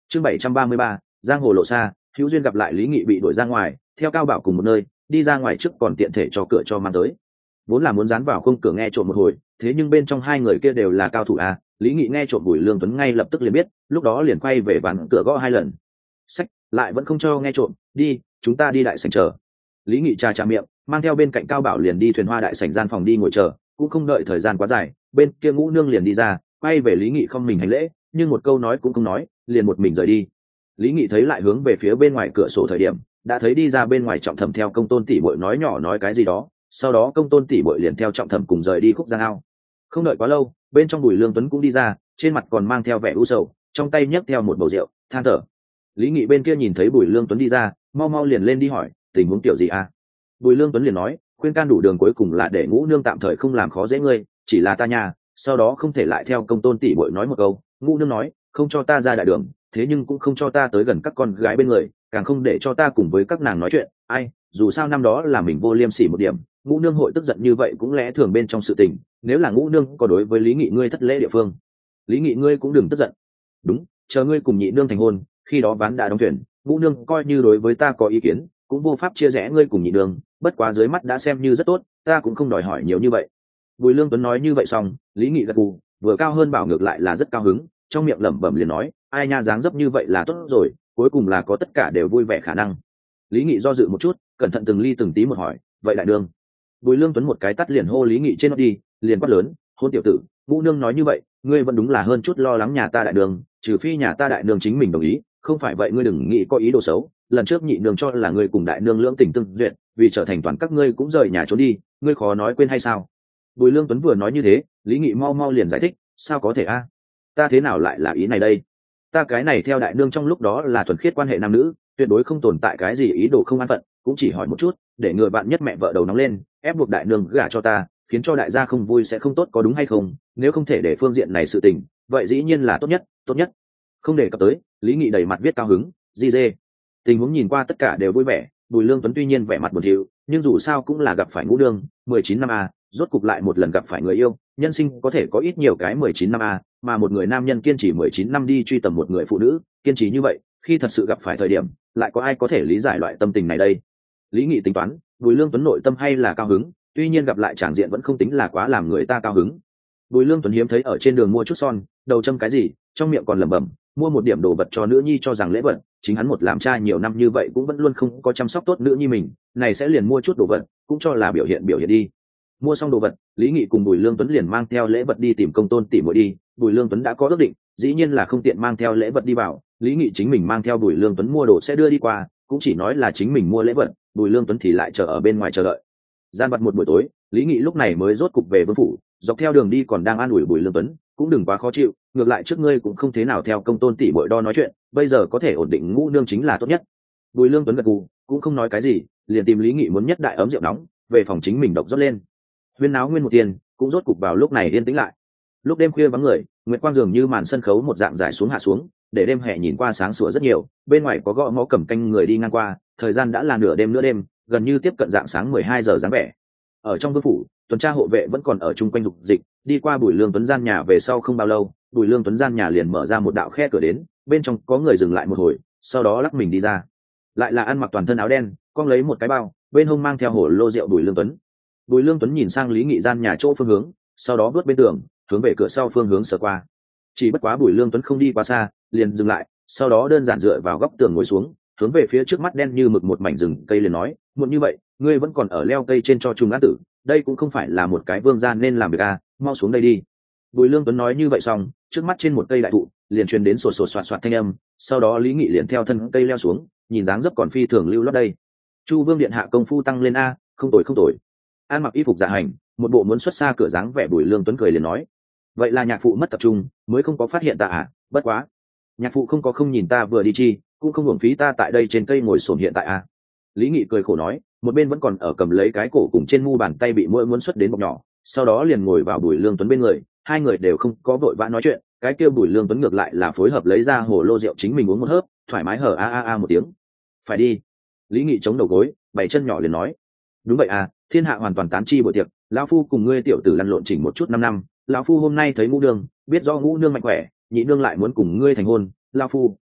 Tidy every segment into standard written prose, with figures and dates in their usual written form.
Chương 733, giang hồ lộ xa, hữu duyên gặp lại. Lý Nghị bị đuổi ra ngoài, theo Cao Bảo cùng một nơi đi ra ngoài trước còn tiện thể cho cửa cho mang tới, vốn là muốn dán vào khung cửa nghe trộm một hồi, thế nhưng bên trong hai người kia đều là cao thủ à. Lý Nghị nghe trộm Bùi Lương Tuấn ngay lập tức liền biết, lúc đó liền quay về ván cửa gõ 2 lần. Sách, lại vẫn không cho nghe trộm, đi, chúng ta đi đại sảnh chờ. Lý Nghị trà miệng, mang theo bên cạnh Cao Bảo liền đi thuyền hoa đại sảnh gian phòng đi ngồi chờ, cũng không đợi thời gian quá dài, bên kia Ngũ Nương liền đi ra, quay về Lý Nghị không mình hành lễ, nhưng một câu nói cũng không nói, liền một mình rời đi. Lý Nghị thấy lại hướng về phía bên ngoài cửa sổ thời điểm, đã thấy đi ra bên ngoài Trọng Thẩm theo Công Tôn tỷ muội nói nhỏ nói cái gì đó, sau đó Công Tôn tỷ muội liền theo Trọng Thẩm cùng rời đi khúc giang ao. Không đợi quá lâu, bên trong Bùi Lương Tuấn cũng đi ra, trên mặt còn mang theo vẻ u sầu, trong tay nhấc theo một bầu rượu, than thở. Lý Nghị bên kia nhìn thấy Bùi Lương Tuấn đi ra, mau mau liền lên đi hỏi, tình huống tiểu gì à? Bùi Lương Tuấn liền nói, khuyên can đủ đường cuối cùng là để Ngũ Nương tạm thời không làm khó dễ ngươi, chỉ là ta nhà, sau đó không thể lại theo Công Tôn tỷ muội nói một câu. Ngũ Nương nói, không cho ta ra đại đường, thế nhưng cũng không cho ta tới gần các con gái bên người, càng không để cho ta cùng với các nàng nói chuyện. Ai, dù sao năm đó là mình vô liêm sỉ một điểm, Ngũ Nương hội tức giận như vậy cũng lẽ thường bên trong sự tình. Nếu là Ngũ Nương có đối với Lý Nghị ngươi thất lễ địa phương, Lý Nghị ngươi cũng đừng tức giận. Đúng, chờ ngươi cùng Nhị Nương thành hôn, khi đó ván đã đóng thuyền, Ngũ Nương coi như đối với ta có ý kiến, cũng vô pháp chia rẽ ngươi cùng Nhị Nương, bất quá dưới mắt đã xem như rất tốt, ta cũng không đòi hỏi nhiều như vậy. Bùi Lương Tuấn nói như vậy xong, Lý Nghị gật gù, vừa cao hơn bảo ngược lại là rất cao hứng, trong miệng lẩm bẩm liền nói, ai nha, dáng dấp như vậy là tốt rồi, cuối cùng là có tất cả đều vui vẻ khả năng. Lý Nghị do dự một chút, cẩn thận từng ly từng tí một hỏi, vậy đại đương? Bùi Lương Tuấn một cái tắt liền hô Lý Nghị trên nó đi, liền quát lớn, hôn tiểu tử, Ngũ Nương nói như vậy, ngươi vẫn đúng là hơn chút lo lắng nhà ta đại đường, trừ phi nhà ta đại nương chính mình đồng ý, không phải vậy ngươi đừng nghĩ có ý đồ xấu. Lần trước Nhị Nương cho là ngươi cùng đại nương lưỡng tình tương duyệt, vì trở thành toàn các ngươi cũng rời nhà trốn đi, ngươi khó nói quên hay sao? Bùi Lương Tuấn vừa nói như thế, Lý Nghị mau mau liền giải thích, sao có thể a? Ta thế nào lại là ý này đây? Ta cái này theo đại nương trong lúc đó là thuần khiết quan hệ nam nữ, tuyệt đối không tồn tại cái gì ý đồ không an phận, cũng chỉ hỏi một chút, để người bạn nhất mẹ vợ đầu nóng lên, ép buộc đại nương gả cho ta, khiến cho đại gia không vui sẽ không tốt, có đúng hay không? Nếu không thể để phương diện này sự tình, vậy dĩ nhiên là tốt nhất, tốt nhất. Không để cập tới, Lý Nghị đầy mặt viết cao hứng, di dê. Tình huống nhìn qua tất cả đều vui vẻ, Bùi Lương Tuấn tuy nhiên vẻ mặt buồn thiu, nhưng dù sao cũng là gặp phải Ngũ Nương, 19 năm a, rốt cục lại một lần gặp phải người yêu, nhân sinh có thể có ít nhiều cái 19 năm a, mà một người nam nhân kiên trì 19 năm đi truy tầm một người phụ nữ, kiên trì như vậy, khi thật sự gặp phải thời điểm, lại có ai có thể lý giải loại tâm tình này đây? Lý Nghị tính toán, Bùi Lương Tuấn nội tâm hay là cao hứng, tuy nhiên gặp lại tràng diện vẫn không tính là quá làm người ta cao hứng. Bùi Lương Tuấn hiếm thấy ở trên đường mua chút son, đầu châm cái gì, trong miệng còn lẩm bẩm, mua một điểm đồ vật cho nữ nhi cho rằng lễ vật, chính hắn một làm cha nhiều năm như vậy cũng vẫn luôn không có chăm sóc tốt nữ nhi mình, này sẽ liền mua chút đồ vật, cũng cho là biểu hiện đi. Mua xong đồ vật, Lý Nghị cùng Bùi Lương Tuấn liền mang theo lễ vật đi tìm Công Tôn tỷ muội đi. Bùi Lương Tuấn đã có ước định, dĩ nhiên là không tiện mang theo lễ vật đi vào, Lý Nghị chính mình mang theo Bùi Lương Tuấn mua đồ sẽ đưa đi qua, cũng chỉ nói là chính mình mua lễ vật, Bùi Lương Tuấn thì lại chờ ở bên ngoài chờ đợi. Gian vặt một buổi tối, Lý Nghị lúc này mới rốt cục về vương phủ, dọc theo đường đi còn đang an ủi Bùi Lương Tuấn, cũng đừng quá khó chịu, ngược lại trước ngươi cũng không thế nào theo Công Tôn tỷ muội đo nói chuyện, bây giờ có thể ổn định Ngũ Nương chính là tốt nhất. Bùi Lương Tuấn gật gù, cũng không nói cái gì, liền tìm Lý Nghị muốn nhất đại ấm rượu nóng, về phòng chính mình độc rót lên. Huyên náo nguyên một tiền, cũng rốt cục vào lúc này yên tĩnh lại. Lúc đêm khuya vắng người, nguyệt quang dường như màn sân khấu một dạng dài xuống hạ xuống, để đêm hè nhìn qua sáng sủa rất nhiều. Bên ngoài có gõ mõ cầm canh người đi ngang qua, thời gian đã là nửa đêm, gần như tiếp cận dạng sáng 12 giờ dáng vẻ. Ở trong vương phủ, tuần tra hộ vệ vẫn còn ở chung quanh dục dịch, đi qua Bùi Lương Tuấn gian nhà về sau không bao lâu, Bùi Lương Tuấn gian nhà liền mở ra một đạo khe cửa đến, bên trong có người dừng lại một hồi, sau đó lắc mình đi ra. Lại là ăn mặc toàn thân áo đen, cong lấy một cái bao, bên hông mang theo hổ lô rượu Bùi Lương Tuấn. Bùi Lương Tuấn nhìn sang Lý Nghị gian nhà chỗ phương hướng, sau đó bước bên tường, hướng về cửa sau phương hướng sờ qua. Chỉ bất quá Bùi Lương Tuấn không đi quá xa, liền dừng lại, sau đó đơn giản dựa vào góc tường ngồi xuống, hướng về phía trước mắt đen như mực một mảnh rừng cây liền nói, muộn như vậy, ngươi vẫn còn ở leo cây trên cho trùng án tử, đây cũng không phải là một cái vương gia nên làm việc à, mau xuống đây đi. Bùi Lương Tuấn nói như vậy xong, trước mắt trên một cây đại thụ liền truyền đến sột sột soạt soạt thanh âm, sau đó Lý Nghị liền theo thân cây leo xuống, nhìn dáng dấp còn phi thường lưu loát đây. Chu Vương điện hạ công phu tăng lên a, không tồi không tồi. An mặc y phục dạ hành, một bộ muốn xuất xa cửa dáng vẻ. Bùi Lương Tuấn cười liền nói, vậy là nhạc phụ mất tập trung mới không có phát hiện ta à? Bất quá nhạc phụ không có không nhìn ta vừa đi chi, cũng không hưởng phí ta tại đây trên cây ngồi xổm hiện tại à? Lý Nghị cười khổ nói, một bên vẫn còn ở cầm lấy cái cổ cùng trên mu bàn tay bị mũi muốn xuất đến bọc nhỏ, sau đó liền ngồi vào Bùi Lương Tuấn bên người, hai người đều không có vội vã nói chuyện. Cái kia Bùi Lương Tuấn ngược lại là phối hợp lấy ra hồ lô rượu chính mình uống một hớp, thoải mái hở a một tiếng. Phải đi. Lý Nghị chống đầu gối, bảy chân nhỏ liền nói, đúng vậy à, thiên hạ hoàn toàn tán chi buổi tiệc, lão phu cùng ngươi tiểu tử lăn lộn chỉnh một chút 5 năm, lão phu hôm nay thấy Ngũ Nương, biết do Ngũ Nương mạnh khỏe, Nhị Nương lại muốn cùng ngươi thành hôn, lão phu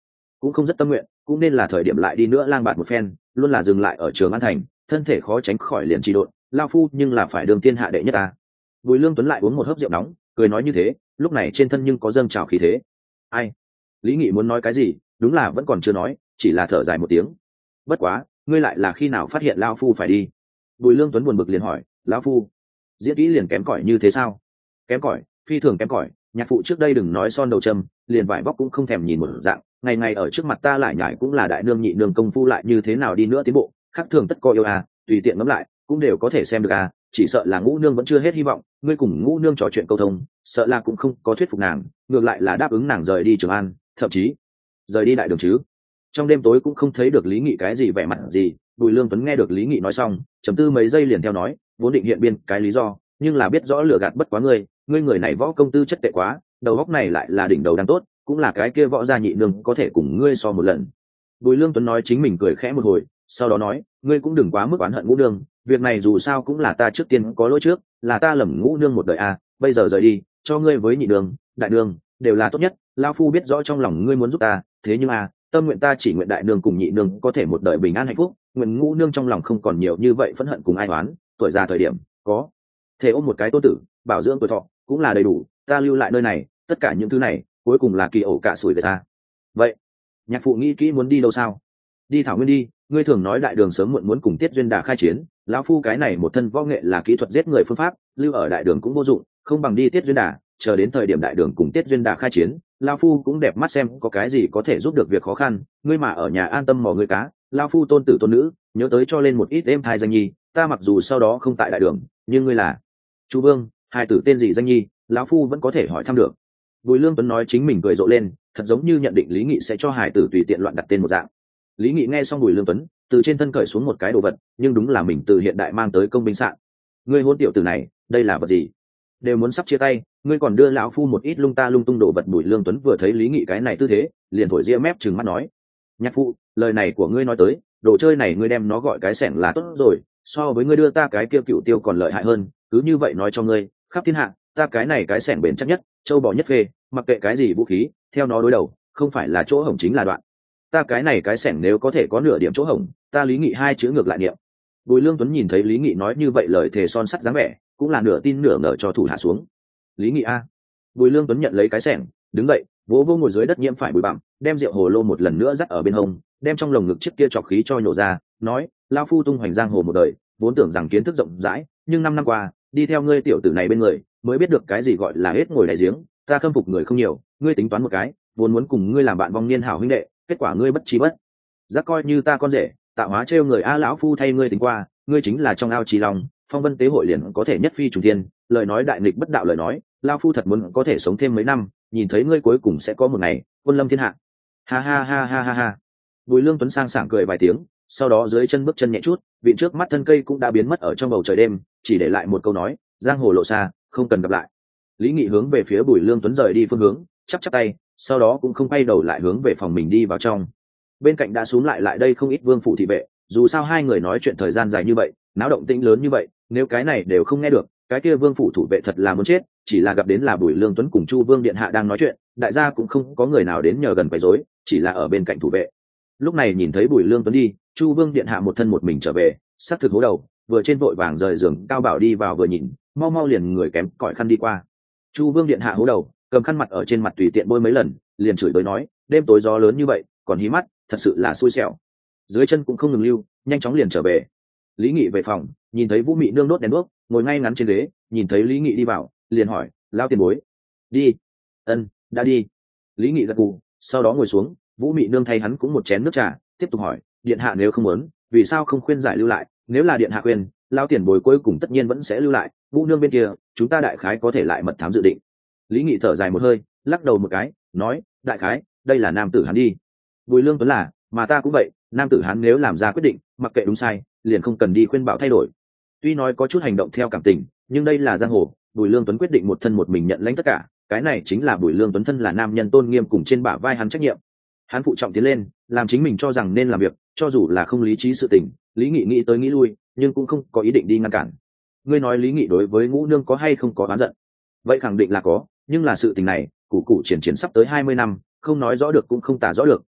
cũng không rất tâm nguyện, cũng nên là thời điểm lại đi nữa lang bạt một phen, luôn là dừng lại ở Trường An thành, thân thể khó tránh khỏi liền trì độn, lao phu nhưng là phải đương thiên hạ đệ nhất ta. Bùi Lương Tuấn lại uống một hớp rượu nóng, cười nói như thế, lúc này trên thân nhưng có dâng trào khí thế. Ai? Lý Nghị muốn nói cái gì, đúng là vẫn còn chưa nói, chỉ là thở dài một tiếng. Bất quá, ngươi lại là khi nào phát hiện lao phu phải đi? Bùi Lương Tuấn buồn bực liền hỏi, lão phu diễn kỹ liền kém cỏi như thế sao? Kém cỏi, phi thường kém cỏi. Nhạc phụ trước đây đừng nói son đầu châm, liền vải vóc cũng không thèm nhìn một dạng, ngày ngày ở trước mặt ta lại nhải cũng là đại nương nhị nương công phu lại như thế nào đi nữa tiến bộ, khác thường tất có yêu à, tùy tiện ngẫm lại cũng đều có thể xem được à, chỉ sợ là ngũ nương vẫn chưa hết hy vọng, ngươi cùng ngũ nương trò chuyện câu thông, sợ là cũng không có thuyết phục nàng, ngược lại là đáp ứng nàng rời đi Trường An, thậm chí rời đi đại đường chứ. Trong đêm tối cũng không thấy được Lý Nghị cái gì vẻ mặt gì. Bùi Lương Tuấn nghe được Lý Nghị nói xong, trầm tư mấy giây liền theo nói, vốn định hiện biên cái lý do, nhưng là biết rõ lừa gạt bất quá ngươi người này võ công tư chất tệ quá, đầu óc này lại là đỉnh đầu đang tốt, cũng là cái kia võ gia nhị nương có thể cùng ngươi so một lần. Bùi Lương Tuấn nói chính mình cười khẽ một hồi, sau đó nói, ngươi cũng đừng quá mức oán hận ngũ nương, việc này dù sao cũng là ta trước tiên có lỗi trước, là ta lầm ngũ nương một đời à, bây giờ rời đi, cho ngươi với nhị nương, đại nương đều là tốt nhất, lão phu biết rõ trong lòng ngươi muốn giúp ta, thế nhưng à, tâm nguyện ta chỉ nguyện đại nương cùng nhị nương có thể một đời bình an hạnh phúc, nguyện ngũ nương trong lòng không còn nhiều như vậy phẫn hận cùng ai oán, tuổi già thời điểm có thể ôm một cái tô tử, bảo dưỡng tuổi thọ cũng là đầy đủ, ta lưu lại nơi này, tất cả những thứ này cuối cùng là kỳ ổ cả sủi người ta. Vậy nhạc phụ nghĩ kỹ muốn đi đâu sao? Đi thảo nguyên đi, ngươi thường nói đại đường sớm muộn muốn cùng Tiết Duyên Đà khai chiến, lão phu cái này một thân võ nghệ là kỹ thuật giết người phương pháp, lưu ở đại đường cũng vô dụng, không bằng đi Tiết Duyên Đà, chờ đến thời điểm đại đường cùng Tiết Duyên Đà khai chiến, lão phu cũng đẹp mắt xem có cái gì có thể giúp được việc khó khăn, ngươi mà ở nhà an tâm mò ngươi cá, lão phu tôn tử tôn nữ, nhớ tới cho lên một ít êm thai danh nhi, ta mặc dù sau đó không tại đại đường, nhưng ngươi là Chu Vương, hai tử tên gì danh nhi, lão phu vẫn có thể hỏi thăm được. Bùi Lương Tuấn nói chính mình cười rộ lên, thật giống như nhận định Lý Nghị sẽ cho hải tử tùy tiện loạn đặt tên một dạng. Lý Nghị nghe xong Bùi Lương Tuấn, từ trên thân cởi xuống một cái đồ vật, nhưng đúng là mình từ hiện đại mang tới công binh sạn. Ngươi hôn tiểu tử này, đây là vật gì? Đều muốn sắp chia tay, ngươi còn đưa lão phu một ít lung ta lung tung đồ vật. Bùi Lương Tuấn vừa thấy Lý Nghị cái này tư thế, liền thổi ria mép trừng mắt nói: "Nhạc phụ, lời này của ngươi nói tới, đồ chơi này ngươi đem nó gọi cái xẻng là tốt rồi, so với ngươi đưa ta cái kia cựu tiêu còn lợi hại hơn, cứ như vậy nói cho ngươi, khắp thiên hạ, ta cái này cái xẻng bền chắc nhất, châu bò nhất phê, mặc kệ cái gì vũ khí, theo nó đối đầu, không phải là chỗ hổng chính là đoạn. Ta cái này cái xẻng nếu có thể có nửa điểm chỗ hổng, ta Lý Nghị hai chữ ngược lại niệm." Bùi Lương Tuấn nhìn thấy Lý Nghị nói như vậy lời thề son sắt dáng vẻ, cũng là nửa tin nửa ngờ cho thủ hạ xuống. Lý Nghị a. Bùi Lương Tuấn nhận lấy cái xẻng, đứng dậy, vỗ vô ngồi dưới đất nhiễm phải bụi bặm, đem rượu hồ lô một lần nữa dắt ở bên hông, đem trong lồng ngực chiếc kia trọc khí cho nhổ ra, nói: "Lão phu tung hoành giang hồ một đời, vốn tưởng rằng kiến thức rộng rãi, nhưng 5 năm qua, đi theo ngươi tiểu tử này bên người, mới biết được cái gì gọi là hết ngồi đại giếng, ta khâm phục người không nhiều, ngươi tính toán một cái, vốn muốn cùng ngươi làm bạn vong niên hảo huynh đệ, kết quả ngươi bất trí bất giác coi như ta con rể, tạo hóa trêu người a, lão phu thay ngươi tính qua, ngươi chính là trong ao trì lòng, phong vân tế hội liền có thể nhất phi trùng thiên, lời nói đại nghịch bất đạo lời nói, lão phu thật muốn có thể sống thêm mấy năm, nhìn thấy ngươi cuối cùng sẽ có một ngày quân lâm thiên hạ." Ha ha ha ha ha ha. Bùi Lương Tuấn sang sảng cười vài tiếng, sau đó dưới chân bước chân nhẹ chút, vị trước mắt thân cây cũng đã biến mất ở trong bầu trời đêm, chỉ để lại một câu nói: "Giang hồ lộ xa, không cần gặp lại." Lý Nghị hướng về phía Bùi Lương Tuấn rời đi phương hướng, chắp chắp tay, sau đó cũng không quay đầu lại hướng về phòng mình đi vào trong. Bên cạnh đã xúm lại đây không ít vương phủ thị vệ, dù sao hai người nói chuyện thời gian dài như vậy, náo động tĩnh lớn như vậy, nếu cái này đều không nghe được, cái kia vương phủ thủ vệ thật là muốn chết. Chỉ là gặp đến là Bùi Lương Tuấn cùng Chu Vương điện hạ đang nói chuyện, đại gia cũng không có người nào đến nhờ gần quấy rối, chỉ là ở bên cạnh thủ vệ. Lúc này nhìn thấy Bùi Lương Tuấn đi, Chu Vương điện hạ một thân một mình trở về, sắc thực hố đầu, vừa trên vội vàng rời giường cao bảo đi vào vừa nhìn, mau mau liền người kém cỏi khăn đi qua. Chu Vương điện hạ hố đầu, cầm khăn mặt ở trên mặt tùy tiện bôi mấy lần, liền chửi tới nói: "Đêm tối gió lớn như vậy, còn hí mắt, thật sự là xui xẻo." Dưới chân cũng không ngừng lưu, nhanh chóng liền trở về. Lý Nghị về phòng, nhìn thấy Vũ Mị nương đốt đèn đuốc, ngồi ngay ngắn trên ghế, nhìn thấy Lý Nghị đi vào, liền hỏi: "Lão tiền bối, đi?" "Ân, đã đi." Lý Nghị gật gù, sau đó ngồi xuống. Vũ Mị nương thay hắn cũng một chén nước trà, tiếp tục hỏi: "Điện hạ nếu không muốn, vì sao không khuyên giải lưu lại? Nếu là điện hạ khuyên, lão tiền bối cuối cùng tất nhiên vẫn sẽ lưu lại. Vũ nương bên kia, chúng ta đại khái có thể lại mật thám dự định." Lý Nghị thở dài một hơi, lắc đầu một cái, nói: "Đại khái, đây là nam tử hắn đi." Bùi Lương Tuấn là, mà ta cũng vậy, nam tử hắn nếu làm ra quyết định, mặc kệ đúng sai, liền không cần đi khuyên bảo thay đổi. Tuy nói có chút hành động theo cảm tình, nhưng đây là giang hồ, Bùi Lương Tuấn quyết định một thân một mình nhận lãnh tất cả, cái này chính là Bùi Lương Tuấn thân là nam nhân tôn nghiêm cùng trên bả vai hắn trách nhiệm. Hắn phụ trọng tiến lên, làm chính mình cho rằng nên làm việc, cho dù là không lý trí sự tình, Lý Nghị nghĩ tới nghĩ lui, nhưng cũng không có ý định đi ngăn cản. Ngươi nói Lý Nghị đối với Ngũ nương có hay không có oán giận? Vậy khẳng định là có, nhưng là sự tình này, củ triển sắp tới 20 năm, không nói rõ được cũng không tả rõ được,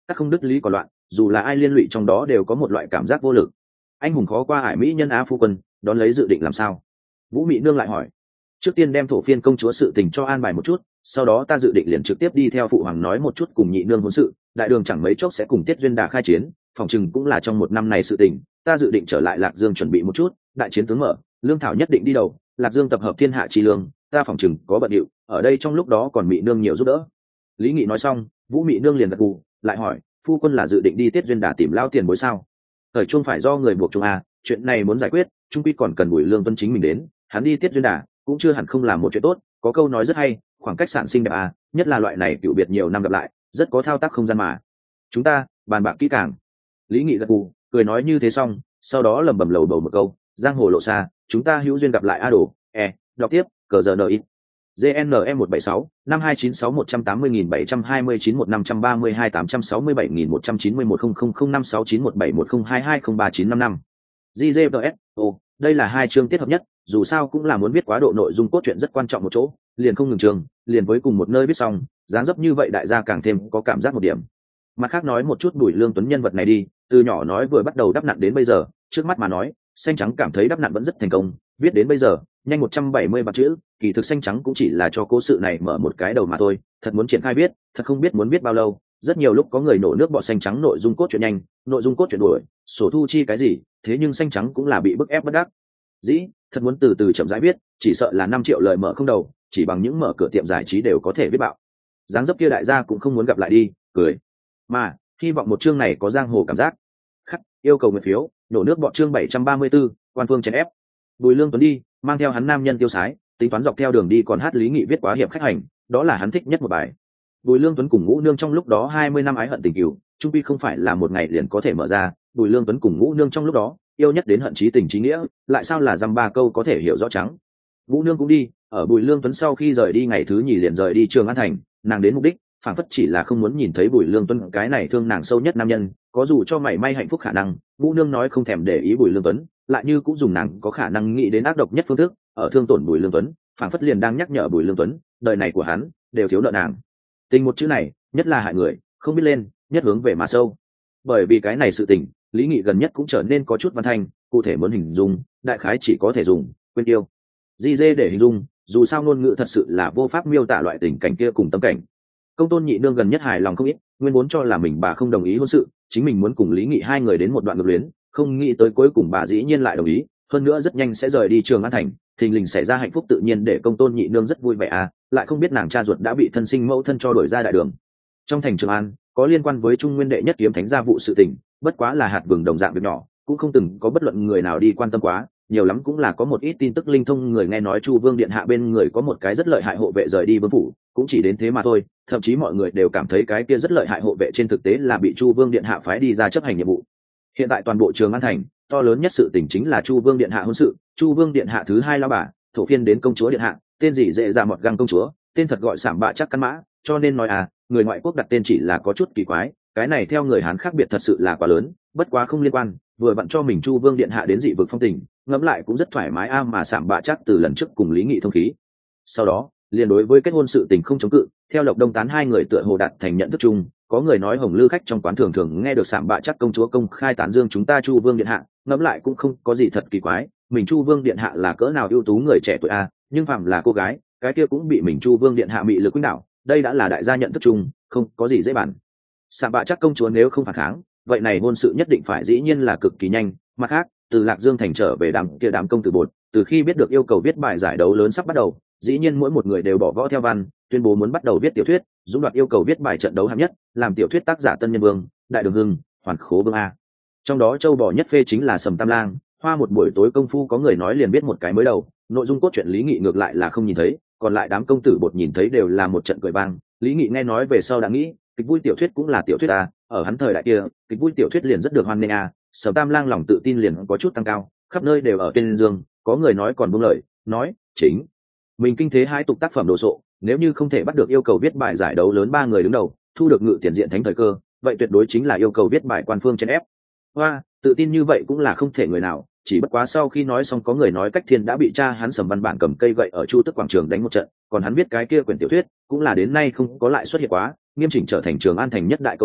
các không đứt lý còn loạn, dù là ai liên lụy trong đó đều có một loại cảm giác vô lực. Anh hùng khó qua ải mỹ nhân á phu quân, đón lấy dự định làm sao? Vũ Mị Nương lại hỏi. Trước tiên đem thổ phiên công chúa sự tình cho an bài một chút, sau đó ta dự định liền trực tiếp đi theo phụ hoàng nói một chút cùng nhị nương hôn sự, đại đường chẳng mấy chốc sẽ cùng Tiết Duyên Đà khai chiến, phòng chừng cũng là trong một năm này sự tình, ta dự định trở lại Lạc Dương chuẩn bị một chút, đại chiến tướng mở, lương thảo nhất định đi đầu, Lạc Dương tập hợp thiên hạ chi lương, ta phòng chừng có bận điệu, ở đây trong lúc đó còn Mị Nương nhiều giúp đỡ. Lý Nghị nói xong, Vũ Mị Nương liền gật gù, lại hỏi, phu quân là dự định đi Tiết Duyên Đà tìm lao tiền bối sao? Thời trung phải do người buộc chung à, chuyện này muốn giải quyết, trung quy còn cần Bùi Lương Tuân chính mình đến, hắn đi Tiết Duyên Đà cũng chưa hẳn không làm một chuyện tốt, có câu nói rất hay, khoảng cách sản sinh đẹp à, nhất là loại này cựu biệt nhiều năm gặp lại, rất có thao tác không gian mà. Chúng ta bàn bạc kỹ càng. Lý Nghị gật gù, cười nói như thế xong, sau đó lẩm bẩm lầu bầu một câu, giang hồ lộ xa, chúng ta hữu duyên gặp lại a đồ. Đọc tiếp, cờ giờ nợ ít. GNE 176 5296 180729 1532 867 191 005691710220320395. GJVS, đây là hai chương tiết hợp nhất, dù sao cũng là muốn biết quá độ nội dung cốt truyện rất quan trọng một chỗ, liền không ngừng trường, liền với cùng một nơi biết xong, dáng dấp như vậy đại gia càng thêm có cảm giác một điểm. Mặt khác nói một chút Bùi Lương Tuấn nhân vật này đi, từ nhỏ nói vừa bắt đầu đắp nặn đến bây giờ, trước mắt mà nói, xanh trắng cảm thấy đắp nặn vẫn rất thành công, viết đến bây giờ, nhanh 170 vạn chữ, kỳ thực xanh trắng cũng chỉ là cho cố sự này mở một cái đầu mà thôi, thật muốn triển khai viết, thật không biết muốn viết bao lâu, rất nhiều lúc có người nổ nước bọt xanh trắng nội dung cốt truyện nhanh, nội dung cốt truyện đuổi, sổ thu chi cái gì, thế nhưng xanh trắng cũng là bị bức ép bất đắc dĩ, thật muốn từ từ chậm rãi viết, chỉ sợ là 5 triệu lời mở không đầu, chỉ bằng những mở cửa tiệm giải trí đều có thể viết bạo. Dáng dấp kia đại gia cũng không muốn gặp lại đi, cười. Mà, hy vọng một chương này có giang hồ cảm giác. Khắc, yêu cầu nguyện phiếu, nổ nước bọt chương 734, quan phương chèn ép. Bùi Lương Tuấn đi, mang theo hắn nam nhân tiêu sái, tính toán dọc theo đường đi còn hát Lý Nghị viết quá hiệp khách hành, đó là hắn thích nhất một bài. Bùi Lương Tuấn cùng Ngũ Nương trong lúc đó 20 năm ái hận tình cừu, chung quy không phải là một ngày liền có thể mở ra, Bùi Lương Tuấn cùng Ngũ Nương trong lúc đó, yêu nhất đến hận chí tình chí nghĩa, lại sao là dăm ba câu có thể hiểu rõ trắng. Ngũ Nương cũng đi, ở Bùi Lương Tuấn sau khi rời đi ngày thứ nhì liền rời đi Trường An thành, nàng đến mục đích, phảng phất chỉ là không muốn nhìn thấy Bùi Lương Tuấn cái này thương nàng sâu nhất nam nhân, có dù cho mảy may hạnh phúc khả năng, Ngũ Nương nói không thèm để ý Bùi Lương Tuấn, lại như cũng dùng nàng có khả năng nghĩ đến ác độc nhất phương thức, ở thương tổn Bùi Lương Tuấn, phảng phất liền đang nhắc nhở Bùi Lương Tuấn, đời này của hắn đều thiếu nợ nàng. Tình một chữ này, nhất là hại người, không biết lên, nhất hướng về mà sâu. Bởi vì cái này sự tình, Lý Nghị gần nhất cũng trở nên có chút văn thanh, cụ thể muốn hình dung, đại khái chỉ có thể dùng quên yêu. Di dê để hình dung, dù sao ngôn ngữ thật sự là vô pháp miêu tả loại tình cảnh kia cùng tâm cảnh. Công Tôn Nhị Nương gần nhất hài lòng không ít, nguyên vốn cho là mình bà không đồng ý hôn sự, chính mình muốn cùng Lý Nghị hai người đến một đoạn ngược luyến, không nghĩ tới cuối cùng bà dĩ nhiên lại đồng ý, hơn nữa rất nhanh sẽ rời đi Trường An thành, thình lình xảy ra hạnh phúc tự nhiên để Công Tôn Nhị Nương rất vui vẻ à, lại không biết nàng cha ruột đã bị thân sinh mẫu thân cho đuổi ra đại đường. Trong thành Trường An, có liên quan với Trung Nguyên đệ nhất kiếm thánh gia vụ sự tình, bất quá là hạt vừng đồng dạng việc nhỏ, cũng không từng có bất luận người nào đi quan tâm quá, nhiều lắm cũng là có một ít tin tức linh thông người nghe nói Chu Vương điện hạ bên người có một cái rất lợi hại hộ vệ rời đi vương phủ, cũng chỉ đến thế mà thôi, thậm chí mọi người đều cảm thấy cái kia rất lợi hại hộ vệ trên thực tế là bị Chu Vương điện hạ phái đi ra chấp hành nhiệm vụ. Hiện tại toàn bộ Trường An thành, to lớn nhất sự tình chính là Chu Vương điện hạ hôn sự, Chu Vương điện hạ thứ hai lão bà, thổ phiên đến công chúa điện hạ, tên gì dễ ra mọt găng công chúa, tên thật gọi Sảm Bạ Chắc Căn Mã, cho nên nói à, người ngoại quốc đặt tên chỉ là có chút kỳ quái, cái này theo người Hán khác biệt thật sự là quá lớn, bất quá không liên quan, vừa vặn cho mình Chu Vương điện hạ đến dị vực phong tình, ngẫm lại cũng rất thoải mái a mà Sảm Bạ Chắc từ lần trước cùng Lý Nghị thông khí. Sau đó, liền đối với kết hôn sự tình không chống cự, theo Lộc Đông Tán hai người tựa hồ đạt thành nhận thức chung, có người nói Hồng Lư khách trong quán thường thường nghe được Sảm Bạ Chắc công chúa công khai tán dương chúng ta Chu Vương điện hạ, ngẫm lại cũng không có gì thật kỳ quái, mình Chu Vương điện hạ là cỡ nào ưu tú người trẻ tuổi a, nhưng phàm là cô gái, cái kia cũng bị mình Chu Vương điện hạ mị lực quyến đảo, đây đã là đại gia nhận thức chung, không có gì dễ bàn. Sảm Bạ Chắc công chúa nếu không phản kháng, vậy này hôn sự nhất định phải dĩ nhiên là cực kỳ nhanh. Mặt khác, từ Lạc Dương thành trở về đám công tử bột, từ khi biết được yêu cầu viết bài giải đấu lớn sắp bắt đầu, dĩ nhiên mỗi một người đều bỏ võ theo văn, tuyên bố muốn bắt đầu viết tiểu thuyết, dũng đoạt yêu cầu viết bài trận đấu hạng nhất, làm tiểu thuyết tác giả Tân Nhân Vương, Đại Đường Hưng, Hoàn Khố Vương a. Trong đó châu bò nhất phê chính là Sầm Tam Lang, hoa một buổi tối công phu có người nói liền biết một cái mới đầu, nội dung cốt truyện Lý Nghị ngược lại là không nhìn thấy, còn lại đám công tử bột nhìn thấy đều là một trận cười vang. Lý Nghị nghe nói về sau đã nghĩ, kịch vui tiểu thuyết cũng là tiểu thuyết à, ở hắn thời đại kia, kịch vui tiểu thuyết liền rất được hoan nghênh à, Sở Tam Lang lòng tự tin liền có chút tăng cao, khắp nơi đều ở tên dương, có người nói còn buông lời, nói, chính mình kinh thế hai tục tác phẩm đồ sộ, nếu như không thể bắt được yêu cầu viết bài giải đấu lớn 3 người đứng đầu, thu được ngự tiền diện thánh thời cơ, vậy tuyệt đối chính là yêu cầu viết bài quan phương chèn ép. Hoa, tự tin như vậy cũng là không thể người nào, chỉ bất quá sau khi nói xong có người nói Cách Thiên đã bị cha hắn Sầm Văn Bản cầm cây gậy ở Chu Tức quảng trường đánh một trận, còn hắn viết cái kia quyển tiểu thuyết, cũng là đến nay không có lại xuất hiện quá, nghiêm chỉnh trở thành Trường An thành nhất đại câu đố,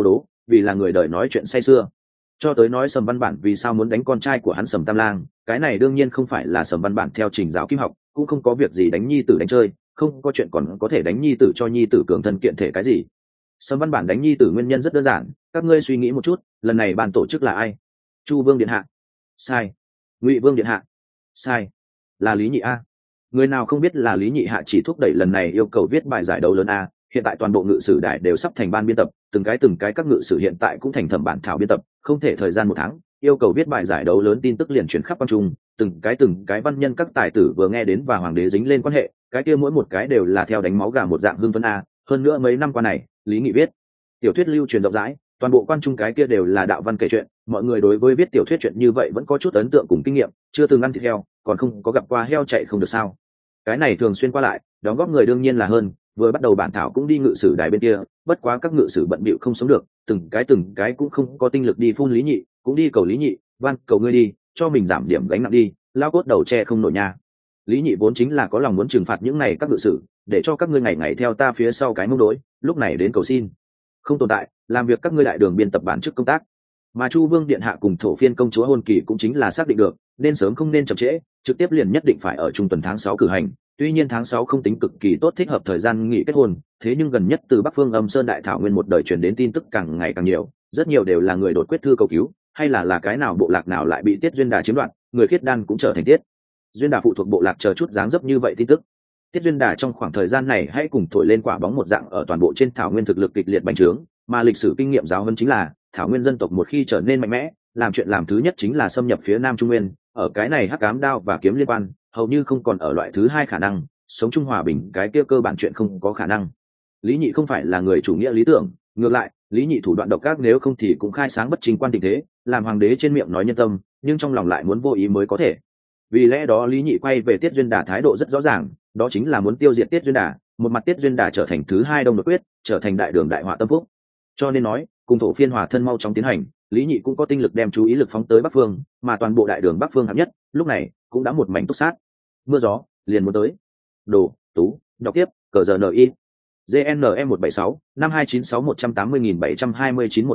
vì là người đời nói chuyện say sưa. Cho tới nói Sầm Văn Bản vì sao muốn đánh con trai của hắn Sầm Tam Lang, cái này đương nhiên không phải là Sầm Văn Bản theo trình giáo kim học, cũng không có việc gì đánh nhi tử đánh chơi, không có chuyện còn có thể đánh nhi tử cho nhi tử cường thân kiện thể cái gì. Sầm Văn Bản đánh nhi tử nguyên nhân rất đơn giản, các ngươi suy nghĩ một chút, lần này ban tổ chức là ai? Chu Vương điện hạ? Sai. Ngụy Vương điện hạ? Sai. Là Lý Nhị a. Người nào không biết là Lý Nhị hạ chỉ thúc đẩy lần này yêu cầu viết bài giải đấu lớn a. Hiện tại toàn bộ ngự sử đài đều sắp thành ban biên tập, từng cái các ngự sử hiện tại cũng thành thẩm bản thảo biên tập, không thể thời gian 1 tháng, yêu cầu viết bài giải đấu lớn tin tức liền chuyển khắp quan trung, từng cái văn nhân các tài tử vừa nghe đến và hoàng đế dính lên quan hệ, cái kia mỗi một cái đều là theo đánh máu gà một dạng hưng phấn a. Hơn nữa mấy năm qua này, Lý Nghị viết tiểu thuyết lưu truyền rộng rãi, toàn bộ quan trung cái kia đều là đạo văn kể chuyện, mọi người đối với viết tiểu thuyết chuyện như vậy vẫn có chút ấn tượng cùng kinh nghiệm, chưa từng ăn thịt heo, còn không có gặp qua heo chạy không được sao? Cái này thường xuyên qua lại, đóng góp người đương nhiên là hơn, vừa bắt đầu bản thảo cũng đi ngự sử đài bên kia, bất quá các ngự sử bận bịu không sống được, từng cái cũng không có tinh lực đi phun Lý Nhị, cũng đi cầu Lý Nhị, van cầu ngươi đi, cho mình giảm điểm gánh nặng đi, lao cốt đầu tre không nổi nha. Lý Nhị vốn chính là có lòng muốn trừng phạt những này các ngự sử, để cho các ngươi ngày ngày theo ta phía sau cái mông đối, lúc này đến cầu xin không tồn tại, làm việc các ngươi đại đường biên tập bản chức công tác. Mà Chu Vương điện hạ cùng Thổ Phiên công chúa hôn kỳ cũng chính là xác định được, nên sớm không nên chậm trễ, trực tiếp liền nhất định phải ở trung tuần tháng 6 cử hành. Tuy nhiên tháng 6 không tính cực kỳ tốt thích hợp thời gian nghỉ kết hôn, thế nhưng gần nhất từ Bắc Phương Âm Sơn đại thảo nguyên một đời truyền đến tin tức càng ngày càng nhiều, rất nhiều đều là người đột quyết thư cầu cứu, hay là cái nào bộ lạc nào lại bị Tiết Duyên Đà chiếm đoạt, người khiết đan cũng trở thành Tiết Duyên Đà phụ thuộc bộ lạc chờ chút dáng dấp như vậy tin tức. Tiết Duyên Đà trong khoảng thời gian này hãy cùng thổi lên quả bóng một dạng ở toàn bộ trên thảo nguyên thực lực kịch liệt bành trướng, mà lịch sử kinh nghiệm giáo huấn chính là thảo nguyên dân tộc một khi trở nên mạnh mẽ, làm chuyện làm thứ nhất chính là xâm nhập phía Nam Trung Nguyên, ở cái này hắc ám đao và kiếm liên quan, hầu như không còn ở loại thứ hai khả năng, sống chung hòa bình cái kia cơ bản chuyện không có khả năng. Lý Nhị không phải là người chủ nghĩa lý tưởng, ngược lại, Lý Nhị thủ đoạn độc ác nếu không thì cũng khai sáng bất chính quan tình thế, làm hoàng đế trên miệng nói nhân tâm, nhưng trong lòng lại muốn vô ý mới có thể. Vì lẽ đó Lý Nhị quay về Tiết Duyên Đà thái độ rất rõ ràng, đó chính là muốn tiêu diệt Tiết Duyên Đà, một mặt Tiết Duyên Đà trở thành thứ hai Đông Đột Quyết, trở thành đại đường đại họa tâm phúc. Cho nên nói, cùng Thổ Phiên hòa thân mau chóng tiến hành, Lý Nhị cũng có tinh lực đem chú ý lực phóng tới Bắc Phương, mà toàn bộ đại đường Bắc Phương hạng nhất, lúc này cũng đã một mảnh túc sát. Mưa gió liền muốn tới. Đồ, Tú, đọc tiếp, cờ giờ NI. GNM 176 5296180729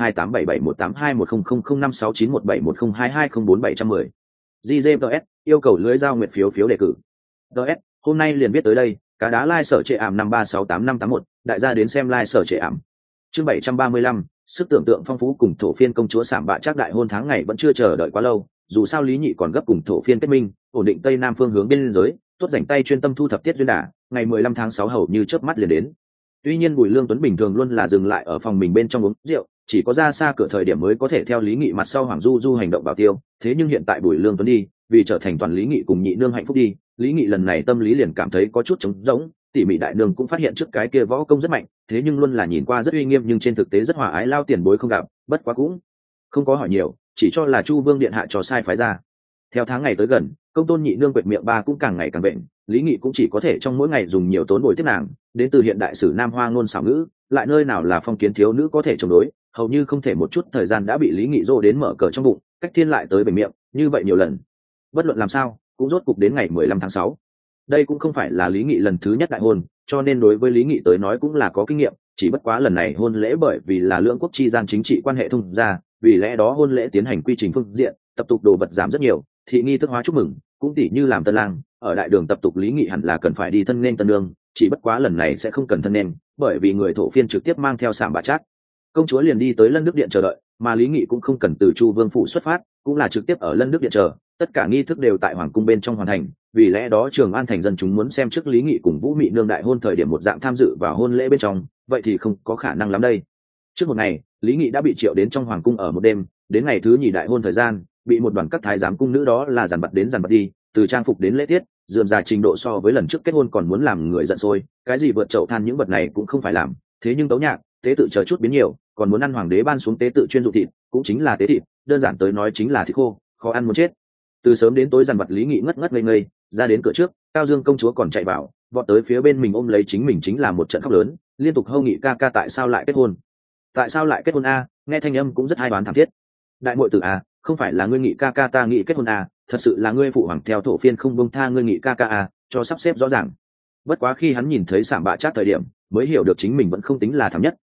153287718210005691710220470. GGTS yêu cầu lưới giao nguyệt phiếu đề cử. DS, hôm nay liền biết tới đây, cá đá lai sở trệ ảm 5368581, đại gia đến xem lai sở trệ ảm. Chương 735, sức tưởng tượng phong phú cùng Thổ Phiên công chúa Sảm Bạ Trác đại hôn tháng ngày vẫn chưa chờ đợi quá lâu, dù sao Lý Nhị còn gấp cùng Thổ Phiên kết minh, ổn định Tây Nam phương hướng biên giới, tốt rảnh tay chuyên tâm thu thập Tiết Duyên Đà, ngày 15 tháng 6 hầu như chớp mắt liền đến. Tuy nhiên Bùi Lương Tuấn bình thường luôn là dừng lại ở phòng mình bên trong uống rượu, chỉ có ra xa cửa thời điểm mới có thể theo Lý Nghị mặt sau Hoàng Du hành động bảo tiêu, thế nhưng hiện tại Bùi Lương Tuấn đi, vì trở thành toàn Lý Nghị cùng nhị nương hạnh phúc đi, Lý Nghị lần này tâm lý liền cảm thấy có chút trống rỗng. Tỉ mỉ đại nương cũng phát hiện trước cái kia võ công rất mạnh, thế nhưng luôn là nhìn qua rất uy nghiêm nhưng trên thực tế rất hòa ái lao tiền bối không gặp, bất quá cũng không có hỏi nhiều, chỉ cho là Chu Vương điện hạ trò sai phái ra. Theo tháng ngày tới gần, công tôn nhị nương quệt miệng ba cũng càng ngày càng bệnh, Lý Nghị cũng chỉ có thể trong mỗi ngày dùng nhiều tốn bồi tiếp nàng, đến từ hiện đại sử Nam Hoa ngôn xảo ngữ, lại nơi nào là phong kiến thiếu nữ có thể chống đối, hầu như không thể một chút thời gian đã bị Lý Nghị dỗ đến mở cờ trong bụng, cách thiên lại tới bệnh miệng, như vậy nhiều lần. Bất luận làm sao, cũng rốt cục đến ngày 15 tháng 6. Đây cũng không phải là Lý Nghị lần thứ nhất đại hôn, cho nên đối với Lý Nghị tới nói cũng là có kinh nghiệm, chỉ bất quá lần này hôn lễ bởi vì là lưỡng quốc chi gian chính trị quan hệ thông ra, vì lẽ đó hôn lễ tiến hành quy trình phương diện, tập tục đồ vật giảm rất nhiều, thị nghi thức hóa chúc mừng, cũng tỉ như làm tân lang, ở đại đường tập tục Lý Nghị hẳn là cần phải đi thân nên tân nương, chỉ bất quá lần này sẽ không cần thân nên, bởi vì người Thổ Phiên trực tiếp mang theo Sảm Bạ Trác. Công chúa liền đi tới Lân Đức điện chờ đợi, mà Lý Nghị cũng không cần từ Chu Vương phủ xuất phát, cũng là trực tiếp ở Lân Đức điện chờ, tất cả nghi thức đều tại hoàng cung bên trong hoàn thành, vì lẽ đó Trường An thành dân chúng muốn xem trước Lý Nghị cùng Vũ Mị nương đại hôn thời điểm một dạng tham dự vào hôn lễ bên trong, vậy thì không có khả năng lắm đây. Trước một ngày, Lý Nghị đã bị triệu đến trong hoàng cung ở một đêm, đến ngày thứ nhì đại hôn thời gian, bị một đoàn các thái giám cung nữ đó là dàn bật đến dàn bật đi, từ trang phục đến lễ tiết, dườm già trình độ so với lần trước kết hôn còn muốn làm người giận sôi, cái gì vượt chậu than những vật này cũng không phải làm, thế nhưng tấu nhạc, tế tự chờ chút biến nhiều, còn muốn ăn hoàng đế ban xuống tế tự chuyên dụng thịt, cũng chính là tế thịt, đơn giản tới nói chính là thịt khô, khó ăn muốn chết. Từ sớm đến tối dàn vật Lý Nghị ngất ngây ngây, ra đến cửa trước, Cao Dương công chúa còn chạy vào, vọt tới phía bên mình ôm lấy chính chính là một trận khóc lớn, liên tục hâu Nghị ca ca tại sao lại kết hôn? Tại sao lại kết hôn a? Nghe thanh âm cũng rất hai đoán thảm thiết. Đại muội tử a, không phải là ngươi Nghị ca ca ta nghĩ kết hôn a, thật sự là ngươi phụ hoàng theo Thổ Phiên không buông tha ngươi Nghị ca ca a, cho sắp xếp rõ ràng. Bất quá khi hắn nhìn thấy Sảm Bạ Trác thời điểm, mới hiểu được chính mình vẫn không tính là thảm nhất,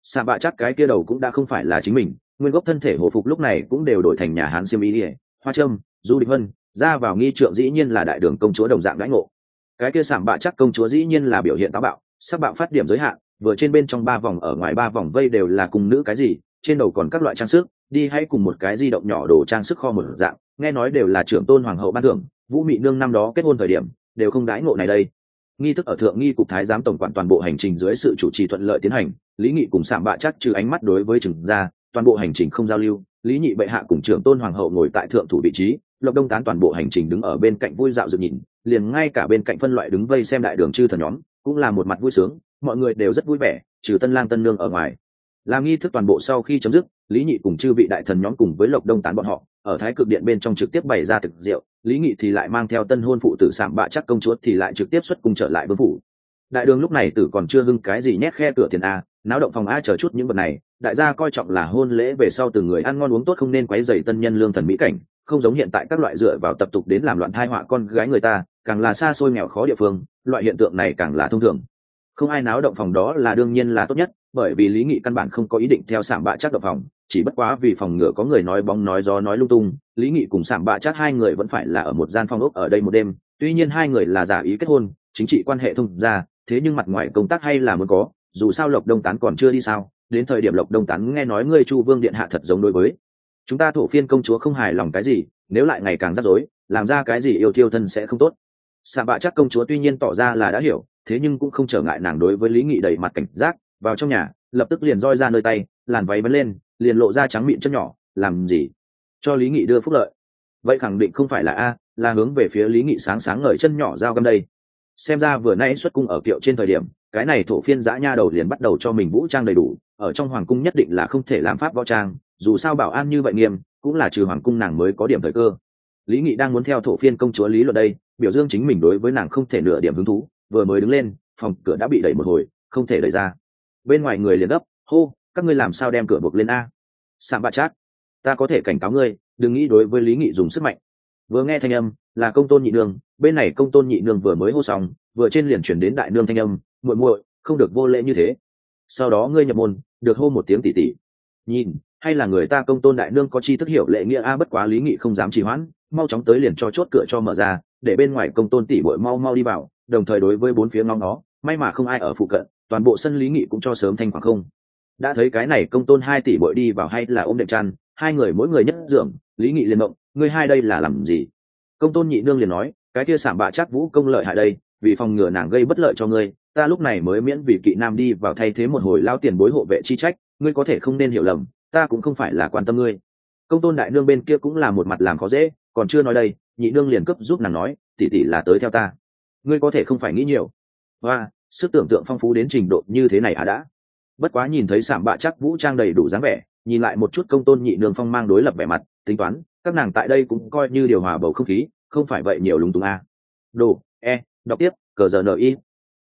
Sạ bạ chắc cái kia đầu cũng đã không phải là chính mình, nguyên gốc thân thể hồ phục lúc này cũng đều đổi thành nhà hán xiêm y, hoa trâm, du địch vân ra vào nghi trượng dĩ nhiên là đại đường công chúa đồng dạng đãi ngộ. Cái kia sạm bạ chắc công chúa dĩ nhiên là biểu hiện táo bạo, sắc bạo phát điểm giới hạn, vừa trên bên trong 3 vòng ở ngoài 3 vòng vây đều là cung nữ cái gì, trên đầu còn các loại trang sức, đi hay cùng một cái di động nhỏ đồ trang sức kho một dạng, nghe nói đều là trưởng tôn hoàng hậu ban thưởng, Vũ Mị nương năm đó kết hôn thời điểm đều không đãi ngộ này đây. Nghi thức ở thượng nghi cục thái giám tổng quản toàn bộ hành trình dưới sự chủ trì thuận lợi tiến hành, Lý Nghị cùng sạm bạ chắc trừ ánh mắt đối với Trừng gia, toàn bộ hành trình không giao lưu, Lý Nhị bệ hạ cùng trưởng tôn hoàng hậu ngồi tại thượng thủ vị trí, Lộc Đông Tán toàn bộ hành trình đứng ở bên cạnh vui dạo dự nhìn, liền ngay cả bên cạnh phân loại đứng vây xem đại đường chư thần nhóm cũng là một mặt vui sướng, mọi người đều rất vui vẻ, trừ tân lang tân nương ở ngoài. Làm nghi thức toàn bộ sau khi chấm dứt, Lý Nhị cùng chư vị đại thần nhóm cùng với Lộc Đông Tán bọn họ ở thái cực điện bên trong trực tiếp bày ra thực rượu, Lý Nghị thì lại mang theo tân hôn phụ tử sạm bạ chắc công chúa thì lại trực tiếp xuất cung trở lại vương phủ. Đại đường lúc này tử còn chưa hưng cái gì nhét khe cửa tiền a, náo động phòng a chờ chút những vật này, đại gia coi trọng là hôn lễ về sau từng người ăn ngon uống tốt, không nên quấy rầy tân nhân lương thần mỹ cảnh, không giống hiện tại các loại dựa vào tập tục đến làm loạn thai họa con gái người ta, càng là xa xôi nghèo khó địa phương, loại hiện tượng này càng là thông thường. Không ai náo động phòng đó là đương nhiên là tốt nhất, bởi vì Lý Nghị căn bản không có ý định theo sạm bạ chắc động phòng, chỉ bất quá vì phòng ngừa có người nói bóng nói gió nói lung tung, Lý Nghị cùng sạm bạ chắc hai người vẫn phải là ở một gian phòng ốc ở đây một đêm, tuy nhiên hai người là giả ý kết hôn, chính trị quan hệ thông ra, thế nhưng mặt ngoài công tác hay là muốn có, dù sao Lộc Đông Tán còn chưa đi sao, đến thời điểm Lộc Đông Tán nghe nói ngươi Chu Vương điện hạ thật giống đối với chúng ta thổ phiên công chúa không hài lòng cái gì, nếu lại ngày càng rắc rối, làm ra cái gì yêu thiêu thân sẽ không tốt. Sạ bạ chắc công chúa tuy nhiên tỏ ra là đã hiểu, thế nhưng cũng không trở ngại nàng đối với Lý Nghị đầy mặt cảnh giác, vào trong nhà lập tức liền roi ra nơi tay, làn váy bấn lên, liền lộ ra trắng miệng chân nhỏ, làm gì cho Lý Nghị đưa phúc lợi, vậy khẳng định không phải là a, là hướng về phía Lý Nghị sáng sáng ngời chân nhỏ dao găm đây. Xem ra vừa nãy xuất cung ở kiệu trên thời điểm, cái này thổ phiên dã nha đầu liền bắt đầu cho mình vũ trang đầy đủ, ở trong hoàng cung nhất định là không thể làm pháp võ trang, dù sao bảo an như vậy nghiêm, cũng là trừ hoàng cung nàng mới có điểm thời cơ. Lý Nghị đang muốn theo thổ phiên công chúa lý luận đây, biểu dương chính mình đối với nàng không thể nửa điểm hứng thú, vừa mới đứng lên, phòng cửa đã bị đẩy một hồi, không thể đẩy ra. Bên ngoài người liền gấp, hô, các ngươi làm sao đem cửa buộc lên a? Sạm bạ chát, ta có thể cảnh cáo ngươi, đừng nghĩ đối với Lý Nghị dùng sức mạnh. Vừa nghe thanh âm là công tôn nhị nương, bên này công tôn nhị nương vừa mới hô xong, vừa trên liền chuyển đến đại nương thanh âm, muội muội, không được vô lễ như thế. Sau đó ngươi nhập môn, được hô một tiếng tỷ tỷ. Nhìn, hay là người ta công tôn đại nương có chi thức hiểu lệ nghĩa a, bất quá Lý Nghị không dám trì hoãn, mau chóng tới liền cho chốt cửa cho mở ra, để bên ngoài công tôn tỷ muội mau mau đi vào, đồng thời đối với bốn phía ngóng nó, may mà không ai ở phụ cận, toàn bộ sân Lý Nghị cũng cho sớm thanh khoảng không. Đã thấy cái này công tôn 2 tỷ muội đi vào hay là ôm đệm chăn, hai người mỗi người nhất giường, Lý Nghị liền động, ngươi hai đây là làm gì? Công tôn nhị nương liền nói, cái kia sảm bạ chắc vũ công lợi hại đây, vì phòng ngừa nàng gây bất lợi cho ngươi, ta lúc này mới miễn vì kỵ nam đi vào thay thế một hồi lao tiền bối hộ vệ chi trách, ngươi có thể không nên hiểu lầm, ta cũng không phải là quan tâm ngươi. Công tôn đại nương bên kia cũng là một mặt làm khó dễ, còn chưa nói đây, nhị nương liền cấp giúp nàng nói, tỷ tỷ là tới theo ta, ngươi có thể không phải nghĩ nhiều. Và sức tưởng tượng phong phú đến trình độ như thế này à đã. Bất quá nhìn thấy sảm bạ chắc vũ trang đầy đủ dáng vẻ, nhìn lại một chút công tôn nhị nương phong mang đối lập vẻ mặt, tính toán các nàng tại đây cũng coi như điều hòa bầu không khí, không phải vậy nhiều lúng túng a. Đồ đọc tiếp cờ giờ ni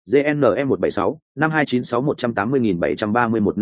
GNE 176 5296 180731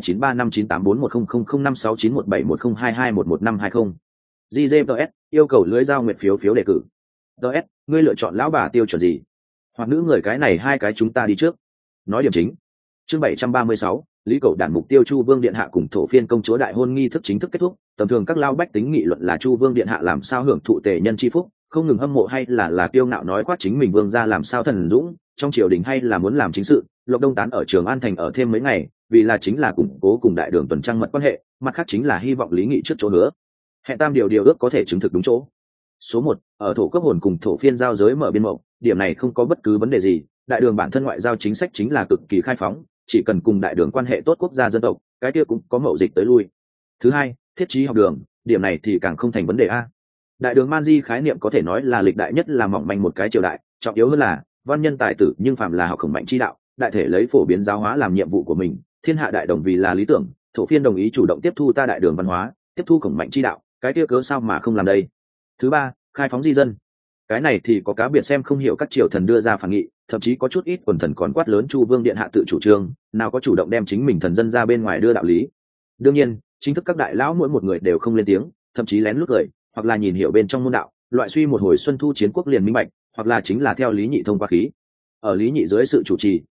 5329351532934100056917122111520. GZPS yêu cầu lưới giao nguyệt phiếu đề cử. DS, ngươi lựa chọn lão bà tiêu chuẩn gì? Hoặc nữ người cái này hai cái chúng ta đi trước. Nói điểm chính. Chương 736, Lý Cẩu Đản mục tiêu Chu Vương điện hạ cùng thổ phiên công chúa đại hôn nghi thức chính thức kết thúc, tầm thường các lao bách tính nghị luận là Chu Vương điện hạ làm sao hưởng thụ tề nhân chi phúc, không ngừng hâm mộ hay là kiêu ngạo nói quát chính mình vương gia làm sao thần dũng, trong triều đình hay là muốn làm chính sự. Lộc Đông Tán ở Trường An thành ở thêm mấy ngày, vì là chính là củng cố cùng đại đường tuần trăng mật quan hệ, mặt khác chính là hy vọng Lý Nghị trước chỗ hứa hẹn tam điều ước có thể chứng thực đúng chỗ. Số 1, ở thổ cấp hồn cùng thổ phiên giao giới mở biên mậu, điểm này không có bất cứ vấn đề gì, đại đường bản thân ngoại giao chính sách chính là cực kỳ khai phóng, chỉ cần cùng đại đường quan hệ tốt quốc gia dân tộc, cái kia cũng có mậu dịch tới lui. Thứ hai, thiết trí học đường, điểm này thì càng không thành vấn đề a. Đại đường man di khái niệm có thể nói là lịch đại nhất là mỏng manh một cái triều đại, trọng yếu hơn là văn nhân tài tử nhưng phạm là học khổng mạnh chi đạo, đại thể lấy phổ biến giáo hóa làm nhiệm vụ của mình, thiên hạ đại đồng vì là lý tưởng, thổ phiên đồng ý chủ động tiếp thu ta đại đường văn hóa, tiếp thu khổng mạnh chi đạo, cái kia cớ sao mà không làm đây. Thứ ba, khai phóng di dân, cái này thì có cá biệt xem không hiểu các triều thần đưa ra phản nghị, thậm chí có chút ít quần thần còn quát lớn Chu Vương điện hạ tự chủ trương, nào có chủ động đem chính mình thần dân ra bên ngoài đưa đạo lý. Đương nhiên chính thức các đại lão mỗi một người đều không lên tiếng, thậm chí lén lút cười, hoặc là nhìn hiểu bên trong môn đạo, loại suy một hồi xuân thu chiến quốc liền minh bạch, hoặc là chính là theo Lý Nhị thông qua khí. Ở Lý Nhị dưới sự chủ trì,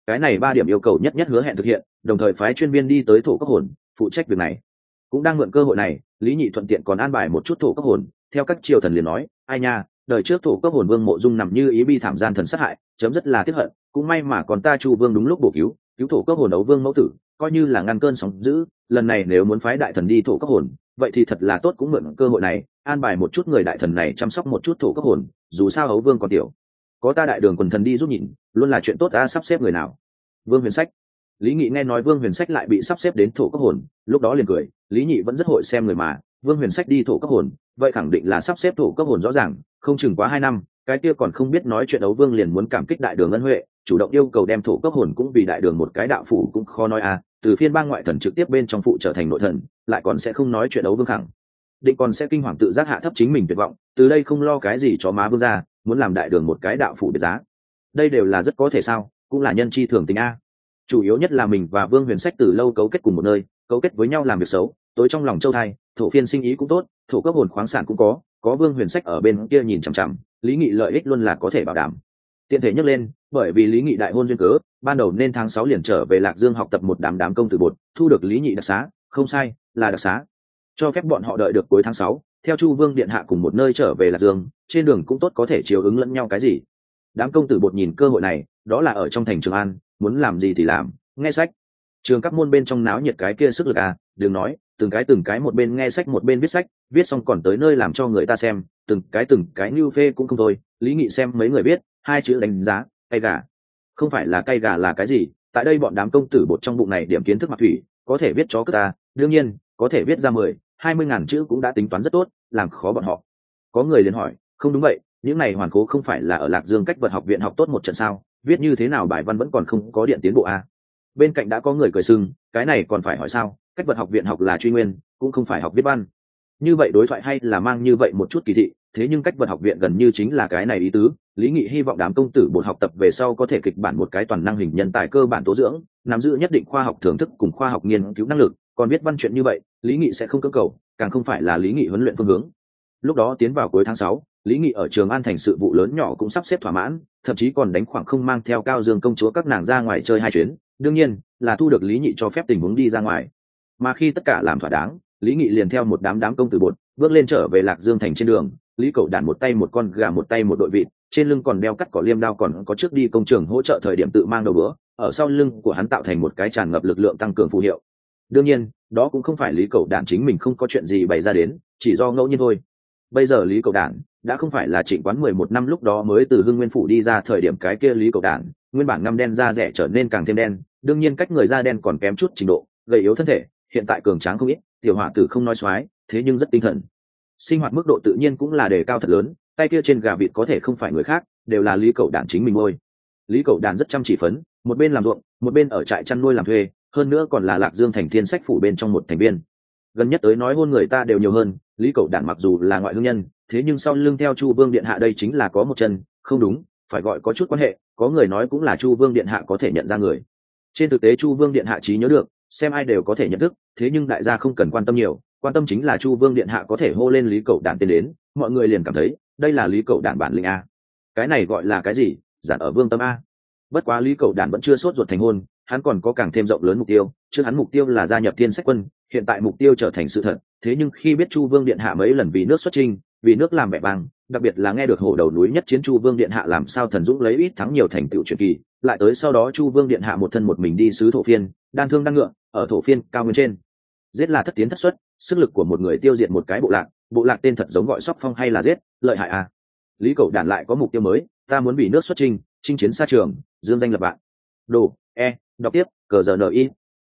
cái này 3 điểm yêu cầu nhất nhất hứa hẹn thực hiện, đồng thời phái chuyên viên đi tới thổ cấp hồn phụ trách việc này. Cũng đang mượn cơ hội này, Lý Nhị thuận tiện còn an bài một chút thổ cấp hồn, theo các triều thần liền nói, ai nha, đời trước thổ cấp hồn vương Mộ Dung nằm như ý bi thảm gian thần sát hại, chấm rất là tiếc hận, cũng may mà còn ta Chu vương đúng lúc bổ cứu thổ cấp hồn ấu vương mẫu tử, coi như là ngăn cơn sóng dữ. Lần này nếu muốn phái đại thần đi thổ cấp hồn, vậy thì thật là tốt, cũng mượn cơ hội này an bài một chút người đại thần này chăm sóc một chút thổ cấp hồn, dù sao ấu vương còn tiểu, có ta đại đường quần thần đi giúp nhìn, luôn là chuyện tốt. Ta sắp xếp người nào? Vương Huyền Sách. Lý Nghị nghe nói Vương Huyền Sách lại bị sắp xếp đến thổ cấp hồn, lúc đó liền cười, Lý Nghị vẫn rất hội xem người mà, Vương Huyền Sách đi thổ cấp hồn, vậy khẳng định là sắp xếp thổ cấp hồn rõ ràng, không chừng quá 2 năm, cái kia còn không biết nói chuyện ấu vương liền muốn cảm kích đại đường ân huệ, chủ động yêu cầu đem thổ cấp hồn cũng vì đại đường một cái đạo phủ cũng khó nói à, từ phiên bang ngoại thần trực tiếp bên trong phụ trở thành nội thần, lại còn sẽ không nói chuyện ấu vương khẳng định còn sẽ kinh hoàng tự giác hạ thấp chính mình tuyệt vọng, từ đây không lo cái gì cho má vương ra, muốn làm đại đường một cái đạo phủ biệt giá. Đây đều là rất có thể sao, cũng là nhân chi thường tình a. Chủ yếu nhất là mình và Vương Huyền Sách từ lâu cấu kết cùng một nơi, cấu kết với nhau làm việc xấu, tối trong lòng châu thai, thổ phiên sinh ý cũng tốt, thổ cấp hồn khoáng sản cũng có Vương Huyền Sách ở bên kia nhìn chằm chằm, Lý Nghị lợi ích luôn là có thể bảo đảm. Tiện thể nhắc lên, bởi vì Lý Nghị đại hôn duyên cớ, ban đầu nên tháng 6 liền trở về Lạc Dương học tập một đám công tử bột, thu được Lý Nghị đặc xá, không sai, là đặc xá, cho phép bọn họ đợi được cuối tháng 6, theo Chu Vương điện hạ cùng một nơi trở về Lạc Dương, trên đường cũng tốt có thể chiếu ứng lẫn nhau cái gì. Đám công tử bột nhìn cơ hội này, đó là ở trong thành Trường An, muốn làm gì thì làm, nghe sách. Trường các môn bên trong náo nhiệt cái kia sức lực à, đừng nói, từng cái một bên nghe sách một bên viết sách, viết xong còn tới nơi làm cho người ta xem, từng cái như phê cũng không thôi. Lý Nghị xem mấy người viết, 2 chữ đánh giá, cay gà. Không phải là cay gà là cái gì, tại đây bọn đám công tử bột trong bụng này điểm kiến thức mặc thủy, có thể viết chó cất ta, đương nhiên, có thể viết ra 10-20 ngàn chữ cũng đã tính toán rất tốt, làm khó bọn họ. Có người liền hỏi, không đúng vậy, những này hoàn cố không phải là ở Lạc Dương Cách Vật học viện học tốt một trận sao, viết như thế nào bài văn vẫn còn không có điện tiến bộ à? Bên cạnh đã có người cười sưng, cái này còn phải hỏi sao, Cách Vật học viện học là truy nguyên, cũng không phải học viết văn. Như vậy đối thoại hay là mang như vậy một chút kỳ thị, thế nhưng Cách Vật học viện gần như chính là cái này ý tứ. Lý Nghị hy vọng đám công tử bột học tập về sau có thể kịch bản một cái toàn năng hình nhân tài cơ bản tố dưỡng, nắm giữ nhất định khoa học thưởng thức cùng khoa học nghiên cứu năng lực, còn viết văn chuyện như vậy, Lý Nghị sẽ không cưỡng cầu, càng không phải là Lý Nghị huấn luyện phương hướng. Lúc đó tiến vào cuối tháng 6, Lý Nghị ở Trường An thành sự vụ lớn nhỏ cũng sắp xếp thỏa mãn, thậm chí còn đánh khoảng không mang theo Cao Dương công chúa các nàng ra ngoài chơi 2 chuyến, đương nhiên là thu được Lý Nghị cho phép tình huống đi ra ngoài. Mà khi tất cả làm thỏa đáng, Lý Nghị liền theo một đám công tử bột bước lên trở về Lạc Dương thành. Trên đường, Lý Cẩu Đản một tay một con gà một tay một đội vịt, trên lưng còn đeo cắt cỏ liêm đao, còn có trước đi công trường hỗ trợ thời điểm tự mang đầu bữa, ở sau lưng của hắn tạo thành một cái tràn ngập lực lượng tăng cường phù hiệu. Đương nhiên, đó cũng không phải Lý Cẩu Đản chính mình không có chuyện gì bày ra đến, chỉ do ngẫu nhiên thôi. Bây giờ Lý Cẩu Đản đã không phải là Trịnh Quán 11 năm lúc đó mới từ Hưng Nguyên phủ đi ra thời điểm cái kia Lý Cẩu Đản, nguyên bản ngăm đen da rẻ trở nên càng thêm đen, đương nhiên cách người da đen còn kém chút trình độ, gầy yếu thân thể, hiện tại cường tráng không ít, tiểu hỏa tử không nói xoái, thế nhưng rất tinh thần. Sinh hoạt mức độ tự nhiên cũng là đề cao thật lớn, tay kia trên gà vịt có thể không phải người khác, đều là Lý Cẩu Đản chính mình nuôi. Lý Cẩu Đản rất chăm chỉ phấn, một bên làm ruộng, một bên ở trại chăn nuôi làm thuê, hơn nữa còn là Lạc Dương thành Thiên Sách phủ bên trong một thành viên. Gần nhất tới nói hôn người ta đều nhiều hơn, Lý Cẩu Đản mặc dù là ngoại hương nhân, thế nhưng sau lưng theo Chu Vương điện hạ đây chính là có một chân, không đúng, phải gọi có chút quan hệ, có người nói cũng là Chu Vương điện hạ có thể nhận ra người. Trên thực tế Chu Vương điện hạ trí nhớ được, xem ai đều có thể nhận thức, thế nhưng đại gia không cần quan tâm nhiều, quan tâm chính là Chu Vương điện hạ có thể hô lên Lý Cẩu Đản tên đến, mọi người liền cảm thấy đây là Lý Cẩu Đản bản lĩnh a. Cái này gọi là cái gì? Giản ở vương tâm a. Bất quá Lý Cẩu Đản vẫn chưa sốt ruột thành hôn, hắn còn có càng thêm rộng lớn mục tiêu, trước hắn mục tiêu là gia nhập Thiên Sách quân, hiện tại mục tiêu trở thành sự thật, thế nhưng khi biết Chu Vương điện hạ mấy lần vì nước xuất chinh, vì nước làm vẻ vang, đặc biệt là nghe được hổ đầu núi nhất chiến Chu Vương điện hạ làm sao thần dũng lấy ít thắng nhiều thành tựu truyền kỳ, lại tới sau đó Chu Vương điện hạ một thân một mình đi sứ thổ phiên, đan thương đan ngựa, ở thổ phiên cao nguyên trên, giết là thất tiến thất xuất, sức lực của một người tiêu diệt một cái bộ lạc tên thật giống gọi Sóc Phong hay là giết, lợi hại à. Lý Cẩu Đản lại có mục tiêu mới, ta muốn vì nước xuất chinh, chinh chiến xa trường, dương danh lập vạn. Đồ, đọc tiếp, cờ giờ NI.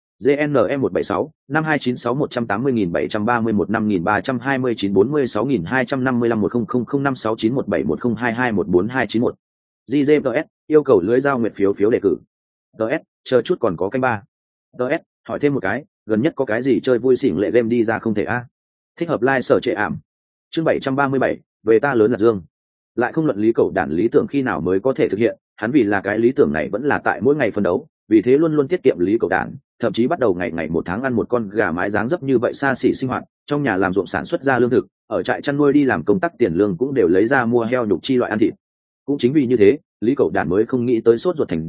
GNM 176 5296 180731 5329 46255 100569171022142291. GGPS yêu cầu lưới giao nguyệt phiếu đề cử. DS chờ chút còn có canh ba. DS hỏi thêm một cái, gần nhất có cái gì chơi vui xỉn lệ game đi ra không thể a? Thích hợp like sở trệ ảm. Chương 737, về ta lớn Lạc Dương. Lại không luận Lý Cẩu Đản lý tưởng khi nào mới có thể thực hiện, hắn vì là cái lý tưởng này vẫn là tại mỗi ngày phân đấu, vì thế luôn luôn tiết kiệm Lý Cẩu Đản, thậm chí bắt đầu ngày một tháng ăn một con gà mái dáng dấp như vậy xa xỉ sinh hoạt, trong nhà làm ruộng sản xuất ra lương thực, ở trại chăn nuôi đi làm công tác tiền lương cũng đều lấy ra mua heo nhục chi loại ăn thịt. Cũng chính vì như thế, Lý Cẩu Đản mới không nghĩ tới sốt ruột thành ra,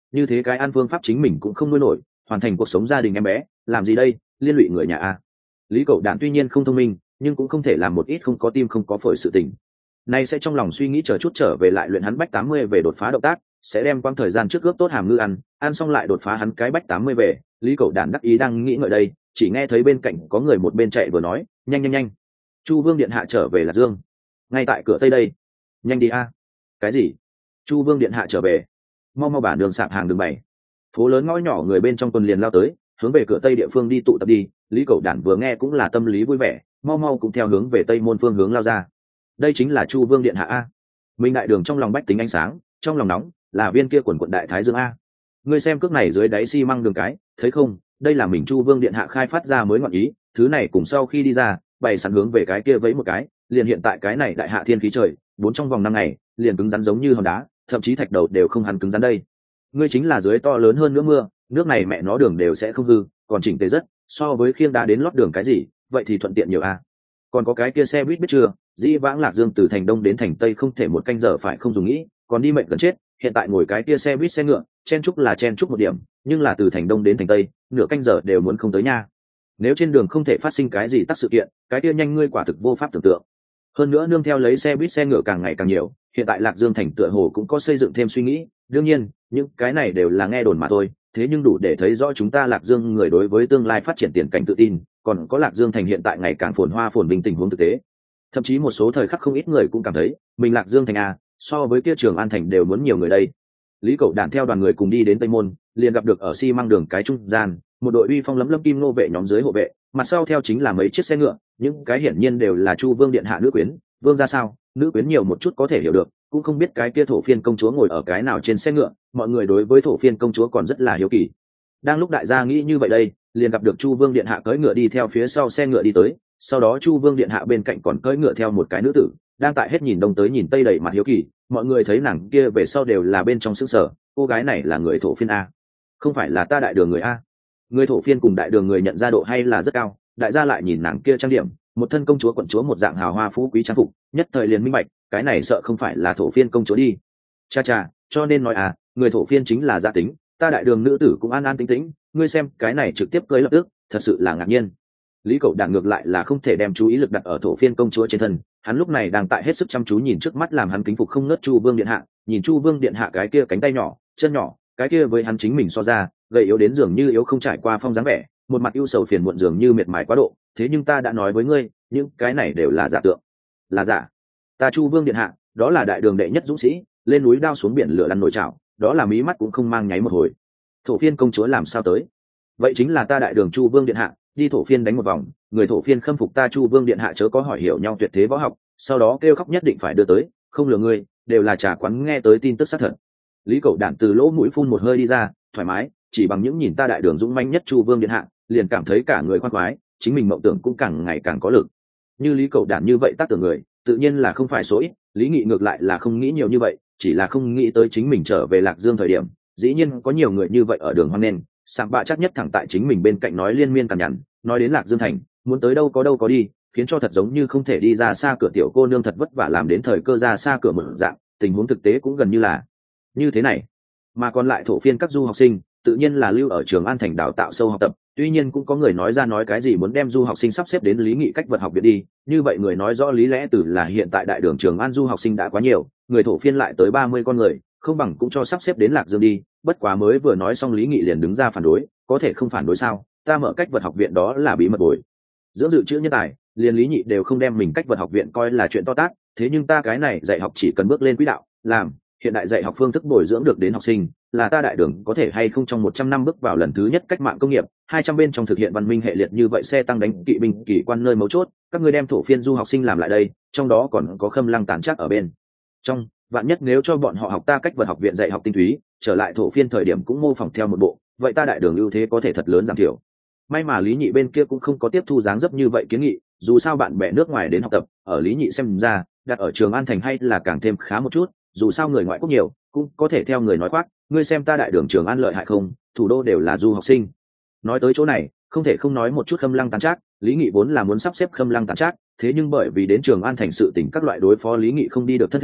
như thế cái ăn phương pháp chính mình cũng không nuôi nổi, hoàn thành cuộc sống gia đình em bé làm gì đây, liên lụy người nhà a. Lý Cẩu Đản tuy nhiên không thông minh, nhưng cũng không thể làm một ít không có tim không có phổi sự tình. Nay sẽ trong lòng suy nghĩ chờ chút trở về lại luyện hắn bách 80 về đột phá động tác, sẽ đem quãng thời gian trước ướp tốt hàm ngư ăn xong lại đột phá hắn cái bách 80 về. Lý Cẩu Đản đắc ý đang nghĩ ngợi đây, chỉ nghe thấy bên cạnh có người một bên chạy vừa nói, nhanh nhanh nhanh, Chu Vương điện hạ trở về Lạc Dương, ngay tại cửa tây đây, nhanh đi a. Cái gì? Chu Vương điện hạ trở về? Mau mau bản đường sạp hàng đường bày. Phố lớn ngõ nhỏ người bên trong tuần liền lao tới, hướng về cửa tây địa phương đi tụ tập đi. Lý Cẩu Đản vừa nghe cũng là tâm lý vui vẻ, mau mau cũng theo hướng về tây môn phương hướng lao ra. Đây chính là Chu Vương điện hạ a. Minh đại đường trong lòng bách tính ánh sáng, trong lòng nóng là viên kia quần quận đại thái dương a. Ngươi xem cước này dưới đáy xi măng đường cái, thấy không, đây là mình Chu Vương điện hạ khai phát ra mới ngọn ý, thứ này cùng sau khi đi ra bày sẵn hướng về cái kia vấy một cái, liền hiện tại cái này đại hạ thiên khí trời, bốn trong vòng 5 ngày liền cứng rắn giống như hòn đá, thậm chí thạch đầu đều không hẳn cứng rắn đây. Ngươi chính là dưới to lớn hơn nữa mưa, nước này mẹ nó đường đều sẽ không hư, còn chỉnh tề rất, so với khiêng đá đến lót đường cái gì, vậy thì thuận tiện nhiều a. Còn có cái kia xe buýt biết chưa, dĩ vãng Lạc Dương từ thành đông đến thành tây không thể một canh giờ phải không dùng nghĩ, còn đi mệnh gần chết, hiện tại ngồi cái kia xe buýt xe ngựa, chen chúc là chen chúc một điểm, nhưng là từ thành đông đến thành tây, nửa canh giờ đều muốn không tới nha. Nếu trên đường không thể phát sinh cái gì tắc sự kiện, cái kia nhanh ngươi quả thực vô pháp tưởng tượng. Hơn nữa nương theo lấy xe buýt xe ngựa càng ngày càng nhiều, hiện tại Lạc Dương thành tựa hồ cũng có xây dựng thêm suy nghĩ, đương nhiên những cái này đều là nghe đồn mà thôi, thế nhưng đủ để thấy rõ chúng ta Lạc Dương người đối với tương lai phát triển tiền cảnh tự tin, còn có Lạc Dương thành hiện tại ngày càng phồn hoa phồn vinh tình huống thực tế. Thậm chí một số thời khắc không ít người cũng cảm thấy mình Lạc Dương thành so với kia Trường An thành đều muốn nhiều người đây. Lý Cẩu Đản theo đoàn người cùng đi đến Tây Môn, liền gặp được ở xi măng đường cái trung gian một đội uy phong lấm lấm kim nô vệ nhóm dưới hộ vệ, mặt sau theo chính là mấy chiếc xe ngựa, những cái hiển nhiên đều là Chu Vương điện hạ nữ quyến. Vương ra sao, nữ quyến nhiều một chút có thể hiểu được, cũng không biết cái kia thổ phiên công chúa ngồi ở cái nào trên xe ngựa, mọi người đối với thổ phiên công chúa còn rất là hiếu kỳ. Đang lúc đại gia nghĩ như vậy đây, liền gặp được Chu Vương điện hạ cưỡi ngựa đi theo phía sau xe ngựa đi tới, sau đó Chu Vương điện hạ bên cạnh còn cưỡi ngựa theo một cái nữ tử, đang tại hết nhìn đông tới nhìn tây đầy mặt hiếu kỳ. Mọi người thấy nàng kia về sau đều là bên trong sững sờ, cô gái này là người thổ phiên a, không phải là ta đại đường người a. Người thổ phiên cùng đại đường người nhận ra độ hay là rất cao, đại gia lại nhìn nàng kia trang điểm, một thân công chúa quận chúa một dạng hào hoa phú quý trang phục, nhất thời liền minh bạch, cái này sợ không phải là thổ phiên công chúa đi. Cha cha, cho nên nói người thổ phiên chính là gia tính, ta đại đường nữ tử cũng an an tĩnh tĩnh, ngươi xem cái này trực tiếp cưới lập tức, thật sự là ngạc nhiên. Lý Cẩu Đản ngược lại là không thể đem chú ý lực đặt ở thổ phiên công chúa trên thân, hắn lúc này đang tại hết sức chăm chú nhìn trước mắt làm hắn kính phục không ngớt Chu Vương điện hạ, nhìn Chu Vương điện hạ cái kia cánh tay nhỏ, chân nhỏ, cái kia với hắn chính mình so ra, gầy yếu đến dường như yếu không trải qua phong dáng vẻ, một mặt ưu sầu phiền muộn dường như miệt mài quá độ. Thế nhưng ta đã nói với ngươi, những cái này đều là giả tượng, là giả. Ta Chu Vương điện hạ, đó là đại đường đệ nhất dũng sĩ, lên núi đao xuống biển lửa lăn nồi chảo, đó là mí mắt cũng không mang nháy một hồi. Thổ phiên công chúa làm sao tới? Vậy chính là ta đại đường Chu Vương điện hạ, đi thổ phiên đánh một vòng, người thổ phiên khâm phục ta Chu Vương điện hạ chớ có hỏi hiểu nhau tuyệt thế võ học, sau đó kêu khóc nhất định phải đưa tới, không lừa ngươi, đều là trà quán nghe tới tin tức xác thật. Lý Cẩu Đản từ lỗ mũi phun một hơi đi ra, thoải mái, chỉ bằng những nhìn ta đại đường dũng mãnh nhất Chu Vương điện hạ, liền cảm thấy cả người khoan khoái, chính mình mộng tưởng cũng càng ngày càng có lực. Như Lý Cẩu Đản như vậy tác tưởng người, tự nhiên là không phải số ít. Lý Nghị ngược lại là không nghĩ nhiều như vậy, chỉ là không nghĩ tới chính mình trở về Lạc Dương thời điểm, dĩ nhiên có nhiều người như vậy ở đường hoang nên, sảng bạ chắc nhất thẳng tại chính mình bên cạnh nói liên miên cằn nhằn, nói đến Lạc Dương thành, muốn tới đâu có đi, khiến cho thật giống như không thể đi ra xa cửa tiểu cô nương thật vất vả làm đến thời cơ ra xa cửa một dạng, tình huống thực tế cũng gần như là như thế này. Mà còn lại thổ phiên các du học sinh, tự nhiên là lưu ở Trường An thành đào tạo sâu học tập, tuy nhiên cũng có người nói ra nói cái gì muốn đem du học sinh sắp xếp đến Lý Nghị cách vật học viện đi, như vậy người nói rõ lý lẽ từ là hiện tại đại đường Trường An du học sinh đã quá nhiều, người thổ phiên lại tới 30 con người, không bằng cũng cho sắp xếp đến Lạc Dương đi. Bất quá mới vừa nói xong Lý Nghị liền đứng ra phản đối, có thể không phản đối sao, ta mở cách vật học viện đó là bí mật bồi dưỡng dự trữ nhân tài, liền Lý Nhị đều không đem mình cách vật học viện coi là chuyện to tát, thế nhưng ta cái này dạy học chỉ cần bước lên quỹ đạo làm hiện đại dạy học phương thức bồi dưỡng được đến học sinh, là ta đại đường có thể hay không trong 100 năm bước vào lần thứ nhất cách mạng công nghiệp 200 bên trong thực hiện văn minh hệ liệt như vậy, xe tăng đánh kỵ binh kỳ quan nơi mấu chốt, các ngươi đem thổ phiên du học sinh làm lại đây, trong đó còn có Khâm Lăng tán chắc ở bên trong, vạn nhất nếu cho bọn họ học ta cách vật học viện dạy học tinh túy, trở lại thổ phiên thời điểm cũng mô phỏng theo một bộ, vậy ta đại đường ưu thế có thể thật lớn giảm thiểu. May mà Lý Nhị bên kia cũng không có tiếp thu dáng dấp như vậy kiến nghị, dù sao bạn bè nước ngoài đến học tập, ở Lý Nhị xem ra đặt ở Trường An thành hay là càng thêm khá một chút, dù sao người ngoại quốc nhiều, cũng có thể theo người nói khoác, ngươi xem ta đại đường Trường An lợi hại không, thủ đô đều là du học sinh. Nói tới chỗ này, không thể không nói một chút Khâm Lăng tán trác, Lý Nghị vốn là muốn sắp xếp Khâm Lăng tán trác, thế nhưng bởi vì đến Trường An thành sự tình các loại đối phó Lý Nghị không đi được thân thể,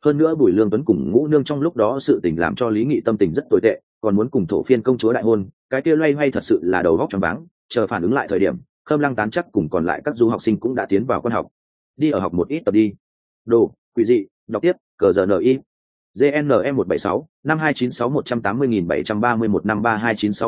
hơn nữa Bùi Lương Tuấn cùng Ngũ Nương trong lúc đó sự tình làm cho Lý Nghị tâm tình rất tồi tệ, còn muốn cùng thổ phiên công chúa đại hôn, cái kia loay hoay thật sự là đầu óc choáng váng. Chờ phản ứng lại thời điểm, Khâm Lăng Tán chắc cùng còn lại các du học sinh cũng đã tiến vào quan học. Đi ở học một ít tập đi. Đồ, quỷ dị, đọc tiếp, cờ giờ NI. GNE 176 5296 180731 53296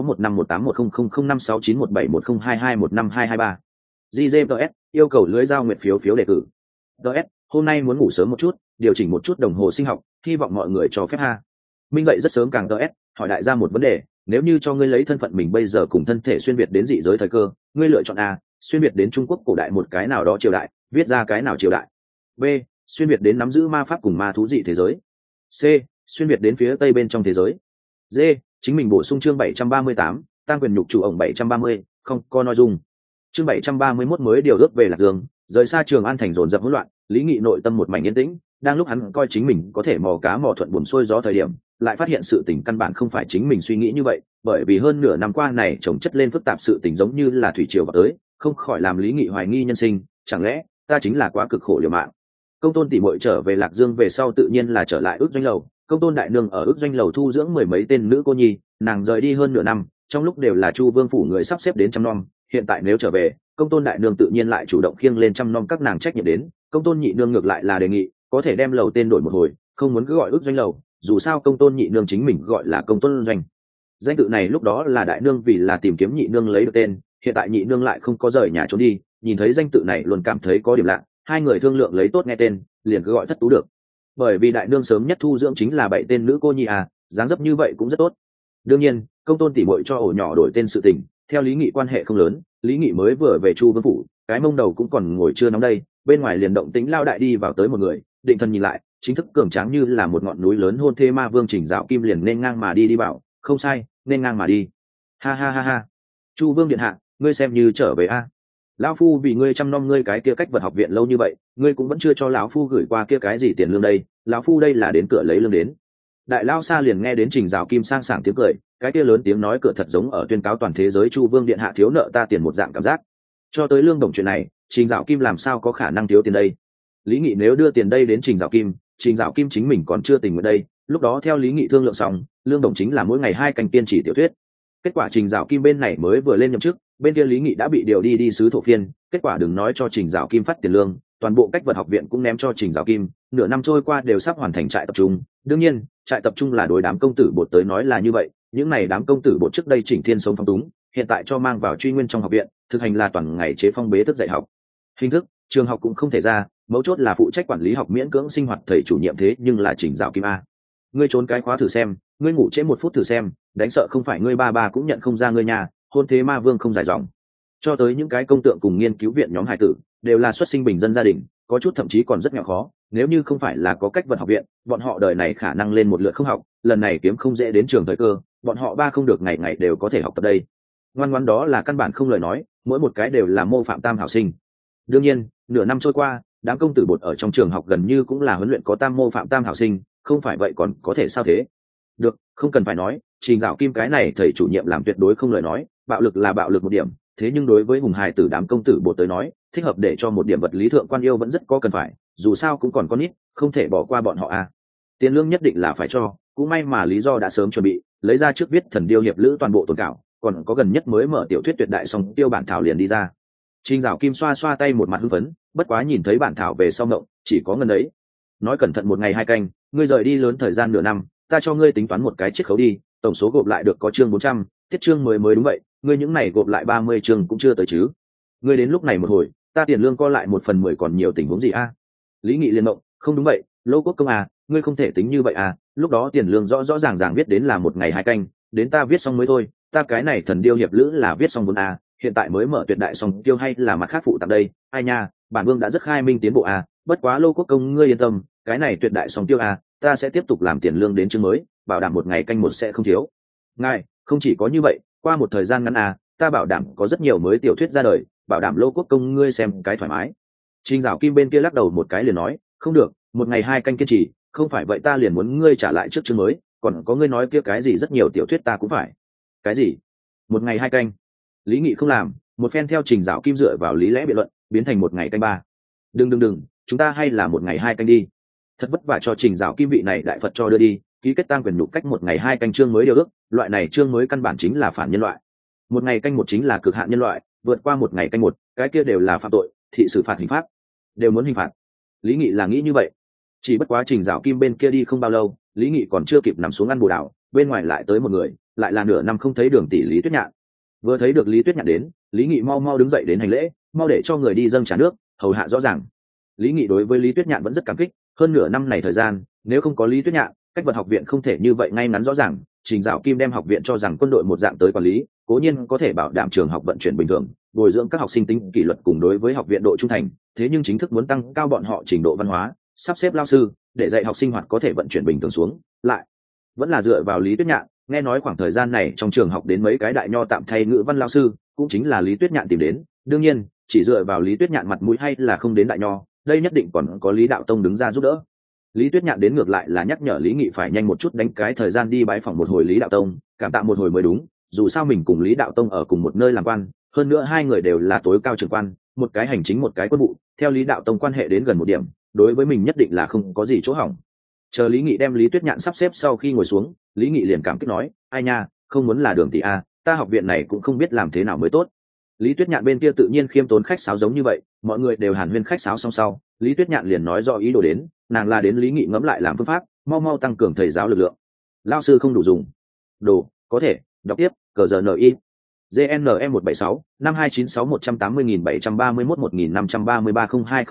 151515186917022102223. GGTS yêu cầu lưới giao nguyện phiếu đề cử. DS, hôm nay muốn ngủ sớm một chút, điều chỉnh một chút đồng hồ sinh học, hy vọng mọi người cho phép ha. Minh dậy rất sớm càng DS, hỏi đại gia một vấn đề, nếu như cho ngươi lấy thân phận mình bây giờ cùng thân thể xuyên việt đến dị giới thời cơ, ngươi lựa chọn A, xuyên việt đến Trung Quốc cổ đại một cái nào đó triều đại, viết ra cái nào triều đại. B, xuyên việt đến nắm giữ ma pháp cùng ma thú dị thế giới. C, xuyên việt đến phía tây bên trong thế giới. D, chính mình bổ sung chương 738, tăng quyền nhục chủ ổng 730, không có nội dung. Chương 731 mới điều ước về Lạc Dương, rời xa Trường An thành dồn dập hỗn loạn, Lý Nghị nội tâm một mảnh yên tĩnh, đang lúc hắn coi chính mình có thể mò cá mò thuận buồm xuôi gió thời điểm, lại phát hiện sự tình căn bản không phải chính mình suy nghĩ như vậy, bởi vì hơn nửa năm qua này chồng chất lên phức tạp sự tình giống như là thủy triều vào tới, không khỏi làm Lý Nghị hoài nghi nhân sinh, chẳng lẽ ta chính là quá cực khổ liều mạng. Công tôn tỷ muội trở về Lạc Dương về sau tự nhiên là trở lại ước doanh lầu, công tôn đại nương ở ước doanh lầu thu dưỡng mười mấy tên nữ cô nhi, nàng rời đi hơn nửa năm, trong lúc đều là Chu Vương phủ người sắp xếp đến chăm nom, hiện tại nếu trở về, công tôn đại nương tự nhiên lại chủ động khiêng lên chăm nom các nàng trách nhiệm đến, công tôn nhị nương ngược lại là đề nghị có thể đem lầu tên đổi một hồi, không muốn cứ gọi ước doanh lầu, dù sao công tôn nhị nương chính mình gọi là công tôn doanh. Danh tự này lúc đó là đại nương vì là tìm kiếm nhị nương lấy được tên, hiện tại nhị nương lại không có rời nhà trốn đi, nhìn thấy danh tự này luôn cảm thấy có điểm lạ, hai người thương lượng lấy tốt nghe tên, liền cứ gọi Thất Tú được. Bởi vì đại nương sớm nhất thu dưỡng chính là 7 tên nữ cô nhi à, dáng dấp như vậy cũng rất tốt. Đương nhiên, công tôn tỷ muội cho ổ nhỏ đổi tên sự tình, theo Lý Nghị quan hệ không lớn, Lý Nghị mới vừa về Chu Vương phủ, cái mông đầu cũng còn ngồi chưa nóng đây, bên ngoài liền động tĩnh lao đại đi vào tới một người, định thần nhìn lại, chính thức cường tráng như là một ngọn núi lớn hôn thê ma vương Trình Dạo Kim liền nên ngang mà đi bảo, không sai, nên ngang mà đi. Ha ha ha ha. Chu Vương điện hạ, ngươi xem như trở về a. Lão phu vì ngươi chăm nom ngươi cái kia cách vật học viện lâu như vậy, ngươi cũng vẫn chưa cho lão phu gửi qua kia cái gì tiền lương đây, lão phu đây là đến cửa lấy lương đến. Đại lao xa liền nghe đến Trình Dạo Kim sang sảng tiếng cười, cái kia lớn tiếng nói cửa thật giống ở tuyên cáo toàn thế giới Chu Vương điện hạ thiếu nợ ta tiền một dạng cảm giác. Cho tới lương đồng chuyện này, Trình Dạo Kim làm sao có khả năng thiếu tiền đây? Lý Nghị nếu đưa tiền đây đến Trình Dạo Kim chính mình còn chưa tình nguyện đây, lúc đó theo Lý Nghị thương lượng xong, lương đồng chính là mỗi ngày 2 canh tiên chỉ tiểu thuyết. Kết quả Trình Dạo Kim bên này mới vừa lên nhậm chức, bên kia Lý Nghị đã bị điều đi sứ thổ phiên, kết quả đừng nói cho Trình Dạo Kim phát tiền lương, toàn bộ cách vật học viện cũng ném cho Trình Dạo Kim, nửa năm trôi qua đều sắp hoàn thành trại tập trung. Đương nhiên, trại tập trung là đối đám công tử bột tới nói là như vậy, những này đám công tử bột trước đây chỉnh thiên sống phong túng, hiện tại cho mang vào truy nguyên trong học viện, thực hành là toàn ngày chế phong bế thức dạy học. Hình thức, trường học cũng không thể ra, mấu chốt là phụ trách quản lý học miễn cưỡng sinh hoạt thầy chủ nhiệm thế nhưng là Trình Dạo Kim a. Ngươi trốn cái khóa thử xem, ngươi ngủ trễ 1 phút thử xem, đánh sợ không phải ngươi ba cũng nhận không ra ngươi nhà, hôn thế ma vương không dài dòng. Cho tới những cái công tượng cùng nghiên cứu viện nhóm hải tử, đều là xuất sinh bình dân gia đình, có chút thậm chí còn rất nghèo khó, nếu như không phải là có cách vật học viện, bọn họ đời này khả năng lên một lượt không học, lần này kiếm không dễ đến trường thời cơ, bọn họ ba không được ngày ngày đều có thể học tập đây. Ngoan ngoãn đó là căn bản không lời nói, mỗi một cái đều là mô phạm tam hảo sinh. Đương nhiên, nửa năm trôi qua, đám công tử bột ở trong trường học gần như cũng là huấn luyện có tam mô phạm tam hảo sinh, không phải vậy còn có thể sao thế? Được, không cần phải nói, Trình Dạo Kim cái này thầy chủ nhiệm làm tuyệt đối không lời nói, bạo lực là bạo lực một điểm, thế nhưng đối với hùng hài tử đám công tử bột tới nói, thích hợp để cho một điểm vật lý thượng quan yêu vẫn rất có cần phải, dù sao cũng còn con nít, không thể bỏ qua bọn họ à. Tiền lương nhất định là phải cho, cũng may mà lý do đã sớm chuẩn bị, lấy ra trước viết Thần Điêu hiệp lữ toàn bộ tồn cảo, còn có gần nhất mới mở tiểu thuyết tuyệt đại song tiêu bản thảo liền đi ra. Trình Dạo Kim xoa xoa tay một mặt hưng phấn, bất quá nhìn thấy bản thảo về sau ngộng, chỉ có ngần ấy. Nói cẩn thận 1 ngày 2 canh, ngươi rời đi lớn thời gian nửa năm, ta cho ngươi tính toán một cái chiết khấu đi, tổng số gộp lại được có chương 400, tiết chương mới đúng vậy, ngươi những này gộp lại 30 chương cũng chưa tới chứ. Ngươi đến lúc này một hồi, ta tiền lương co lại 1/10 còn nhiều tình huống gì a? Lý Nghị liền động, không đúng vậy, Lô Quốc công à, ngươi không thể tính như vậy à, lúc đó tiền lương rõ rõ ràng viết đến là 1 ngày 2 canh, đến ta viết xong mới thôi, ta cái này Thần Điêu hiệp lữ là viết xong 4 a, hiện tại mới mở tuyệt đại song tiêu hay là mặt khác phụ tặng đây, ai nha, bản vương đã rất khai minh tiến bộ a, bất quá Lô Quốc công ngươi yên tâm, cái này tuyệt đại song tiêu a, ta sẽ tiếp tục làm tiền lương đến chương mới, bảo đảm 1 ngày canh một sẽ không thiếu. Ngài, không chỉ có như vậy, qua một thời gian ngắn a, ta bảo đảm có rất nhiều mới tiểu thuyết ra đời, bảo đảm Lô Quốc công ngươi xem cái thoải mái. Trình Dạo Kim bên kia lắc đầu một cái liền nói, không được, 1 ngày 2 canh kiên trì, không phải vậy ta liền muốn ngươi trả lại trước chương mới, còn có ngươi nói kia cái gì rất nhiều tiểu thuyết ta cũng phải. Cái gì? 1 ngày 2 canh? Lý Nghị không làm, một phen theo Trình Dạo Kim dựa vào lý lẽ biện luận, biến thành 1 ngày canh 3. Đừng, chúng ta hay là 1 ngày 2 canh đi. Thật vất vả cho Trình Dạo Kim vị này đại Phật cho đưa đi, ký kết tang quyền nhục cách một ngày 2 canh chương mới điều ước, loại này chương mới căn bản chính là phản nhân loại. Một ngày canh một chính là cực hạn nhân loại, vượt qua một ngày canh một, cái kia đều là phạm tội, thị xử phạt hình pháp, đều muốn hình phạt. Lý Nghị là nghĩ như vậy. Chỉ bất quá Trình Dạo Kim bên kia đi không bao lâu, Lý Nghị còn chưa kịp nằm xuống ăn bồ đào, bên ngoài lại tới một người, lại là nửa năm không thấy Đường tỷ Lý Tuyết Nhạn. Vừa thấy được Lý Tuyết Nhạn đến, Lý Nghị mau mau đứng dậy đến hành lễ, mau để cho người đi dâng trà nước, hầu hạ rõ ràng. Lý Nghị đối với Lý Tuyết Nhạn vẫn rất cảm kích, hơn nửa năm này thời gian, nếu không có Lý Tuyết Nhạn, cách vật học viện không thể như vậy ngay ngắn rõ ràng. Trình Dạo Kim đem học viện cho rằng quân đội một dạng tới quản lý, cố nhiên có thể bảo đảm trường học vận chuyển bình thường, bồi dưỡng các học sinh tính kỷ luật cùng đối với học viện độ trung thành, thế nhưng chính thức muốn tăng cao bọn họ trình độ văn hóa, sắp xếp lao sư để dạy học sinh hoạt có thể vận chuyển bình thường xuống, lại vẫn là dựa vào Lý Tuyết Nhạn. Nghe nói khoảng thời gian này trong trường học đến mấy cái đại nho tạm thay ngữ văn lao sư, cũng chính là Lý Tuyết Nhạn tìm đến. Đương nhiên, chỉ dựa vào Lý Tuyết Nhạn mặt mũi hay là không đến đại nho, đây nhất định còn có Lý Đạo Tông đứng ra giúp đỡ. Lý Tuyết Nhạn đến ngược lại là nhắc nhở Lý Nghị phải nhanh một chút đánh cái thời gian đi bái phỏng một hồi Lý Đạo Tông, cảm tạ một hồi mới đúng, dù sao mình cùng Lý Đạo Tông ở cùng một nơi làm quan, hơn nữa hai người đều là tối cao trưởng quan, một cái hành chính một cái quân vụ, theo Lý Đạo Tông quan hệ đến gần một điểm, đối với mình nhất định là không có gì chỗ hỏng. Chờ Lý Nghị đem Lý Tuyết Nhạn sắp xếp sau khi ngồi xuống, Lý Nghị liền cảm kích nói, ai nha, không muốn là Đường tỷ a, ta học viện này cũng không biết làm thế nào mới tốt. Lý Tuyết Nhạn bên kia tự nhiên khiêm tốn khách sáo giống như vậy, mọi người đều hàn huyên khách sáo xong sau, Lý Tuyết Nhạn liền nói rõ ý đồ đến, nàng là đến Lý Nghị ngẫm lại làm phương pháp, mau mau tăng cường thầy giáo lực lượng. Lao sư không đủ dùng. Đồ, có thể, đọc tiếp, cờ giờ NI. GNM 176 5296 180731 1533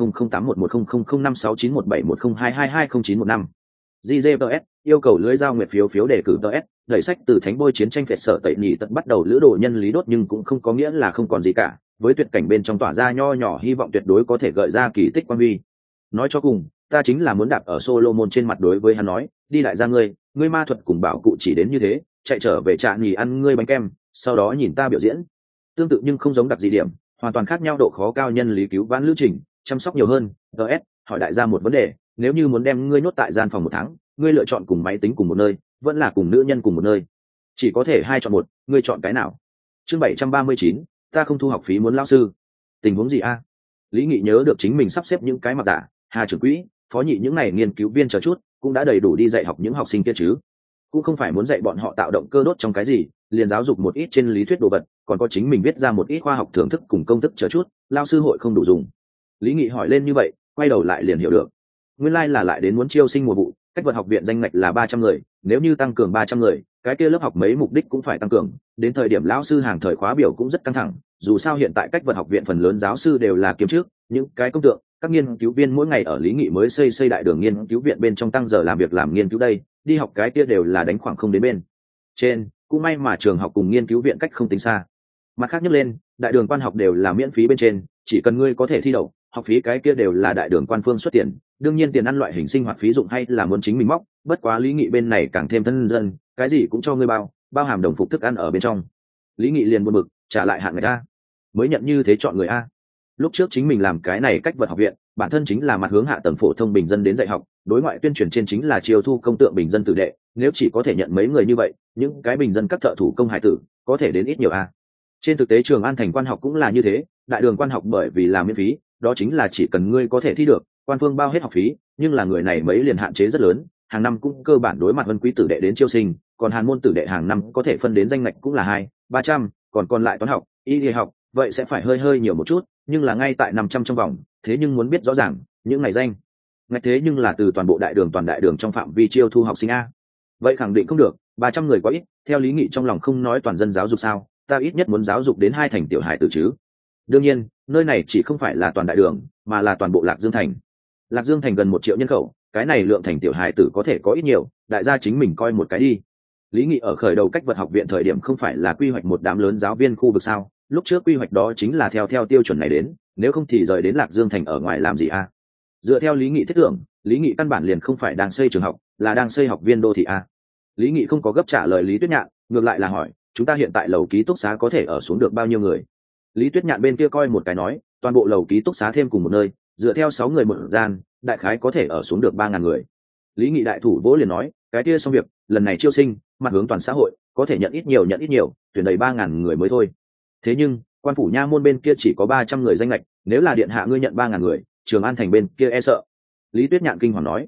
020081100569171022220915. GJPS yêu cầu lưới giao nguyệt phiếu đề cử TS, đẩy sách từ thánh bôi chiến tranh phệt sở tẩy nhị tận bắt đầu lữ đồ nhân lý đốt, nhưng cũng không có nghĩa là không còn gì cả, với tuyệt cảnh bên trong tỏa ra nho nhỏ hy vọng tuyệt đối có thể gợi ra kỳ tích quan huy. Nói cho cùng, ta chính là muốn đạp ở Solomon trên mặt. Đối với hắn nói, đi lại ra ngươi ma thuật cùng bảo cụ chỉ đến như thế, chạy trở về trà nghỉ ăn ngươi bánh kem, sau đó nhìn ta biểu diễn. Tương tự nhưng không giống đặc gì điểm, hoàn toàn khác nhau độ khó cao nhân lý cứu vãn lữ trình, chăm sóc nhiều hơn. DS, hỏi đại gia một vấn đề, nếu như muốn đem ngươi nhốt tại gian phòng 1 tháng, ngươi lựa chọn cùng máy tính cùng một nơi, vẫn là cùng nữ nhân cùng một nơi? Chỉ có thể hai chọn một, ngươi chọn cái nào? Chương 739, ta không thu học phí muốn lao sư. Tình huống gì a? Lý Nghị nhớ được chính mình sắp xếp những cái mặt giả, Hà trưởng quỹ, phó nhị những này nghiên cứu viên chờ chút, cũng đã đầy đủ đi dạy học những học sinh kia chứ. Cũng không phải muốn dạy bọn họ tạo động cơ đốt trong cái gì, liền giáo dục một ít trên lý thuyết đồ vật, còn có chính mình viết ra một ít khoa học thưởng thức cùng công thức chờ chút, lao sư hội không đủ dùng. Lý Nghị hỏi lên như vậy, quay đầu lại liền hiểu được. Nguyên lai là lại đến muốn chiêu sinh mùa vụ, cách vật học viện danh ngạch là 300 người, nếu như tăng cường 300 người, cái kia lớp học mấy mục đích cũng phải tăng cường, đến thời điểm lão sư hàng thời khóa biểu cũng rất căng thẳng, dù sao hiện tại cách vật học viện phần lớn giáo sư đều là kiếm trước, những cái công tượng, các nghiên cứu viên mỗi ngày ở Lý Nghị mới xây đại đường nghiên cứu viện bên trong tăng giờ làm việc làm nghiên cứu đây, đi học cái kia đều là đánh khoảng không đến bên trên, cũng may mà trường học cùng nghiên cứu viện cách không tính xa. Mặt khác nhất lên, đại đường quan học đều là miễn phí bên trên, chỉ cần ngươi có thể thi đậu, học phí cái kia đều là đại đường quan phương xuất tiền, đương nhiên tiền ăn loại hình sinh hoạt phí dụng hay là muốn chính mình móc, bất quá Lý Nghị bên này càng thêm thân dân, cái gì cũng cho ngươi bao hàm đồng phục thức ăn ở bên trong. Lý Nghị liền buồn bực, trả lại hạn người a, mới nhận như thế chọn người a. Lúc trước chính mình làm cái này cách vật học viện, bản thân chính là mặt hướng hạ tầng phổ thông bình dân đến dạy học, đối ngoại tuyên truyền trên chính là chiêu thu công tượng bình dân tử đệ, nếu chỉ có thể nhận mấy người như vậy, những cái bình dân các thợ thủ công hải tử có thể đến ít nhiều a. Trên thực tế Trường An thành quan học cũng là như thế, đại đường quan học bởi vì làm miễn phí, đó chính là chỉ cần ngươi có thể thi được, quan phương bao hết học phí, nhưng là người này mấy liền hạn chế rất lớn, hàng năm cũng cơ bản đối mặt vân quý tử đệ đến chiêu sinh, còn hàn môn tử đệ hàng năm có thể phân đến danh ngạch cũng là 200-300, còn lại toán học, y học, vậy sẽ phải hơi nhiều một chút, nhưng là ngay tại 500 trong vòng, thế nhưng muốn biết rõ ràng, những này danh ngạch thế nhưng là từ toàn bộ toàn đại đường trong phạm vi chiêu thu học sinh a. Vậy khẳng định không được, 300 người quá ít, theo Lý Nghị trong lòng không nói toàn dân giáo dục sao, ta ít nhất muốn giáo dục đến 2 thành tiểu hải tử chứ. Đương nhiên, nơi này chỉ không phải là toàn đại đường, mà là toàn bộ Lạc Dương thành. Lạc Dương thành gần 1 triệu nhân khẩu, cái này lượng thành tiểu hải tử có thể có ít nhiều, đại gia chính mình coi một cái đi. Lý Nghị ở khởi đầu cách vật học viện thời điểm không phải là quy hoạch một đám lớn giáo viên khu vực sao, lúc trước quy hoạch đó chính là theo tiêu chuẩn này đến, nếu không thì rời đến Lạc Dương thành ở ngoài làm gì a? Dựa theo Lý Nghị thiết tưởng, Lý Nghị căn bản liền không phải đang xây trường học, là đang xây học viên đô thị a. Lý Nghị không có gấp trả lời Lý Tuyết Nhạn, ngược lại là hỏi, chúng ta hiện tại lầu ký túc xá có thể ở xuống được bao nhiêu người? Lý Tuyết Nhạn bên kia coi một cái nói, toàn bộ lầu ký túc xá thêm cùng một nơi, dựa theo 6 người một gian, đại khái có thể ở xuống được 3.000 người. Lý Nghị đại thủ vỗ liền nói, cái kia xong việc, lần này chiêu sinh, mặt hướng toàn xã hội, có thể nhận ít nhiều, tuyển đầy 3.000 người mới thôi. Thế nhưng, quan phủ nha môn bên kia chỉ có 300 người danh lệch, nếu là điện hạ ngươi nhận 3.000 người, Trường An thành bên kia e sợ. Lý Tuyết Nhạn kinh hoàng nói,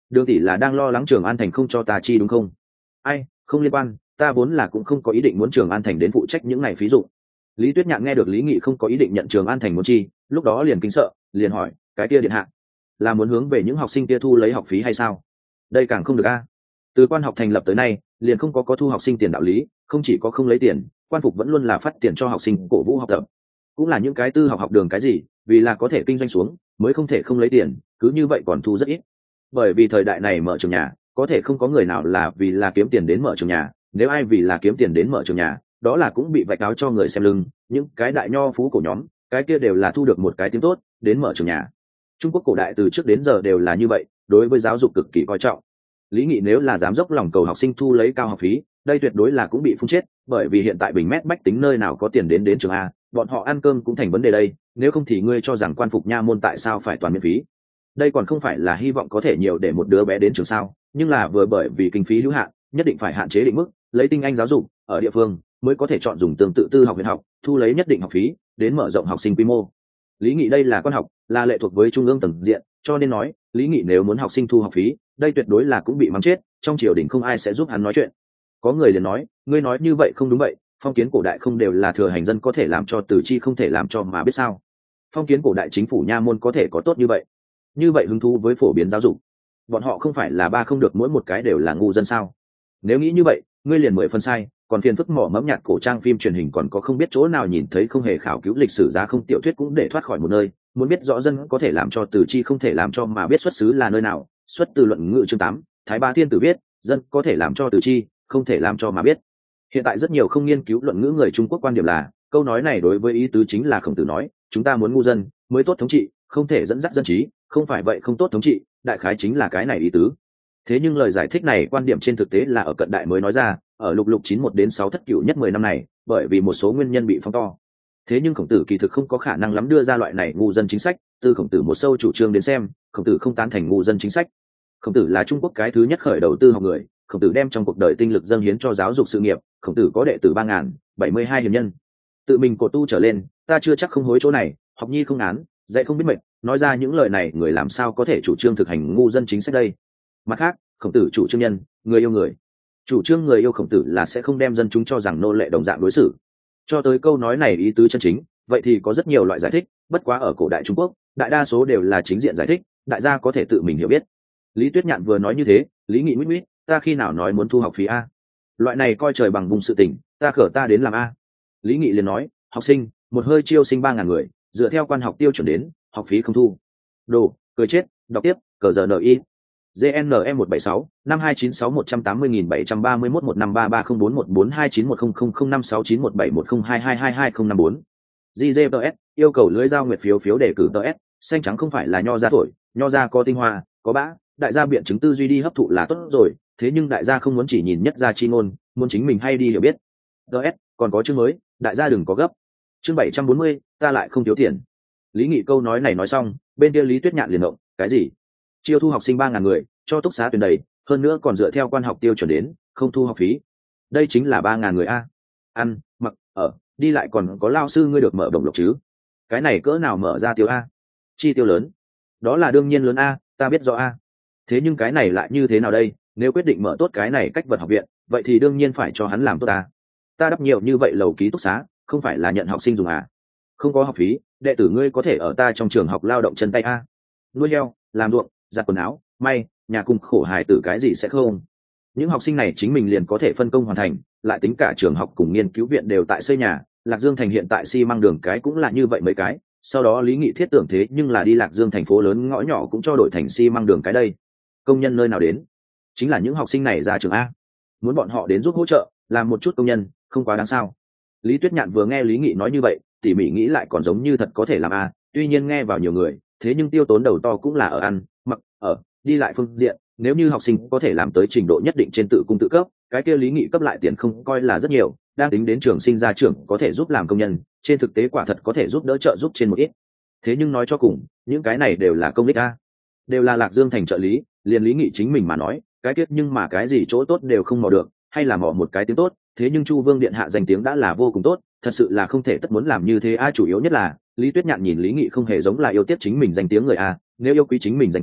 Đường tỷ là đang lo lắng Trường An Thành không cho ta chi đúng không? Ai, không liên quan, ta vốn là cũng không có ý định muốn Trường An Thành đến phụ trách những này phí dụ. Lý Tuyết Nhạn nghe được Lý Nghị không có ý định nhận Trường An Thành muốn chi, lúc đó liền kinh sợ, liền hỏi, cái kia điện hạ là muốn hướng về những học sinh kia thu lấy học phí hay sao? Đây càng không được a. Từ quan học thành lập tới nay, liền không có thu học sinh tiền đạo lý, không chỉ có không lấy tiền, quan phục vẫn luôn là phát tiền cho học sinh cổ vũ học tập. Cũng là những cái tư học đường cái gì, vì là có thể kinh doanh xuống, mới không thể không lấy tiền, cứ như vậy còn thu rất ít. Bởi vì thời đại này mở trường nhà, có thể không có người nào là vì là kiếm tiền đến mở trường nhà, nếu ai vì là kiếm tiền đến mở trường nhà, đó là cũng bị vạch áo cho người xem lưng, những cái đại nho phú cổ nhóm, cái kia đều là thu được một cái tiếng tốt, đến mở trường nhà. Trung Quốc cổ đại từ trước đến giờ đều là như vậy, đối với giáo dục cực kỳ coi trọng. Lý Nghị nếu là dám dốc lòng cầu học sinh thu lấy cao học phí, đây tuyệt đối là cũng bị phun chết, bởi vì hiện tại bình mét bách tính nơi nào có tiền đến trường A, bọn họ ăn cơm cũng thành vấn đề đây, nếu không thì ngươi cho rằng quan phục nha môn tại sao phải toàn miễn phí? Đây còn không phải là hy vọng có thể nhiều để một đứa bé đến trường sao, nhưng là vừa bởi vì kinh phí hữu hạn, nhất định phải hạn chế định mức, lấy tinh anh giáo dục ở địa phương mới có thể chọn dùng tương tự tư học viện học, thu lấy nhất định học phí, đến mở rộng học sinh quy mô. Lý Nghị đây là con học, là lệ thuộc với trung ương tầng diện, cho nên nói, Lý Nghị nếu muốn học sinh thu học phí, đây tuyệt đối là cũng bị mắng chết, trong triều đình không ai sẽ giúp hắn nói chuyện. Có người liền nói, ngươi nói như vậy không đúng vậy, phong kiến cổ đại không đều là thừa hành dân có thể làm cho từ chi không thể làm cho mà biết sao? Phong kiến cổ đại chính phủ nha môn có thể có tốt như vậy? Như vậy hứng thú với phổ biến giáo dục, bọn họ không phải là ba không được mỗi một cái đều là ngu dân sao? Nếu nghĩ như vậy, ngươi liền 10 phần sai, còn phiền phức mỏ mẫm nhặt cổ trang phim truyền hình còn có không biết chỗ nào nhìn thấy không hề khảo cứu lịch sử giá không tiểu thuyết cũng để thoát khỏi một nơi, muốn biết rõ dân có thể làm cho từ chi không thể làm cho mà biết xuất xứ là nơi nào, xuất từ luận ngữ chương 8, Thái Ba Thiên Tử viết, dân có thể làm cho từ chi, không thể làm cho mà biết. Hiện tại rất nhiều không nghiên cứu luận ngữ người Trung Quốc quan điểm là, câu nói này đối với ý tứ chính là Khổng Tử nói, chúng ta muốn ngu dân mới tốt thống trị, không thể dẫn dắt dân trí, không phải vậy không tốt thống trị, đại khái chính là cái này ý tứ. Thế nhưng lời giải thích này quan điểm trên thực tế là ở cận đại mới nói ra, ở lục lục 91 đến 6 thất cửu nhất 10 năm này, bởi vì một số nguyên nhân bị phóng to. Thế nhưng Khổng Tử kỳ thực không có khả năng lắm đưa ra loại này ngu dân chính sách, từ Khổng Tử một sâu chủ trương đến xem, Khổng Tử không tán thành ngu dân chính sách. Khổng Tử là Trung Quốc cái thứ nhất khởi đầu tư học người, Khổng Tử đem trong cuộc đời tinh lực dâng hiến cho giáo dục sự nghiệp, Khổng Tử có đệ tử 3072 hiền nhân. Tự mình cột tu trở lên, ta chưa chắc không hối chỗ này, học nhi không án, dạy không biết mệt, nói ra những lời này người làm sao có thể chủ trương thực hành ngu dân chính sách đây. Mặt khác, Khổng Tử chủ trương nhân, người yêu người. Chủ trương người yêu Khổng Tử là sẽ không đem dân chúng cho rằng nô lệ đồng dạng đối xử. Cho tới câu nói này ý tứ chân chính, vậy thì có rất nhiều loại giải thích, bất quá ở cổ đại Trung Quốc, đại đa số đều là chính diện giải thích, đại gia có thể tự mình hiểu biết. Lý Tuyết Nhạn vừa nói như thế, Lý Nghị mít mít, ta khi nào nói muốn thu học phí a? Loại này coi trời bằng vùng sự tình, ta khở ta đến làm a. Lý Nghị liền nói, học sinh, một hơi chiêu sinh 3000 người, dựa theo quan học tiêu chuẩn đến, học phí không thu. Đồ, cười chết, đọc tiếp, cờ giờ NI. GNE 176 5296 180.731 1533414291000569172222054. GZTS yêu cầu lưới giao nguyệt phiếu đề cử TS, xanh trắng không phải là nho ra thổi, nho ra có tinh hoa, có bã, đại gia biện chứng tư duy đi hấp thụ là tốt rồi, thế nhưng đại gia không muốn chỉ nhìn nhất gia chi ngôn, muốn chính mình hay đi hiểu biết. TS, còn có chương mới, đại gia đừng có gấp. Chương 740, ta lại không thiếu tiền. Lý Nghị câu nói này nói xong, bên kia Lý Tuyết Nhạn liền động, cái gì? Chiêu thu học sinh 3000 người, cho túc xá tuyển đầy, hơn nữa còn dựa theo quan học tiêu chuẩn đến, không thu học phí. Đây chính là 3000 người a. Ăn, mặc, ở, đi lại còn có lao sư ngươi được mở đồng lộc chứ? Cái này cỡ nào mở ra tiêu a? Chi tiêu lớn. Đó là đương nhiên lớn a, ta biết rõ a. Thế nhưng cái này lại như thế nào đây? Nếu quyết định mở tốt cái này cách vật học viện, vậy thì đương nhiên phải cho hắn làm tốt ta. Ta đắp nhiều như vậy lầu ký túc xá, không phải là nhận học sinh dùng à? Không có học phí, đệ tử ngươi có thể ở ta trong trường học lao động chân tay a. Nuôi heo, làm ruộng, giặt quần áo, may, nhà cùng khổ hài tử cái gì sẽ không. Những học sinh này chính mình liền có thể phân công hoàn thành, lại tính cả trường học cùng nghiên cứu viện đều tại xây nhà, Lạc Dương thành hiện tại xi măng đường cái cũng là như vậy mấy cái, sau đó Lý Nghị thiết tưởng thế nhưng là đi Lạc Dương thành phố lớn ngõ nhỏ cũng cho đổi thành xi măng đường cái đây. Công nhân nơi nào đến? Chính là những học sinh này ra trường a. Muốn bọn họ đến giúp hỗ trợ, làm một chút công nhân, không quá đáng sao? Lý Tuyết Nhạn vừa nghe Lý Nghị nói như vậy, tỉ mỉ nghĩ lại còn giống như thật có thể làm a, tuy nhiên nghe vào nhiều người, thế nhưng tiêu tốn đầu to cũng là ở ăn, mặc, ở, đi lại phương diện, nếu như học sinh có thể làm tới trình độ nhất định trên tự cung tự cấp, cái kia Lý Nghị cấp lại tiền không coi là rất nhiều, đang tính đến trường sinh ra trường có thể giúp làm công nhân, trên thực tế quả thật có thể giúp đỡ trợ giúp trên một ít. Thế nhưng nói cho cùng, những cái này đều là công đích a, đều là Lạc Dương thành trợ lý, liền Lý Nghị chính mình mà nói, cái tiết nhưng mà cái gì chỗ tốt đều không mò được, hay là mò một cái tiếng tốt, thế nhưng Chu Vương điện hạ danh tiếng đã là vô cùng tốt, thật sự là không thể tất muốn làm như thế a. Chủ yếu nhất là Lý Tuyết Nhạn nhìn Lý Nghị không hề giống là yêu tiếc chính mình danh tiếng người a, nếu yêu quý chính mình danh tiếng,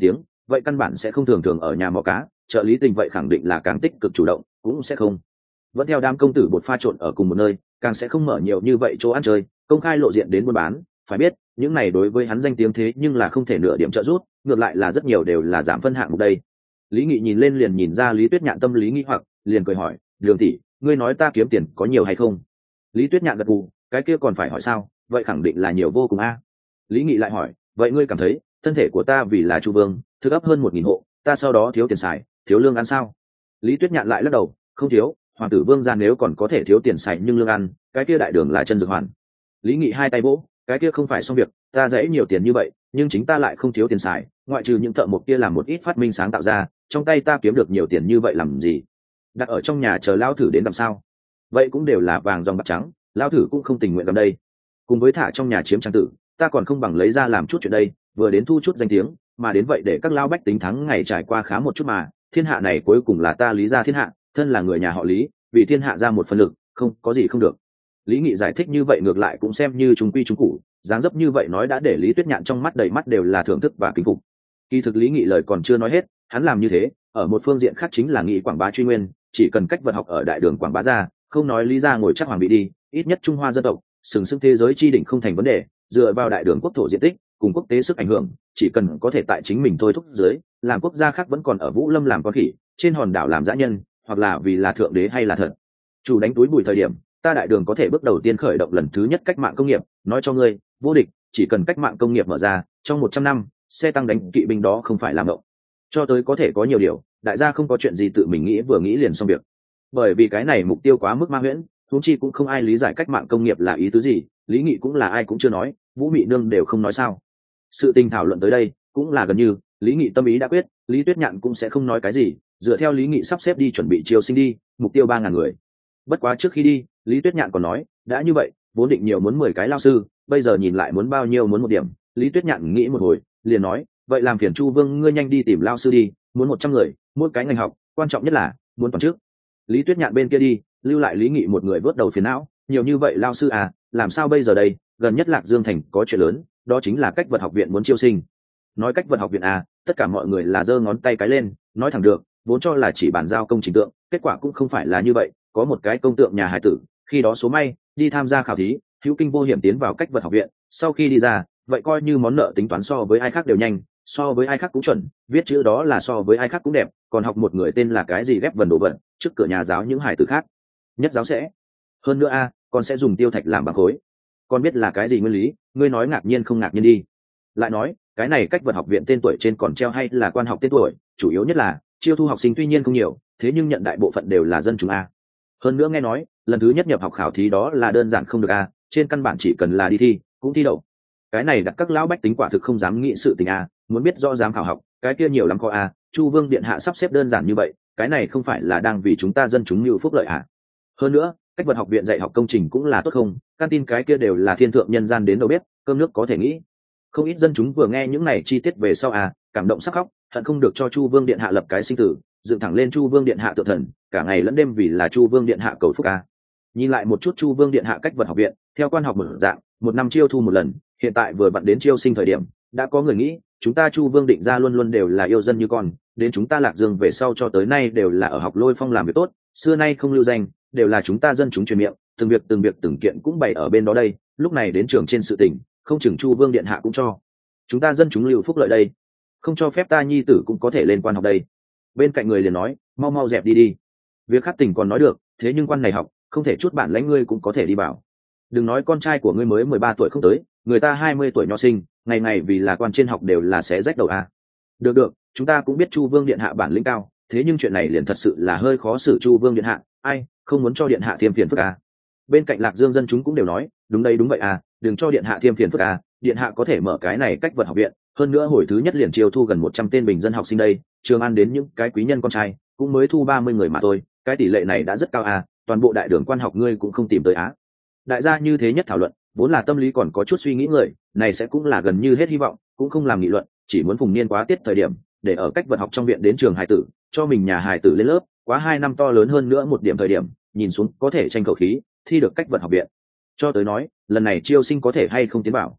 vậy căn bản sẽ không thường thường ở nhà mò cá. Trợ lý tình vậy khẳng định là càng tích cực chủ động, cũng sẽ không vẫn theo đám công tử bột pha trộn ở cùng một nơi, càng sẽ không mở nhiều như vậy chỗ ăn chơi, công khai lộ diện đến buôn bán. Phải biết những này đối với hắn danh tiếng thế nhưng là không thể nửa điểm trợ giúp, ngược lại là rất nhiều đều là giảm phân hạng mục đây. Lý Nghị nhìn lên liền nhìn ra Lý Tuyết Nhạn tâm lý nghi hoặc, liền cười hỏi, Đường tỷ, ngươi nói ta kiếm tiền có nhiều hay không? Lý Tuyết Nhạn gật gù, cái kia còn phải hỏi sao, vậy khẳng định là nhiều vô cùng a. Lý Nghị lại hỏi, vậy ngươi cảm thấy thân thể của ta vì là Chu Vương thức ấp hơn 1.000 hộ, ta sau đó thiếu tiền xài, thiếu lương ăn sao? Lý Tuyết Nhạn lại lắc đầu, không thiếu, hoàng tử Vương gia nếu còn có thể thiếu tiền xài nhưng lương ăn, cái kia đại đường là chân dược hoàn. Lý Nghị hai tay vỗ, cái kia không phải xong việc, ta dễ nhiều tiền như vậy nhưng chính ta lại không thiếu tiền xài, ngoại trừ những thợ mộc kia làm một ít phát minh sáng tạo ra, trong tay ta kiếm được nhiều tiền như vậy làm gì? Đặt ở trong nhà chờ lao thử đến làm sao? Vậy cũng đều là vàng dòng bạc trắng, lao thử cũng không tình nguyện làm đây. Cùng với thả trong nhà chiếm trang tử, ta còn không bằng lấy ra làm chút chuyện đây, vừa đến thu chút danh tiếng, mà đến vậy để các lao bách tính thắng ngày trải qua khá một chút mà. Thiên hạ này cuối cùng là ta Lý gia thiên hạ, thân là người nhà họ Lý, vì thiên hạ ra một phần lực, không có gì không được. Lý Nghị giải thích như vậy ngược lại cũng xem như trung quy trung cụ, dáng dấp như vậy nói đã để Lý Tuyết Nhạn trong mắt đầy mắt đều là thưởng thức và kính phục. Kỳ thực Lý Nghị lời còn chưa nói hết, hắn làm như thế ở một phương diện khác chính là nghị quảng bá truy nguyên, chỉ cần cách vật học ở đại đường quảng bá ra, không nói Lý gia ngồi chắc hoàng vị đi, ít nhất Trung Hoa dân tộc sừng sững thế giới chi đỉnh không thành vấn đề. Dựa vào đại đường quốc thổ diện tích cùng quốc tế sức ảnh hưởng, chỉ cần có thể tại chính mình thôi thúc dưới làm quốc gia khác vẫn còn ở Vũ Lâm làm con khỉ, trên hòn đảo làm dã nhân, hoặc là vì là thượng đế hay là thật chủ đánh túi bụi thời điểm, ta đại đường có thể bước đầu tiên khởi động lần thứ nhất cách mạng công nghiệp. Nói cho ngươi vô địch, chỉ cần cách mạng công nghiệp mở ra, trong 100 năm xe tăng đánh kỵ binh đó không phải làm mộng. Cho tới có thể có nhiều điều, đại gia không có chuyện gì tự mình nghĩ vừa nghĩ liền xong việc, bởi vì cái này mục tiêu quá mức ma huyễn, huống chi cũng không ai lý giải cách mạng công nghiệp là ý tứ gì. Lý Nghị cũng là ai cũng chưa nói, Vũ Mị Nương đều không nói sao. Sự tình thảo luận tới đây cũng là gần như Lý Nghị tâm ý đã quyết, Lý Tuyết Nhạn cũng sẽ không nói cái gì, dựa theo Lý Nghị sắp xếp đi chuẩn bị chiêu sinh đi, mục tiêu 3.000 người. Bất quá trước khi đi, Lý Tuyết Nhạn còn nói, đã như vậy vốn định nhiều muốn 10 cái lao sư, bây giờ nhìn lại muốn bao nhiêu muốn 1 điểm. Lý Tuyết Nhạn nghĩ một hồi liền nói, vậy làm phiền Chu Vương ngươi nhanh đi tìm lao sư đi, muốn 100 người, mỗi cái ngành học, quan trọng nhất là muốn toàn trước. Lý Tuyết Nhạn bên kia đi, lưu lại Lý Nghị một người vớt đầu phiền não, nhiều như vậy lao sư à, làm sao bây giờ đây? Gần nhất Lạc Dương thành có chuyện lớn, đó chính là cách vật học viện muốn chiêu sinh. Nói cách vật học viện à, tất cả mọi người là giơ ngón tay cái lên, nói thẳng được, vốn cho là chỉ bàn giao công trình tượng, kết quả cũng không phải là như vậy. Có một cái công tượng nhà hài tử, khi đó số may đi tham gia khảo thí, hữu kinh vô hiểm tiến vào cách vật học viện, sau khi đi ra, vậy coi như món nợ tính toán so với ai khác đều nhanh, so với ai khác cũng chuẩn, viết chữ đó là so với ai khác cũng đẹp, còn học một người tên là cái gì ghép vần đồ vật, trước cửa nhà giáo những hài tử khác nhất giáo sẽ hơn nữa a, còn sẽ dùng tiêu thạch làm bằng khối. Con biết là cái gì nguyên lý, ngươi nói ngạc nhiên không ngạc nhiên đi. Lại nói cái này cách vật học viện tên tuổi trên còn treo hay là quan học tên tuổi, chủ yếu nhất là chiêu thu học sinh tuy nhiên không nhiều, thế nhưng nhận đại bộ phận đều là dân chúng a. Hơn nữa nghe nói lần thứ nhất nhập học khảo thí đó là đơn giản không được a, trên căn bản chỉ cần là đi thi cũng thi đậu. Cái này đặt các lão bách tính quả thực không dám nghĩ sự tình a, muốn biết rõ dám khảo học cái kia nhiều lắm khó a. Chu Vương điện hạ sắp xếp đơn giản như vậy, cái này không phải là đang vì chúng ta dân chúng như phúc lợi à? Hơn nữa cách vật học viện dạy học công trình cũng là tốt không, căn tin cái kia đều là thiên thượng nhân gian đến đâu biết, cơm nước có thể nghĩ. Không ít dân chúng vừa nghe những này chi tiết về sau à, cảm động sắc khóc, hận không được cho Chu Vương điện hạ lập cái sinh tử, dựng thẳng lên Chu Vương điện hạ tự thần, cả ngày lẫn đêm vì là Chu Vương điện hạ cầu phúc à. Nhìn lại một chút Chu Vương điện hạ cách vật học viện, theo quan học một dạng, 1 năm chiêu thu 1 lần, hiện tại vừa vặn đến chiêu sinh thời điểm, đã có người nghĩ, chúng ta Chu Vương định ra luôn luôn đều là yêu dân như con, đến chúng ta Lạc Dương về sau cho tới nay đều là ở học Lôi Phong làm việc tốt, xưa nay không lưu danh, đều là chúng ta dân chúng truyền miệng, từng việc từng kiện cũng bày ở bên đó đây, lúc này đến trường trên sự tình, không chừng Chu Vương điện hạ cũng cho chúng ta dân chúng lưu phúc lợi đây, không cho phép ta nhi tử cũng có thể lên quan học đây. Bên cạnh người liền nói, mau mau dẹp đi đi, việc khác tình còn nói được, thế nhưng quan này học không thể chút bản lãnh ngươi cũng có thể đi bảo. Đừng nói con trai của ngươi mới 13 tuổi không tới, người ta 20 tuổi nho sinh, ngày ngày vì là quan trên học đều là xé rách đầu à. Được, chúng ta cũng biết Chu Vương điện hạ bản lĩnh cao, thế nhưng chuyện này liền thật sự là hơi khó xử Chu Vương điện hạ, ai không muốn cho điện hạ thêm phiền phức à. Bên cạnh Lạc Dương dân chúng cũng đều nói, đúng vậy à, đừng cho điện hạ thêm phiền phức à, điện hạ có thể mở cái này cách vật học viện, hơn nữa hồi thứ nhất liền chiêu thu gần 100 tên bình dân học sinh đây, trường an đến những cái quý nhân con trai cũng mới thu 30 người mà thôi, cái tỷ lệ này đã rất cao à, toàn bộ đại đường quan học ngươi cũng không tìm tới á. Đại gia như thế nhất thảo luận, vốn là tâm lý còn có chút suy nghĩ người này sẽ cũng là gần như hết hy vọng, cũng không làm nghị luận, chỉ muốn phùng niên quá tiết thời điểm để ở cách vật học trong viện đến trường hài tử, cho mình nhà hài tử lên lớp, quá 2 năm to lớn hơn nữa 1 điểm thời điểm nhìn xuống có thể tranh khẩu khí thi được cách vật học viện. Cho tới nói lần này chiêu sinh có thể hay không tiến bảo,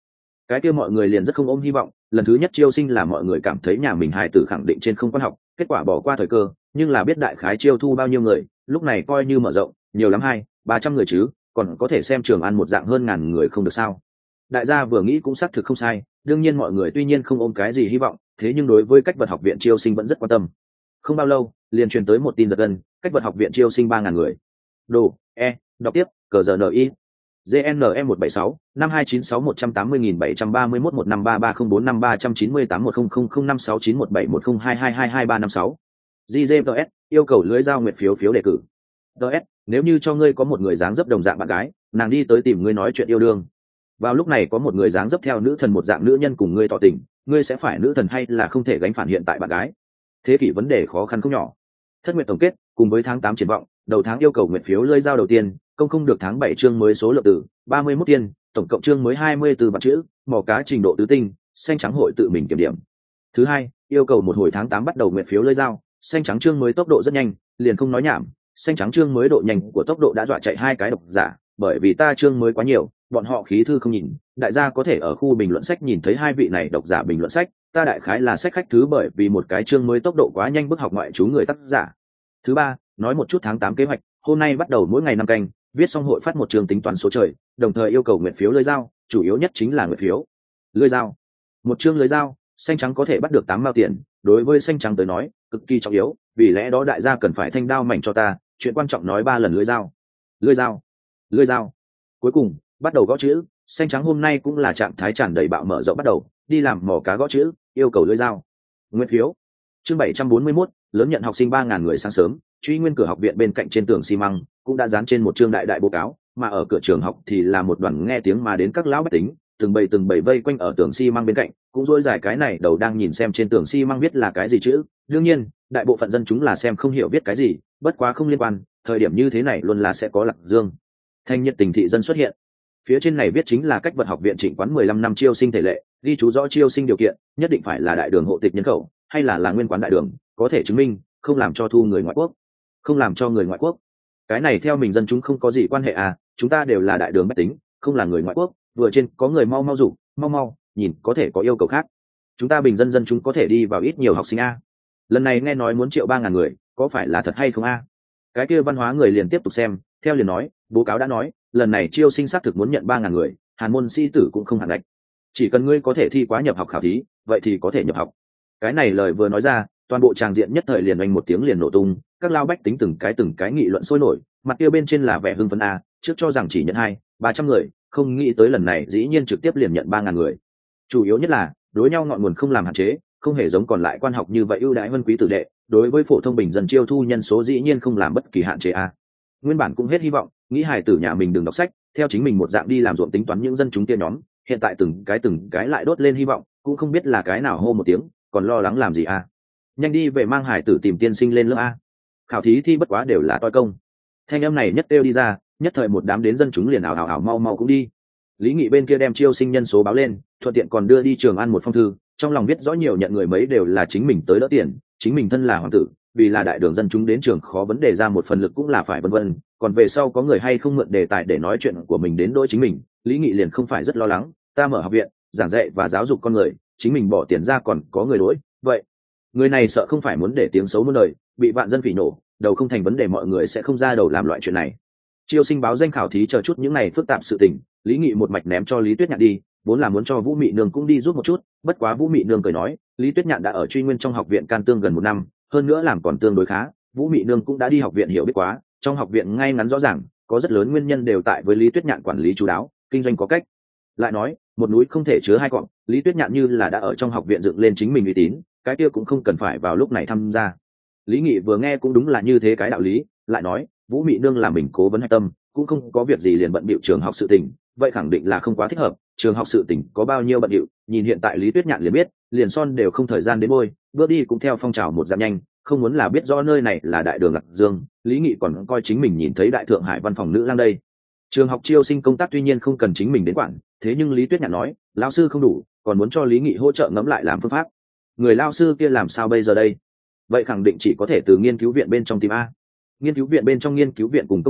cái kia mọi người liền rất không ôm hy vọng. Lần thứ nhất chiêu sinh là mọi người cảm thấy nhà mình hài tử khẳng định trên không quan học, kết quả bỏ qua thời cơ, nhưng là biết đại khái chiêu thu bao nhiêu người, lúc này coi như mở rộng, nhiều lắm 200-300 người chứ, còn có thể xem Trường An một dạng hơn ngàn người không được sao. Đại gia vừa nghĩ cũng xác thực không sai, đương nhiên mọi người tuy nhiên không ôm cái gì hy vọng, thế nhưng đối với cách vật học viện chiêu sinh vẫn rất quan tâm. Không bao lâu liền truyền tới một tin giật gân, cách vật học viện chiêu sinh 3.000 người. Đồ đọc tiếp cờ giờ ni GNE 176 5296 180.731 1533045 398 100918100569171022222356. GGTS yêu cầu lưới giao nguyện phiếu đề cử. TS, nếu như cho ngươi có một người dáng dấp đồng dạng bạn gái, nàng đi tới tìm ngươi nói chuyện yêu đương. Vào lúc này có một người dáng dấp theo nữ thần một dạng nữ nhân cùng ngươi tỏ tình, ngươi sẽ phải nữ thần hay là không thể gánh phản hiện tại bạn gái? Thế kỷ vấn đề khó khăn không nhỏ. Thất nguyện tổng kết cùng với tháng 8 triển vọng, đầu tháng yêu cầu nguyện phiếu lưới giao đầu tiên, công không được tháng 7 chương mới số lượng từ 31 tiên, tổng cộng chương mới 24 vạn chữ, mỏ cá trình độ tứ tinh, xanh trắng hội tự mình kiểm điểm. Thứ hai, yêu cầu một hồi tháng 8 bắt đầu nguyện phiếu lưới giao, xanh trắng chương mới tốc độ rất nhanh, liền không nói nhảm, xanh trắng chương mới độ nhanh của tốc độ đã dọa chạy 2 cái độc giả, bởi vì ta chương mới quá nhiều, bọn họ khí thư không nhìn, đại gia có thể ở khu bình luận sách nhìn thấy 2 vị này độc giả bình luận sách, ta đại khái là sách khách thứ bởi vì một cái chương mới tốc độ quá nhanh bức học ngoại trú người tác giả. Thứ ba, nói một chút tháng 8 kế hoạch, hôm nay bắt đầu mỗi ngày 5 canh, viết xong hội phát một chương tính toán số trời, đồng thời yêu cầu nguyện phiếu lưới giao, chủ yếu nhất chính là nguyện phiếu lưới giao. Một chương lưới giao, xanh trắng có thể bắt được 8 mao tiền, đối với xanh trắng tới nói, cực kỳ trọng yếu, vì lẽ đó đại gia cần phải thanh đao mảnh cho ta, chuyện quan trọng nói 3 lần lưới giao. Lưới giao, lưới giao. Cuối cùng, bắt đầu gõ chữ, xanh trắng hôm nay cũng là trạng thái tràn đầy bạo mở rộng bắt đầu, đi làm mỏ cá gõ chữ, yêu cầu lưới giao. Nguyện phiếu. Chương 741, lớn nhận học sinh 3.000 người sáng sớm, truy nguyên cửa học viện bên cạnh trên tường xi măng cũng đã dán trên một chương đại bố cáo, mà ở cửa trường học thì là một đoàn nghe tiếng mà đến các lão bách tính, từng bầy vây quanh ở tường xi măng bên cạnh, cũng dối dài cái này đầu đang nhìn xem trên tường xi măng viết là cái gì chữ. Đương nhiên, đại bộ phận dân chúng là xem không hiểu viết cái gì, bất quá không liên quan, thời điểm như thế này luôn là sẽ có Lạc Dương thanh nhiệt tình thị dân xuất hiện. Phía trên này viết chính là cách vật học viện Trịnh Quán 15 năm chiêu sinh thể lệ, ghi chú rõ chiêu sinh điều kiện, nhất định phải là đại đường hộ tịch nhân khẩu, hay là nguyên quán đại đường, có thể chứng minh, không làm cho thu người ngoại quốc. Không làm cho người ngoại quốc. Cái này theo mình dân chúng không có gì quan hệ à, chúng ta đều là đại đường bách tính, không là người ngoại quốc. Vừa trên có người mau rủ, mau, nhìn có thể có yêu cầu khác. Chúng ta bình dân dân chúng có thể đi vào ít nhiều học sinh a. Lần này nghe nói muốn triệu 3.000 người, có phải là thật hay không a? Cái kia văn hóa người liền tiếp tục xem, theo liền nói, bố cáo đã nói, lần này chiêu sinh xác thực muốn nhận 3.000 người, hàn môn sĩ tử cũng không hạn ngạch. Chỉ cần ngươi có thể thi quá nhập học khảo thí, vậy thì có thể nhập học. Cái này lời vừa nói ra, toàn bộ tràng diện nhất thời liền oanh một tiếng liền nổ tung, các lao bách tính từng cái nghị luận sôi nổi, mặt kia bên trên là vẻ hưng phấn a, trước cho rằng chỉ nhận 200-300 người, không nghĩ tới lần này dĩ nhiên trực tiếp liền nhận 3.000 người. Chủ yếu nhất là đối nhau ngọn nguồn không làm hạn chế, không hề giống còn lại quan học như vậy ưu đãi vân quý tử đệ, đối với phổ thông bình dân chiêu thu nhân số dĩ nhiên không làm bất kỳ hạn chế a. Nguyên bản cũng hết hy vọng, nghĩ hài tử nhà mình đừng đọc sách, theo chính mình một dạng đi làm ruộng tính toán những dân chúng kia nhóm, hiện tại từng cái lại đốt lên hy vọng, cũng không biết là cái nào hô một tiếng, còn lo lắng làm gì a. Nhanh đi về mang hải tử tìm tiên sinh lên lớp a. Khảo thí thi bất quá đều là toi công. Thanh âm này nhất kêu đi ra, nhất thời một đám đến dân chúng liền ảo mau cũng đi. Lý Nghị bên kia đem chiêu sinh nhân số báo lên, thuận tiện còn đưa đi Trường An một phong thư, trong lòng viết rõ nhiều nhận người mấy đều là chính mình tới đỡ tiền, chính mình thân là hoàng tử, vì là đại đường dân chúng đến trường khó vấn đề ra một phần lực cũng là phải vân vân, còn về sau có người hay không mượn đề tài để nói chuyện của mình đến đôi chính mình, Lý Nghị liền không phải rất lo lắng, ta mở học viện, giảng dạy và giáo dục con người, chính mình bỏ tiền ra còn có người đối, vậy người này sợ không phải muốn để tiếng xấu muôn đời, bị vạn dân phỉ nổ, đầu không thành vấn đề mọi người sẽ không ra đầu làm loại chuyện này. Chiêu sinh báo danh khảo thí chờ chút những này phức tạp sự tình, Lý Nghị một mạch ném cho Lý Tuyết Nhạn đi, vốn là muốn cho Vũ Mị Nương cũng đi giúp một chút, bất quá Vũ Mị Nương cười nói, Lý Tuyết Nhạn đã ở truy nguyên trong học viện can tương gần 1 năm, hơn nữa làm còn tương đối khá, Vũ Mị Nương cũng đã đi học viện hiểu biết quá, trong học viện ngay ngắn rõ ràng, có rất lớn nguyên nhân đều tại với Lý Tuyết Nhạn quản lý chú đáo, kinh doanh có cách. Lại nói, một núi không thể chứa 2 cọp, Lý Tuyết Nhạn như là đã ở trong học viện dựng lên chính mình uy tín, cái kia cũng không cần phải vào lúc này tham gia. Lý Nghị vừa nghe cũng đúng là như thế cái đạo lý, lại nói, Vũ Mị Nương là mình cố vấn hạch tâm, cũng không có việc gì liền bận bịu trường học sự tình, vậy khẳng định là không quá thích hợp. Trường học sự tình có bao nhiêu bận bịu, nhìn hiện tại Lý Tuyết Nhạn liền biết, liền son đều không thời gian đến bôi, bước đi cũng theo phong trào một giảm nhanh, không muốn là biết rõ nơi này là đại đường Lạc Dương. Lý Nghị còn coi chính mình nhìn thấy đại thượng hải văn phòng nữ lang đây. Trường học chiêu sinh công tác tuy nhiên không cần chính mình đến quản, thế nhưng Lý Tuyết Nhạn nói, lão sư không đủ, còn muốn cho Lý Nghị hỗ trợ ngẫm lại làm phương pháp. Người lão sư kia làm sao bây giờ đây? Vậy khẳng định chỉ có thể từ nghiên cứu viện bên trong tìm a. Nghiên cứu viện bên trong nghiên cứu viện cùng công tượng,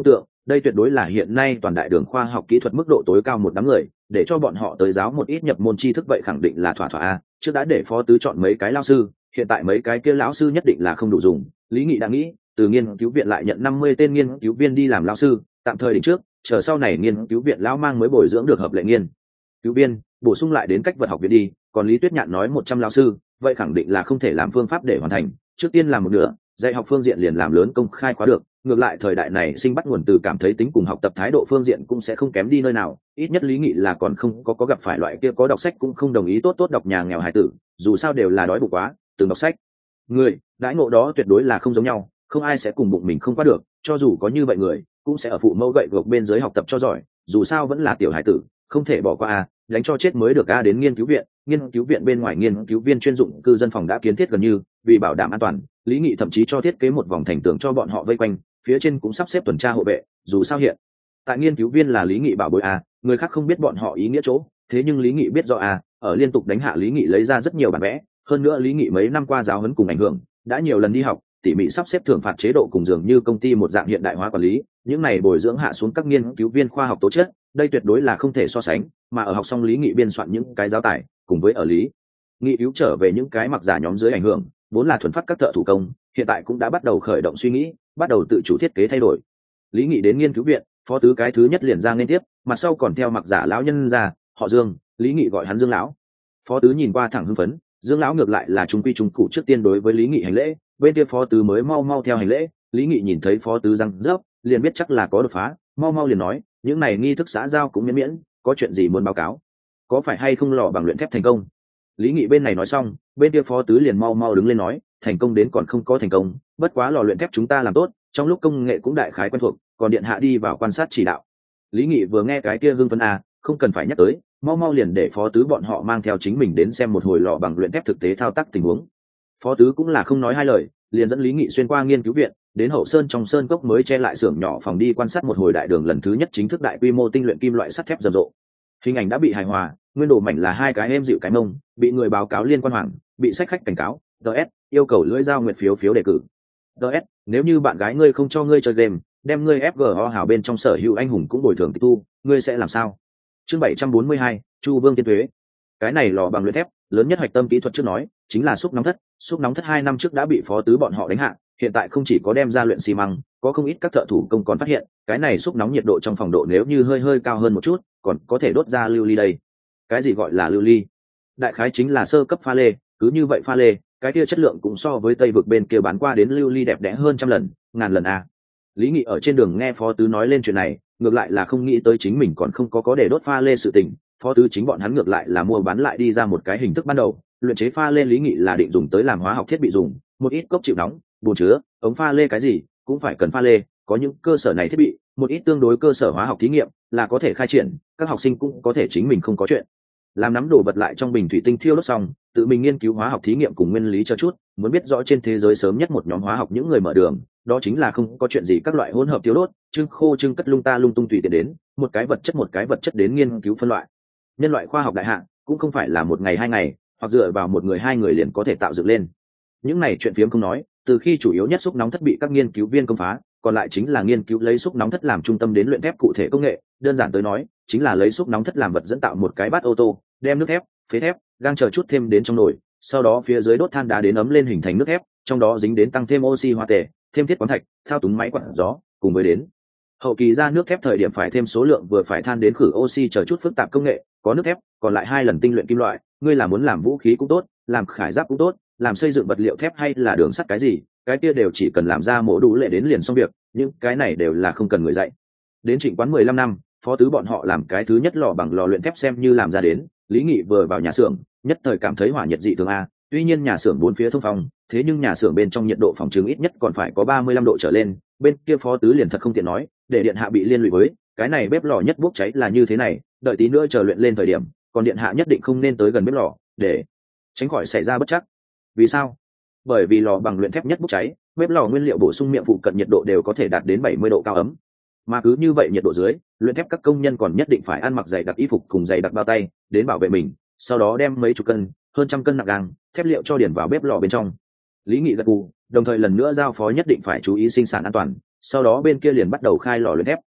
đây tuyệt đối là hiện nay toàn đại đường khoa học kỹ thuật mức độ tối cao một đám người, để cho bọn họ tới giáo một ít nhập môn tri thức vậy khẳng định là thỏa thỏa a. Trước đã để phó tứ chọn mấy cái lao sư, hiện tại mấy cái kia lão sư nhất định là không đủ dùng. Lý Nghị đã nghĩ từ nghiên cứu viện lại nhận 50 tên nghiên cứu viên đi làm lao sư, tạm thời định trước, chờ sau này nghiên cứu viện lão mang mới bồi dưỡng được hợp lệ nghiên cứu viên, bổ sung lại đến cách vật học viện đi. Còn Lý Tuyết Nhạn nói 100 lao sư, vậy khẳng định là không thể làm phương pháp để hoàn thành, trước tiên làm một nửa, dạy học phương diện liền làm lớn công khai khóa được. Ngược lại thời đại này sinh bắt nguồn từ cảm thấy tính cùng học tập thái độ phương diện cũng sẽ không kém đi nơi nào. Ít nhất Lý Nghị là còn không có gặp phải loại kia có đọc sách cũng không đồng ý tốt đọc nhà nghèo hải tử, dù sao đều là đói bụng quá từng đọc sách người, đãi ngộ đó tuyệt đối là không giống nhau, không ai sẽ cùng bụng mình không qua được. Cho dù có như vậy người cũng sẽ ở phụ mẫu gậy gộc bên dưới học tập cho giỏi, dù sao vẫn là tiểu hải tử, không thể bỏ qua a, đánh cho chết mới được a. Đến nghiên cứu viện bên ngoài nghiên cứu viên chuyên dụng cư dân phòng đã kiến thiết gần như, vì bảo đảm an toàn, Lý Nghị thậm chí cho thiết kế một vòng thành tường cho bọn họ vây quanh, phía trên cũng sắp xếp tuần tra hộ vệ. Dù sao hiện tại nghiên cứu viên là Lý Nghị bảo bối a, người khác không biết bọn họ ý nghĩa chỗ, thế nhưng Lý Nghị biết rõ a. Ở liên tục đánh hạ Lý Nghị lấy ra rất nhiều bản vẽ, hơn nữa Lý Nghị mấy năm qua giáo huấn cùng ảnh hưởng, đã nhiều lần đi học, tỉ mỉ sắp xếp thưởng phạt chế độ cùng dường như công ty một dạng hiện đại hóa quản lý, những này bồi dưỡng hạ xuống các nghiên cứu viên khoa học tố chất, đây tuyệt đối là không thể so sánh. Mà ở học xong Lý Nghị biên soạn những cái giáo tài, cùng với ở Lý Nghị cứu trở về những cái mặc giả nhóm dưới ảnh hưởng, vốn là thuần phát các thợ thủ công, hiện tại cũng đã bắt đầu khởi động suy nghĩ, bắt đầu tự chủ thiết kế thay đổi. Lý Nghị đến nghiên cứu viện, phó tứ cái thứ nhất liền ra liên tiếp, mặt sau còn theo mặc giả lão nhân ra, họ Dương, Lý Nghị gọi hắn Dương lão. Phó tứ nhìn qua thẳng hưng phấn, Dương lão ngược lại là trung quy trung cụ trước tiên đối với Lý Nghị hành lễ, bên kia phó tứ mới mau theo hành lễ. Lý Nghị nhìn thấy phó tứ răng rớp, liền biết chắc là có đột phá, mau liền nói, những này nghi thức xã giao cũng miễn, có chuyện gì muốn báo cáo, có phải hay không lò bằng luyện thép thành công. Lý Nghị bên này nói xong, bên kia phó tứ liền mau đứng lên nói, thành công đến còn không có thành công, bất quá lò luyện thép chúng ta làm tốt, trong lúc công nghệ cũng đại khái quen thuộc, còn điện hạ đi vào quan sát chỉ đạo. Lý Nghị vừa nghe cái kia hưng phấn a, không cần phải nhắc tới, mau liền để phó tứ bọn họ mang theo chính mình đến xem một hồi lò bằng luyện thép thực tế thao tác tình huống. Phó tứ cũng là không nói hai lời, liền dẫn Lý Nghị xuyên qua nghiên cứu viện, đến hậu sơn trong sơn cốc mới che lại xưởng nhỏ phòng đi quan sát một hồi đại đường lần thứ nhất chính thức đại quy mô tinh luyện kim loại sắt thép rầm rộ. Hình ảnh đã bị hài hòa, nguyên đồ mảnh là hai cái êm dịu cái mông, bị người báo cáo liên quan hoàng, bị sách khách cảnh cáo, ds yêu cầu lưỡi dao nguyệt phiếu đề cử. ds nếu như bạn gái ngươi không cho ngươi chơi game, đem ngươi fgo hảo bên trong sở hữu anh hùng cũng bồi thường tịch thu, ngươi sẽ làm sao? Chương 742, Chu Vương tiên thuế. Cái này lò bằng luyện thép, lớn nhất hoạch tâm kỹ thuật trước nói, chính là xúc nóng thất 2 năm trước đã bị phó tứ bọn họ đánh hạ, hiện tại không chỉ có đem ra luyện xi măng, có không ít các thợ thủ công còn phát hiện, cái này xúc nóng nhiệt độ trong phòng độ nếu như hơi cao hơn một chút, còn có thể đốt ra lưu ly đây. Cái gì gọi là lưu ly? Đại khái chính là sơ cấp pha lê, cứ như vậy pha lê, cái kia chất lượng cũng so với Tây vực bên kia bán qua đến lưu ly đẹp đẽ hơn trăm lần, ngàn lần a. Lý Nghị ở trên đường nghe phó tứ nói lên chuyện này, ngược lại là không nghĩ tới chính mình còn không có để đốt pha lê sự tình. Phó tứ chính bọn hắn ngược lại là mua bán lại đi ra một cái hình thức ban đầu, luyện chế pha lê Lý Nghị là định dùng tới làm hóa học thiết bị dùng, một ít cốc chịu nóng, bồn chứa, ống pha lê cái gì cũng phải cần pha lê, có những cơ sở này thiết bị, một ít tương đối cơ sở hóa học thí nghiệm là có thể khai triển, các học sinh cũng có thể chính mình không có chuyện làm nắm đồ vật lại trong bình thủy tinh thiêu đốt xong, tự mình nghiên cứu hóa học thí nghiệm cùng nguyên lý cho chút. Muốn biết rõ trên thế giới sớm nhất một nhóm hóa học những người mở đường, đó chính là không có chuyện gì các loại hỗn hợp thiêu đốt, trưng khô trưng cất lung tung tùy tiện đến một cái vật chất đến nghiên cứu phân loại. Nhân loại khoa học đại hạng cũng không phải là một ngày 2 ngày, hoặc dựa vào một người 2 người liền có thể tạo dựng lên. Những này chuyện phiếm không nói, từ khi chủ yếu nhất xúc nóng thất bị các nghiên cứu viên công phá, còn lại chính là nghiên cứu lấy xúc nóng thất làm trung tâm đến luyện thép cụ thể công nghệ. Đơn giản tới nói, chính là lấy xúc nóng thất làm vật dẫn tạo một cái bát ô tô, đem nước thép, phế thép, gang chờ chút thêm đến trong nồi, sau đó phía dưới đốt than đá đến ấm lên hình thành nước thép, trong đó dính đến tăng thêm oxy hóa tệ, thêm thiết quán thạch, thao túng máy quạt gió, cùng với đến hậu kỳ ra nước thép thời điểm phải thêm số lượng vừa phải than đến khử oxy chờ chút phức tạp công nghệ. Có nước thép, còn lại 2 lần tinh luyện kim loại, ngươi là muốn làm vũ khí cũng tốt, làm khải giáp cũng tốt, làm xây dựng vật liệu thép hay là đường sắt cái gì, cái kia đều chỉ cần làm ra mổ đủ lệ đến liền xong việc, những cái này đều là không cần người dạy. Đến Trịnh Quán 15 năm, phó tứ bọn họ làm cái thứ nhất lò bằng lò luyện thép xem như làm ra đến. Lý Nghị vừa vào nhà xưởng, nhất thời cảm thấy hỏa nhiệt dị thường a. Tuy nhiên nhà xưởng 4 phía thông phong, thế nhưng nhà xưởng bên trong nhiệt độ phòng chứng ít nhất còn phải có 35 độ trở lên. Bên kia phó tứ liền thật không tiện nói, để điện hạ bị liên lụy với, cái này bếp lò nhất bốc cháy là như thế này, đợi tí nữa chờ luyện lên thời điểm, còn điện hạ nhất định không nên tới gần bếp lò, để tránh khỏi xảy ra bất trắc. Vì sao? Bởi vì lò bằng luyện thép nhất bốc cháy, bếp lò nguyên liệu bổ sung miệng phụ cận nhiệt độ đều có thể đạt đến 70 độ cao ấm. Mà cứ như vậy nhiệt độ dưới, luyện thép các công nhân còn nhất định phải ăn mặc dày đặc y phục cùng dày đặc bao tay đến bảo vệ mình, sau đó đem mấy chục cân, hơn trăm cân nặng gang thép liệu cho điển vào bếp lò bên trong. Lý Nghị gật gù, đồng thời lần nữa giao phó nhất định phải chú ý sinh sản an toàn, sau đó bên kia liền bắt đầu khai lò luyện thép.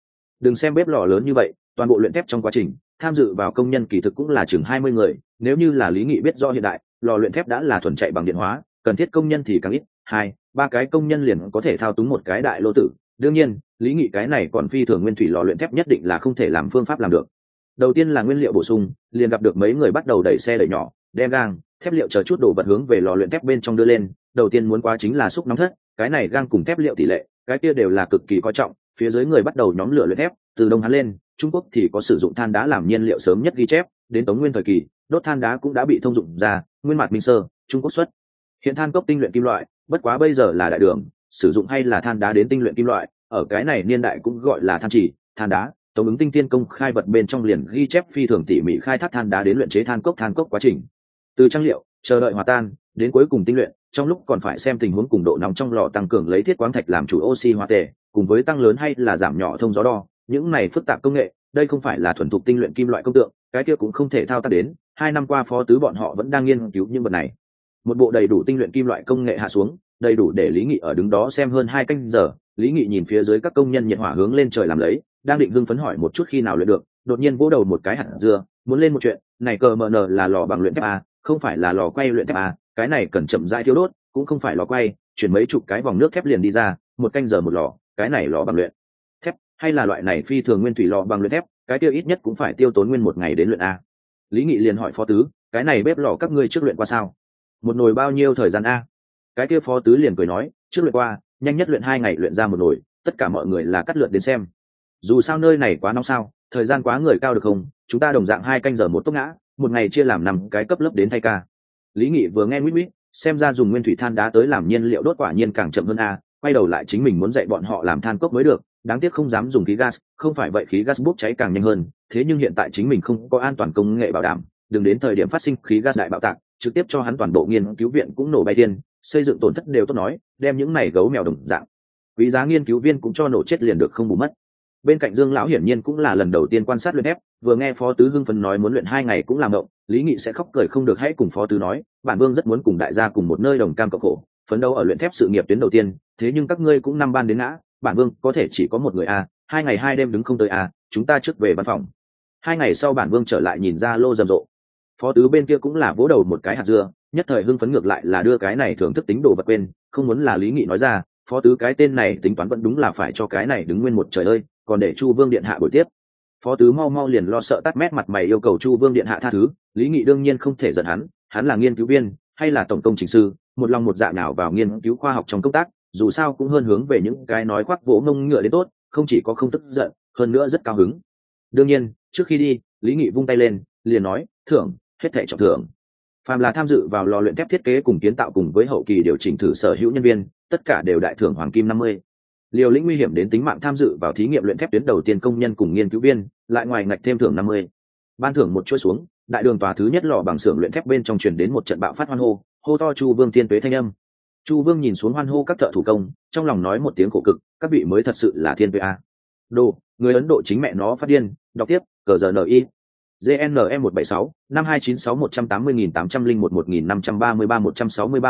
Đừng xem bếp lò lớn như vậy, toàn bộ luyện thép trong quá trình tham dự vào công nhân kỳ thực cũng là chừng 20 người, nếu như là Lý Nghị biết do hiện đại lò luyện thép đã là thuần chạy bằng điện hóa, cần thiết công nhân thì càng ít, 2-3 cái công nhân liền có thể thao túng một cái đại lô tử. Đương nhiên, Lý Nghị cái này còn phi thường nguyên thủy lò luyện thép nhất định là không thể làm phương pháp làm được. Đầu tiên là nguyên liệu bổ sung, liền gặp được mấy người bắt đầu đẩy xe đẩy nhỏ, đem gang, thép liệu chờ chút đồ vật hướng về lò luyện thép bên trong đưa lên. Đầu tiên muốn quá chính là xúc nóng thất, cái này gang cùng thép liệu tỷ lệ, cái kia đều là cực kỳ coi trọng. Phía dưới người bắt đầu nhóm lửa luyện thép, từ Đông Hán lên, Trung Quốc thì có sử dụng than đá làm nhiên liệu sớm nhất ghi chép, đến Tống Nguyên thời kỳ, đốt than đá cũng đã bị thông dụng ra, Nguyên Mạt Minh Sơ, Trung Quốc xuất. Hiện than cốc tinh luyện kim loại, bất quá bây giờ là đại đường, sử dụng hay là than đá đến tinh luyện kim loại, ở cái này niên đại cũng gọi là than chỉ, than đá. Tống ứng tinh tiên công khai vật bên trong liền ghi chép phi thường tỉ mỉ khai thác than đá đến luyện chế than cốc quá trình, từ trang liệu, chờ đợi hòa tan, đến cuối cùng tinh luyện, trong lúc còn phải xem tình huống cùng độ nóng trong lò tăng cường lấy thiết khoáng thạch làm chủ oxy hóa tệ, cùng với tăng lớn hay là giảm nhỏ thông gió đo, những này phức tạp công nghệ, đây không phải là thuần thục tinh luyện kim loại công tượng, cái kia cũng không thể thao tác đến. 2 năm qua Phó Tứ bọn họ vẫn đang nghiên cứu những vật này. Một bộ đầy đủ tinh luyện kim loại công nghệ hạ xuống, đầy đủ để Lý Nghị ở đứng đó xem hơn 2 canh giờ. Lý Nghị nhìn phía dưới các công nhân nhiệt hỏa hướng lên trời làm lấy, đang định hưng phấn hỏi một chút khi nào luyện được, đột nhiên vỗ đầu một cái hạt dưa, muốn lên một chuyện, này cờ mờ nờ là lò bằng luyện thép a, không phải là lò quay luyện thép a, cái này cần chậm rãi thiêu đốt, cũng không phải lò quay, chuyển mấy chục cái vòng nước thép liền đi ra, 1 canh giờ một lò, cái này lò bằng luyện thép, hay là loại này phi thường nguyên thủy lò bằng luyện thép, cái tiêu ít nhất cũng phải tiêu tốn nguyên 1 ngày đến luyện a. Lý Nghị liền hỏi Phó Tứ, cái này bếp lò các ngươi trước luyện qua sao? Một nồi bao nhiêu thời gian a? Cái kia Phó Tứ liền cười nói, trước luyện qua, nhanh nhất luyện 2 ngày luyện ra một nồi, tất cả mọi người là cắt lượt đến xem. Dù sao nơi này quá nóng sao, thời gian quá người cao được không, chúng ta đồng dạng 2 canh giờ một tốc ngã, 1 ngày chia làm 5 cái cấp lớp đến thay ca. Lý Nghị vừa nghe nguyễn, xem ra dùng nguyên thủy than đá tới làm nhiên liệu đốt quả nhiên càng chậm hơn a, quay đầu lại chính mình muốn dạy bọn họ làm than cốc mới được, đáng tiếc không dám dùng khí gas, không phải vậy khí gas bốc cháy càng nhanh hơn, thế nhưng hiện tại chính mình không có an toàn công nghệ bảo đảm, đừng đến thời điểm phát sinh khí gas đại bạo tạc, trực tiếp cho hắn toàn bộ nghiên cứu viện cũng nổ bay thiên, xây dựng tổn thất đều tốt nói, đem những này gấu mèo đồng dạng quý giá nghiên cứu viên cũng cho nổ chết liền được không bù mất. Bên cạnh Dương lão hiển nhiên cũng là lần đầu tiên quan sát luyện thép, vừa nghe Phó Tứ hưng phấn nói muốn luyện 2 ngày cũng làm động, Lý Nghị sẽ khóc cười không được, hãy cùng Phó Tứ nói, bản vương rất muốn cùng đại gia cùng một nơi đồng cam cộng khổ, phấn đấu ở luyện thép sự nghiệp tuyến đầu tiên, thế nhưng các ngươi cũng 5 ban đến ngã, bản vương có thể chỉ có một người a, 2 ngày 2 đêm đứng không tới a, chúng ta trước về văn phòng. 2 ngày sau bản vương trở lại nhìn ra lô rầm rộ. Phó Tứ bên kia cũng là vỗ đầu một cái hạt dưa, nhất thời hưng phấn ngược lại là đưa cái này thưởng thức tính đồ vật quên, không muốn là Lý Nghị nói ra, Phó Tứ cái tên này tính toán vẫn đúng là phải cho cái này đứng nguyên một trời ơi, còn để Chu Vương điện hạ buổi tiếp. Phó Tứ mau liền lo sợ tắt mét mặt mày yêu cầu Chu Vương điện hạ tha thứ, Lý Nghị đương nhiên không thể giận hắn là nghiên cứu viên hay là tổng công trình sư, một lòng một dạ nào vào nghiên cứu khoa học trong công tác, dù sao cũng hơn hướng về những cái nói khoác vỗ mông ngựa đến tốt, không chỉ có không tức giận, hơn nữa rất cao hứng. Đương nhiên, trước khi đi, Lý Nghị vung tay lên, liền nói, thưởng, hết thảy trọng thưởng. Phàm là tham dự vào lò luyện thép thiết kế cùng kiến tạo cùng với hậu kỳ điều chỉnh thử sở hữu nhân viên, tất cả đều đại thưởng hoàng kim 50. Liều lĩnh nguy hiểm đến tính mạng tham dự vào thí nghiệm luyện thép tuyến đầu tiên công nhân cùng nghiên cứu viên, lại ngoài ngạch thêm thưởng 50. Ban thưởng một chuỗi xuống, đại đường tòa thứ nhất lò bằng xưởng luyện thép bên trong truyền đến một trận bạo phát hoan hô to Chu Vương thiên tuế thanh âm. Chu Vương nhìn xuống hoan hô các thợ thủ công, trong lòng nói một tiếng khổ cực, các vị mới thật sự là thiên tuế a. Đồ, người Ấn Độ chính mẹ nó phát điên, đọc tiếp, CRNI. GNE 176 5296 180.801 1533 163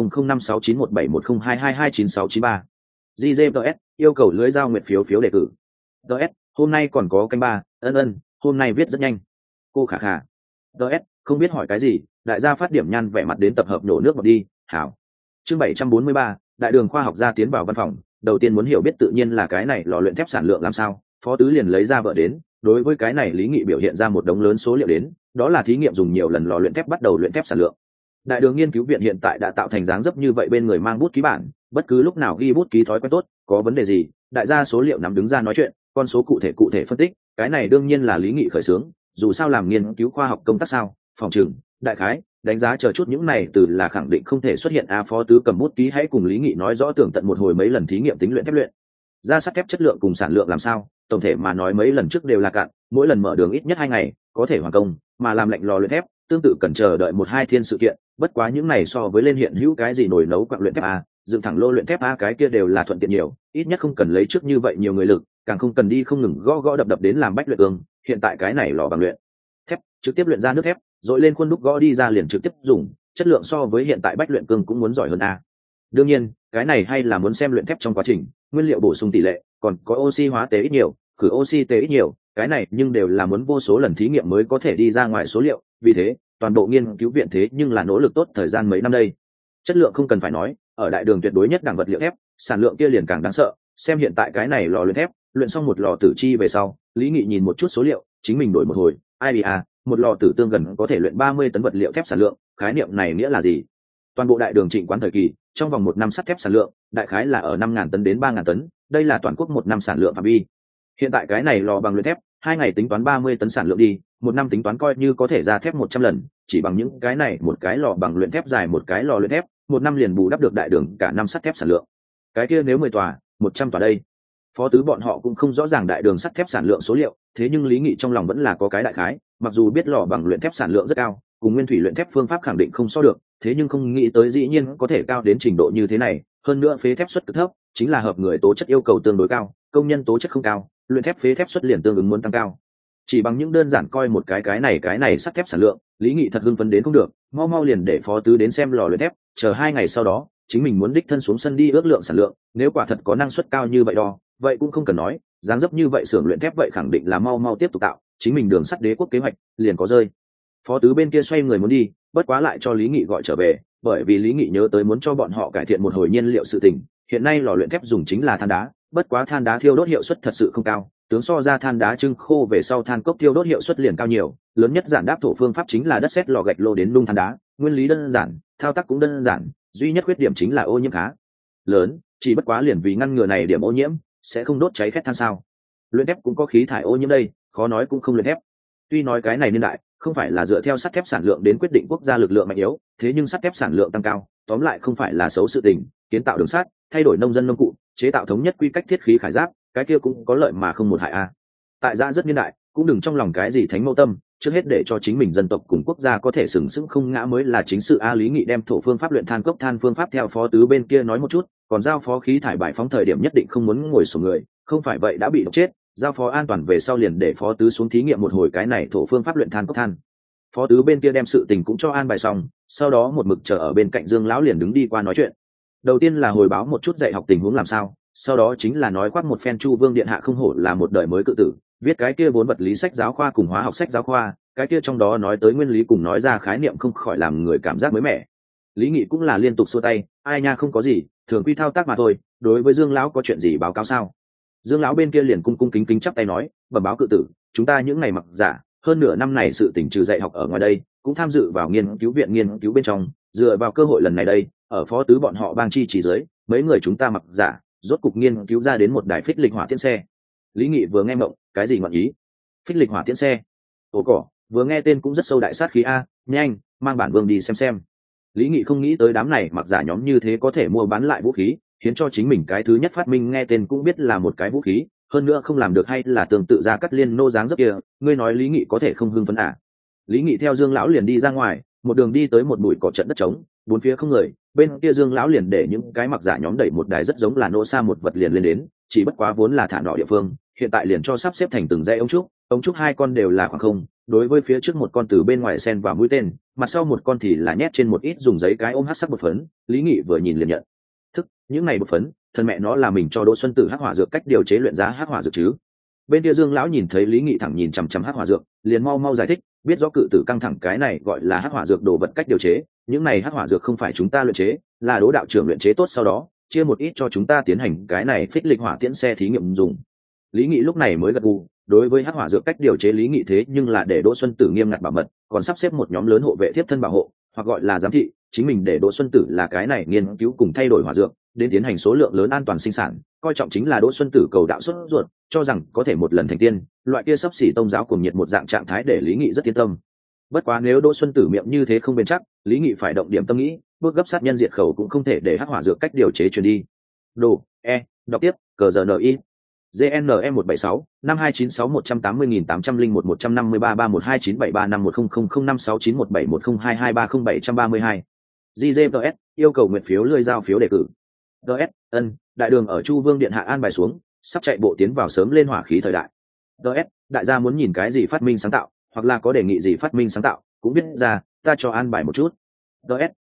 100056917102229693. GZS yêu cầu lưới giao nguyệt phiếu đề cử. DS, hôm nay còn có canh 3, hôm nay viết rất nhanh. Cô khả khả. DS, không biết hỏi cái gì, đại gia phát điểm nhan vẻ mặt đến tập hợp nổ nước bọt đi, hảo. Chương 743, đại đường khoa học gia tiến vào văn phòng, đầu tiên muốn hiểu biết tự nhiên là cái này lò luyện thép sản lượng làm sao, Phó Tứ liền lấy ra vợ đến, đối với cái này Lý Nghị biểu hiện ra một đống lớn số liệu đến, đó là thí nghiệm dùng nhiều lần lò luyện thép bắt đầu luyện thép sản lượng. Đại đường nghiên cứu viện hiện tại đã tạo thành dáng dấp như vậy, bên người mang bút ký bản, bất cứ lúc nào ghi bút ký thói quen tốt, có vấn đề gì, đại gia số liệu nắm đứng ra nói chuyện, con số cụ thể phân tích, cái này đương nhiên là Lý Nghị khởi xướng, dù sao làm nghiên cứu khoa học công tác sao, phòng trừng, đại khái, đánh giá chờ chút những này từ là khẳng định không thể xuất hiện. Phó Tứ cầm bút ký hãy cùng Lý Nghị nói rõ tường tận một hồi mấy lần thí nghiệm tính luyện thép luyện ra sắt thép chất lượng cùng sản lượng làm sao, tổng thể mà nói mấy lần trước đều là cạn, mỗi lần mở đường ít nhất 2 ngày có thể hoàn công, mà làm lạnh lò luyện thép tương tự cần chờ đợi 1-2 thiên sự kiện, bất quá những này so với lên hiện hữu cái gì nồi nấu quặng luyện thép dựng thẳng lô luyện thép cái kia đều là thuận tiện nhiều, ít nhất không cần lấy trước như vậy nhiều người lực, càng không cần đi không ngừng gõ đập đến làm bách luyện ương. Hiện tại cái này lò bằng luyện thép trực tiếp luyện ra nước thép, rồi lên khuôn đúc gõ đi ra liền trực tiếp dùng, chất lượng so với hiện tại bách luyện cương cũng muốn giỏi hơn đương nhiên cái này hay là muốn xem luyện thép trong quá trình nguyên liệu bổ sung tỷ lệ, còn có oxy hóa tế ít nhiều, khử oxy tế ít nhiều, cái này nhưng đều là muốn vô số lần thí nghiệm mới có thể đi ra ngoài số liệu, vì thế toàn bộ nghiên cứu viện thế nhưng là nỗ lực tốt thời gian mấy năm đây. Chất lượng không cần phải nói, ở đại đường tuyệt đối nhất đẳng vật liệu thép, sản lượng kia liền càng đáng sợ. Xem hiện tại cái này lò luyện thép, luyện xong một lò tử chi về sau, Lý Nghị nhìn một chút số liệu, chính mình đổi một hồi, IBA, một lò tử tương gần có thể luyện 30 tấn vật liệu thép sản lượng, khái niệm này nghĩa là gì? Toàn bộ đại đường Trịnh Quán thời kỳ, trong vòng một năm sắt thép sản lượng, đại khái là ở 5.000 tấn đến 3.000 tấn, đây là toàn quốc một năm sản lượng phạm vi. Hiện tại cái này lò bằng luyện thép, 2 ngày tính toán 30 tấn sản lượng đi, một năm tính toán coi như có thể ra thép 100 lần, chỉ bằng những cái này một cái lò bằng luyện thép dài một cái lò luyện thép, một năm liền bù đắp được đại đường cả năm sắt thép sản lượng. Cái kia nếu 10 tòa, 100 tòa đây. Phó tứ bọn họ cũng không rõ ràng đại đường sắt thép sản lượng số liệu, thế nhưng Lý Nghị trong lòng vẫn là có cái đại khái, mặc dù biết lò bằng luyện thép sản lượng rất cao, cùng nguyên thủy luyện thép phương pháp khẳng định không so được, thế nhưng không nghĩ tới dĩ nhiên có thể cao đến trình độ như thế này, hơn nữa phế thép suất cực thấp, chính là hợp người tố chất yêu cầu tương đối cao, công nhân tố chất không cao, luyện thép phế thép suất liền tương ứng muốn tăng cao. Chỉ bằng những đơn giản coi một cái này sắt thép sản lượng, Lý Nghị thật hưng phấn đến không được, mau mau liền để phó tứ đến xem lò luyện thép, chờ 2 ngày sau đó, chính mình muốn đích thân xuống sân đi ước lượng sản lượng, nếu quả thật có năng suất cao như vậy đo, vậy cũng không cần nói, dáng dấp như vậy xưởng luyện thép vậy khẳng định là mau mau tiếp tục tạo, chính mình đường sắt đế quốc kế hoạch liền có rơi. Phó tứ bên kia xoay người muốn đi, bất quá lại cho Lý Nghị gọi trở về, bởi vì Lý Nghị nhớ tới muốn cho bọn họ cải thiện một hồi nhiên liệu sự tình, hiện nay lò luyện thép dùng chính là than đá, bất quá than đá thiêu đốt hiệu suất thật sự không cao, tướng so ra than đá trưng khô về sau than cốc thiêu đốt hiệu suất liền cao nhiều, lớn nhất giản đáp thổ phương pháp chính là đất sét lò gạch lô đến nung than đá, nguyên lý đơn giản, thao tác cũng đơn giản, duy nhất khuyết điểm chính là ô nhiễm khá lớn, chỉ bất quá liền vì ngăn ngừa này điểm ô nhiễm, sẽ không đốt cháy khét than sao? Luyện thép cũng có khí thải ô nhiễm đây, khó nói cũng không luyện thép. Tuy nói cái này niên đại không phải là dựa theo sắt thép sản lượng đến quyết định quốc gia lực lượng mạnh yếu, thế nhưng sắt thép sản lượng tăng cao, tóm lại không phải là xấu sự tình, kiến tạo đường sắt, thay đổi nông dân nông cụ, chế tạo thống nhất quy cách thiết khí khải giáp, cái kia cũng có lợi mà không một hại a. Tại gia rất niên đại, cũng đừng trong lòng cái gì thánh mâu tâm, trước hết để cho chính mình dân tộc cùng quốc gia có thể sừng sững không ngã mới là chính sự a. Lý Nghị đem thổ phương pháp luyện than cốc than phương pháp theo phó tứ bên kia nói một chút, còn giao phó khí thải bài phóng thời điểm nhất định không muốn ngồi sổ người, không phải vậy đã bị độc chết, giao phó an toàn về sau liền để phó tứ xuống thí nghiệm một hồi cái này thổ phương pháp luyện than cốc than. Phó tứ bên kia đem sự tình cũng cho an bài xong, sau đó một mực chờ ở bên cạnh Dương lão liền đứng đi qua nói chuyện. Đầu tiên là hồi báo một chút dạy học tình huống làm sao, sau đó chính là nói khoác một phen Chu Vương điện hạ không hổ là một đời mới cự tử, viết cái kia 4 vật lý sách giáo khoa cùng hóa học sách giáo khoa, cái kia trong đó nói tới nguyên lý cùng nói ra khái niệm không khỏi làm người cảm giác mới mẻ. Lý Nghị cũng là liên tục xua tay, ai nha không có gì, thường quy thao tác mà thôi, đối với Dương lão có chuyện gì báo cáo sao? Dương lão bên kia liền cung cung kính kính chắp tay nói, bẩm báo cự tử, chúng ta những ngày mặc giả, hơn nửa năm này sự tình trừ dạy học ở ngoài đây, cũng tham dự vào nghiên cứu viện nghiên cứu bên trong, dựa vào cơ hội lần này đây, ở phó tứ bọn họ bang chi chỉ dưới, mấy người chúng ta mặc giả, rốt cục nghiên cứu ra đến một đài phích lịch hỏa tiễn xe. Lý Nghị vừa nghe mộng, cái gì ngọn ý? Phích lịch hỏa tiễn xe? Ồ cỏ, vừa nghe tên cũng rất sâu đại sát khí a, nhanh, mang bản vương đi xem. Lý Nghị không nghĩ tới đám này mặc giả nhóm như thế có thể mua bán lại vũ khí, khiến cho chính mình cái thứ nhất phát minh nghe tên cũng biết là một cái vũ khí, hơn nữa không làm được hay là tương tự ra cắt liên nô dáng dấp kia, ngươi nói Lý Nghị có thể không hưng phấn à? Lý Nghị theo Dương lão liền đi ra ngoài, một đường đi tới một bụi cỏ trận đất trống, bốn phía không người, bên kia Dương lão liền để những cái mặc giả nhóm đẩy một đài rất giống là nô sa một vật liền lên đến, chỉ bất quá vốn là thả nọ địa phương, hiện tại liền cho sắp xếp thành từng dãy ống trúc 2 con đều là khoảng không, đối với phía trước một con từ bên ngoài sen vào mũi tên, mặt sau một con thì là nhét trên một ít dùng giấy cái ôm hắc sắc bột phấn. Lý Nghị vừa nhìn liền nhận thức, những này bột phấn, thân mẹ nó là mình cho Đỗ Xuân Tử hắc hỏa dược cách điều chế luyện giá hắc hỏa dược chứ. Bên kia Dương lão nhìn thấy Lý Nghị thẳng nhìn chằm chằm hắc hỏa dược, liền mau mau giải thích, biết rõ cự tử căng thẳng cái này gọi là hắc hỏa dược đồ vật cách điều chế, những này hắc hỏa dược không phải chúng ta luyện chế, là Đỗ đạo trưởng luyện chế tốt sau đó, chia một ít cho chúng ta tiến hành cái này phích lịch hỏa tiễn xe thí nghiệm dùng. Lý Nghị lúc này mới gật gù, đối với hắc hỏa dược cách điều chế Lý Nghị thế nhưng là để Đỗ Xuân Tử nghiêm ngặt bảo mật, còn sắp xếp một nhóm lớn hộ vệ tiếp thân bảo hộ, hoặc gọi là giám thị, chính mình để Đỗ Xuân Tử là cái này nghiên cứu cùng thay đổi hỏa dược, đến tiến hành số lượng lớn an toàn sinh sản, coi trọng chính là Đỗ Xuân Tử cầu đạo xuất ruột, cho rằng có thể một lần thành tiên, loại kia sắp xỉ tông giáo cùng nhiệt một dạng trạng thái để Lý Nghị rất yên tâm. Bất quá nếu Đỗ Xuân Tử miệng như thế không bền chắc, Lý Nghị phải động điểm tâm nghĩ, bước gấp sát nhân diệt khẩu cũng không thể để hắc hỏa dược cách điều chế truyền đi. Đồ, đọc tiếp, CGNI GNE 176 5296 180.801 153 3129735 1007171022307232. GGPS yêu cầu nguyện phiếu lươi giao phiếu đề cử. DS, đại đường ở Chu Vương điện hạ an bài xuống, sắp chạy bộ tiến vào sớm lên hỏa khí thời đại. DS, đại gia muốn nhìn cái gì phát minh sáng tạo, hoặc là có đề nghị gì phát minh sáng tạo, cũng biết ra, ta cho an bài một chút. DS,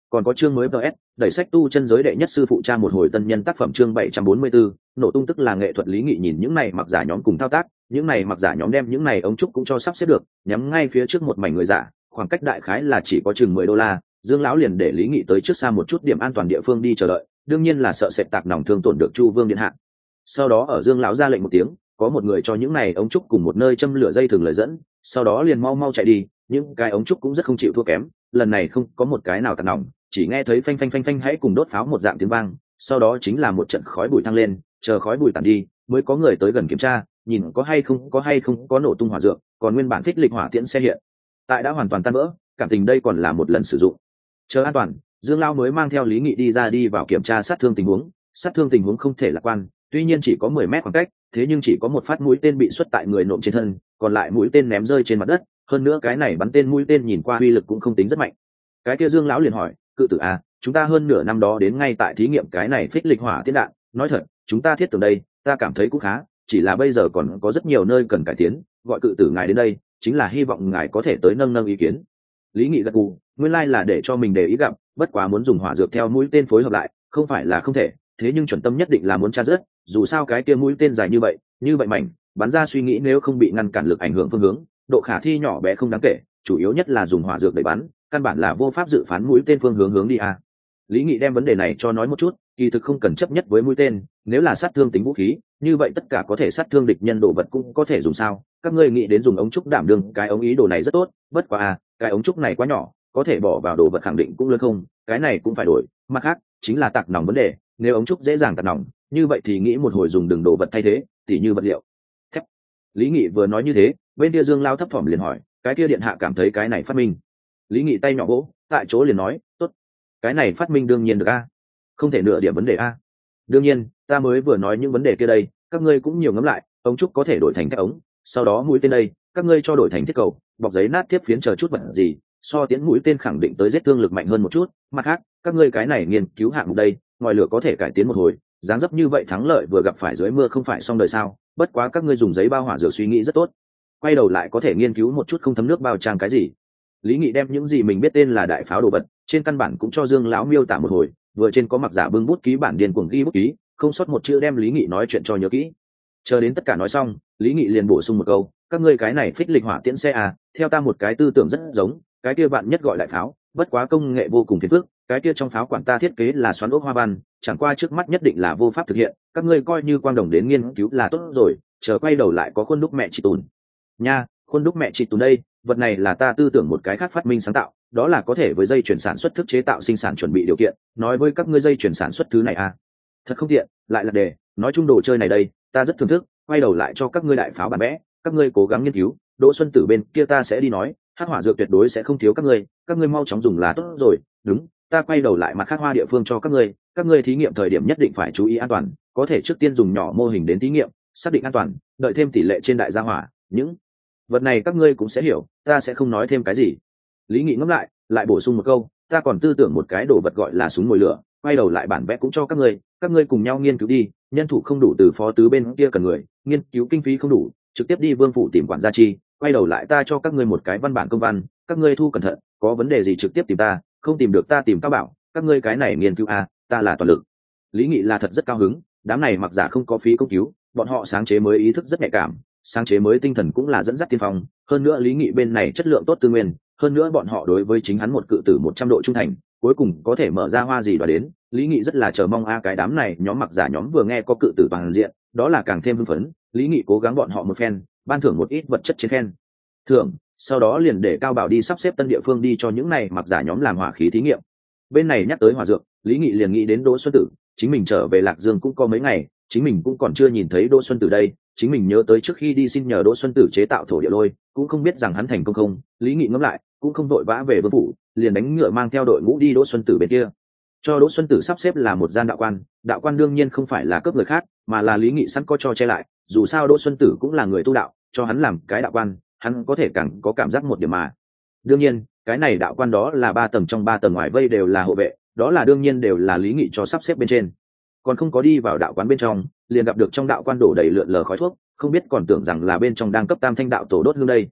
còn có chương mới ps đẩy sách tu chân giới đệ nhất sư phụ cha một hồi tân nhân tác phẩm chương 744, nổ tung tức là nghệ thuật. Lý Nghị nhìn những này mặc giả nhóm cùng thao tác, những này mặc giả nhóm đem những này ống trúc cũng cho sắp xếp được, nhắm ngay phía trước một mảnh người giả, khoảng cách đại khái là chỉ có chừng $10. Dương lão liền để Lý Nghị tới trước xa một chút điểm an toàn địa phương đi chờ đợi, đương nhiên là sợ sệt tạc nòng thương tổn được Chu Vương điện hạ. Sau đó ở Dương lão ra lệnh một tiếng, có một người cho những này ống trúc cùng một nơi châm lửa dây thường lời dẫn, sau đó liền mau mau chạy đi. Những cái ống trúc cũng rất không chịu thua kém, lần này không có một cái nào tạt nòng, chỉ nghe thấy phanh phanh phanh phanh hãy cùng đốt pháo một dạng tiếng vang, sau đó chính là một trận khói bụi thăng lên, chờ khói bụi tàn đi mới có người tới gần kiểm tra, nhìn có hay không có nổ tung hỏa dược, còn nguyên bản phích lịch hỏa tiễn xe hiện tại đã hoàn toàn tan vỡ, cảm tình đây còn là một lần sử dụng. Chờ an toàn, Dương Lao mới mang theo Lý Nghị đi vào kiểm tra sát thương tình huống không thể lạc quan, tuy nhiên chỉ có 10 mét khoảng cách, thế nhưng chỉ có một phát mũi tên bị xuất tại người nộm trên thân, còn lại mũi tên ném rơi trên mặt đất, hơn nữa cái này bắn tên mũi tên nhìn qua uy lực cũng không tính rất mạnh. Cái kia Dương lão liền hỏi, cự tử à, chúng ta hơn nửa năm đó đến ngay tại thí nghiệm cái này phích lịch hỏa tiễn đạn, nói thật, chúng ta thiết tưởng đây, ta cảm thấy cũng khá, chỉ là bây giờ còn có rất nhiều nơi cần cải tiến, gọi cự tử ngài đến đây, chính là hy vọng ngài có thể tới nâng ý kiến. Lý Nghị gật gù, nguyên lai là để cho mình để ý gặp, bất quá muốn dùng hỏa dược theo mũi tên phối hợp lại, không phải là không thể, thế nhưng chuẩn tâm nhất định là muốn tra rớt, dù sao cái kia mũi tên dài như vậy mảnh, bắn ra suy nghĩ nếu không bị ngăn cản lực ảnh hưởng phương hướng, độ khả thi nhỏ bé không đáng kể, chủ yếu nhất là dùng hỏa dược để bắn, căn bản là vô pháp dự phán mũi tên phương hướng đi a. Lý Nghị đem vấn đề này cho nói một chút, kỳ thực không cần chấp nhất với mũi tên, nếu là sát thương tính vũ khí, như vậy tất cả có thể sát thương địch nhân đồ vật cũng có thể dùng sao? Các ngươi nghĩ đến dùng ống trúc đảm đương, cái ống ý đồ này rất tốt, bất quá cái ống trúc này quá nhỏ, có thể bỏ vào đồ vật khẳng định cũng lớn không, cái này cũng phải đổi. Mặt khác, chính là tạc nòng vấn đề, nếu ống trúc dễ dàng tạc nòng, như vậy thì nghĩ một hồi dùng đường đồ vật thay thế, tỉ như vật liệu. Thép. Lý Nghị vừa nói như thế, bên kia Dương Lao thấp thỏm liền hỏi, cái kia điện hạ cảm thấy cái này phát minh. Lý Nghị tay nhỏ vỗ, tại chỗ liền nói, tốt, cái này phát minh đương nhiên được a, không thể nửa điểm vấn đề a. Đương nhiên, ta mới vừa nói những vấn đề kia đây, các ngươi cũng nhiều ngẫm lại, ống trúc có thể đổi thành thép ống, sau đó mũi tên đây, các ngươi cho đổi thành thiết cầu, bọc giấy nát tiếp phiến chờ chút vật gì, so tiễn mũi tên khẳng định tới giết thương lực mạnh hơn một chút. Mặt khác, các ngươi cái này nghiên cứu hạng mục đây, ngòi lửa có thể cải tiến một hồi, dáng dấp như vậy thắng lợi vừa gặp phải dưới mưa không phải xong đời sao? Bất quá các ngươi dùng giấy bao hỏa dược suy nghĩ rất tốt, quay đầu lại có thể nghiên cứu một chút không thấm nước bao trang cái gì. Lý Nghị đem những gì mình biết tên là đại pháo đồ vật, trên căn bản cũng cho Dương lão miêu tả một hồi, vừa trên có mặc giả bưng bút ký bản điền cuồng ghi bút ký, không sót một chữ đem Lý Nghị nói chuyện cho nhớ kỹ. Chờ đến tất cả nói xong, Lý Nghị liền bổ sung một câu, các ngươi cái này phích lịch hỏa tiễn xe theo ta một cái tư tưởng rất giống, cái kia bạn nhất gọi đại pháo, bất quá công nghệ vô cùng phiền phức, cái kia trong pháo quản ta thiết kế là xoắn ốc hoa văn, chẳng qua trước mắt nhất định là vô pháp thực hiện, các ngươi coi như quang đồng đến nghiên cứu là tốt rồi, chờ quay đầu lại có khuôn đúc mẹ chị tùn. Nha, khuôn đúc mẹ chị tùn đây, vật này là ta tư tưởng một cái khác phát minh sáng tạo, đó là có thể với dây chuyển sản xuất thức chế tạo sinh sản chuẩn bị điều kiện, nói với các ngươi dây chuyển sản xuất thứ này thật không tiện, lại là đề, nói chung đồ chơi này đây, ta rất thưởng thức, quay đầu lại cho các ngươi đại pháo bản vẽ, các ngươi cố gắng nghiên cứu, Đỗ Xuân Tử bên kia ta sẽ đi nói, hắc hỏa dược tuyệt đối sẽ không thiếu các ngươi mau chóng dùng là tốt rồi. Đúng, ta quay đầu lại mặt khác hoa địa phương cho các ngươi thí nghiệm thời điểm nhất định phải chú ý an toàn, có thể trước tiên dùng nhỏ mô hình đến thí nghiệm, xác định an toàn, đợi thêm tỷ lệ trên đại gia hỏa, những vật này các ngươi cũng sẽ hiểu, ta sẽ không nói thêm cái gì. Lý Nghị ngẫm lại bổ sung một câu, ta còn tư tưởng một cái đồ vật gọi là súng mồi lửa, quay đầu lại bản vẽ cũng cho các ngươi cùng nhau nghiên cứu đi, nhân thủ không đủ từ phó tứ bên kia cần người, nghiên cứu kinh phí không đủ, trực tiếp đi Vương phủ tìm quản gia chi, quay đầu lại ta cho các ngươi một cái văn bản công văn, các ngươi thu cẩn thận, có vấn đề gì trực tiếp tìm ta, không tìm được ta tìm Cao Bảo, các ngươi cái này nghiên cứu ta là toàn lực. Lý Nghị là thật rất cao hứng, đám này mặc giả không có phí công cứu, bọn họ sáng chế mới ý thức rất nhạy cảm, sáng chế mới tinh thần cũng là dẫn dắt tiên phong, hơn nữa Lý Nghị bên này chất lượng tốt tư nguyên, hơn nữa bọn họ đối với chính hắn một cự tử 100 độ trung thành, cuối cùng có thể mở ra hoa gì đó đến, Lý Nghị rất là chờ mong cái đám này nhóm mặc giả nhóm vừa nghe có cự tử toàn diện, đó là càng thêm hưng phấn. Lý Nghị cố gắng bọn họ một phen, ban thưởng một ít vật chất chiến khen thưởng, sau đó liền để Cao Bảo đi sắp xếp tân địa phương đi cho những này mặc giả nhóm làm hỏa khí thí nghiệm. Bên này nhắc tới hỏa dược, Lý Nghị liền nghĩ đến Đỗ Xuân Tử, chính mình trở về Lạc Dương cũng có mấy ngày, chính mình cũng còn chưa nhìn thấy Đỗ Xuân Tử đây, chính mình nhớ tới trước khi đi xin nhờ Đỗ Xuân Tử chế tạo thổ địa lôi, cũng không biết rằng hắn thành công không. Lý Nghị ngẫm lại, cũng không vội vã về Vương phủ, liền đánh ngựa mang theo đội ngũ đi Đỗ Xuân Tử bên kia. Cho Đỗ Xuân Tử sắp xếp là một gian đạo quan đương nhiên không phải là cướp người khác, mà là Lý Nghị sẵn có cho che lại, dù sao Đỗ Xuân Tử cũng là người tu đạo, cho hắn làm cái đạo quan, hắn có thể càng có cảm giác một điểm mà. Đương nhiên, cái này đạo quan đó là 3 tầng trong 3 tầng ngoài vây đều là hộ vệ, đó là đương nhiên đều là Lý Nghị cho sắp xếp bên trên. Còn không có đi vào đạo quán bên trong, liền gặp được trong đạo quan đổ đầy lượn lờ khói thuốc, không biết còn tưởng rằng là bên trong đang cấp tam thanh đạo tổ đốt hương đây.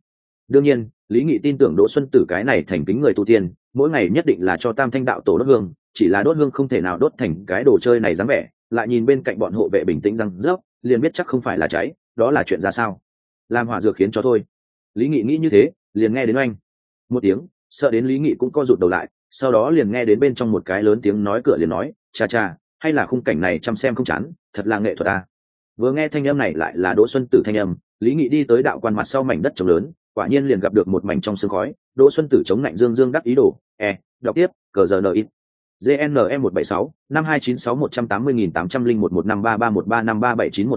Đương nhiên lý nghị tin tưởng Đỗ Xuân Tử cái này thành kính người tu tiên mỗi ngày nhất định là cho Tam Thanh đạo tổ đốt hương, chỉ là đốt hương không thể nào đốt thành cái đồ chơi này dáng vẻ, lại nhìn bên cạnh bọn hộ vệ bình tĩnh răng rớp, liền biết chắc không phải là cháy, đó là chuyện ra sao. Làm hỏa dược khiến cho thôi. Lý Nghị nghĩ như thế, liền nghe đến oanh một tiếng, sợ đến Lý Nghị cũng co rụt đầu lại, sau đó liền nghe đến bên trong một cái lớn tiếng nói cửa liền nói, cha cha, hay là khung cảnh này chăm xem không chán, thật là nghệ thuật à. Vừa nghe thanh âm này lại là Đỗ Xuân Tử thanh âm, Lý Nghị đi tới đạo quan mặt sau mảnh đất trống lớn, quả nhiên liền gặp được một mảnh trong sương khói. Đỗ Xuân Tử chống lạnh dương dương đắc ý đồ, đọc tiếp, cờ giờ nợ ít. GNE 176 5296 180801 1533 135379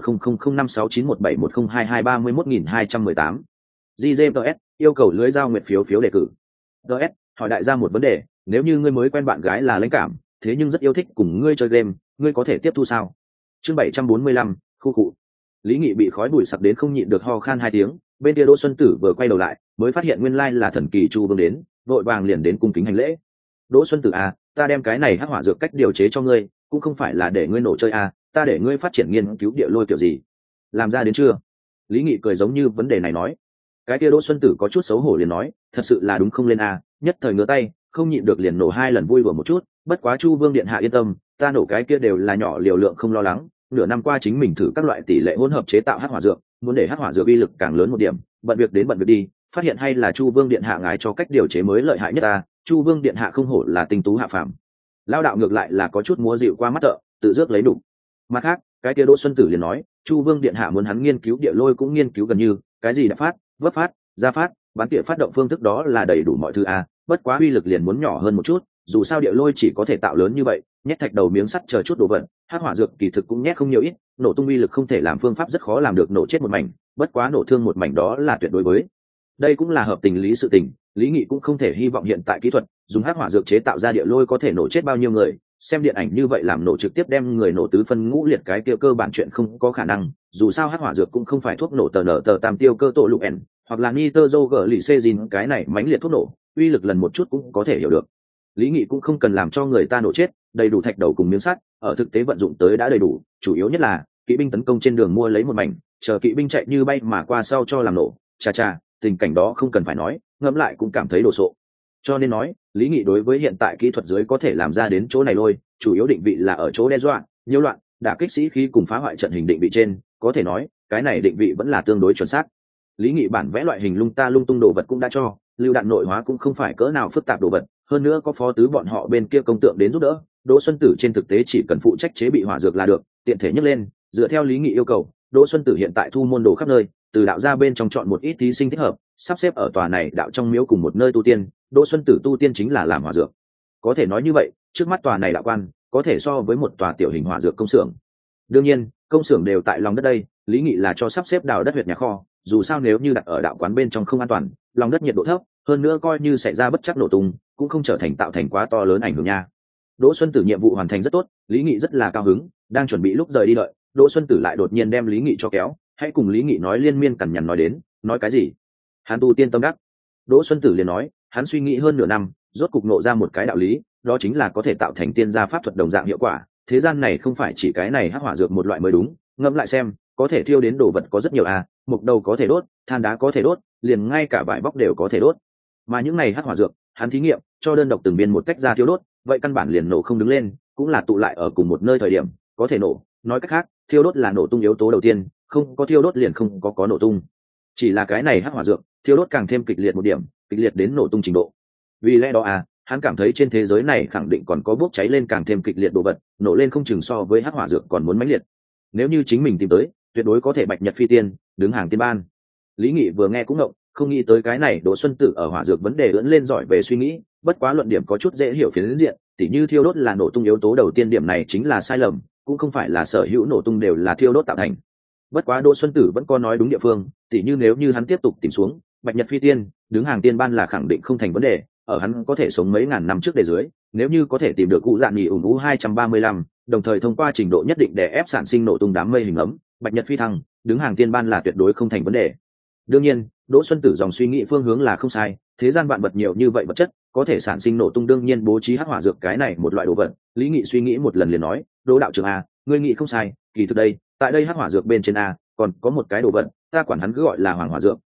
100056917022212218. GJPS yêu cầu lưới giao nguyệt phiếu phiếu đề cử. DS hỏi đại gia một vấn đề, nếu như ngươi mới quen bạn gái là lãnh cảm, thế nhưng rất yêu thích cùng ngươi chơi game, ngươi có thể tiếp thu sao? Chương 745, khu cụ. Lý Nghị bị khói bụi sặc đến không nhịn được ho khan hai tiếng, bên kia Đỗ Xuân Tử vừa quay đầu lại, mới phát hiện nguyên lai là thần kỳ Chu Vương đến, vội vàng liền đến cung kính hành lễ. Đỗ Xuân Tử à, ta đem cái này hắc hỏa dược cách điều chế cho ngươi, cũng không phải là để ngươi nổ chơi à, ta để ngươi phát triển nghiên cứu địa lôi kiểu gì. Làm ra đến chưa? Lý Nghị cười giống như vấn đề này nói. Cái kia Đỗ Xuân Tử có chút xấu hổ liền nói, thật sự là đúng không lên à, nhất thời ngửa tay, không nhịn được liền nổ hai lần vui vừa một chút, bất quá Chu Vương điện hạ yên tâm, ta nổ cái kia đều là nhỏ liều lượng không lo lắng, nửa năm qua chính mình thử các loại tỷ lệ hỗn hợp chế tạo hắc hỏa dược, muốn để hắc hỏa dược uy lực càng lớn một điểm, bận việc đến bận việc đi, phát hiện hay là Chu Vương điện hạ ngài cho cách điều chế mới lợi hại nhất ta, Chu Vương điện hạ không hổ là tinh tú hạ phàm. Lao đạo ngược lại là có chút múa dịu qua mắt thợ, tự rước lấy đủ. Mặt khác, cái kia Đỗ Xuân Tử liền nói, Chu Vương điện hạ muốn hắn nghiên cứu địa lôi cũng nghiên cứu gần như, cái gì đã phát, vấp phát, ra phát, bán địa phát động phương thức đó là đầy đủ mọi thứ à, bất quá uy lực liền muốn nhỏ hơn một chút, dù sao địa lôi chỉ có thể tạo lớn như vậy, nhét thạch đầu miếng sắt chờ chút đồ vật, hắc hỏa dược kỳ thực cũng nhét không nhiều ít, nổ tung uy lực không thể làm phương pháp rất khó làm được nổ chết một mảnh, bất quá nổ thương một mảnh đó là tuyệt đối với. Đây cũng là hợp tình lý sự tình, Lý Nghị cũng không thể hy vọng hiện tại kỹ thuật dùng hắc hỏa dược chế tạo ra địa lôi có thể nổ chết bao nhiêu người, xem điện ảnh như vậy làm nổ trực tiếp đem người nổ tứ phân ngũ liệt cái kia cơ bản chuyện không có khả năng, dù sao hắc hỏa dược cũng không phải thuốc nổ tờ nở tờ tam tiêu cơ tổ lục ẻn hoặc là nitơ gờ lì xê gìn cái này mãnh liệt thuốc nổ, uy lực lần một chút cũng có thể hiểu được. Lý Nghị cũng không cần làm cho người ta nổ chết, đầy đủ thạch đầu cùng miếng sắt, ở thực tế vận dụng tới đã đầy đủ, chủ yếu nhất là kỵ binh tấn công trên đường mua lấy một mảnh, chờ kỵ binh chạy như bay mà qua sau cho làm nổ, cha cha, tình cảnh đó không cần phải nói, ngẫm lại cũng cảm thấy đồ sộ. Cho nên nói, Lý Nghị đối với hiện tại kỹ thuật dưới có thể làm ra đến chỗ này lôi, chủ yếu định vị là ở chỗ đe dọa, nhiễu loạn, đả kích sĩ khí cùng phá hoại trận hình định vị trên, có thể nói, cái này định vị vẫn là tương đối chuẩn xác. Lý Nghị bản vẽ loại hình lung ta lung tung đồ vật cũng đã cho, lưu đạn nội hóa cũng không phải cỡ nào phức tạp đồ vật, hơn nữa có phó tứ bọn họ bên kia công tượng đến giúp đỡ, Đỗ Xuân Tử trên thực tế chỉ cần phụ trách chế bị hỏa dược là được, tiện thể nhấc lên, dựa theo Lý Nghị yêu cầu, Đỗ Xuân Tử hiện tại thu môn đồ khắp nơi, từ đạo ra bên trong chọn một ít thí sinh thích hợp, sắp xếp ở tòa này đạo trong miếu cùng một nơi tu tiên, Đỗ Xuân Tử tu tiên chính là làm hỏa dược. Có thể nói như vậy, trước mắt tòa này đạo quan có thể so với một tòa tiểu hình hỏa dược công xưởng. Đương nhiên, công xưởng đều tại lòng đất đây, Lý Nghị là cho sắp xếp đào đất huyệt nhà kho, dù sao nếu như đặt ở đạo quán bên trong không an toàn, lòng đất nhiệt độ thấp, hơn nữa coi như xảy ra bất chắc nổ tung, cũng không trở thành tạo thành quá to lớn ảnh hưởng nha. Đỗ Xuân Tử nhiệm vụ hoàn thành rất tốt, Lý Nghị rất là cao hứng, đang chuẩn bị lúc rời đi đợi, Đỗ Xuân Tử lại đột nhiên đem Lý Nghị cho kéo, hãy cùng Lý Nghị nói liên miên cằn nhằn nói đến, nói cái gì? Hắn tu tiên tâm đắc. Đỗ Xuân Tử liền nói, hắn suy nghĩ hơn nửa năm, rốt cục nộ ra một cái đạo lý, đó chính là có thể tạo thành tiên gia pháp thuật đồng dạng hiệu quả, thế gian này không phải chỉ cái này hắc hỏa dược một loại mới đúng, ngẫm lại xem, có thể thiêu đến đồ vật có rất nhiều à, mục đầu có thể đốt, than đá có thể đốt, liền ngay cả vải bóc đều có thể đốt. Mà những này hắc hỏa dược, hắn thí nghiệm, cho đơn độc từng viên một cách ra thiêu đốt, vậy căn bản liền nổ không đứng lên, cũng là tụ lại ở cùng một nơi thời điểm, có thể nổ, nói cách khác, thiêu đốt là nổ tung yếu tố đầu tiên, không có thiêu đốt liền không có nổ tung. Chỉ là cái này hắc hỏa dược, thiêu đốt càng thêm kịch liệt một điểm, kịch liệt đến nổ tung trình độ. Vì lẽ đó à, hắn cảm thấy trên thế giới này khẳng định còn có bốc cháy lên càng thêm kịch liệt đồ vật, nổ lên không chừng so với hắc hỏa dược còn muốn mãnh liệt. Nếu như chính mình tìm tới, tuyệt đối có thể bạch nhật phi tiên, đứng hàng tiên ban. Lý Nghị vừa nghe cũng ngộng, không nghĩ tới cái này Đỗ Xuân Tử ở hỏa dược vấn đề ưỡn lên giỏi về suy nghĩ, bất quá luận điểm có chút dễ hiểu phiến diện, tỉ như thiêu đốt là nổ tung yếu tố đầu tiên, điểm này chính là sai lầm, cũng không phải là sở hữu nổ tung đều là thiêu đốt tạo thành. Bất quá Đỗ Xuân Tử vẫn có nói đúng địa phương, tỉ như nếu như hắn tiếp tục tìm xuống, bạch nhật phi tiên, đứng hàng tiên ban là khẳng định không thành vấn đề, ở hắn có thể sống mấy ngàn năm trước để dưới, nếu như có thể tìm được cụ dạng nghỉ ủng u 235, đồng thời thông qua trình độ nhất định để ép sản sinh nổ tung đám mây hình ấm, bạch nhật phi thăng, đứng hàng tiên ban là tuyệt đối không thành vấn đề. Đương nhiên, Đỗ Xuân Tử dòng suy nghĩ phương hướng là không sai, thế gian vạn vật nhiều như vậy vật chất, có thể sản sinh nổ tung đương nhiên bố trí hắc hỏa dược cái này một loại đồ vật. Lý Nghị suy nghĩ một lần liền nói, Đỗ đạo trưởng a, ngươi nghĩ không sai, kỳ thực đây, tại đây hắc hỏa dược bên trên a, còn có một cái đồ vật, ta quản hắn cứ gọi là hoàng hỏa dược,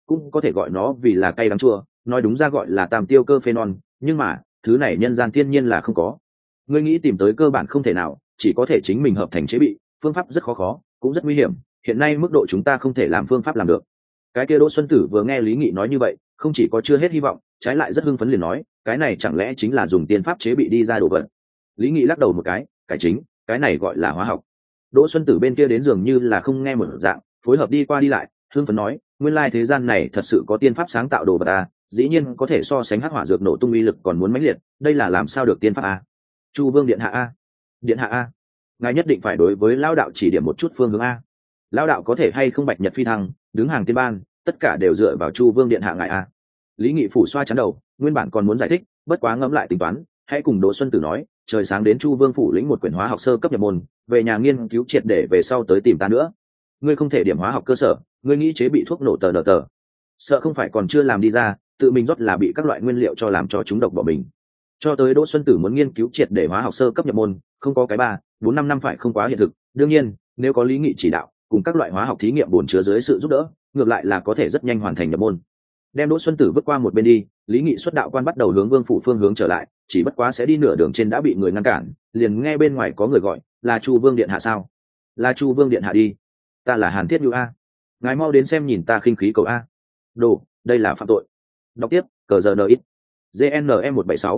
cũng có thể gọi nó vì là cay đắng chua, nói đúng ra gọi là tam tiêu cơ phenol, nhưng mà thứ này nhân gian thiên nhiên là không có. Ngươi nghĩ tìm tới cơ bản không thể nào, chỉ có thể chính mình hợp thành chế bị, phương pháp rất khó, cũng rất nguy hiểm, hiện nay mức độ chúng ta không thể làm phương pháp làm được. Cái kia Đỗ Xuân Tử vừa nghe Lý Nghị nói như vậy, không chỉ có chưa hết hy vọng, trái lại rất hưng phấn liền nói, cái này chẳng lẽ chính là dùng tiên pháp chế bị đi ra đồ vật. Lý Nghị lắc đầu một cái chính, cái này gọi là hóa học. Đỗ Xuân Tử bên kia đến dường như là không nghe một dạng, phối hợp đi qua đi lại, hưng phấn nói, nguyên lai thế gian này thật sự có tiên pháp sáng tạo đồ vật à, dĩ nhiên có thể so sánh hắc hỏa dược nổ tung uy lực còn muốn mãnh liệt, đây là làm sao được tiên pháp a? Chu Vương điện hạ a, điện hạ a, ngài nhất định phải đối với lão đạo chỉ điểm một chút phương hướng a. Lão đạo có thể hay không bạch nhật phi thăng, đứng hàng tiên ban, tất cả đều dựa vào Chu Vương điện hạ ngài a. Lý Nghị phủ xoa chán đầu, nguyên bản còn muốn giải thích, bất quá ngẫm lại tính toán, hãy cùng Đỗ Xuân Tử nói, trời sáng đến Chu Vương phủ lĩnh một quyển hóa học sơ cấp nhập môn, về nhà nghiên cứu triệt để về sau tới tìm ta nữa. Ngươi không thể điểm hóa học cơ sở, ngươi nghĩ chế bị thuốc nổ tờ nở tờ, sợ không phải còn chưa làm đi ra, tự mình rót là bị các loại nguyên liệu cho làm cho chúng độc bỏ mình. Cho tới Đỗ Xuân Tử muốn nghiên cứu triệt để hóa học sơ cấp nhập môn, không có cái 3-4-5 năm phải không quá hiện thực. Đương nhiên, nếu có Lý Nghị chỉ đạo, cùng các loại hóa học thí nghiệm bổn chứa dưới sự giúp đỡ, ngược lại là có thể rất nhanh hoàn thành nhập môn. Đem Đỗ Xuân Tử bước qua một bên đi, Lý Nghị xuất đạo quan bắt đầu hướng Vương phủ phương hướng trở lại, chỉ bất quá sẽ đi nửa đường trên đã bị người ngăn cản, liền nghe bên ngoài có người gọi, là Chu Vương điện hạ sao? Là Chu Vương điện hạ đi. Ta là Hàn Thiết Nhu a. Ngài mau đến xem nhìn ta khinh khí cầu a. Đồ, đây là phạm tội. Đọc tiếp, cờ giờ nít. GNM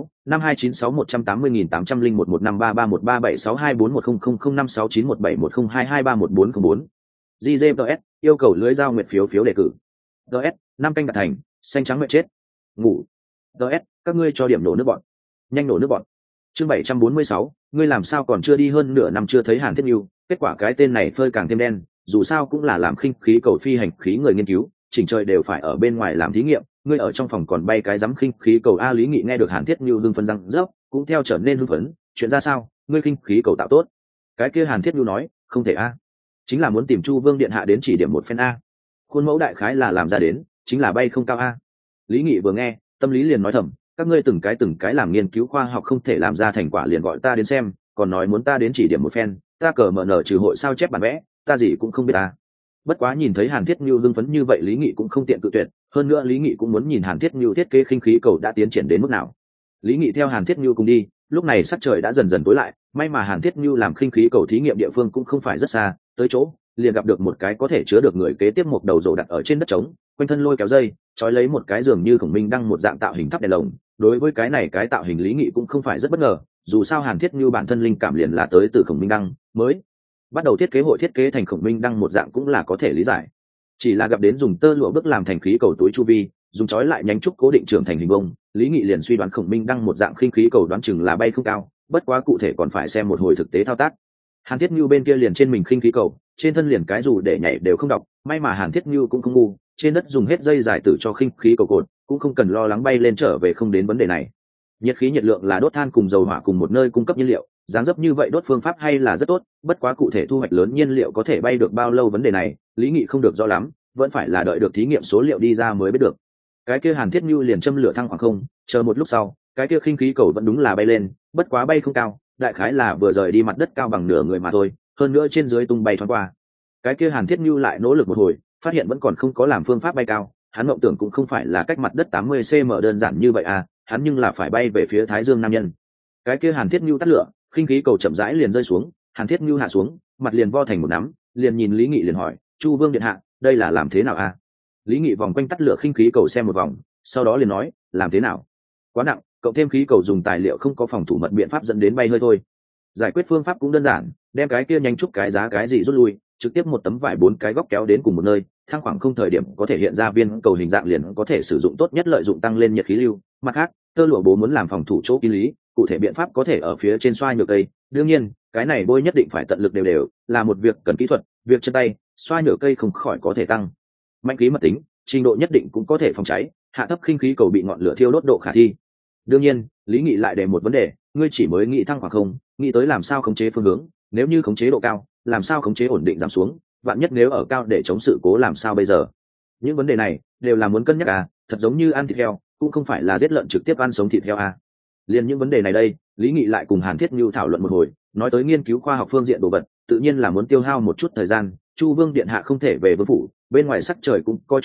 176-5296180-801-15331137624100569171022311404. GZS, yêu cầu lưới giao nguyệt phiếu đề cử. DS, 5 canh đạt thành, xanh trắng mệt chết. Ngủ. DS, các ngươi cho điểm nổ nước bọn. Nhanh nổ nước bọn. Chương 746, ngươi làm sao còn chưa đi hơn nửa năm chưa thấy Hàn Thiết Nhu, kết quả cái tên này phơi càng thêm đen, dù sao cũng là làm khinh khí cầu phi hành khí người nghiên cứu, chỉnh trời đều phải ở bên ngoài làm thí nghiệm, ngươi ở trong phòng còn bay cái dám khinh khí cầu a. Lý Nghị nghe được Hàn Thiết Nhu hưng phấn răng rớp, cũng theo trở nên hưng phấn, chuyện ra sao, ngươi khinh khí cầu tạo tốt. Cái kia Hàn Thiết Nhu nói, không thể a, chính là muốn tìm Chu Vương điện hạ đến chỉ điểm một phen a. Khuôn mẫu đại khái là làm ra đến, chính là bay không cao a. Lý Nghị vừa nghe, tâm lý liền nói thầm, các ngươi từng cái làm nghiên cứu khoa học không thể làm ra thành quả liền gọi ta đến xem, còn nói muốn ta đến chỉ điểm một phen, ta cờ mở nở trừ hội sao chép bản vẽ, ta gì cũng không biết ta. Bất quá nhìn thấy Hàn Thiết Nhu hưng phấn như vậy, Lý Nghị cũng không tiện cự tuyệt, hơn nữa Lý Nghị cũng muốn nhìn Hàn Thiết Nhu thiết kế khinh khí cầu đã tiến triển đến mức nào. Lý Nghị theo Hàn Thiết Nhu cùng đi, lúc này sắc trời đã dần dần tối lại, may mà Hàn Thiết Nhu làm khinh khí cầu thí nghiệm địa phương cũng không phải rất xa, tới chỗ liền gặp được một cái có thể chứa được người kế tiếp một đầu rổ đặt ở trên đất trống, quanh thân lôi kéo dây, trói lấy một cái giường như khổng minh đăng một dạng tạo hình tháp đèn lồng. Đối với cái này cái tạo hình Lý Nghị cũng không phải rất bất ngờ, dù sao Hàn Thiết Nhu bản thân linh cảm liền là tới từ khổng minh đăng, mới bắt đầu thiết kế hội thiết kế thành khổng minh đăng một dạng cũng là có thể lý giải. Chỉ là gặp đến dùng tơ lụa bức làm thành khí cầu túi chu vi, dùng trói lại nhánh trúc cố định trưởng thành hình bông, Lý Nghị liền suy đoán khổng minh đăng một dạng khinh khí cầu đoán chừng là bay không cao, bất quá cụ thể còn phải xem một hồi thực tế thao tác. Hàn Thiết Nhu bên kia liền trên mình khinh khí cầu, trên thân liền cái dù để nhảy đều không đọc, may mà Hàn Thiết Nhu cũng không ngu, trên đất dùng hết dây dài tử cho khinh khí cầu cột, cũng không cần lo lắng bay lên trở về không đến vấn đề này. Nhiệt khí nhiệt lượng là đốt than cùng dầu hỏa cùng một nơi cung cấp nhiên liệu, dáng dấp như vậy đốt phương pháp hay là rất tốt, bất quá cụ thể thu hoạch lớn nhiên liệu có thể bay được bao lâu vấn đề này, Lý Nghị không được rõ lắm, vẫn phải là đợi được thí nghiệm số liệu đi ra mới biết được. Cái kia Hàn Thiết Nhu liền châm lửa thăng khoảng không, chờ một lúc sau, cái kia khinh khí cầu vẫn đúng là bay lên, bất quá bay không cao, đại khái là vừa rời đi mặt đất cao bằng nửa người mà thôi, hơn nữa trên dưới tung bay thoáng qua. Cái kia Hàn Thiết Nhu lại nỗ lực một hồi, phát hiện vẫn còn không có làm phương pháp bay cao, hắn mộng tưởng cũng không phải là cách mặt đất 80 cm đơn giản như vậy à, hắn nhưng là phải bay về phía Thái Dương nam nhân. Cái kia Hàn Thiết Nhu tắt lửa, khinh khí cầu chậm rãi liền rơi xuống, Hàn Thiết Nhu hạ xuống, mặt liền vo thành một nắm, liền nhìn Lý Nghị liền hỏi, Chu Vương điện hạ, đây là làm thế nào a? Lý Nghị vòng quanh tắt lửa khinh khí cầu xem một vòng, sau đó liền nói, làm thế nào? Quá nặng, cộng thêm khí cầu dùng tài liệu không có phòng thủ mật biện pháp dẫn đến bay hơi thôi. Giải quyết phương pháp cũng đơn giản, đem cái kia nhanh chúc cái giá cái gì rút lui, trực tiếp một tấm vải 4 cái góc kéo đến cùng một nơi, thang khoảng không thời điểm có thể hiện ra viên cầu hình dạng liền có thể sử dụng tốt nhất, lợi dụng tăng lên nhiệt khí lưu. Mặt khác, tơ lụa bố muốn làm phòng thủ chỗ kín lý, cụ thể biện pháp có thể ở phía trên xoa nhựa cây, đương nhiên cái này bôi nhất định phải tận lực đều là một việc cần kỹ thuật, việc chân tay xoa nhựa cây không khỏi có thể tăng mạnh khí mật tính, trình độ nhất định cũng có thể phòng cháy, hạ thấp khinh khí cầu bị ngọn lửa thiêu đốt độ khả thi. Đương nhiên Lý Nghị lại đề một vấn đề, ngươi chỉ mới nghĩ thăng khoảng không, nghĩ tới làm sao khống chế phương hướng, nếu như khống chế độ cao làm sao khống chế ổn định giảm xuống, vạn nhất nếu ở cao để chống sự cố làm sao bây giờ. Những vấn đề này đều là muốn cân nhắc à, thật giống như ăn thịt heo cũng không phải là giết lợn trực tiếp ăn sống thịt heo à. Liên những vấn đề này đây, Lý Nghị lại cùng Hàn Thiết Nhu thảo luận một hồi, nói tới nghiên cứu khoa học phương diện đồ vật, tự nhiên là muốn tiêu hao một chút thời gian. Chu Vương điện hạ không thể về vương phủ, bên ngoài sắc trời cũng có chút hắc,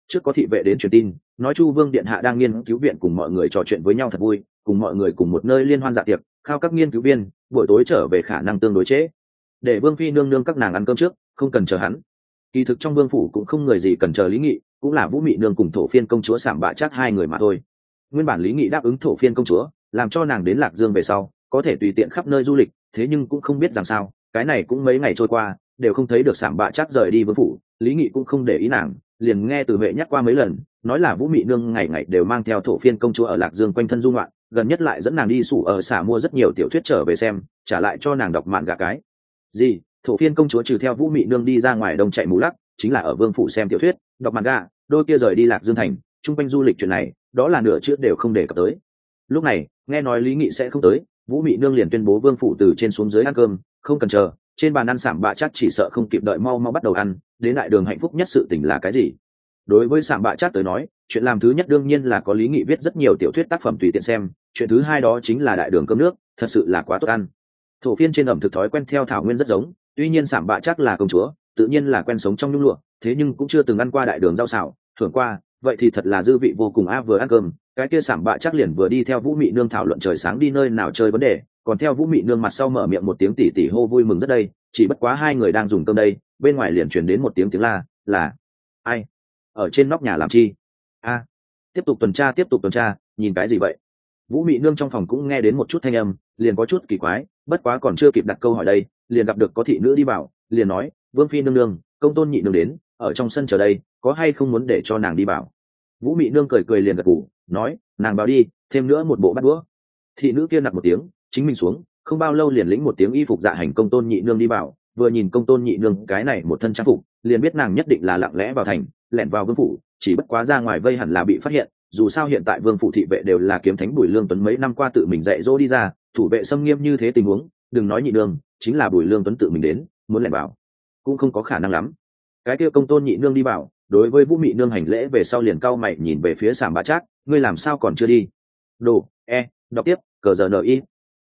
trước có thị vệ đến truyền tin nói Chu Vương điện hạ đang nghiên cứu viện cùng mọi người trò chuyện với nhau thật vui, cùng mọi người cùng một nơi liên hoan dạ tiệc, khao các nghiên cứu viên buổi tối trở về khả năng tương đối trễ, để Vương phi nương nương các nàng ăn cơm trước, không cần chờ hắn. Kỳ thực trong vương phủ cũng không người gì cần chờ Lý Nghị, cũng là Vũ Mị nương cùng Thổ Phiên công chúa Sảm Bạ Trác hai người mà thôi. Nguyên bản Lý Nghị đáp ứng Thổ Phiên công chúa, làm cho nàng đến Lạc Dương về sau có thể tùy tiện khắp nơi du lịch, thế nhưng cũng không biết rằng sao, cái này cũng mấy ngày trôi qua đều không thấy được Sảm Bạ Trác rời đi vương phủ. Lý Nghị cũng không để ý nàng, liền nghe từ vệ nhắc qua mấy lần, nói là Vũ Mị nương ngày ngày đều mang theo Thổ Phiên công chúa ở Lạc Dương quanh thân du ngoạn, gần nhất lại dẫn nàng đi sủ ở xả mua rất nhiều tiểu thuyết trở về xem, trả lại cho nàng đọc mạn gà cái gì. Thổ Phiên công chúa trừ theo Vũ Mị nương đi ra ngoài đông chạy mù lắc, chính là ở vương phủ xem tiểu thuyết, đọc mạn gà, đôi kia rời đi Lạc Dương thành chung quanh du lịch chuyện này, đó là nửa chữ đều không đề cập tới. Lúc này nghe nói Lý Nghị sẽ không tới, Vũ Mị nương liền tuyên bố vương phủ từ trên xuống dưới ăn cơm, không cần chờ, trên bàn ăn Sảm Bạ Trác chỉ sợ không kịp đợi, mau mau bắt đầu ăn. Đến đại đường hạnh phúc nhất sự tình là cái gì? Đối với Sảm Bạ Trác tới nói, chuyện làm thứ nhất đương nhiên là có Lý Nghị viết rất nhiều tiểu thuyết tác phẩm tùy tiện xem, chuyện thứ hai đó chính là đại đường cơm nước, thật sự là quá tốt ăn. Thổ Phiên trên ẩm thực thói quen theo thảo nguyên rất giống, tuy nhiên Sảm Bạ Trác là công chúa, tự nhiên là quen sống trong nhung lụa, thế nhưng cũng chưa từng ăn qua đại đường rau xào, thưởng qua, vậy thì thật là dư vị vô cùng a. Vừa ăn cơm, cái kia Sảm Bạ Trác liền vừa đi theo Vũ Mị nương thảo luận trời sáng đi nơi nào chơi vấn đề, còn theo Vũ Mị nương mặt sau mở miệng một tiếng tỉ tỉ hô vui mừng rất đây, chỉ bất quá hai người đang dùng cơm đây, bên ngoài liền truyền đến một tiếng la, là ai ở trên nóc nhà làm chi? A, tiếp tục tuần tra, nhìn cái gì vậy? Vũ Mị nương trong phòng cũng nghe đến một chút thanh âm, liền có chút kỳ quái, bất quá còn chưa kịp đặt câu hỏi đây, liền gặp được có thị nữ đi vào, liền nói, Vương phi nương nương, công tôn nhị nương đến, ở trong sân chờ đây, có hay không muốn để cho nàng đi vào? Vũ Mị nương cười cười liền gật gù, nói, nàng vào đi, thêm nữa một bộ bát đũa. Thị nữ kia nặc một tiếng, chính mình xuống, không bao lâu liền lĩnh một tiếng y phục dạ hành công tôn nhị nương đi vào, vừa nhìn công tôn nhị nương cái này một thân trang phục, liền biết nàng nhất định là lặng lẽ vào thành, lẻn vào vương phủ, chỉ bất quá ra ngoài vây hẳn là bị phát hiện, dù sao hiện tại vương phủ thị vệ đều là kiếm thánh Bùi Lương Tuấn mấy năm qua tự mình dạy dỗ đi ra, thủ vệ xâm nghiêm như thế tình huống, đừng nói nhị nương, chính là Bùi Lương Tuấn tự mình đến, muốn lẻn vào cũng không có khả năng lắm. Cái kia công tôn nhị nương đi vào, đối với Vũ Mị nương hành lễ về sau liền cau mày nhìn về phía Sảm Bạ Trác, ngươi làm sao còn chưa đi? Đồ, đọc tiếp, cờ giờ NI.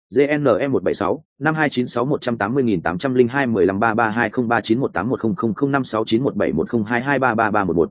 GNE 176 5296 180.802 1533203918100056917122233311.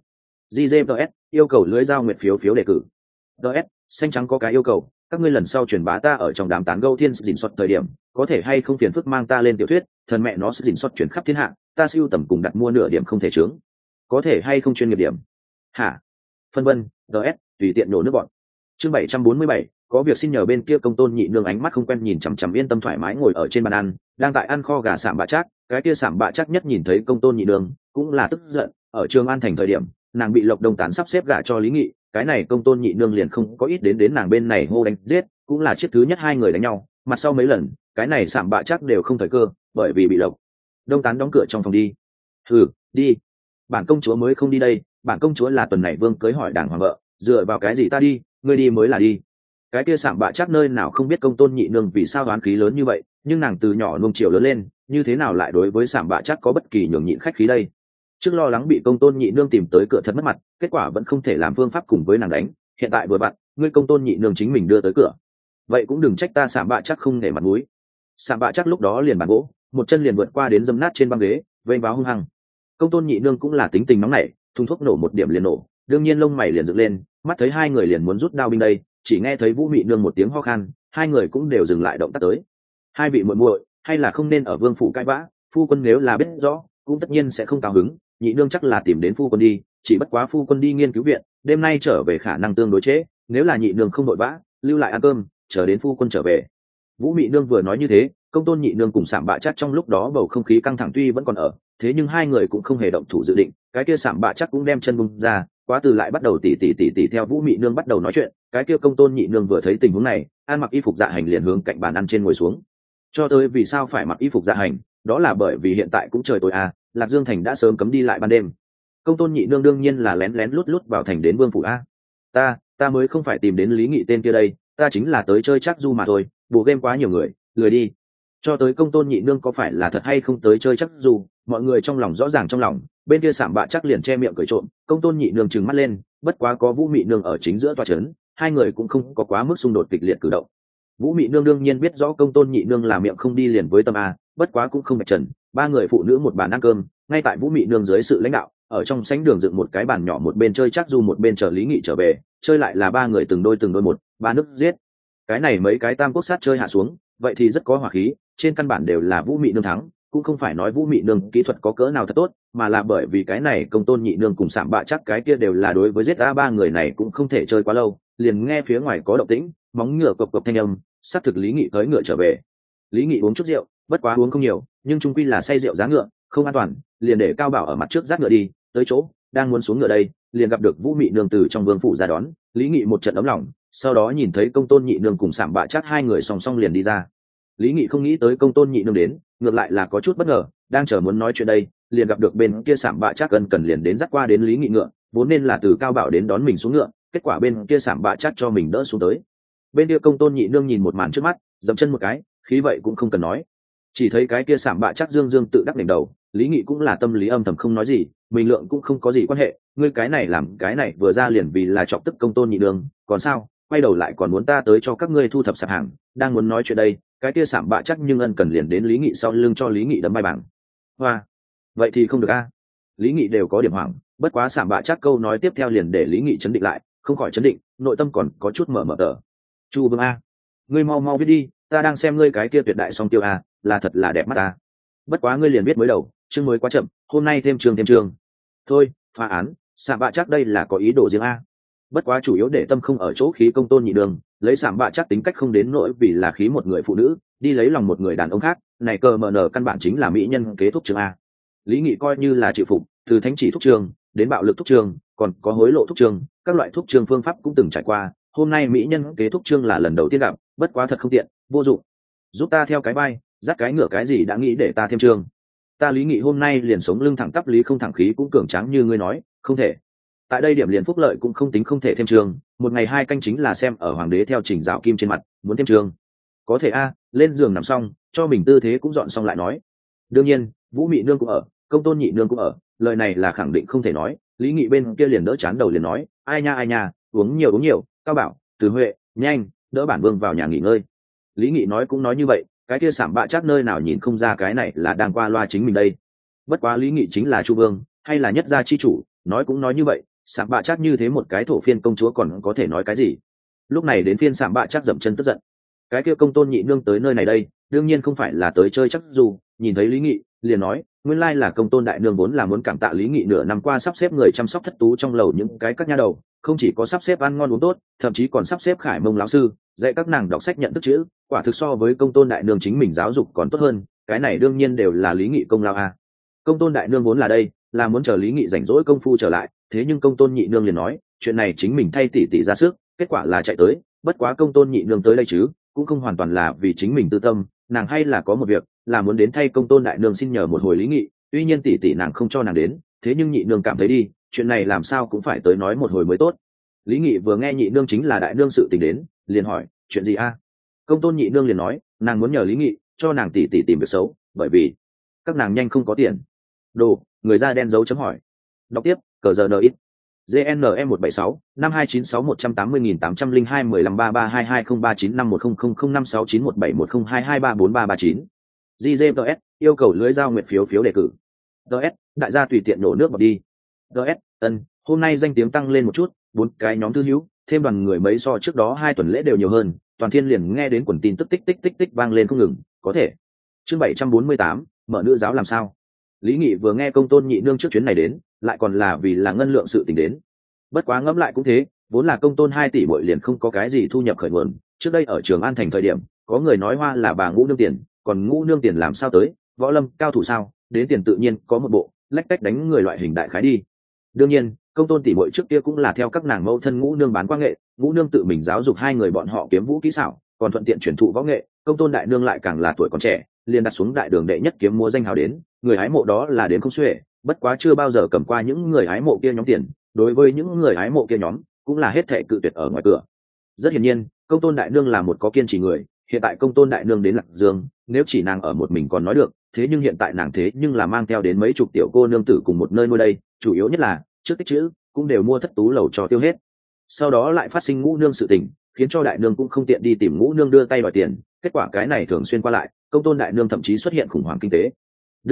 GGTS yêu cầu lưới giao nguyện phiếu đề cử. DS xanh trắng có cái yêu cầu, các ngươi lần sau truyền bá ta ở trong đám tán gẫu thiên dình xuất thời điểm, có thể hay không phiền phức mang ta lên tiểu thuyết, thần mẹ nó sẽ dình xuất chuyển khắp thiên hạ, ta siêu tầm cùng đặt mua nửa điểm không thể chướng. Có thể hay không chuyên nghiệp điểm? Hả? Phân vân, DS tùy tiện nổ nước bọn. Chương 747, có việc xin nhờ. Bên kia công tôn nhị nương ánh mắt không quen nhìn chằm chằm yên tâm thoải mái ngồi ở trên bàn ăn, đang tại ăn kho gà Sảm Bạ Trác. Cái kia Sảm Bạ Trác nhất nhìn thấy công tôn nhị nương cũng là tức giận, ở Trường An thành thời điểm nàng bị Lộc Đông Tán sắp xếp gả cho Lý Nghị, cái này công tôn nhị nương liền không có ít đến nàng bên này hô đánh giết, cũng là chiếc thứ nhất hai người đánh nhau, mặt sau mấy lần cái này Sảm Bạ Trác đều không thời cơ, bởi vì bị Lộc Đông Tán đóng cửa trong phòng đi. Đi, bản công chúa mới không đi đây, bản công chúa là tuần này vương cưới hỏi đảng hoàng vợ, dựa vào cái gì ta đi, ngươi đi mới là đi. Cái kia Sảm Bạ Trác nơi nào không biết công tôn nhị nương vì sao đoán khí lớn như vậy, nhưng nàng từ nhỏ nuông chiều lớn lên, như thế nào lại đối với Sảm Bạ Trác có bất kỳ nhường nhịn khách khí đây? Trước lo lắng bị công tôn nhị nương tìm tới cửa thật mất mặt, kết quả vẫn không thể làm phương pháp cùng với nàng đánh, hiện tại vừa vặn ngươi công tôn nhị nương chính mình đưa tới cửa, vậy cũng đừng trách ta Sảm Bạ Trác không để mặt mũi. Sảm Bạ Trác lúc đó liền bàn gỗ, một chân liền vượt qua đến dâm nát trên băng ghế, vênh váo hung hăng. Công tôn nhị nương cũng là tính tình nóng nảy, thùng thuốc nổ một điểm liền nổ, đương nhiên lông mày liền dựng lên, mắt thấy hai người liền muốn rút đao binh đây, chỉ nghe thấy Vũ Mị nương một tiếng ho khan, hai người cũng đều dừng lại động tác tới. Hai vị muội muội, hay là không nên ở vương phủ cãi vã, phu quân nếu là biết rõ cũng tất nhiên sẽ không cao hứng, nhị nương chắc là tìm đến phu quân đi, chỉ bất quá phu quân đi nghiên cứu viện, đêm nay trở về khả năng tương đối trễ, nếu là nhị nương không vội vã, lưu lại ăn cơm, chờ đến phu quân trở về. Vũ Mị nương vừa nói như thế, công tôn nhị nương cùng Sảm Bạ Trác trong lúc đó bầu không khí căng thẳng tuy vẫn còn ở, thế nhưng hai người cũng không hề động thủ dự định, cái kia Sảm Bạ Trác cũng đem chân bung ra, quá từ lại bắt đầu tỉ theo Vũ Mị nương bắt đầu nói chuyện. Cái kia công tôn nhị nương vừa thấy tình huống này, ăn mặc y phục dạ hành liền hướng cạnh bàn ăn trên ngồi xuống. Cho tới vì sao phải mặc y phục dạ hành, đó là bởi vì hiện tại cũng trời tối à, Lạc Dương thành đã sớm cấm đi lại ban đêm. Công tôn nhị nương đương nhiên là lén lén lút lút vào thành đến vương phủ a. Ta mới không phải tìm đến Lý Nghị tên kia đây, ta chính là tới chơi chắc du mà thôi, bộ game quá nhiều người, lười đi. Cho tới công tôn nhị nương có phải là thật hay không tới chơi chắc du, mọi người trong lòng rõ ràng trong lòng. Bên kia Sảm Bạ Trác liền che miệng cười trộm, công tôn nhị nương trừng mắt lên, bất quá có Vũ Mị nương ở chính giữa tòa trấn, hai người cũng không có quá mức xung đột kịch liệt cử động. Vũ Mị nương đương nhiên biết rõ công tôn nhị nương là miệng không đi liền với tâm a, bất quá cũng không bạch trần, ba người phụ nữ một bàn ăn cơm, ngay tại Vũ Mị nương dưới sự lãnh đạo, ở trong sánh đường dựng một cái bàn nhỏ, một bên chơi chắc du một bên chờ lý nghị trở về. Chơi lại là ba người từng đôi một, ba nước giết. Cái này mấy cái tam quốc sát chơi hạ xuống, vậy thì rất có hỏa khí, trên căn bản đều là Vũ Mị nương thắng, cũng không phải nói Vũ Mị nương kỹ thuật có cỡ nào thật tốt, mà là bởi vì cái này Công Tôn Nhị nương cùng Sạm Bạ chắc cái kia đều là đối với giết a ba người này cũng không thể chơi quá lâu, liền nghe phía ngoài có động tĩnh, móng ngựa cộc cộc thanh âm, xác thực Lý Nghị tới ngựa trở về. Lý Nghị uống chút rượu, bất quá uống không nhiều, nhưng chung quy là say rượu giá ngựa, không an toàn, liền để Cao Bảo ở mặt trước dắt ngựa đi, tới chỗ, đang muốn xuống ngựa đây, liền gặp được Vũ Mị nương từ trong vương phủ ra đón, Lý Nghị một trận ấm lòng, sau đó nhìn thấy Công Tôn Nhị nương cùng Sạm Bạ chắc hai người song song liền đi ra. Lý Nghị không nghĩ tới Công Tôn Nhị nương đến, ngược lại là có chút bất ngờ, đang chờ muốn nói chuyện đây, liền gặp được bên kia Sạm Bạ chắc cần liền đến dắt qua đến Lý Nghị ngựa, vốn nên là từ Cao Bảo đến đón mình xuống ngựa, kết quả bên kia Sạm Bạ chắc cho mình đỡ xuống tới. Bên kia Công Tôn Nhị nương nhìn một màn trước mắt, dậm chân một cái, khí vậy cũng không cần nói, chỉ thấy cái kia Sạm Bạ chắc dương tự đắc đỉnh đầu. Lý Nghị cũng là tâm lý âm thầm không nói gì, mình lượng cũng không có gì quan hệ, ngươi cái này làm cái này vừa ra liền vì là chọc tức Công Tôn Nhị nương, còn sao, quay đầu lại còn muốn ta tới cho các ngươi thu thập sạp hàng, đang muốn nói chuyện đây, cái kia Sạm Bạ chắc nhưng ân cần liền đến Lý Nghị sau lưng cho Lý Nghị đấm bay bảng. Hoa, vậy thì không được a. Lý Nghị đều có điểm hoảng, bất quá Sạm Bạ chắc câu nói tiếp theo liền để Lý Nghị chấn định lại, không khỏi chấn định, nội tâm còn có chút mở tờ. Chu Vương a, ngươi mau viết đi, ta đang xem ngươi cái kia tuyệt đại song tiêu a, là thật là đẹp mắt a. Bất quá ngươi liền biết mới đầu, chương mới quá chậm, hôm nay thêm chương. Thôi, phá án, Sạm Bạ chắc đây là có ý đồ riêng a. Bất quá chủ yếu để tâm không ở chỗ khí Công Tôn Nhị đường, lấy Sạm Bạ chắc tính cách không đến nỗi vì là khí một người phụ nữ, đi lấy lòng một người đàn ông khác, này cờ mờ nở căn bản chính là mỹ nhân kế thúc chương a. Lý Nghị coi như là chịu phục, từ thánh chỉ thúc chương đến bạo lực thúc chương, còn có hối lộ thúc chương, các loại thúc chương phương pháp cũng từng trải qua, hôm nay mỹ nhân kế thúc chương là lần đầu tiên gặp, bất quá thật không tiện, vô dụng. Giúp ta theo cái bay, dắt cái ngựa cái gì đã nghĩ để ta thêm chương. Ta Lý Nghị hôm nay liền sống lưng thẳng tắp lý không thẳng khí cũng cường tráng như ngươi nói, không thể. Tại đây điểm liền phúc lợi cũng không tính không thể thêm chương, một ngày 2 canh chính là xem ở hoàng đế theo trình dạo kim trên mặt, muốn thêm chương. Có thể a, lên giường nằm xong, cho mình tư thế cũng dọn xong lại nói. Đương nhiên, Vũ Mị nương cũng ở, Công Tôn Nhị nương cũng ở, lời này là khẳng định không thể nói. Lý Nghị bên kia liền đỡ chán đầu liền nói, ai nha, uống nhiều, Cao Bảo, Từ Huệ, nhanh, đỡ bản vương vào nhà nghỉ ngơi. Lý Nghị nói cũng nói như vậy, cái kia Sạm Bạ chắc nơi nào nhìn không ra cái này là đang qua loa chính mình đây. Bất quá Lý Nghị chính là Chu Vương, hay là nhất gia chi chủ, nói cũng nói như vậy, Sạm Bạ chắc như thế một cái thổ phiên công chúa còn có thể nói cái gì. Lúc này đến phiên Sạm Bạ chắc dậm chân tức giận, cái kia Công Tôn Nhị nương tới nơi này đây, đương nhiên không phải là tới chơi chắc dù, nhìn thấy Lý Nghị liền nói, nguyên lai là Công Tôn đại nương vốn là muốn cảm tạ Lý Nghị nửa năm qua sắp xếp người chăm sóc thất tú trong lầu những cái các nha đầu, không chỉ có sắp xếp ăn ngon uống tốt, thậm chí còn sắp xếp Khải Mông lão sư dạy các nàng đọc sách nhận thức chữ, quả thực so với Công Tôn đại nương chính mình giáo dục còn tốt hơn, cái này đương nhiên đều là Lý Nghị công lao a. Công Tôn đại nương vốn là đây là muốn chờ Lý Nghị rảnh rỗi công phu trở lại, thế nhưng Công Tôn Nhị nương liền nói, chuyện này chính mình thay tỷ ra sức, kết quả là chạy tới, bất quá Công Tôn Nhị nương tới đây chứ, cũng không hoàn toàn là vì chính mình tư tâm, nàng hay là có một việc, là muốn đến thay Công Tôn đại nương xin nhờ một hồi Lý Nghị, tuy nhiên tỷ nàng không cho nàng đến, thế nhưng Nhị nương cảm thấy đi, chuyện này làm sao cũng phải tới nói một hồi mới tốt. Lý Nghị vừa nghe Nhị nương chính là đại nương sự tình đến, liền hỏi, chuyện gì a? Công Tôn Nhị nương liền nói, nàng muốn nhờ Lý Nghị cho nàng tỷ tìm việc xấu, bởi vì các nàng nhanh không có tiền. Đồ, người da đen dấu chấm hỏi. Đọc tiếp, cờ giờ nợ ít. GNM 176 5296 180.802 153322039395100056917102234339. GZS yêu cầu lưới giao nguyện phiếu đề cử. DS đại gia tùy tiện nổ nước vào đi. DS hôm nay danh tiếng tăng lên một chút, 4 cái nhóm thư hữu, thêm đoàn người mấy so trước đó 2 tuần lễ đều nhiều hơn, toàn thiên liền nghe đến quần tin tức tích vang lên không ngừng, có thể. Chương 748, mở nữ giáo làm sao? Lý Nghị vừa nghe Công Tôn Nhị nương trước chuyến này đến, lại còn là vì là ngân lượng sự tình đến. Bất quá ngẫm lại cũng thế, vốn là Công Tôn 2 tỷ bội liền không có cái gì thu nhập khởi nguồn, trước đây ở Trường An thành thời điểm, có người nói hoa là bà Ngũ nương tiền, còn Ngũ nương tiền làm sao tới, võ lâm cao thủ sao, đến tiền tự nhiên có một bộ, lách tách đánh người loại hình đại khái đi. Đương nhiên, Công Tôn tỷ bội trước kia cũng là theo các nàng mẫu thân Ngũ nương bán qua nghệ, Ngũ nương tự mình giáo dục 2 người bọn họ kiếm vũ kỹ xảo, còn thuận tiện truyền thụ võ nghệ, Công Tôn đại nương lại càng là tuổi còn trẻ, liền đặt xuống đại đường đệ nhất kiếm múa danh hào đến, người hái mộ đó là đến không xuể, bất quá chưa bao giờ cầm qua những người hái mộ kia nhóm tiền, đối với những người hái mộ kia nhóm cũng là hết thệ cự tuyệt ở ngoài cửa. Rất hiển nhiên, Công Tôn đại nương là một có kiên trì người, hiện tại Công Tôn đại nương đến Lạc Dương, nếu chỉ nàng ở một mình còn nói được, thế nhưng hiện tại nàng thế nhưng là mang theo đến mấy chục tiểu cô nương tử cùng một nơi nuôi đây, chủ yếu nhất là trước tích chữ cũng đều mua thất tú lầu cho tiêu hết. Sau đó lại phát sinh Ngũ nương sự tình, khiến cho đại nương cũng không tiện đi tìm Ngũ nương đưa tay đòi tiền, kết quả cái này thường xuyên qua lại, Công Tôn đại nương thậm chí xuất hiện khủng hoảng kinh tế. Đương nhiên,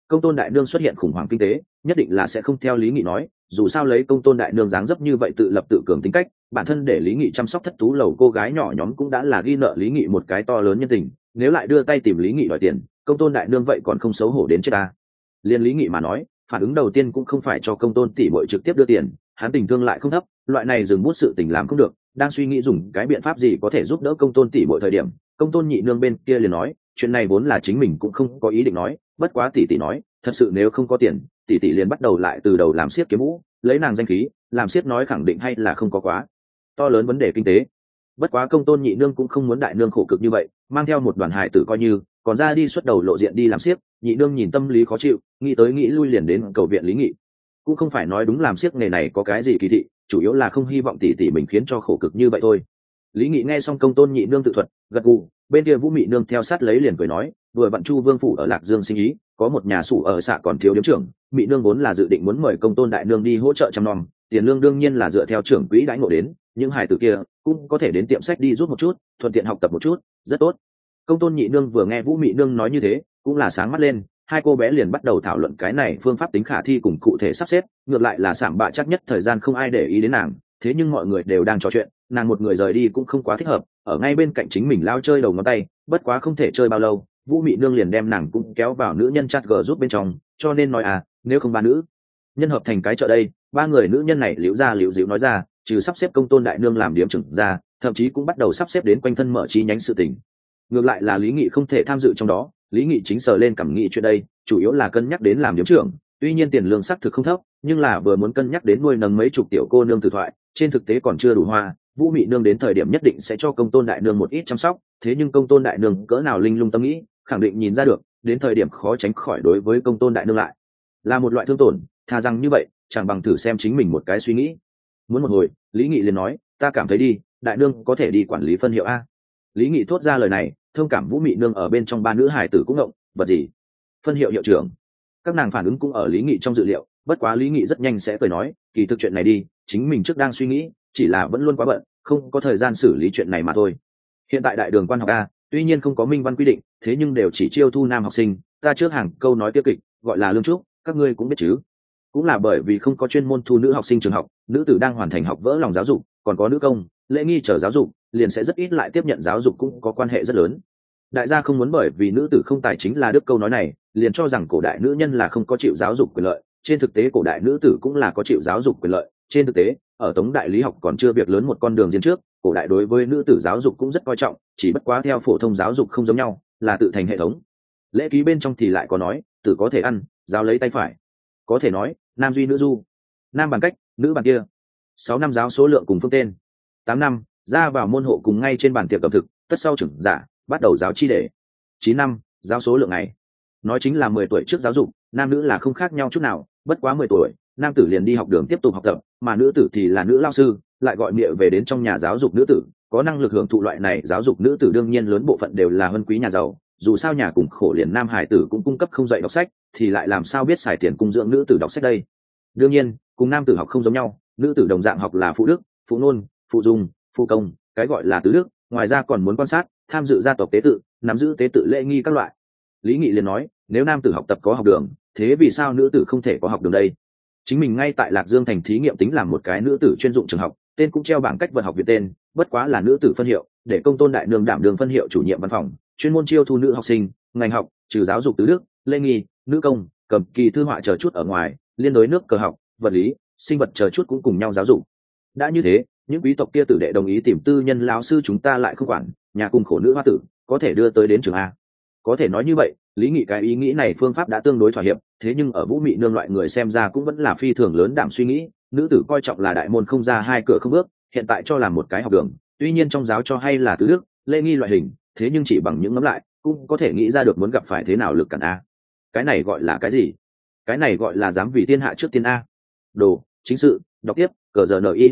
công tôn đại nương xuất hiện khủng hoảng kinh tế nhất định là sẽ không theo lý nghị nói, dù sao lấy công tôn đại nương dáng dấp như vậy tự lập tự cường tính cách, bản thân để lý nghị chăm sóc thất tú lầu cô gái nhỏ nhóm cũng đã là ghi nợ lý nghị một cái to lớn nhân tình, nếu lại đưa tay tìm lý nghị đòi tiền, công tôn đại nương vậy còn không xấu hổ đến chết ta. Liên lý nghị mà nói, phản ứng đầu tiên cũng không phải cho công tôn tỷ muội trực tiếp đưa tiền, hắn tình thương lại không thấp, loại này dừng bút sự tình làm không được, đang suy nghĩ dùng cái biện pháp gì có thể giúp đỡ công tôn tỷ muội thời điểm, công tôn nhị nương bên kia liền nói, chuyện này vốn là chính mình cũng không có ý định nói, bất quá tỷ tỷ nói, thật sự nếu không có tiền, tỷ tỷ liền bắt đầu lại từ đầu làm siết kiếm vũ, lấy nàng danh khí, làm siết nói khẳng định hay là không có quá to lớn vấn đề kinh tế. Bất quá công tôn nhị nương cũng không muốn đại nương khổ cực như vậy, mang theo một đoàn hài tử coi như, còn ra đi xuất đầu lộ diện đi làm siết, nhị nương nhìn tâm lý khó chịu, nghĩ tới nghĩ lui liền đến cầu viện lý nghị. Cũng không phải nói đúng làm siết nghề này có cái gì kỳ thị, chủ yếu là không hy vọng tỷ tỷ mình khiến cho khổ cực như vậy thôi. Lý nghị nghe xong công tôn nhị nương tự thuật, gật gù, bên kia vũ mị nương theo sát lấy liền cười nói, vừa vặn chu vương phủ ở lạc dương sinh ý, có một nhà sủ ở xạ còn thiếu điếm trưởng, mị nương vốn là dự định muốn mời công tôn đại nương đi hỗ trợ chăm nom, tiền lương đương nhiên là dựa theo trưởng quỹ đãi ngộ đến, những hài tử kia cũng có thể đến tiệm sách đi rút một chút, thuận tiện học tập một chút, rất tốt. Công tôn nhị nương vừa nghe vũ mị nương nói như thế, cũng là sáng mắt lên, hai cô bé liền bắt đầu thảo luận cái này phương pháp tính khả thi cùng cụ thể sắp xếp, ngược lại là sảng bạ chắc nhất thời gian không ai để ý đến nàng, thế nhưng mọi người đều đang trò chuyện, nàng một người rời đi cũng không quá thích hợp, ở ngay bên cạnh chính mình lao chơi đầu ngón tay, bất quá không thể chơi bao lâu, vũ mị nương liền đem nàng cũng kéo vào nữ nhân chat gờ giúp bên trong, cho nên nói nếu không ba nữ nhân hợp thành cái chợ đây, ba người nữ nhân này liễu ra liễu dịu nói ra, trừ sắp xếp công tôn đại nương làm điếm trưởng ra, thậm chí cũng bắt đầu sắp xếp đến quanh thân mở chi nhánh sự tình. Ngược lại là lý nghị không thể tham dự trong đó, lý nghị chính sờ lên cảm nghĩ chuyện đây, chủ yếu là cân nhắc đến làm điếm trưởng, tuy nhiên tiền lương xác thực không thấp, nhưng là vừa muốn cân nhắc đến nuôi nấng mấy chục tiểu cô nương từ thoại, trên thực tế còn chưa đủ hoa. Vũ mị nương đến thời điểm nhất định sẽ cho công tôn đại nương một ít chăm sóc, thế nhưng công tôn đại nương cỡ nào linh lung tâm nghĩ, khẳng định nhìn ra được, đến thời điểm khó tránh khỏi đối với công tôn đại nương lại là một loại thương tổn, thà rằng như vậy chẳng bằng thử xem chính mình một cái suy nghĩ. Muốn một hồi, lý nghị liền nói, ta cảm thấy đi, đại nương có thể đi quản lý phân hiệu a. Lý nghị thốt ra lời này, thông cảm vũ mị nương ở bên trong ba nữ hải tử cũng ngộng, vật gì phân hiệu hiệu trưởng. Các nàng phản ứng cũng ở lý nghị trong dự liệu, bất quá lý nghị rất nhanh sẽ cười nói, kỳ thực chuyện này đi, chính mình trước đang suy nghĩ, chỉ là vẫn luôn quá bận, không có thời gian xử lý chuyện này mà thôi. Hiện tại đại đường quan học a, tuy nhiên không có minh văn quy định, thế nhưng đều chỉ chiêu thu nam học sinh, ta trước hàng câu nói tiêu kịch, gọi là lương trúc, các ngươi cũng biết chứ. Cũng là bởi vì không có chuyên môn thu nữ học sinh trường học, nữ tử đang hoàn thành học vỡ lòng giáo dục, còn có nữ công, lễ nghi chờ giáo dục, liền sẽ rất ít lại tiếp nhận giáo dục, cũng có quan hệ rất lớn. Đại gia không muốn bởi vì nữ tử không tài chính là đức câu nói này, liền cho rằng cổ đại nữ nhân là không có chịu giáo dục quyền lợi, trên thực tế cổ đại nữ tử cũng là có chịu giáo dục quyền lợi. Trên thực tế, ở tống đại lý học còn chưa việc lớn một con đường riêng trước, cổ đại đối với nữ tử giáo dục cũng rất coi trọng, chỉ bất quá theo phổ thông giáo dục không giống nhau, là tự thành hệ thống. Lễ ký bên trong thì lại có nói, tử có thể ăn, giáo lấy tay phải. Có thể nói, nam duy nữ du, nam bàn cách, nữ bàn kia. 6 năm giáo số lượng cùng phương tên. 8 năm, ra vào môn hộ cùng ngay trên bàn tiệc ẩm thực, tất sau trưởng giả, bắt đầu giáo chi để. 9 năm, giáo số lượng ngày. Nói chính là 10 tuổi trước giáo dục, nam nữ là không khác nhau chút nào, bất quá 10 tuổi, nam tử liền đi học đường tiếp tục học tập, mà nữ tử thì là nữ lao sư, lại gọi miệng về đến trong nhà giáo dục nữ tử, có năng lực hưởng thụ loại này giáo dục nữ tử đương nhiên lớn bộ phận đều là huân quý nhà giàu, dù sao nhà cùng khổ liền nam hải tử cũng cung cấp không dạy đọc sách, thì lại làm sao biết xài tiền cung dưỡng nữ tử đọc sách đây. Đương nhiên, cùng nam tử học không giống nhau, nữ tử đồng dạng học là phụ đức, phụ nôn, phụ dung, phụ công, cái gọi là tứ đức, ngoài ra còn muốn quan sát, tham dự gia tộc tế tự, nắm giữ tế tự lễ nghi các loại. Lý Nghị liền nói, nếu nam tử học tập có học đường, thế vì sao nữ tử không thể có học đường đây? Chính mình ngay tại Lạc Dương thành thí nghiệm tính làm một cái nữ tử chuyên dụng trường học, tên cũng treo bảng cách vật học Việt tên, bất quá là nữ tử phân hiệu, để công tôn đại nương đảm đường phân hiệu chủ nhiệm văn phòng, chuyên môn chiêu thu nữ học sinh, ngành học trừ giáo dục tứ đức, lễ nghi, nữ công, cầm kỳ thư họa chờ chút ở ngoài, liên đối nước cờ học, vật lý, sinh vật chờ chút cũng cùng nhau giáo dục. Đã như thế, những quý tộc kia tử đệ đồng ý tìm tư nhân lão sư chúng ta lại không quản, nhà cùng khổ nữ hoa tử có thể đưa tới đến trường a. Có thể nói như vậy, Lý Nghị cái ý nghĩ này phương pháp đã tương đối thỏa hiệp, thế nhưng ở Vũ Mị nương loại người xem ra cũng vẫn là phi thường lớn đảm suy nghĩ, nữ tử coi trọng là đại môn không ra hai cửa không bước, hiện tại cho làm một cái học đường, tuy nhiên trong giáo cho hay là tứ đức, lễ nghi loại hình, thế nhưng chỉ bằng những ngẫm lại, cũng có thể nghĩ ra được muốn gặp phải thế nào lực cản a. Cái này gọi là cái gì? Cái này gọi là dám vì thiên hạ trước tiên a. Đồ, chính sự, đọc tiếp, cờ giờ NI.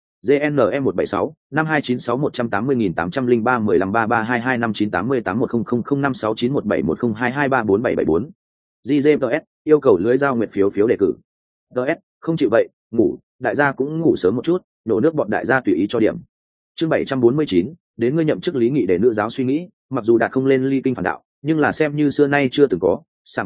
GNM 176 5296 180.803 1533225898100056917022234774. GGTS yêu cầu lưới giao nguyệt phiếu đề cử. DS không chịu vậy, ngủ, đại gia cũng ngủ sớm một chút, đổ nước bọn đại gia tùy ý cho điểm. Chương 749, đến ngươi nhậm chức Lý Nghị để nữ giáo suy nghĩ, mặc dù đạt không lên ly kinh phản đạo, nhưng là xem như xưa nay chưa từng có, sảng bạ chát,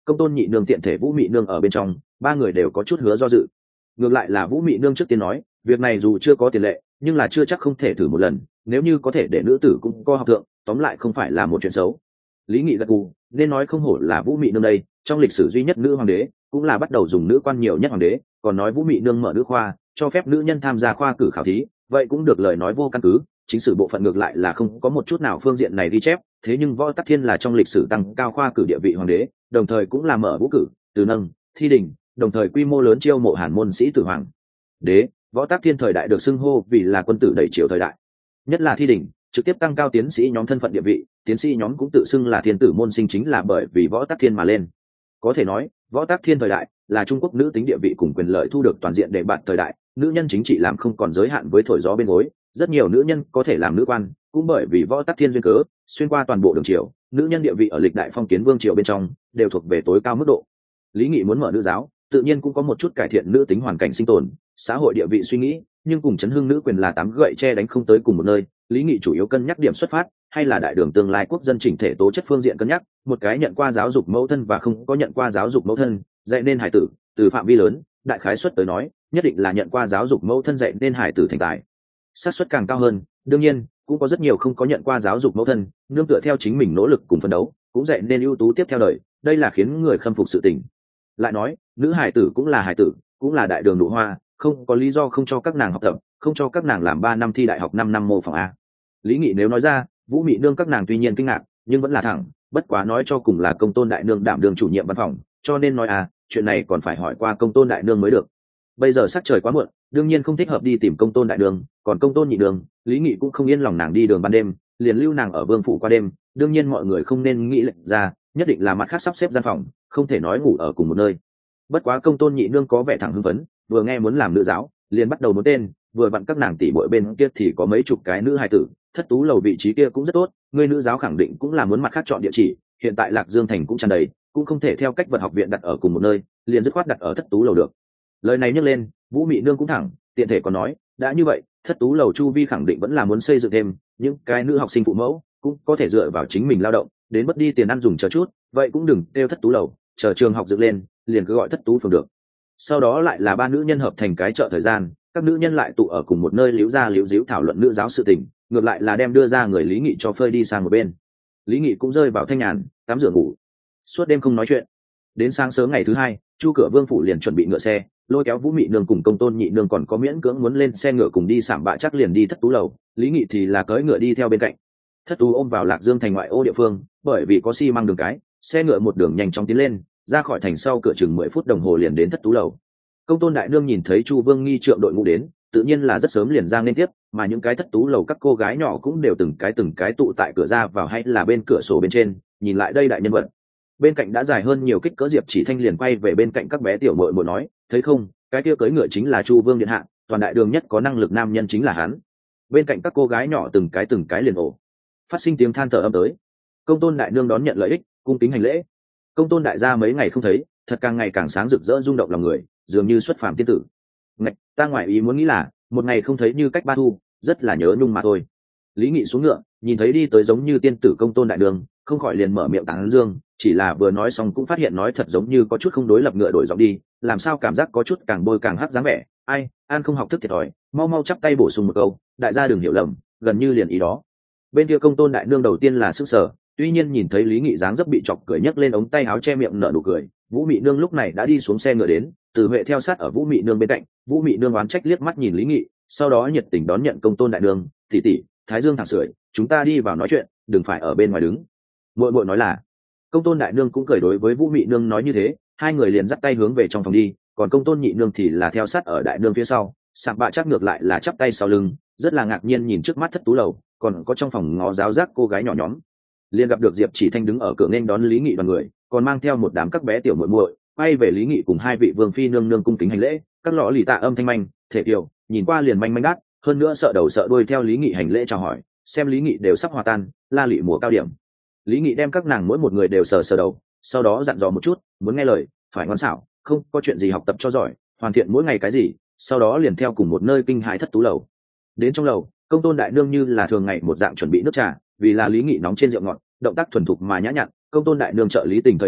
công tôn nhị nương tiện thể vũ mị nương ở bên trong, ba người đều có chút hứa do dự. Ngược lại là vũ mị nương trước tiên nói, việc này dù chưa có tiền lệ nhưng là chưa chắc không thể thử một lần, nếu như có thể để nữ tử cũng có học thượng, tóm lại không phải là một chuyện xấu. Lý Nghị gật gù, nên nói không hổ là vũ mị nương đây, trong lịch sử duy nhất nữ hoàng đế, cũng là bắt đầu dùng nữ quan nhiều nhất hoàng đế, còn nói vũ mị nương mở nữ khoa, cho phép nữ nhân tham gia khoa cử khảo thí, vậy cũng được lời nói vô căn cứ. Chính sử bộ phận ngược lại là không có một chút nào phương diện này ghi chép, thế nhưng Võ Tắc Thiên là trong lịch sử tăng cao khoa cử địa vị hoàng đế, đồng thời cũng là mở vũ cử, từ nâng, thi đình, đồng thời quy mô lớn chiêu mộ hàn môn sĩ tử hoàng đế. Võ Tắc Thiên thời đại được xưng hô vì là quân tử đẩy triều thời đại, nhất là thi đình trực tiếp tăng cao tiến sĩ nhóm thân phận địa vị, tiến sĩ nhóm cũng tự xưng là thiên tử môn sinh, chính là bởi vì Võ Tắc Thiên mà lên. Có thể nói Võ Tắc Thiên thời đại là Trung Quốc nữ tính địa vị cùng quyền lợi thu được toàn diện đề bạt thời đại, nữ nhân chính trị làm không còn giới hạn với thổi gió bên gối, rất nhiều nữ nhân có thể làm nữ quan, cũng bởi vì Võ Tắc Thiên duyên cớ, xuyên qua toàn bộ đường triều, nữ nhân địa vị ở lịch đại phong kiến vương triều bên trong đều thuộc về tối cao mức độ. Lý Nghị muốn mở nữ giáo, tự nhiên cũng có một chút cải thiện nữ tính hoàn cảnh sinh tồn, xã hội địa vị suy nghĩ, nhưng cùng chấn hưng nữ quyền là tám gậy che đánh không tới cùng một nơi. Lý Nghị chủ yếu cân nhắc điểm xuất phát hay là đại đường tương lai quốc dân chỉnh thể tố chất phương diện cân nhắc, một cái nhận qua giáo dục mẫu thân và không có nhận qua giáo dục mẫu thân dạy nên hải tử, từ phạm vi lớn đại khái suất tới nói, nhất định là nhận qua giáo dục mẫu thân dạy nên hải tử thành tài xác suất càng cao hơn. Đương nhiên cũng có rất nhiều không có nhận qua giáo dục mẫu thân, nương tựa theo chính mình nỗ lực cùng phấn đấu cũng dạy nên ưu tú tiếp theo đời, đây là khiến người khâm phục sự tình. Lại nói nữ hải tử cũng là hải tử, cũng là đại đường nụ hoa, không có lý do không cho các nàng học tập, không cho các nàng làm 3 năm thi đại học 5 năm mô phỏng a. Lý Nghị nếu nói ra, vũ mị nương các nàng tuy nhiên kinh ngạc nhưng vẫn là thẳng, bất quá nói cho cùng là công tôn đại nương đảm đương chủ nhiệm văn phòng, cho nên nói chuyện này còn phải hỏi qua công tôn đại nương mới được. Bây giờ sắc trời quá muộn, đương nhiên không thích hợp đi tìm công tôn đại nương, còn công tôn nhị nương, Lý Nghị cũng không yên lòng nàng đi đường ban đêm, liền lưu nàng ở vương phủ qua đêm. Đương nhiên mọi người không nên nghĩ lệnh ra, nhất định là mặt khác sắp xếp gian phòng, không thể nói ngủ ở cùng một nơi. Bất quá công tôn nhị nương có vẻ thẳng hưng phấn, vừa nghe muốn làm nữ giáo liền bắt đầu muốn tên, vừa vặn các nàng tỷ muội bên kia thì có mấy chục cái nữ hài tử, thất tú lầu vị trí kia cũng rất tốt, người nữ giáo khẳng định cũng là muốn mặt khác chọn địa chỉ, hiện tại Lạc Dương thành cũng tràn đầy, cũng không thể theo cách vật học viện đặt ở cùng một nơi, liền dứt khoát đặt ở thất tú lầu được. Lời này nhắc lên, vũ mị nương cũng thẳng, tiện thể còn nói, đã như vậy thất tú lầu chu vi khẳng định vẫn là muốn xây dựng thêm những cái nữ học sinh phụ mẫu, cũng có thể dựa vào chính mình lao động đến mất đi tiền ăn dùng chờ chút, vậy cũng đừng kêu thất tú lầu, chờ trường học dựng lên liền cứ gọi thất tú phường được. Sau đó lại là 3 nữ nhân hợp thành cái chợ thời gian, các nữ nhân lại tụ ở cùng một nơi liễu ra liễu díu thảo luận nữ giáo sự tình, ngược lại là đem đưa ra người Lý Nghị cho phơi đi sang một bên. Lý Nghị cũng rơi vào thanh nhàn tắm rửa ngủ, suốt đêm không nói chuyện. Đến sáng sớm ngày thứ hai, chu cửa vương phủ liền chuẩn bị ngựa xe, lôi kéo vũ mị nương cùng công tôn nhị nương còn có miễn cưỡng muốn lên xe ngựa cùng đi sảm bạ chắc liền đi thất tú lầu. Lý Nghị thì là cưỡi ngựa đi theo bên cạnh. Thất tú ôm vào Lạc Dương thành ngoại ô địa phương, bởi vì có xi măng đường cái, xe ngựa một đường nhanh chóng tiến lên, ra khỏi thành sau cửa chừng 10 phút đồng hồ liền đến thất tú lầu. Công tôn đại nương nhìn thấy chu vương nghi trượng đội ngũ đến, tự nhiên là rất sớm liền ra nên tiếp, mà những cái thất tú lầu các cô gái nhỏ cũng đều từng cái tụ tại cửa ra vào hay là bên cửa sổ bên trên, nhìn lại đây đại nhân vật. Bên cạnh đã dài hơn nhiều kích cỡ Diệp Chỉ Thanh liền quay về bên cạnh các bé tiểu muội muội nói, thấy không, cái kia cưỡi ngựa chính là chu vương điện hạ, toàn đại đường nhất có năng lực nam nhân chính là hắn. Bên cạnh các cô gái nhỏ từng cái liền ồ, phát sinh tiếng than thở âm tới. Công tôn đại nương đón nhận lợi ích, cung kính hành lễ. Công tôn đại gia mấy ngày không thấy, thật càng ngày càng sáng rực rỡ rung động lòng người, dường như xuất phàm tiên tử. Ngạch, ta ngoại ý muốn nghĩ là một ngày không thấy như cách ba thu, rất là nhớ nhung mà thôi. Lý Nghị xuống ngựa, nhìn thấy đi tới giống như tiên tử công tôn đại nương, không khỏi liền mở miệng tán dương, chỉ là vừa nói xong cũng phát hiện nói thật giống như có chút không đối lập, ngựa đổi giọng đi, làm sao cảm giác có chút càng bôi càng hắc dáng vẻ. Ai, an không học thức thiệt thòi, mau mau chắp tay bổ sung một câu, đại gia đừng hiểu lầm, gần như liền ý đó. Bên kia công tôn đại nương đầu tiên là sức sở, tuy nhiên nhìn thấy Lý Nghị dáng dấp bị chọc cười nhấc lên ống tay áo che miệng nở nụ cười. Vũ Mị nương lúc này đã đi xuống xe ngựa đến, Từ Huệ theo sát ở Vũ Mị nương bên cạnh. Vũ Mị nương oán trách liếc mắt nhìn Lý Nghị, sau đó nhiệt tình đón nhận công tôn đại nương, tỷ tỷ, thái dương thẳng sưởi, chúng ta đi vào nói chuyện, đừng phải ở bên ngoài đứng. Muội muội nói là. Công tôn đại nương cũng cười đối với Vũ Mị nương nói như thế, hai người liền dắt tay hướng về trong phòng đi, còn công tôn nhị nương thì là theo sát ở đại nương phía sau. Sạm Bạ chắc ngược lại là chắp tay sau lưng, rất là ngạc nhiên nhìn trước mắt thất tú lầu, còn có trong phòng ngó giáo giác cô gái nhỏ nhóm. Liền gặp được Diệp Chỉ Thanh đứng ở cửa nên đón Lý Nghị đoàn người, còn mang theo một đám các bé tiểu muội muội, quay về Lý Nghị cùng hai vị vương phi nương nương cung kính hành lễ. Các lọ lì tạ âm thanh manh, thể tiểu, nhìn qua liền manh manh đắt, hơn nữa sợ đầu sợ đuôi theo Lý Nghị hành lễ chào hỏi, xem Lý Nghị đều sắp hòa tan, la lị mùa cao điểm. Lý Nghị đem các nàng mỗi một người đều sờ sờ đầu, sau đó dặn dò một chút, muốn nghe lời, phải ngoan xảo, không có chuyện gì học tập cho giỏi, hoàn thiện mỗi ngày cái gì, sau đó liền theo cùng một nơi kinh hãi thất tú lầu. Đến trong lầu, công tôn đại nương như là thường ngày một dạng chuẩn bị nước trà, vì là Lý Nghị nóng trên rượu ngọt, động tác thuần thục mà nhã nhặn. Công tôn đại nương trợ Lý Tình thời điểm,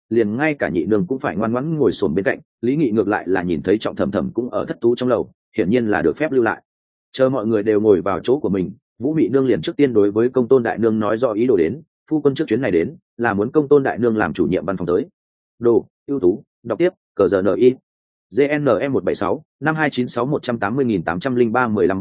liền ngay cả nhị nương cũng phải ngoan ngoãn ngồi xổm bên cạnh. Lý Nghị ngược lại là nhìn thấy Trọng Thẩm Thẩm cũng ở thất tú trong lầu, hiển nhiên là được phép lưu lại. Chờ mọi người đều ngồi vào chỗ của mình, Vũ Mị nương liền trước tiên đối với Công Tôn đại nương nói rõ ý đồ đến. Phu quân trước chuyến này đến là muốn Công Tôn đại nương làm chủ nhiệm văn phòng tới. Đồ ưu tú, đọc tiếp, cờ giờ NI GNM 176 5296 180.803 15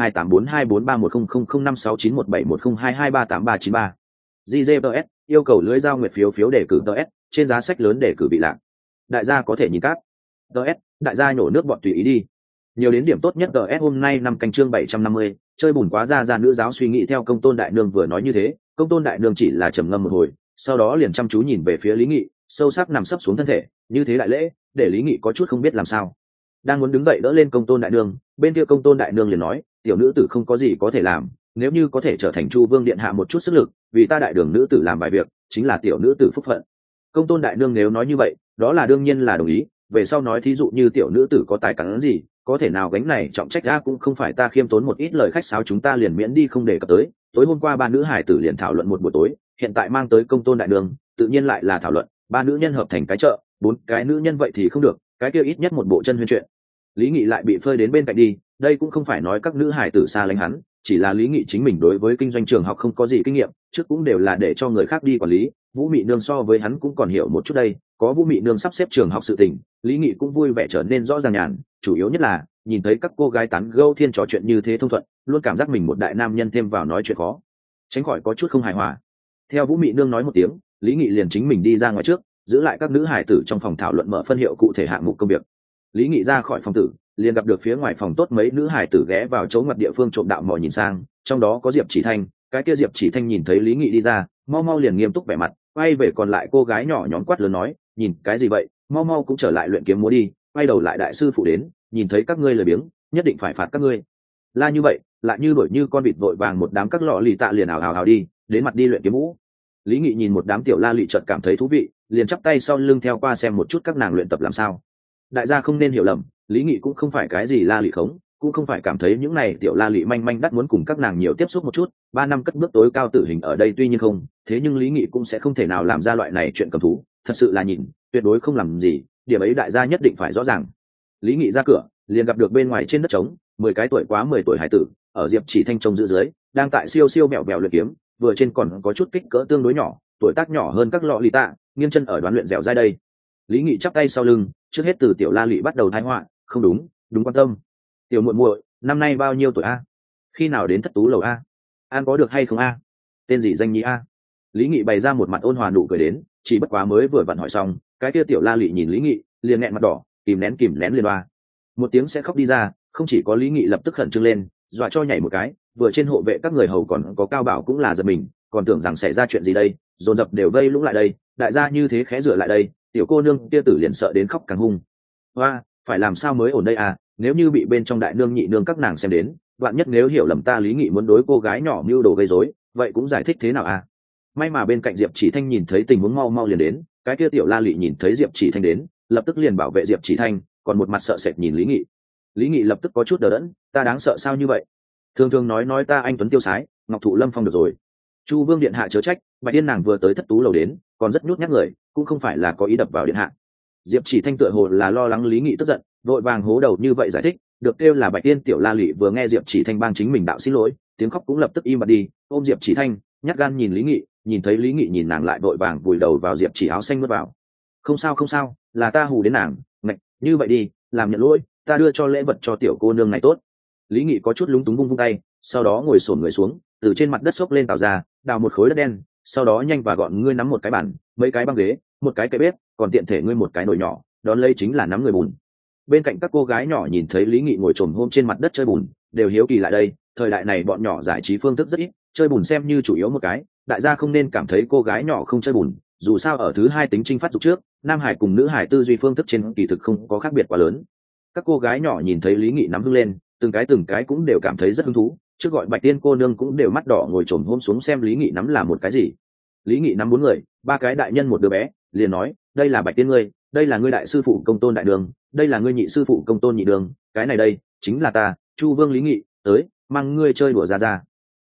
33284243100056917102238393. GZPS yêu cầu lưới giao nguyệt phiếu đề cử TS, trên giá sách lớn đề cử bị lạc. Đại gia có thể nhìn cát. TS, đại gia nhổ nước bọn tùy ý đi. Nhiều đến điểm tốt nhất TS hôm nay năm canh chương 750, chơi bùn quá ra nữ giáo suy nghĩ theo Công Tôn đại nương vừa nói như thế, Công Tôn đại nương chỉ là trầm ngâm một hồi, sau đó liền chăm chú nhìn về phía Lý Nghị, sâu sắc nằm sấp xuống thân thể, như thế đại lễ, để Lý Nghị có chút không biết làm sao. Đang muốn đứng dậy đỡ lên Công Tôn đại nương, bên kia Công Tôn đại nương liền nói, tiểu nữ tử không có gì có thể làm, nếu như có thể trở thành Chu Vương điện hạ một chút sức lực, vì ta đại đường nữ tử làm vài việc, chính là tiểu nữ tử phúc phận. Công Tôn đại nương nếu nói như vậy, đó là đương nhiên là đồng ý, về sau nói thí dụ như tiểu nữ tử có tài cán gì, có thể nào gánh này trọng trách ra cũng không phải ta khiêm tốn một ít lời khách sáo chúng ta liền miễn đi không đề cập tới. Tối hôm qua ba nữ hải tử liền thảo luận một buổi tối, hiện tại mang tới Công Tôn đại nương, tự nhiên lại là thảo luận, ba nữ nhân hợp thành cái chợ, bốn cái nữ nhân vậy thì không được, cái kia ít nhất một bộ chân huyên chuyện. Lý Nghị lại bị phơi đến bên cạnh đi, đây cũng không phải nói các nữ hải tử xa lánh hắn, chỉ là Lý Nghị chính mình đối với kinh doanh trường học không có gì kinh nghiệm, trước cũng đều là để cho người khác đi quản lý. Vũ Mị nương so với hắn cũng còn hiểu một chút đây, có Vũ Mị nương sắp xếp trường học sự tình, Lý Nghị cũng vui vẻ trở nên rõ ràng nhàn, chủ yếu nhất là nhìn thấy các cô gái tán gẫu thiên trò chuyện như thế thông thuận, luôn cảm giác mình một đại nam nhân thêm vào nói chuyện khó tránh khỏi có chút không hài hòa. Theo Vũ Mị nương nói một tiếng, Lý Nghị liền chính mình đi ra ngoài trước, giữ lại các nữ hải tử trong phòng thảo luận mở phân hiệu cụ thể hạng mục công việc. Lý Nghị ra khỏi phòng tử, liền gặp được phía ngoài phòng tốt mấy nữ hải tử ghé vào chỗ ngoặt địa phương trộm đạo mò nhìn sang, trong đó có Diệp Chỉ Thanh. Cái kia Diệp Chỉ Thanh nhìn thấy Lý Nghị đi ra, mau mau liền nghiêm túc vẻ mặt, quay về còn lại cô gái nhỏ nhóm quát lớn nói, nhìn cái gì vậy, mau mau cũng trở lại luyện kiếm múa đi, quay đầu lại đại sư phụ đến, nhìn thấy các ngươi lười biếng, nhất định phải phạt các ngươi. La như vậy, lại như đổi như con vịt vội vàng một đám các lọ lì tạ liền ảo hào đi, đến mặt đi luyện kiếm múa. Lý Nghị nhìn một đám tiểu la lị chợt cảm thấy thú vị, liền chắp tay sau lưng theo qua xem một chút các nàng luyện tập làm sao. Đại gia không nên hiểu lầm, Lý Nghị cũng không phải cái gì la lị khống, cũng không phải cảm thấy những này tiểu la lị manh manh đắt muốn cùng các nàng nhiều tiếp xúc một chút. 3 năm cất bước tối cao tử hình ở đây tuy nhiên không, thế nhưng Lý Nghị cũng sẽ không thể nào làm ra loại này chuyện cầm thú, thật sự là nhìn, tuyệt đối không làm gì, điểm ấy đại gia nhất định phải rõ ràng. Lý Nghị ra cửa, liền gặp được bên ngoài trên đất trống, 10 cái tuổi quá 10 tuổi hải tử, ở Diệp Chỉ Thanh trông giữ dưới, đang tại siêu siêu mẹo mẹo luyện kiếm, vừa trên còn có chút kích cỡ tương đối nhỏ, tuổi tác nhỏ hơn các lọ lì tạ, nghiêng chân ở đoán luyện dẻo dai đây. Lý Nghị chắp tay sau lưng, trước hết từ tiểu la lị bắt đầu thái họa, không đúng, đúng quan tâm. Tiểu muội muội, năm nay bao nhiêu tuổi a? Khi nào đến thất tú lầu a? An có được hay không a? Tên gì danh nhí a? Lý Nghị bày ra một mặt ôn hòa nụ cười đến, chỉ bất quá mới vừa vặn hỏi xong, cái kia tiểu la lị nhìn Lý Nghị, liền nghẹn mặt đỏ, kìm nén liền oa. Một tiếng sẽ khóc đi ra, không chỉ có Lý Nghị lập tức khẩn trương lên, dọa cho nhảy một cái, vừa trên hộ vệ các người hầu còn có Cao Bảo cũng là giật mình, còn tưởng rằng xảy ra chuyện gì đây, dồn dập đều vây lũng lại đây, đại gia như thế khẽ rửa lại đây, tiểu cô nương kia tử liền sợ đến khóc càng hung. Hoa, phải làm sao mới ổn đây à, nếu như bị bên trong đại nương nhị nương các nàng xem đến, vạn nhất nếu hiểu lầm ta Lý Nghị muốn đối cô gái nhỏ mưu đồ gây rối, vậy cũng giải thích thế nào à? May mà bên cạnh Diệp Chỉ Thanh nhìn thấy tình huống mau mau liền đến, cái kia tiểu la lị nhìn thấy Diệp Chỉ Thanh đến, lập tức liền bảo vệ Diệp Chỉ Thanh, còn một mặt sợ sệt nhìn Lý Nghị. Lý Nghị lập tức có chút đờ đẫn, ta đáng sợ sao như vậy? Thường thường nói ta anh tuấn tiêu sái, ngọc thụ lâm phong được rồi. Chu Vương điện hạ chớ trách, Bạch Tiên nàng vừa tới thất tú lầu đến, còn rất nhút nhát người, cũng không phải là có ý đập vào điện hạ. Diệp Chỉ Thanh tựa hồ là lo lắng Lý Nghị tức giận, vội vàng hố đầu như vậy giải thích, được kêu là Bạch Tiên tiểu la lị vừa nghe Diệp Chỉ Thanh bang chính mình đạo xin lỗi, tiếng khóc cũng lập tức im bặt đi, ôm Diệp Chỉ Thanh, nhát gan nhìn Lý Nghị, nhìn thấy Lý Nghị nhìn nàng lại vội vàng vùi đầu vào Diệp Chỉ áo xanh nuốt vào. Không sao, là ta hù đến nàng, ngạch, như vậy đi, làm nhận lỗi, ta đưa cho lễ vật cho tiểu cô nương này tốt. Lý Nghị có chút lúng túng vung tay, sau đó ngồi xổm người xuống, từ trên mặt đất xốc lên tạo ra, đào một khối đất đen, sau đó nhanh và gọn ngươi nắm một cái bàn, mấy cái băng ghế, một cái cây bếp, còn tiện thể ngươi một cái nồi nhỏ, đón lấy chính là nắm người bùn. Bên cạnh các cô gái nhỏ nhìn thấy Lý Nghị ngồi trồm hôm trên mặt đất chơi bùn, đều hiếu kỳ lại đây, thời đại này bọn nhỏ giải trí phương thức rất ít, chơi bùn xem như chủ yếu một cái, đại gia không nên cảm thấy cô gái nhỏ không chơi bùn, dù sao ở thứ hai tính chinh phát dục trước, nam hải cùng nữ hải tư duy phương thức trên kỳ thực không có khác biệt quá lớn. Các cô gái nhỏ nhìn thấy Lý Nghị nắm hưng lên, từng cái cũng đều cảm thấy rất hứng thú, trước gọi Bạch Tiên cô nương cũng đều mắt đỏ ngồi trồm hôm xuống xem Lý Nghị nắm là một cái gì. Lý Nghị nắm 4 người, 3 cái đại nhân một đứa bé, liền nói, đây là Bạch Tiên ngươi, đây là ngươi đại sư phụ Công Tôn đại đường, đây là ngươi nhị sư phụ Công Tôn nhị đường, cái này đây chính là ta, Chu Vương Lý Nghị, tới mang ngươi chơi đùa ra.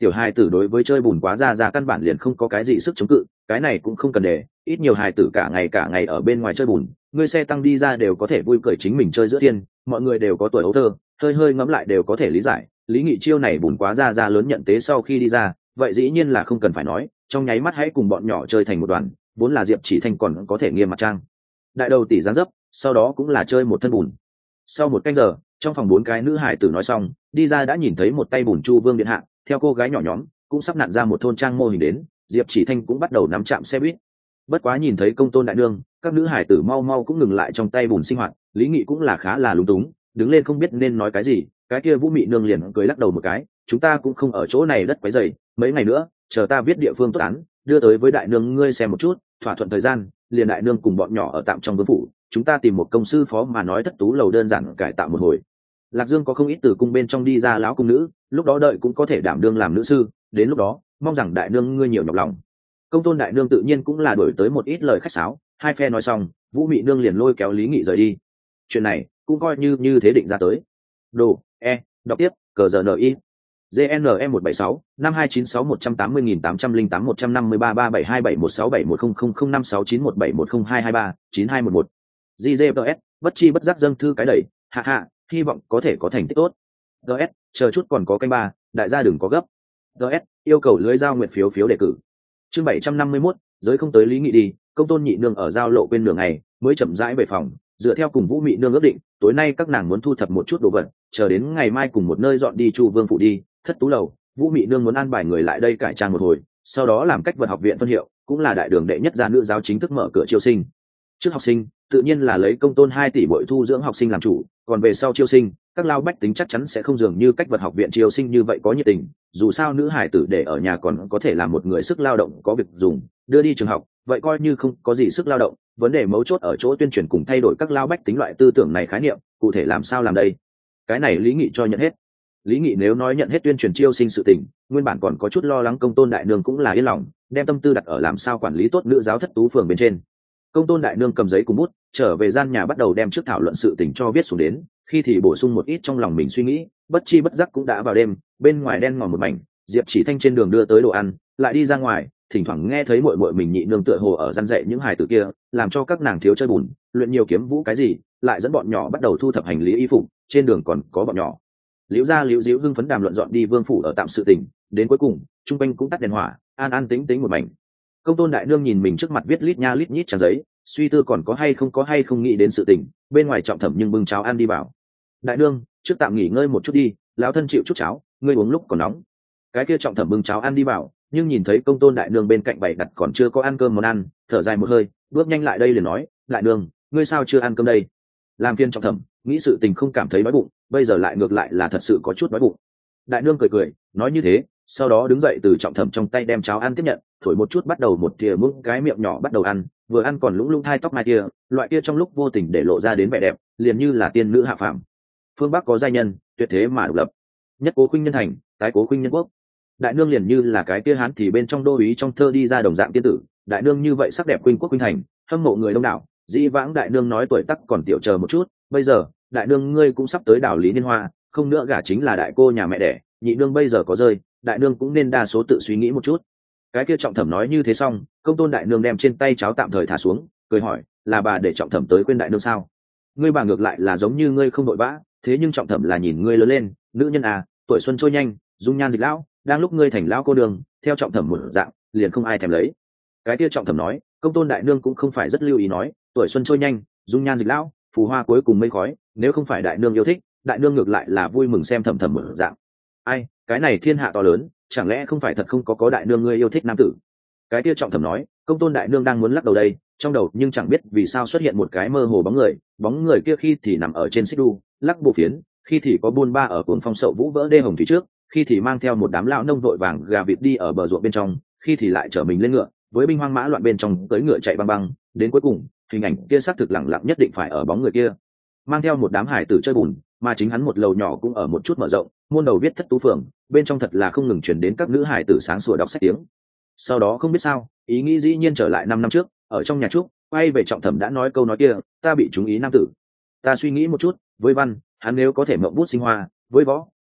tiểu hài tử đối với chơi bùn quá ra căn bản liền không có cái gì sức chống cự, cái này cũng không cần để ít nhiều hài tử cả ngày ở bên ngoài chơi bùn, ngươi xe tăng đi ra đều có thể vui cười chính mình chơi giữa thiên, mọi người đều có tuổi ấu thơ, hơi ngẫm lại đều có thể lý giải. Lý Nghị chiêu này bùn quá ra lớn nhận tế sau khi đi ra, vậy dĩ nhiên là không cần phải nói, trong nháy mắt hãy cùng bọn nhỏ chơi thành một đoàn, vốn là Diệp Chỉ Thanh còn có thể nghiêm mặt trang đại đầu tỷ giáng dấp, sau đó cũng là chơi một thân bùn. Sau một canh giờ, trong phòng 4 cái nữ hải tử nói xong, đi ra đã nhìn thấy một tay bùn Chu Vương điện hạ, theo cô gái nhỏ nhóm cũng sắp nặn ra một thôn trang mô hình đến, Diệp Chỉ Thanh cũng bắt đầu nắm chạm xe buýt. Bất quá nhìn thấy công tôn đại nương, các nữ hải tử mau cũng ngừng lại trong tay bùn sinh hoạt, Lý Nghị cũng là khá là lúng túng, đứng lên không biết nên nói cái gì. Cái kia Vũ Mị nương liền cười lắc đầu một cái, chúng ta cũng không ở chỗ này đất quấy rầy, mấy ngày nữa chờ ta viết địa phương tốt án đưa tới với đại nương ngươi xem một chút, thỏa thuận thời gian liền đại nương cùng bọn nhỏ ở tạm trong vương phủ, chúng ta tìm một công sư phó mà nói thất tú lầu đơn giản cải tạo một hồi. Lạc Dương có không ít từ cung bên trong đi ra lão cung nữ, lúc đó đợi cũng có thể đảm đương làm nữ sư, đến lúc đó mong rằng đại nương ngươi nhiều nhọc lòng. Công tôn đại nương tự nhiên cũng là đổi tới một ít lời khách sáo, hai phe nói xong, Vũ Mị nương liền lôi kéo Lý Nghị rời đi. Chuyện này cũng coi như thế định ra tới. Đồ đọc tiếp cờ giờ ni GNE 176 5296 180.808 153 372 71671005691710223 9211 GZPS bất chi bất giác dâng thư cái đẩy, hạ hy vọng có thể có thành tích tốt. DS chờ chút còn có canh ba, đại gia đừng có gấp. DS yêu cầu lưới giao nguyện phiếu đề cử. Chương 751, giới không tới Lý Nghị đi, công tôn nhị nương ở giao lộ bên đường ngày mới chậm rãi về phòng, dựa theo cùng Vũ Mị nương ước định, tối nay các nàng muốn thu thập một chút đồ vật, chờ đến ngày mai cùng một nơi dọn đi Chu Vương phủ đi. Thất tú lầu, Vũ Mị nương muốn an bài người lại đây cải trang một hồi, sau đó làm cách vật học viện phân hiệu, cũng là đại đường đệ nhất gia nữ giáo chính thức mở cửa chiêu sinh. Trước học sinh tự nhiên là lấy công tôn 2 tỷ bội thu dưỡng học sinh làm chủ, còn về sau chiêu sinh, các lao bách tính chắc chắn sẽ không dường như cách vật học viện chiêu sinh như vậy có nhiệt tình, dù sao nữ hải tử để ở nhà còn có thể làm một người sức lao động có việc dùng, đưa đi trường học vậy coi như không có gì sức lao động. Vấn đề mấu chốt ở chỗ tuyên truyền cùng thay đổi các lao bách tính loại tư tưởng này khái niệm, cụ thể làm sao làm đây? Cái này Lý Nghị cho nhận hết. Lý Nghị nếu nói nhận hết tuyên truyền chiêu sinh sự tình, nguyên bản còn có chút lo lắng công tôn đại nương cũng là yên lòng, đem tâm tư đặt ở làm sao quản lý tốt nữ giáo thất tú phường bên trên. Công tôn đại nương cầm giấy cùng bút trở về gian nhà bắt đầu đem trước thảo luận sự tình cho viết xuống đến, khi thì bổ sung một ít trong lòng mình suy nghĩ, bất chi bất giác cũng đã vào đêm, bên ngoài đen ngòm một mảnh. Diệp Chỉ Thanh trên đường đưa tới đồ ăn, lại đi ra ngoài, thỉnh thoảng nghe thấy muội muội mình nhị nương tựa hồ ở gian dạy những hài tử kia, làm cho các nàng thiếu chơi bùn, luyện nhiều kiếm vũ cái gì, lại dẫn bọn nhỏ bắt đầu thu thập hành lý y phục, trên đường còn có bọn nhỏ liễu gia liễu diễu hưng phấn đàm luận dọn đi vương phủ ở tạm sự tình, đến cuối cùng trung quanh cũng tắt đèn hỏa, an tĩnh một mảnh. Công tôn đại nương nhìn mình trước mặt viết lít nha lít nhít trang giấy, suy tư còn có hay không nghĩ đến sự tình. Bên ngoài Trọng Thẩm nhưng bưng cháo ăn đi vào. Đại nương trước tạm nghỉ ngơi một chút đi, lão thân chịu chút cháo, ngươi uống lúc còn nóng. Cái kia Trọng Thẩm bưng cháo ăn đi vào, nhưng nhìn thấy công tôn đại nương bên cạnh bày đặt còn chưa có ăn cơm món ăn, thở dài một hơi, bước nhanh lại đây liền nói, đại nương ngươi sao chưa ăn cơm đây? Làm phiền Trọng Thẩm, nghĩ sự tình không cảm thấy đói bụng, bây giờ lại ngược lại là thật sự có chút đói bụng. Đại nương cười nói như thế, sau đó đứng dậy từ Trọng Thẩm trong tay đem cháo ăn tiếp nhận, thổi một chút bắt đầu một thìa muỗng cái miệng nhỏ bắt đầu ăn, vừa ăn còn lũng lung thai tóc mai kia, loại kia trong lúc vô tình để lộ ra đến vẻ đẹp, liền như là tiên nữ hạ phàm. Phương Bắc có giai nhân, tuyệt thế mà độc lập, nhất cố khuynh nhân thành, tái cố khuynh nhân quốc. Đại nương liền như là cái kia hán thì bên trong đô úy trong thơ đi ra đồng dạng tiên tử, đại nương như vậy sắc đẹp khuynh quốc khuynh thành, hâm mộ người đông đảo. Dĩ vãng đại nương nói tuổi tác còn tiểu chờ một chút, bây giờ đại nương ngươi cũng sắp tới đảo lý niên hoa, không nữa gả chính là đại cô nhà mẹ đẻ, nhị nương bây giờ có rơi, đại nương cũng nên đa số tự suy nghĩ một chút. Cái kia Trọng Thẩm nói như thế xong, công tôn đại nương đem trên tay cháo tạm thời thả xuống, cười hỏi, là bà để Trọng Thẩm tới khuyên đại nương sao? Ngươi bà ngược lại là giống như ngươi không đội vã, thế nhưng Trọng Thẩm là nhìn ngươi lớn lên, nữ nhân à, tuổi xuân trôi nhanh, dung nhan dịch lão, đang lúc ngươi thành lão cô đường, theo Trọng Thẩm một dạng, liền không ai thèm lấy. Cái kia Trọng Thẩm nói, công tôn đại nương cũng không phải rất lưu ý nói, tuổi xuân trôi nhanh, dung nhan dịch lão, phù hoa cuối cùng mây khói, nếu không phải đại nương yêu thích, đại nương ngược lại là vui mừng xem Thẩm Thẩm một dạng. Ai, cái này thiên hạ to lớn, chẳng lẽ không phải thật không có đại nương ngươi yêu thích nam tử? Cái kia Trọng Thẩm nói, công tôn đại nương đang muốn lắc đầu đây, trong đầu nhưng chẳng biết vì sao xuất hiện một cái mơ hồ bóng người kia khi thì nằm ở trên xích đu lắc bộ phiến, khi thì có buôn ba ở cuồng phong sậu vũ vỡ đê hồng thủy trước, khi thì mang theo một đám lão nông vội vàng gà vịt đi ở bờ ruộng bên trong, khi thì lại chở mình lên ngựa với binh hoang mã loạn bên trong tới ngựa chạy băng băng. Đến cuối cùng hình ảnh kia xác thực lẳng lặng nhất định phải ở bóng người kia mang theo một đám hải tử chơi bùn, mà chính hắn một lầu nhỏ cũng ở một chút mở rộng, môn đầu viết thất tú phường, bên trong thật là không ngừng chuyển đến các nữ hải tử sáng sủa đọc sách tiếng. Sau đó không biết sao, ý nghĩ dĩ nhiên trở lại 5 năm trước, ở trong nhà trúc, quay về Trọng Thẩm đã nói câu nói kia, ta bị trúng ý nam tử. Ta suy nghĩ một chút, với văn, hắn nếu có thể mộng bút sinh hoa, với võ,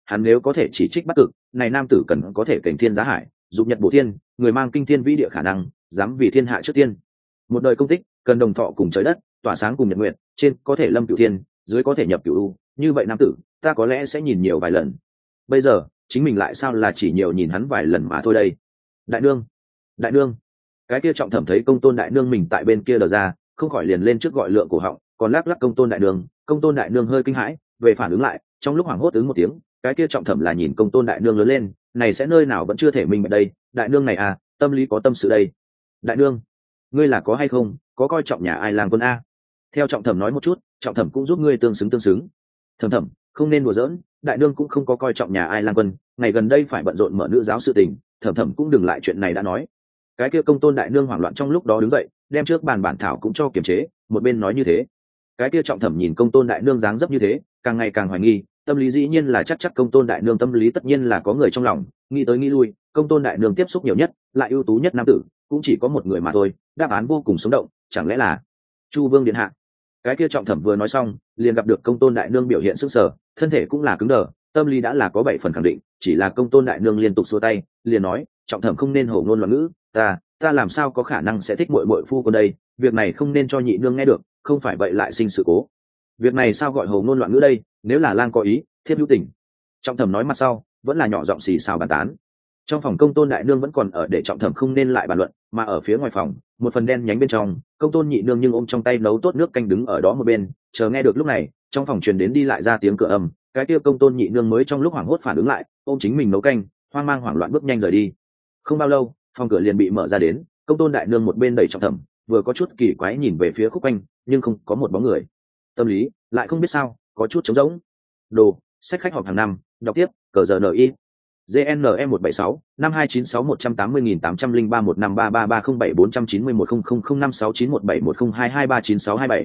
hắn nếu có thể chỉ trích Bắc Cực, này nam tử cần có thể cảnh thiên giá hải, dục nhật bổ thiên, người mang kinh thiên vĩ địa khả năng, dám vì thiên hạ trước tiên. Một đời công tích, cần đồng thọ cùng trời đất, tỏa sáng cùng nhật nguyện, trên có thể lâm cửu thiên, dưới có thể nhập cửu u, như vậy nam tử, ta có lẽ sẽ nhìn nhiều vài lần. Bây giờ, chính mình lại sao là chỉ nhiều nhìn hắn vài lần mà thôi đây. Đại nương, đại nương, cái kia Trọng Thẩm thấy công tôn đại nương mình tại bên kia đờ ra, không khỏi liền lên trước gọi lượng cổ họng, còn lắc lắc công tôn đại nương hơi kinh hãi, về phản ứng lại, trong lúc hoảng hốt ứng một tiếng, cái kia Trọng Thẩm là nhìn công tôn đại nương lớn lên, này sẽ nơi nào vẫn chưa thể minh bạch đây, đại nương này à, tâm lý có tâm sự đây. Đại nương, ngươi là có hay không, có coi trọng nhà ai lang quân a? Theo Trọng Thẩm nói một chút, Trọng Thẩm cũng giúp ngươi tương xứng. Thẩm, không nên đùa giỡn, đại nương cũng không có coi trọng nhà ai lang quân, ngày gần đây phải bận rộn mở nữ giáo sự tình, Thẩm cũng đừng lại chuyện này đã nói. Cái kia công tôn đại nương hoảng loạn trong lúc đó đứng dậy, đem trước bàn bản thảo cũng cho kiềm chế, một bên nói như thế. Cái kia Trọng Thẩm nhìn công tôn đại nương dáng dấp như thế, càng ngày càng hoài nghi, tâm lý dĩ nhiên là chắc công tôn đại nương tâm lý tất nhiên là có người trong lòng, nghĩ tới nghĩ lui, công tôn đại nương tiếp xúc nhiều nhất, lại ưu tú nhất nam tử, cũng chỉ có một người mà thôi, đáp án vô cùng sống động, chẳng lẽ là Chu Vương điện hạ? Cái kia Trọng Thẩm vừa nói xong, liền gặp được công tôn đại nương biểu hiện sức sở, thân thể cũng là cứng đờ, tâm lý đã là có 7 phần khẳng định, chỉ là công tôn đại nương liên tục xua tay, liền nói, Trọng Thẩm không nên hổ ngôn loạn ngữ, ta làm sao có khả năng sẽ thích muội phu con đây, việc này không nên cho nhị nương nghe được, không phải vậy lại sinh sự cố. Việc này sao gọi hổ ngôn loạn ngữ đây, nếu là lang có ý, thiếp hữu tình. Trọng Thẩm nói mặt sau, vẫn là nhỏ giọng xì xào bàn tán. Trong phòng công tôn đại nương vẫn còn ở để Trọng Thẩm không nên lại bàn luận, mà ở phía ngoài phòng, một phần đen nhánh bên trong, công tôn nhị nương nhưng ôm trong tay nấu tốt nước canh đứng ở đó một bên, chờ nghe được lúc này, trong phòng truyền đến đi lại ra tiếng cửa ầm, cái kia công tôn nhị nương mới trong lúc hoảng hốt phản ứng lại, ôm chính mình nấu canh, hoang mang hoảng loạn bước nhanh rời đi. Không bao lâu, phòng cửa liền bị mở ra đến, công tôn đại nương một bên đẩy Trọng Thẩm, vừa có chút kỳ quái nhìn về phía khúc quanh, nhưng không có một bóng người. Tâm lý lại không biết sao, có chút trống rỗng. Đồ, sách khách họp hàng năm, đọc tiếp, cờ giờ NI. GNE 176 5296 180.803 1533307 491 00569171022239627.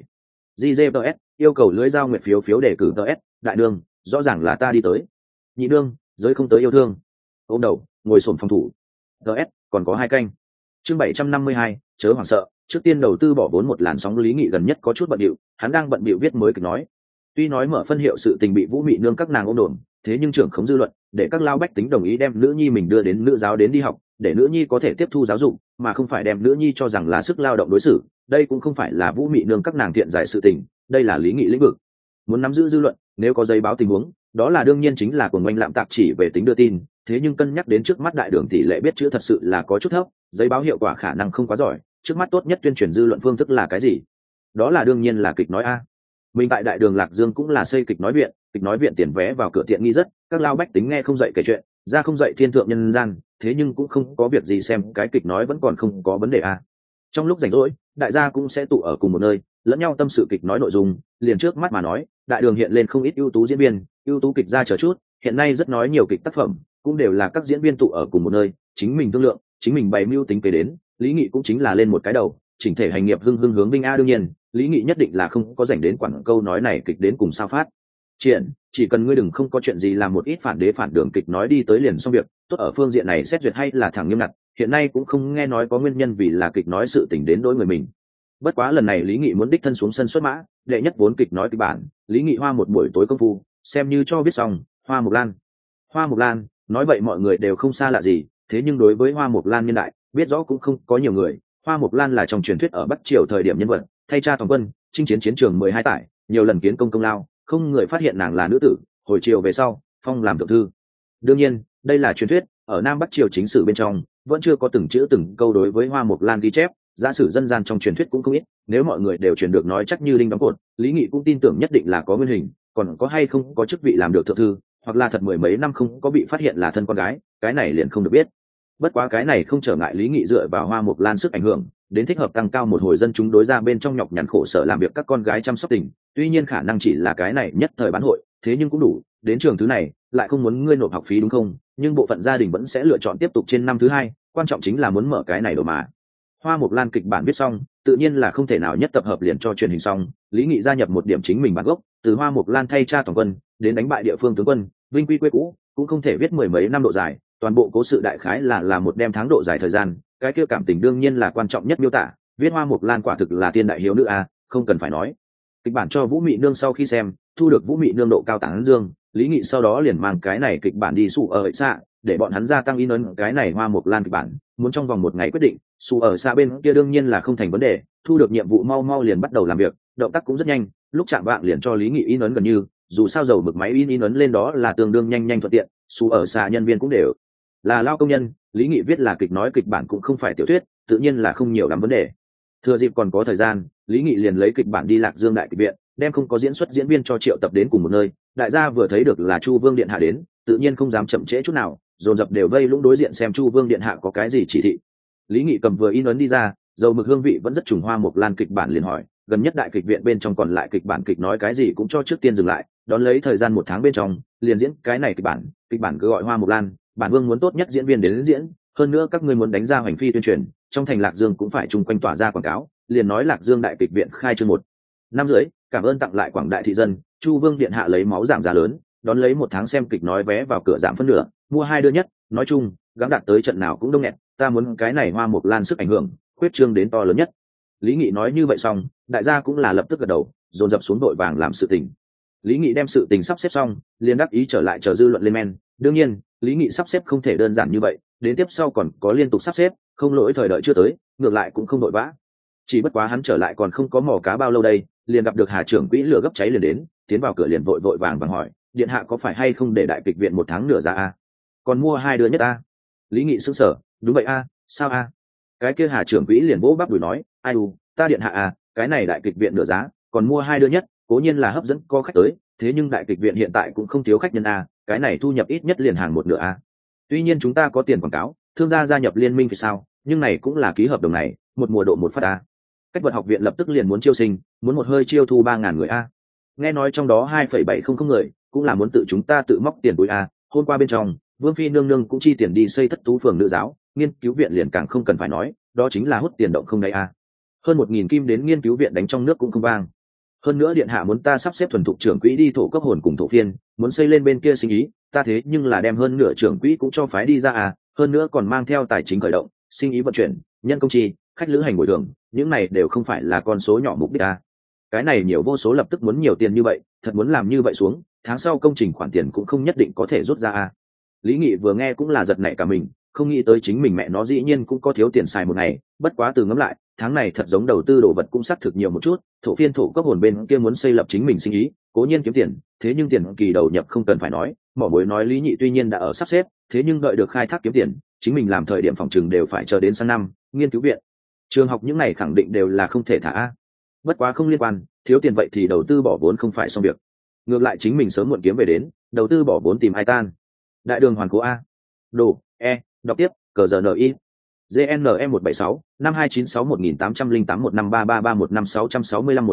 GZPS yêu cầu lưới giao nguyện phiếu đề cử TS, đại đương, rõ ràng là ta đi tới. Nhị đương, giới không tới yêu thương. Ôm đầu, ngồi xổm phòng thủ. TS, còn có 2 canh. Chương 752, chớ hoảng sợ, trước tiên đầu tư bỏ vốn một làn sóng lý nghị gần nhất có chút bận bịu, hắn đang bận bịu viết mới kịch nói. Tuy nói mở phân hiệu sự tình bị Vũ Mị nương các nàng ôm đồn, thế nhưng trưởng khống dư luận, để các lao bách tính đồng ý đem nữ nhi mình đưa đến nữ giáo đến đi học, để nữ nhi có thể tiếp thu giáo dục, mà không phải đem nữ nhi cho rằng là sức lao động đối xử. Đây cũng không phải là Vũ Mị nương các nàng thiện giải sự tình, đây là lý nghị lĩnh vực. Muốn nắm giữ dư luận, nếu có giấy báo tình huống, đó là đương nhiên chính là cuồng oanh lạm tạp chỉ về tính đưa tin. Thế nhưng cân nhắc đến trước mắt đại đường tỷ lệ biết chữ thật sự là có chút thấp, giấy báo hiệu quả khả năng không quá giỏi. Trước mắt tốt nhất tuyên truyền dư luận phương thức là cái gì? Đó là đương nhiên là kịch nói a. Mình tại đại đường Lạc Dương cũng là xây kịch nói viện tiền vé vào cửa tiện nghi rất, các lao bách tính nghe không dậy kể chuyện, ra không dậy thiên thượng nhân gian, thế nhưng cũng không có việc gì xem cái kịch nói vẫn còn không có vấn đề a. Trong lúc rảnh rỗi, đại gia cũng sẽ tụ ở cùng một nơi, lẫn nhau tâm sự kịch nói nội dung, liền trước mắt mà nói, đại đường hiện lên không ít ưu tú diễn viên, ưu tú kịch gia chờ chút, hiện nay rất nói nhiều kịch tác phẩm, cũng đều là các diễn viên tụ ở cùng một nơi, chính mình thương lượng, chính mình bày mưu tính kế đến, lý nghị cũng chính là lên một cái đầu, chỉnh thể hành nghiệp hưng hướng vinh a. Đương nhiên, lý nghị nhất định là không có dành đến quản câu nói này kịch đến cùng sao phát triển, chỉ cần ngươi đừng không có chuyện gì làm một ít phản đế phản đường kịch nói đi tới liền xong việc. Tốt ở phương diện này xét duyệt hay là thẳng nghiêm ngặt, hiện nay cũng không nghe nói có nguyên nhân vì là kịch nói sự tình đến đối người mình. Bất quá lần này lý nghị muốn đích thân xuống sân xuất mã, đệ nhất vốn kịch nói kịch bản, lý nghị hoa một buổi tối công phu xem như cho viết xong. Hoa Mộc Lan nói vậy mọi người đều không xa lạ gì, thế nhưng đối với Hoa Mộc Lan nhân đại biết rõ cũng không có nhiều người. Hoa Mộc Lan là trong truyền thuyết ở Bắc Triều thời điểm nhân vật, thay cha toàn quân, chinh chiến chiến trường 12 tải, nhiều lần kiến công lao, không người phát hiện nàng là nữ tử, hồi triều về sau, phong làm thượng thư. Đương nhiên, đây là truyền thuyết, ở Nam Bắc Triều chính sử bên trong, vẫn chưa có từng chữ từng câu đối với Hoa Mộc Lan ghi chép, giả sử dân gian trong truyền thuyết cũng không ít, nếu mọi người đều truyền được nói chắc như đinh đóng cột, Lý Nghị cũng tin tưởng nhất định là có nguyên hình, còn có hay không có chức vị làm được thượng thư, hoặc là thật 10 mấy năm không có bị phát hiện là thân con gái, cái này liền không được biết. Bất quá cái này không trở ngại Lý Nghị dựa vào Hoa Mộc Lan sức ảnh hưởng, đến thích hợp tăng cao một hồi dân chúng đối ra bên trong nhọc nhằn khổ sở làm việc các con gái chăm sóc tình. Tuy nhiên khả năng chỉ là cái này nhất thời bán hội, thế nhưng cũng đủ. Đến trường thứ này lại không muốn ngươi nộp học phí đúng không? Nhưng bộ phận gia đình vẫn sẽ lựa chọn tiếp tục trên năm thứ 2, quan trọng chính là muốn mở cái này đồ mà. Hoa Mộc Lan kịch bản viết xong, tự nhiên là không thể nào nhất tập hợp liền cho truyền hình xong. Lý Nghị gia nhập một điểm chính mình bản gốc, từ Hoa Mộc Lan thay cha toàn quân, đến đánh bại địa phương tướng quân, vinh quy quê cũ, cũng không thể viết 10 mấy năm độ dài. Toàn bộ cố sự đại khái là một đem tháng độ dài thời gian, cái kia cảm tình đương nhiên là quan trọng nhất miêu tả. Viết Hoa Mộc Lan quả thực là tiên đại hiếu nữ a, không cần phải nói. Kịch bản cho Vũ Mị nương sau khi xem, thu được Vũ Mị nương độ cao tán dương, Lý Nghị sau đó liền mang cái này kịch bản đi Su ở xa, để bọn hắn gia tăng in ấn cái này Hoa Mộc Lan kịch bản, muốn trong vòng 1 ngày quyết định. Su ở xa bên kia đương nhiên là không thành vấn đề, thu được nhiệm vụ mau mau liền bắt đầu làm việc, động tác cũng rất nhanh, lúc chạm vạng liền cho Lý Nghị in ấn gần như, dù sao dầu mực máy in ấn lên đó là tương đương nhanh nhanh thuận tiện. Su ở xa nhân viên cũng đều là lao công nhân, Lý Nghị viết là kịch nói kịch bản cũng không phải tiểu thuyết, tự nhiên là không nhiều lắm vấn đề. Thừa dịp còn có thời gian, Lý Nghị liền lấy kịch bản đi Lạc Dương đại kịch viện, đem không có diễn xuất diễn viên cho triệu tập đến cùng một nơi. Đại gia vừa thấy được là Chu Vương điện hạ đến, tự nhiên không dám chậm trễ chút nào, dồn dập đều vây lũng đối diện xem Chu Vương điện hạ có cái gì chỉ thị. Lý Nghị cầm vừa in ấn đi ra, dầu mực hương vị vẫn rất trùng Hoa Mộc Lan kịch bản liền hỏi, gần nhất đại kịch viện bên trong còn lại kịch bản kịch nói cái gì cũng cho trước tiên dừng lại, đón lấy thời gian 1 tháng bên trong liền diễn cái này kịch bản cứ gọi Hoa Mộc Lan, bản vương muốn tốt nhất diễn viên đến diễn, hơn nữa các ngươi muốn đánh ra hành phi tuyên truyền, trong thành Lạc Dương cũng phải chung quanh tỏa ra quảng cáo, liền nói Lạc Dương đại kịch viện khai trương 1 năm rưỡi, cảm ơn tặng lại quảng đại thị dân, Chu Vương điện hạ lấy máu giảm giá lớn, đón lấy 1 tháng xem kịch nói vé vào cửa giảm phân nửa, mua 2 đưa nhất, nói chung gắng đạt tới trận nào cũng đông nghẹt, ta muốn cái này Hoa Mộc Lan sức ảnh hưởng khuyết trương đến to lớn nhất. Lý Nghị nói như vậy xong, đại gia cũng là lập tức gật đầu, dồn dập xuống đội vàng làm sự tình. Lý Nghị đem sự tình sắp xếp xong, liền đắc ý trở lại chờ dư luận lên men. Đương nhiên, Lý Nghị sắp xếp không thể đơn giản như vậy, đến tiếp sau còn có liên tục sắp xếp, không lỗi thời đợi chưa tới, ngược lại cũng không đội vã. Chỉ bất quá hắn trở lại còn không có mò cá bao lâu đây, liền gặp được Hà trưởng quỹ lửa gấp cháy liền đến, tiến vào cửa liền vội vàng hỏi, điện hạ có phải hay không để đại kịch viện 1 tháng nửa ra a? Còn mua 2 đứa nhất a? Lý Nghị sững sờ, đúng vậy a, sao a? Cái kia Hà trưởng quỹ liền vỗ bắp đùi nói, ai u, ta điện hạ a, cái này đại kịch viện nửa giá, còn mua 2 đứa nhất, cố nhiên là hấp dẫn có khách tới, thế nhưng đại kịch viện hiện tại cũng không thiếu khách nhân a, cái này thu nhập ít nhất liền hàng 1 nửa a. Tuy nhiên chúng ta có tiền quảng cáo, thương gia gia nhập liên minh thì sao, nhưng này cũng là ký hợp đồng này, một mùa độ một phát a. Cách vật học viện lập tức liền muốn chiêu sinh, muốn một hơi chiêu thu 3.000 người a. Nghe nói trong đó 2,700 người cũng là muốn tự chúng ta tự móc tiền túi a. Hôm qua bên trong Vương phi nương nương cũng chi tiền đi xây Thất Tú phường nữ giáo, nghiên cứu viện liền càng không cần phải nói, đó chính là hút tiền động không đấy a. Hơn 1.000 kim đến nghiên cứu viện đánh trong nước cũng không vang. Hơn nữa điện hạ muốn ta sắp xếp thuần thục trưởng quỹ đi thổ cấp hồn cùng thổ phiên, muốn xây lên bên kia sinh ý, ta thế nhưng là đem hơn nửa trưởng quỹ cũng cho phái đi ra à, hơn nữa còn mang theo tài chính khởi động, sinh ý vận chuyển, nhân công chi, khách lữ hành bồi thường, những này đều không phải là con số nhỏ mục đích à. Cái này nhiều vô số lập tức muốn nhiều tiền như vậy, thật muốn làm như vậy xuống, tháng sau công trình khoản tiền cũng không nhất định có thể rút ra à. Lý Nghị vừa nghe cũng là giật nảy cả mình, không nghĩ tới chính mình mẹ nó dĩ nhiên cũng có thiếu tiền xài một ngày, bất quá từ ngẫm lại, tháng này thật giống đầu tư đồ vật cũng xác thực nhiều một chút, thổ phiên thổ cấp hồn bên kia muốn xây lập chính mình sinh ý, cố nhiên kiếm tiền, thế nhưng tiền kỳ đầu nhập không cần phải nói, mỏ mối nói Lý Nhị tuy nhiên đã ở sắp xếp, thế nhưng đợi được khai thác kiếm tiền, chính mình làm thời điểm phòng trừng đều phải chờ đến sang năm, nghiên cứu viện, trường học những này khẳng định đều là không thể thả. Bất quá không liên quan, thiếu tiền vậy thì đầu tư bỏ vốn không phải xong việc. Ngược lại chính mình sớm muộn kiếm về đến, đầu tư bỏ vốn tìm ai tan. Đại đường hoàn cố a. Đồ, đọc tiếp, cờ giờ NI. GNE 176 5296 1808 1533 15665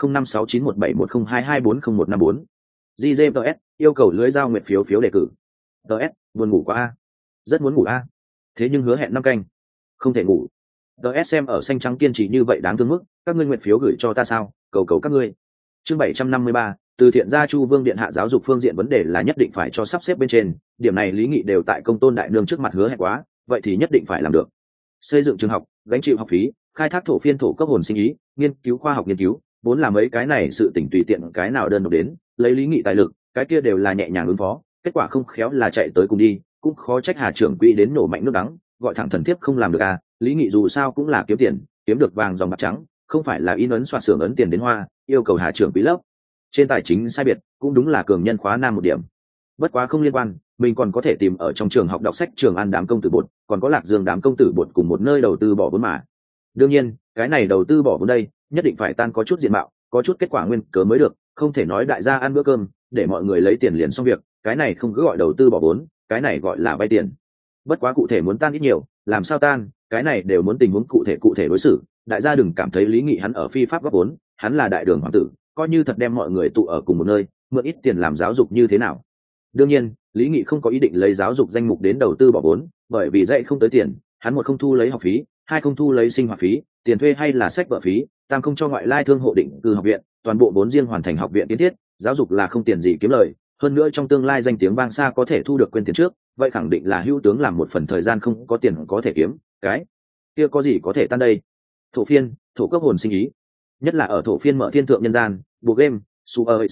10005691712240140154. GJPS yêu cầu lưới giao nguyện phiếu đề cử. DS, buồn ngủ quá a. Rất muốn ngủ a. Thế nhưng hứa hẹn 5 canh. Không thể ngủ. DS xem ở xanh trắng kiên trì như vậy đáng thương mức, các ngươi nguyện phiếu gửi cho ta sao? Cầu các ngươi. Chương 753, từ thiện gia Chu Vương điện hạ giáo dục phương diện vấn đề là nhất định phải cho sắp xếp bên trên, điểm này Lý Nghị đều tại Công Tôn đại nương trước mặt hứa hẹn quá, vậy thì nhất định phải làm được. Xây dựng trường học, gánh chịu học phí, khai thác thổ phiên thổ cấp hồn sinh ý, nghiên cứu khoa học nghiên cứu, vốn là mấy cái này sự tỉnh tùy tiện cái nào đơn độc đến, lấy Lý Nghị tài lực, cái kia đều là nhẹ nhàng ứng phó, kết quả không khéo là chạy tới cùng đi, cũng khó trách Hà trưởng quỹ đến nổ mạnh nước đắng, gọi thẳng thần thiếp không làm được à, Lý Nghị dù sao cũng là kiếm tiền, kiếm được vàng dòng bạc trắng, không phải là in ấn soạt xưởng ấn tiền đến hoa, yêu cầu Hà trưởng quỹ lớp. Trên tài chính sai biệt, cũng đúng là cường nhân khóa nam một điểm. Bất quá không liên quan, mình còn có thể tìm ở trong trường học đọc sách Trường An đám công tử bột, còn có Lạc Dương đám công tử bột cùng một nơi đầu tư bỏ vốn mà. Đương nhiên, cái này đầu tư bỏ vốn đây, nhất định phải tan có chút diện mạo, có chút kết quả nguyên cớ mới được, không thể nói đại gia ăn bữa cơm, để mọi người lấy tiền liền xong việc, cái này không cứ gọi đầu tư bỏ vốn, cái này gọi là vay tiền. Bất quá cụ thể muốn tan ít nhiều, làm sao tan, cái này đều muốn tình huống cụ thể đối xử, đại gia đừng cảm thấy Lý Nghị hắn ở phi pháp góp vốn, hắn là đại đường hoàng tử, coi như thật đem mọi người tụ ở cùng một nơi, mượn ít tiền làm giáo dục như thế nào. Đương nhiên, Lý Nghị không có ý định lấy giáo dục danh mục đến đầu tư bỏ vốn, bởi vì dạy không tới tiền, hắn một không thu lấy học phí, hai không thu lấy sinh hoạt phí, tiền thuê hay là sách vở phí, tam không cho ngoại lai thương hộ định cư học viện, toàn bộ vốn riêng hoàn thành học viện kiến thiết, giáo dục là không tiền gì kiếm lời, hơn nữa trong tương lai danh tiếng vang xa có thể thu được quên tiền trước, vậy khẳng định là hữu tướng làm một phần thời gian không có tiền có thể kiếm, cái kia có gì có thể tan đây. Thổ phiên, thổ cấp hồn sinh ý, nhất là ở thổ phiên mở thiên thượng nhân gian, bộ game, su ở hệ xạ,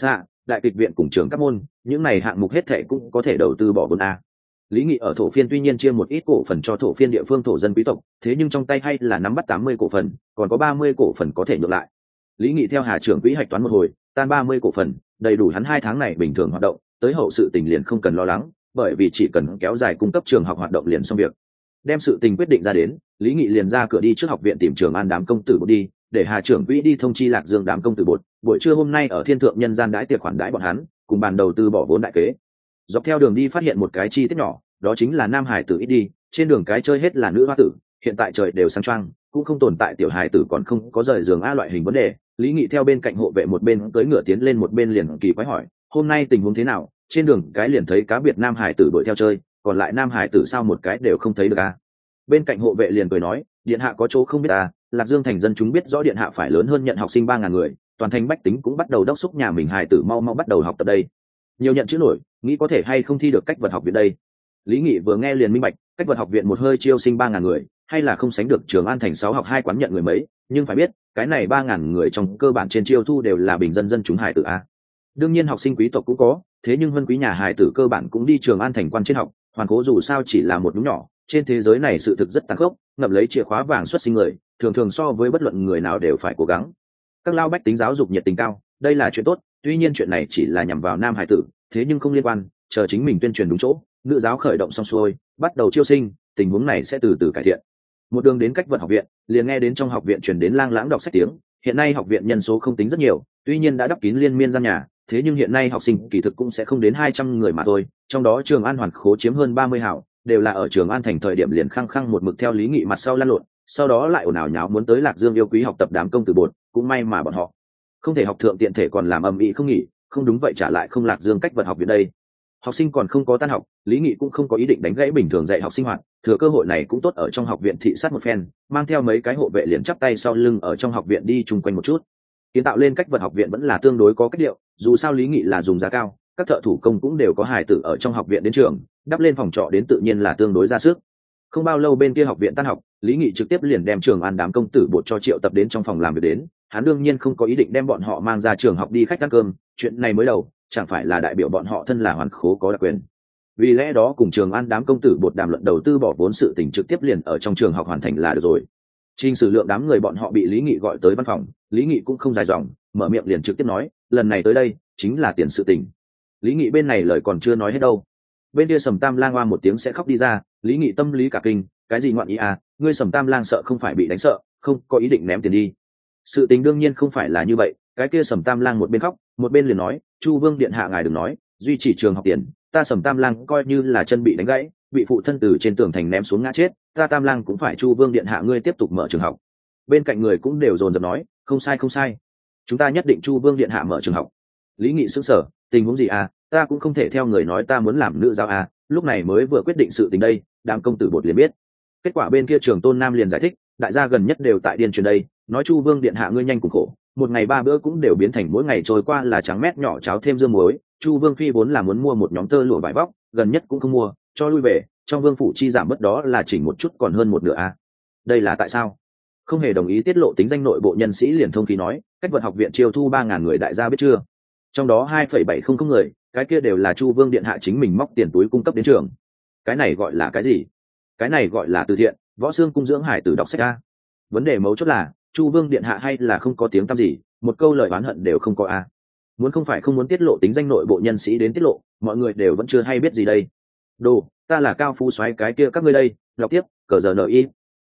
đại kịch viện cùng trường các môn, những này hạng mục hết thệ cũng có thể đầu tư bỏ vốn a. Lý Nghị ở thổ phiên tuy nhiên chia một ít cổ phần cho thổ phiên địa phương thổ dân quý tộc, thế nhưng trong tay hay là nắm bắt 80 cổ phần, còn có 30 cổ phần có thể nhượng lại. Lý Nghị theo Hà trưởng quỹ hạch toán một hồi, tan 30 cổ phần, đầy đủ hắn 2 tháng này bình thường hoạt động, tới hậu sự tình liền không cần lo lắng, bởi vì chỉ cần kéo dài cung cấp trường học hoạt động liền xong việc. Đem sự tình quyết định ra đến, Lý Nghị liền ra cửa đi trước học viện tìm Trường An đám công tử bột đi, để Hà trưởng quỹ đi thông chi Lạc Dương đám công tử bột, buổi trưa hôm nay ở Thiên Thượng nhân gian đãi tiệc khoản đãi bọn hắn, cùng bàn đầu tư bỏ vốn đại kế. Dọc theo đường đi phát hiện một cái chi tiết nhỏ, đó chính là nam hải tử ít đi, trên đường cái chơi hết là nữ hoa tử, hiện tại trời đều sáng choang, cũng không tồn tại tiểu hải tử còn không có rời giường a loại hình vấn đề. Lý Nghị theo bên cạnh hộ vệ một bên cưỡi ngựa tiến lên một bên liền kỳ quái hỏi, hôm nay tình huống thế nào? Trên đường cái liền thấy cá biệt nam hải tử đuổi theo chơi, còn lại nam hải tử sao một cái đều không thấy được a? Bên cạnh hộ vệ liền cười nói, điện hạ có chỗ không biết à, Lạc Dương thành dân chúng biết rõ điện hạ phải lớn hơn nhận học sinh 3.000 người, toàn thành bách tính cũng bắt đầu đốc xúc nhà mình hài tử mau bắt đầu học tập đây. Nhiều nhận chữ nổi, nghĩ có thể hay không thi được cách vật học viện đây. Lý Nghị vừa nghe liền minh bạch, cách vật học viện một hơi chiêu sinh 3.000 người, hay là không sánh được Trường An thành 6 học 2 quán nhận người mấy, nhưng phải biết, cái này 3.000 người trong cơ bản trên chiêu thu đều là bình dân dân chúng hài tử a. Đương nhiên học sinh quý tộc cũng có, thế nhưng vân quý nhà hài tử cơ bản cũng đi Trường An thành quan trên học, hoàn cố dù sao chỉ là một nhúm nhỏ, trên thế giới này sự thực rất tàn khốc, ngậm lấy chìa khóa vàng xuất sinh người, thường thường so với bất luận người nào đều phải cố gắng. Các lao bách tính giáo dục nhiệt tình cao, đây là chuyện tốt, tuy nhiên chuyện này chỉ là nhằm vào nam hải tử, thế nhưng không liên quan, chờ chính mình tuyên truyền đúng chỗ, nữ giáo khởi động xong xuôi, bắt đầu chiêu sinh, tình huống này sẽ từ từ cải thiện. Một đường đến cách vật học viện, liền nghe đến trong học viện truyền đến lang lãng đọc sách tiếng, hiện nay học viện nhân số không tính rất nhiều, tuy nhiên đã đắp kín liên miên gian nhà, thế nhưng hiện nay học sinh kỳ thực cũng sẽ không đến 200 người mà thôi, trong đó Trường An hoàn khố chiếm hơn 30 hảo, đều là ở Trường An thành thời điểm liền khăng khăng một mực theo Lý Nghị mặt sau lăn lộn, sau đó lại ồn ào nháo muốn tới Lạc Dương yêu quý học tập đám công tử bột, cũng may mà bọn họ không thể học thượng tiện thể còn làm ầm ĩ không nghỉ, không đúng vậy trả lại không Lạc Dương cách vật học viện đây. Học sinh còn không có tan học, Lý Nghị cũng không có ý định đánh gãy bình thường dạy học sinh hoạt, thừa cơ hội này cũng tốt ở trong học viện thị sát một phen, mang theo mấy cái hộ vệ liền chắp tay sau lưng ở trong học viện đi chung quanh một chút. Kiến tạo lên cách vật học viện vẫn là tương đối có cách điệu, dù sao Lý Nghị là dùng giá cao, các thợ thủ công cũng đều có hài tử ở trong học viện đến trường, đắp lên phòng trọ đến tự nhiên là tương đối ra sức. Không bao lâu bên kia học viện tan học, Lý Nghị trực tiếp liền đem Trường An đám công tử bột cho triệu tập đến trong phòng làm việc đến, hắn đương nhiên không có ý định đem bọn họ mang ra trường học đi khách ăn cơm, chuyện này mới đầu, chẳng phải là đại biểu bọn họ thân là hoàn khố có đặc quyền. Vì lẽ đó cùng Trường An đám công tử bột đàm luận đầu tư bỏ vốn sự tình trực tiếp liền ở trong trường học hoàn thành là được rồi. Trình sử lượng đám người bọn họ bị Lý Nghị gọi tới văn phòng, Lý Nghị cũng không dài dòng, mở miệng liền trực tiếp nói, lần này tới đây chính là tiền sự tình. Lý Nghị bên này lời còn chưa nói hết đâu, bên kia Sầm Tam Lang oa một tiếng sẽ khóc đi ra. Lý Nghị tâm lý cả kinh, cái gì ngoạn ý à, ngươi Sầm Tam Lang sợ không phải bị đánh sợ, không có ý định ném tiền đi. Sự tình đương nhiên không phải là như vậy, cái kia Sầm Tam Lang một bên khóc một bên liền nói, Chu Vương điện hạ ngài đừng nói, duy trì trường học tiền, ta Sầm Tam Lang coi như là chân bị đánh gãy, bị phụ thân từ trên tường thành ném xuống ngã chết, ta Tam Lang cũng phải Chu Vương điện hạ ngươi tiếp tục mở trường học. Bên cạnh người cũng đều dồn dập nói, không sai, chúng ta nhất định Chu Vương điện hạ mở trường học. Lý Nghị sững sờ, tình huống gì à, ta cũng không thể theo người nói ta muốn làm nữ giáo à, lúc này mới vừa quyết định sự tình đây. Đám công tử bột liền biết. Kết quả bên kia Trường Tôn Nam liền giải thích, đại gia gần nhất đều tại điên truyền đây, nói Chu Vương điện hạ ngươi nhanh cùng khổ, một ngày 3 bữa cũng đều biến thành mỗi ngày trôi qua là trắng mét nhỏ cháo thêm dưa muối. Chu Vương phi vốn là muốn mua một nhóm tơ lụa vải vóc, gần nhất cũng không mua, cho lui về, trong vương phủ chi giảm bớt đó là chỉnh một chút còn hơn một nửa à. Đây là tại sao? Không hề đồng ý tiết lộ tính danh nội bộ nhân sĩ liền thông khí nói, cách vật học viện chiêu thu 3.000 người đại gia biết chưa? Trong đó 2,700 người, cái kia đều là Chu Vương điện hạ chính mình móc tiền túi cung cấp đến trường. Cái này gọi là cái gì? Cái này gọi là từ thiện, võ xương cung dưỡng hải tử đọc sách a. Vấn đề mấu chốt là Chu Vương điện hạ hay là không có tiếng tăm gì, một câu lời oán hận đều không có a. Muốn không phải không muốn tiết lộ tính danh nội bộ nhân sĩ đến tiết lộ, mọi người đều vẫn chưa hay biết gì đây. Đồ, ta là cao phú soái cái kia các ngươi đây, đọc tiếp, cờ giờ NI.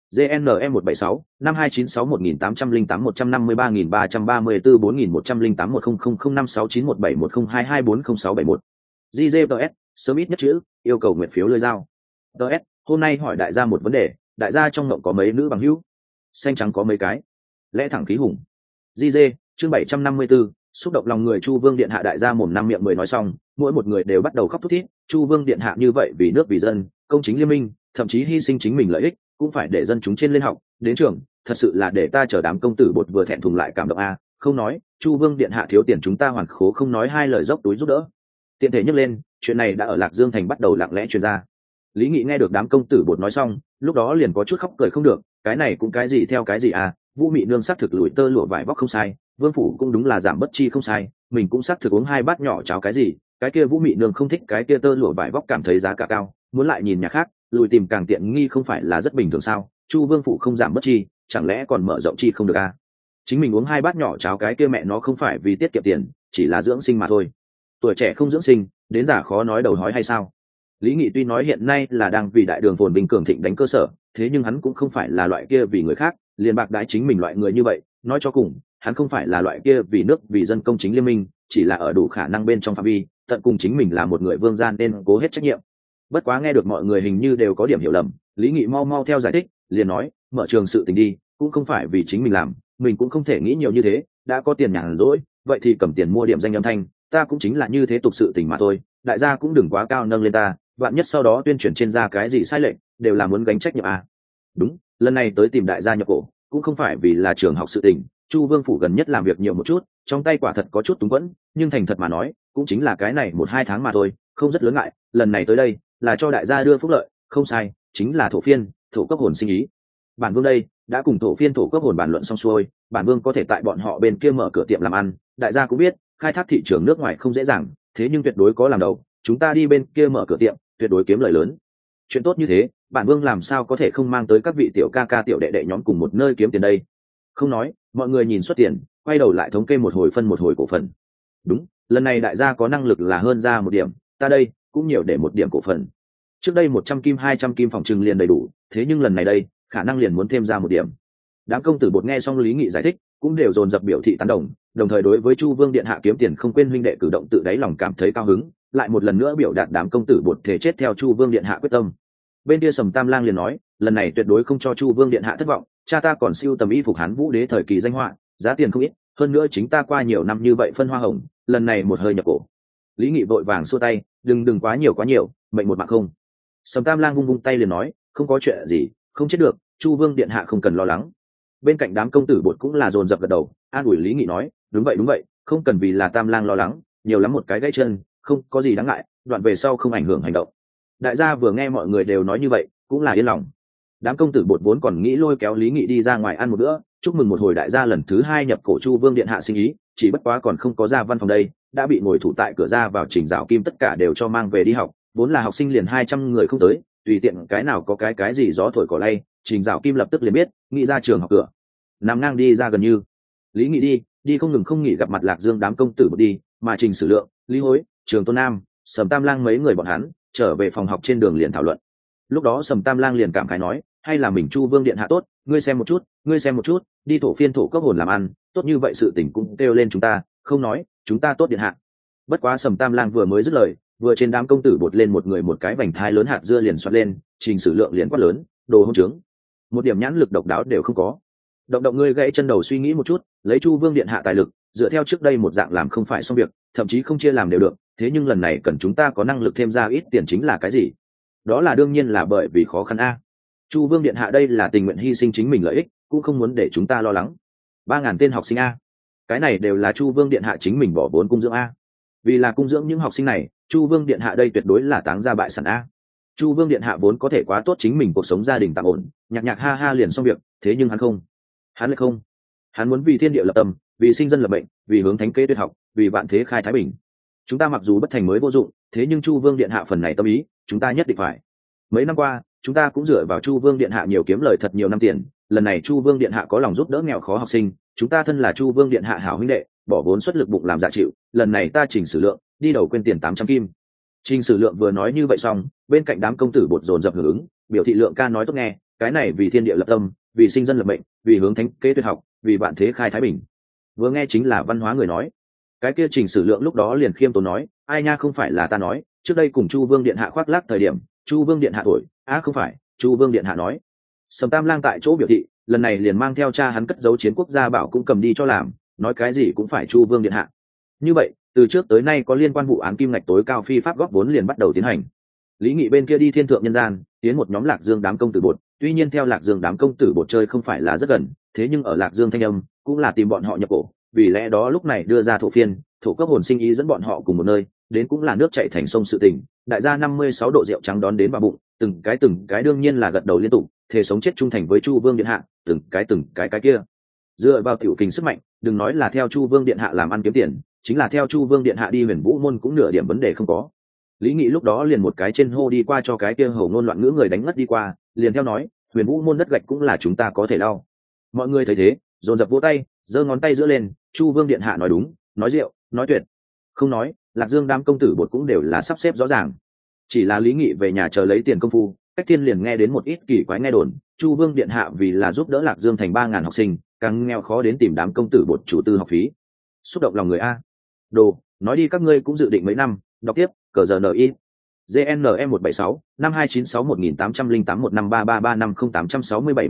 GNM 176 5296 1808 153334 4108 1005691710224061. GGTS, sớm ít nhất chữ, yêu cầu nguyện phiếu lơi dao. TS, hôm nay hỏi đại gia một vấn đề, đại gia trong ngộng có mấy nữ bằng hữu? Xanh trắng có mấy cái? Lẽ thẳng khí hùng. GG, chương 754, xúc động lòng người Chu Vương điện hạ đại gia mồm năm miệng mười nói xong, mỗi một người đều bắt đầu khóc thút thít, Chu Vương điện hạ như vậy vì nước vì dân, công chính liên minh, thậm chí hy sinh chính mình lợi ích, cũng phải để dân chúng trên lên học, đến trường, thật sự là để ta chờ đám công tử bột vừa thẹn thùng lại cảm động a, không nói, Chu Vương điện hạ thiếu tiền chúng ta hoàn khố không nói hai lời dốc túi giúp đỡ. Tiện thể nhắc lên, chuyện này đã ở Lạc Dương thành bắt đầu lặng lẽ truyền ra. Lý Nghị nghe được đám công tử bột nói xong, lúc đó liền có chút khóc cười không được, cái này cũng cái gì theo cái gì à, Vũ Mị nương xác thực lùi tơ lụa vải vóc không sai, Vương phủ cũng đúng là giảm bất chi không sai, mình cũng xác thực uống 2 bát nhỏ cháo cái gì, cái kia Vũ Mị nương không thích cái kia tơ lụa vải vóc, cảm thấy giá cả cao, muốn lại nhìn nhà khác, lùi tìm càng tiện nghi không phải là rất bình thường sao? Chu Vương phụ không giảm bất chi, chẳng lẽ còn mở rộng chi không được à? Chính mình uống 2 bát nhỏ cháo cái kia mẹ nó không phải vì tiết kiệm tiền, chỉ là dưỡng sinh mà thôi. Tuổi trẻ không dưỡng sinh, đến già khó nói đầu hói hay sao? Lý Nghị tuy nói hiện nay là đang vì đại đường phồn bình cường thịnh đánh cơ sở, thế nhưng hắn cũng không phải là loại kia vì người khác liền bạc đãi chính mình loại người như vậy. Nói cho cùng, hắn không phải là loại kia vì nước vì dân công chính liên minh, chỉ là ở đủ khả năng bên trong phạm vi, tận cùng chính mình là một người vương gian nên cố hết trách nhiệm. Bất quá nghe được mọi người hình như đều có điểm hiểu lầm, Lý Nghị mau mau theo giải thích, liền nói, mở trường sự tình đi, cũng không phải vì chính mình làm, mình cũng không thể nghĩ nhiều như thế, đã có tiền nhàn rỗi, vậy thì cầm tiền mua điểm danh âm thanh, ta cũng chính là như thế tục sự tình mà thôi, đại gia cũng đừng quá cao nâng lên ta, vạn nhất sau đó tuyên truyền trên ra cái gì sai lệch, đều là muốn gánh trách nhiệm à. Đúng, lần này tới tìm đại gia nhập cổ, cũng không phải vì là trường học sự tình, Chu Vương phủ gần nhất làm việc nhiều một chút, trong tay quả thật có chút túng quẫn, nhưng thành thật mà nói, cũng chính là cái này 1-2 tháng mà thôi, không rất lớn ngại, lần này tới đây là cho đại gia đưa phúc lợi, không sai, chính là thổ phiên, thổ cấp hồn sinh ý. Bản vương đây đã cùng thổ phiên thổ cấp hồn bàn luận xong xuôi, bản vương có thể tại bọn họ bên kia mở cửa tiệm làm ăn, đại gia cũng biết, khai thác thị trường nước ngoài không dễ dàng, thế nhưng tuyệt đối có làm đầu, chúng ta đi bên kia mở cửa tiệm, tuyệt đối kiếm lời lớn. Chuyện tốt như thế, bản vương làm sao có thể không mang tới các vị tiểu ca ca tiểu đệ đệ nhóm cùng một nơi kiếm tiền đây? Không nói, mọi người nhìn xuất tiền, quay đầu lại thống kê một hồi phân một hồi cổ phần. Đúng, lần này đại gia có năng lực là hơn ra 1 điểm, ta đây cũng nhiều để 1 điểm cổ phần. Trước đây 100 kim 200 kim phòng trừng liền đầy đủ, thế nhưng lần này đây khả năng liền muốn thêm ra 1 điểm. Đám công tử bột nghe xong Lý Nghị giải thích, cũng đều dồn dập biểu thị tán đồng, đồng thời đối với Chu Vương điện hạ kiếm tiền không quên huynh đệ cử động tự đáy lòng cảm thấy cao hứng, lại một lần nữa biểu đạt đám công tử bột thể chết theo Chu Vương điện hạ quyết tâm. Bên kia Sầm Tam Lang liền nói, lần này tuyệt đối không cho Chu Vương điện hạ thất vọng, cha ta còn siêu tầm y phục Hán Vũ đế thời kỳ danh họa, giá tiền không ít, hơn nữa chính ta qua nhiều năm như vậy phân hoa hồng, lần này một hơi nhập cổ. Lý Nghị vội vàng xua tay, đừng quá nhiều, mệnh một mạng không. Sầm Tam Lang vung vung tay liền nói, không có chuyện gì, không chết được, Chu Vương điện hạ không cần lo lắng. Bên cạnh đám công tử bột cũng là dồn dập gật đầu, an ủi Lý Nghị nói, đúng vậy, không cần vì là Tam Lang lo lắng, nhiều lắm một cái gãy chân, không có gì đáng ngại, đoạn về sau không ảnh hưởng hành động. Đại gia vừa nghe mọi người đều nói như vậy, cũng là yên lòng. Đám công tử bột vốn còn nghĩ lôi kéo Lý Nghị đi ra ngoài ăn một bữa, chúc mừng một hồi đại gia lần thứ 2 nhập cổ Chu Vương điện hạ sinh ý, chỉ bất quá còn không có ra văn phòng đây, đã bị ngồi thủ tại cửa ra vào Trình Dạo Kim tất cả đều cho mang về đi học, vốn là học sinh liền 200 người không tới, tùy tiện cái nào có cái gì gió thổi cỏ lay, Trình Dạo Kim lập tức liền biết, nghĩ ra trường học cửa, nằm ngang đi ra gần như. Lý Nghị đi không ngừng không nghỉ gặp mặt Lạc Dương đám công tử bột đi, mà Trình Sử Lượng, Lý Hối, Trường Tôn Nam, Sầm Tam Lang mấy người bọn hắn trở về phòng học trên đường liền thảo luận. Lúc đó Sầm Tam Lang liền cảm khái nói, hay là mình Chu Vương điện hạ tốt, ngươi xem một chút, đi thổ phiên thổ cấp hồn làm ăn, tốt như vậy sự tình cũng kêu lên chúng ta, không nói, chúng ta tốt điện hạ. Bất quá Sầm Tam Lang vừa mới dứt lời, vừa trên đám công tử bột lên một người một cái vành thai lớn hạt dưa liền xoát lên, Trình Sử Lượng liền quát lớn, đồ hỗn trướng, một điểm nhãn lực độc đáo đều không có. Động ngươi gãy chân đầu suy nghĩ một chút, lấy Chu Vương điện hạ tài lực, dựa theo trước đây một dạng làm không phải xong việc, thậm chí không chia làm đều được, thế nhưng lần này cần chúng ta có năng lực thêm ra ít tiền chính là cái gì? Đó là đương nhiên là bởi vì khó khăn a. Chu Vương điện hạ đây là tình nguyện hy sinh chính mình lợi ích, cũng không muốn để chúng ta lo lắng. 3.000 tên học sinh a, cái này đều là Chu Vương điện hạ chính mình bỏ vốn cung dưỡng a. Vì là cung dưỡng những học sinh này, Chu Vương điện hạ đây tuyệt đối là táng ra bại sản a. Chu Vương điện hạ vốn có thể quá tốt chính mình cuộc sống gia đình tạm ổn, nhạc ha ha liền xong việc, thế nhưng hắn lại không, hắn muốn vì thiên địa lập tâm, vì sinh dân lập mệnh, vì hướng thánh kế tuyệt học, vì vạn thế khai thái bình. Chúng ta mặc dù bất thành mới vô dụng, thế nhưng Chu Vương điện hạ phần này tâm ý, chúng ta nhất định phải. Mấy năm qua, chúng ta cũng dựa vào Chu Vương điện hạ nhiều kiếm lời thật nhiều năm tiền, lần này Chu Vương điện hạ có lòng giúp đỡ nghèo khó học sinh, chúng ta thân là Chu Vương điện hạ hảo huynh đệ, bỏ vốn xuất lực bụng làm dạ chịu, lần này ta Trình Sử Lượng đi đầu quên tiền 800 kim. Trình Sử Lượng vừa nói như vậy xong, bên cạnh đám công tử bột dồn dập hưởng ứng, biểu thị Lượng ca nói tốt nghe, cái này vì thiên địa lập tâm, vì sinh dân lập mệnh, vì hướng thánh kế tuyệt học, vì vạn thế khai thái bình. Vừa nghe chính là văn hóa người nói. Cái kia Trình Sử Lượng lúc đó liền khiêm tốn nói, ai nha, không phải là ta nói, trước đây cùng Chu Vương điện hạ khoác lác thời điểm, Chu Vương điện hạ tuổi, không phải, Chu Vương điện hạ nói. Sầm Tam Lang tại chỗ biểu thị, lần này liền mang theo cha hắn cất giấu chiến quốc gia bảo cũng cầm đi cho làm, nói cái gì cũng phải Chu Vương điện hạ. Như vậy, từ trước tới nay có liên quan vụ án kim ngạch tối cao phi pháp góp vốn liền bắt đầu tiến hành. Lý Nghị bên kia đi thiên thượng nhân gian, tiến một nhóm Lạc Dương đám công tử bột, tuy nhiên theo Lạc Dương đám công tử bột chơi không phải là rất gần, thế nhưng ở Lạc Dương thanh âm cũng là tìm bọn họ nhập cổ, vì lẽ đó lúc này đưa ra thổ phiên, thổ cấp hồn sinh ý dẫn bọn họ cùng một nơi, đến cũng là nước chảy thành sông sự tình. Đại gia 56 độ rượu trắng đón đến vào bụng, từng cái đương nhiên là gật đầu liên tục, thề sống chết trung thành với Chu Vương điện hạ, từng cái kia. Dựa vào tiểu kình sức mạnh, đừng nói là theo Chu Vương điện hạ làm ăn kiếm tiền, chính là theo Chu Vương điện hạ đi Huyền Vũ môn cũng nửa điểm vấn đề không có. Lý Nghị lúc đó liền một cái trên hô đi qua cho cái kia hầu ngôn loạn ngữ người đánh ngất đi qua, liền theo nói, Huyền Vũ môn đất gạch cũng là chúng ta có thể đau. Mọi người thấy thế, dồn dập vỗ tay, giơ ngón tay giữa lên, Chu Vương điện hạ nói đúng, nói diệu, nói tuyệt. Không nói, Lạc Dương đám công tử bột cũng đều là sắp xếp rõ ràng. Chỉ là Lý Nghị về nhà chờ lấy tiền công phu, Cách Thiên liền nghe đến một ít kỳ quái nghe đồn, Chu Vương điện hạ vì là giúp đỡ Lạc Dương thành 3.000 học sinh, càng nghèo khó đến tìm đám công tử bột chủ tư học phí. Xúc động lòng người a. Đồ, nói đi các ngươi cũng dự định mấy năm, đọc tiếp, cờ giờ NI. GNM 176 5296 1808 1533350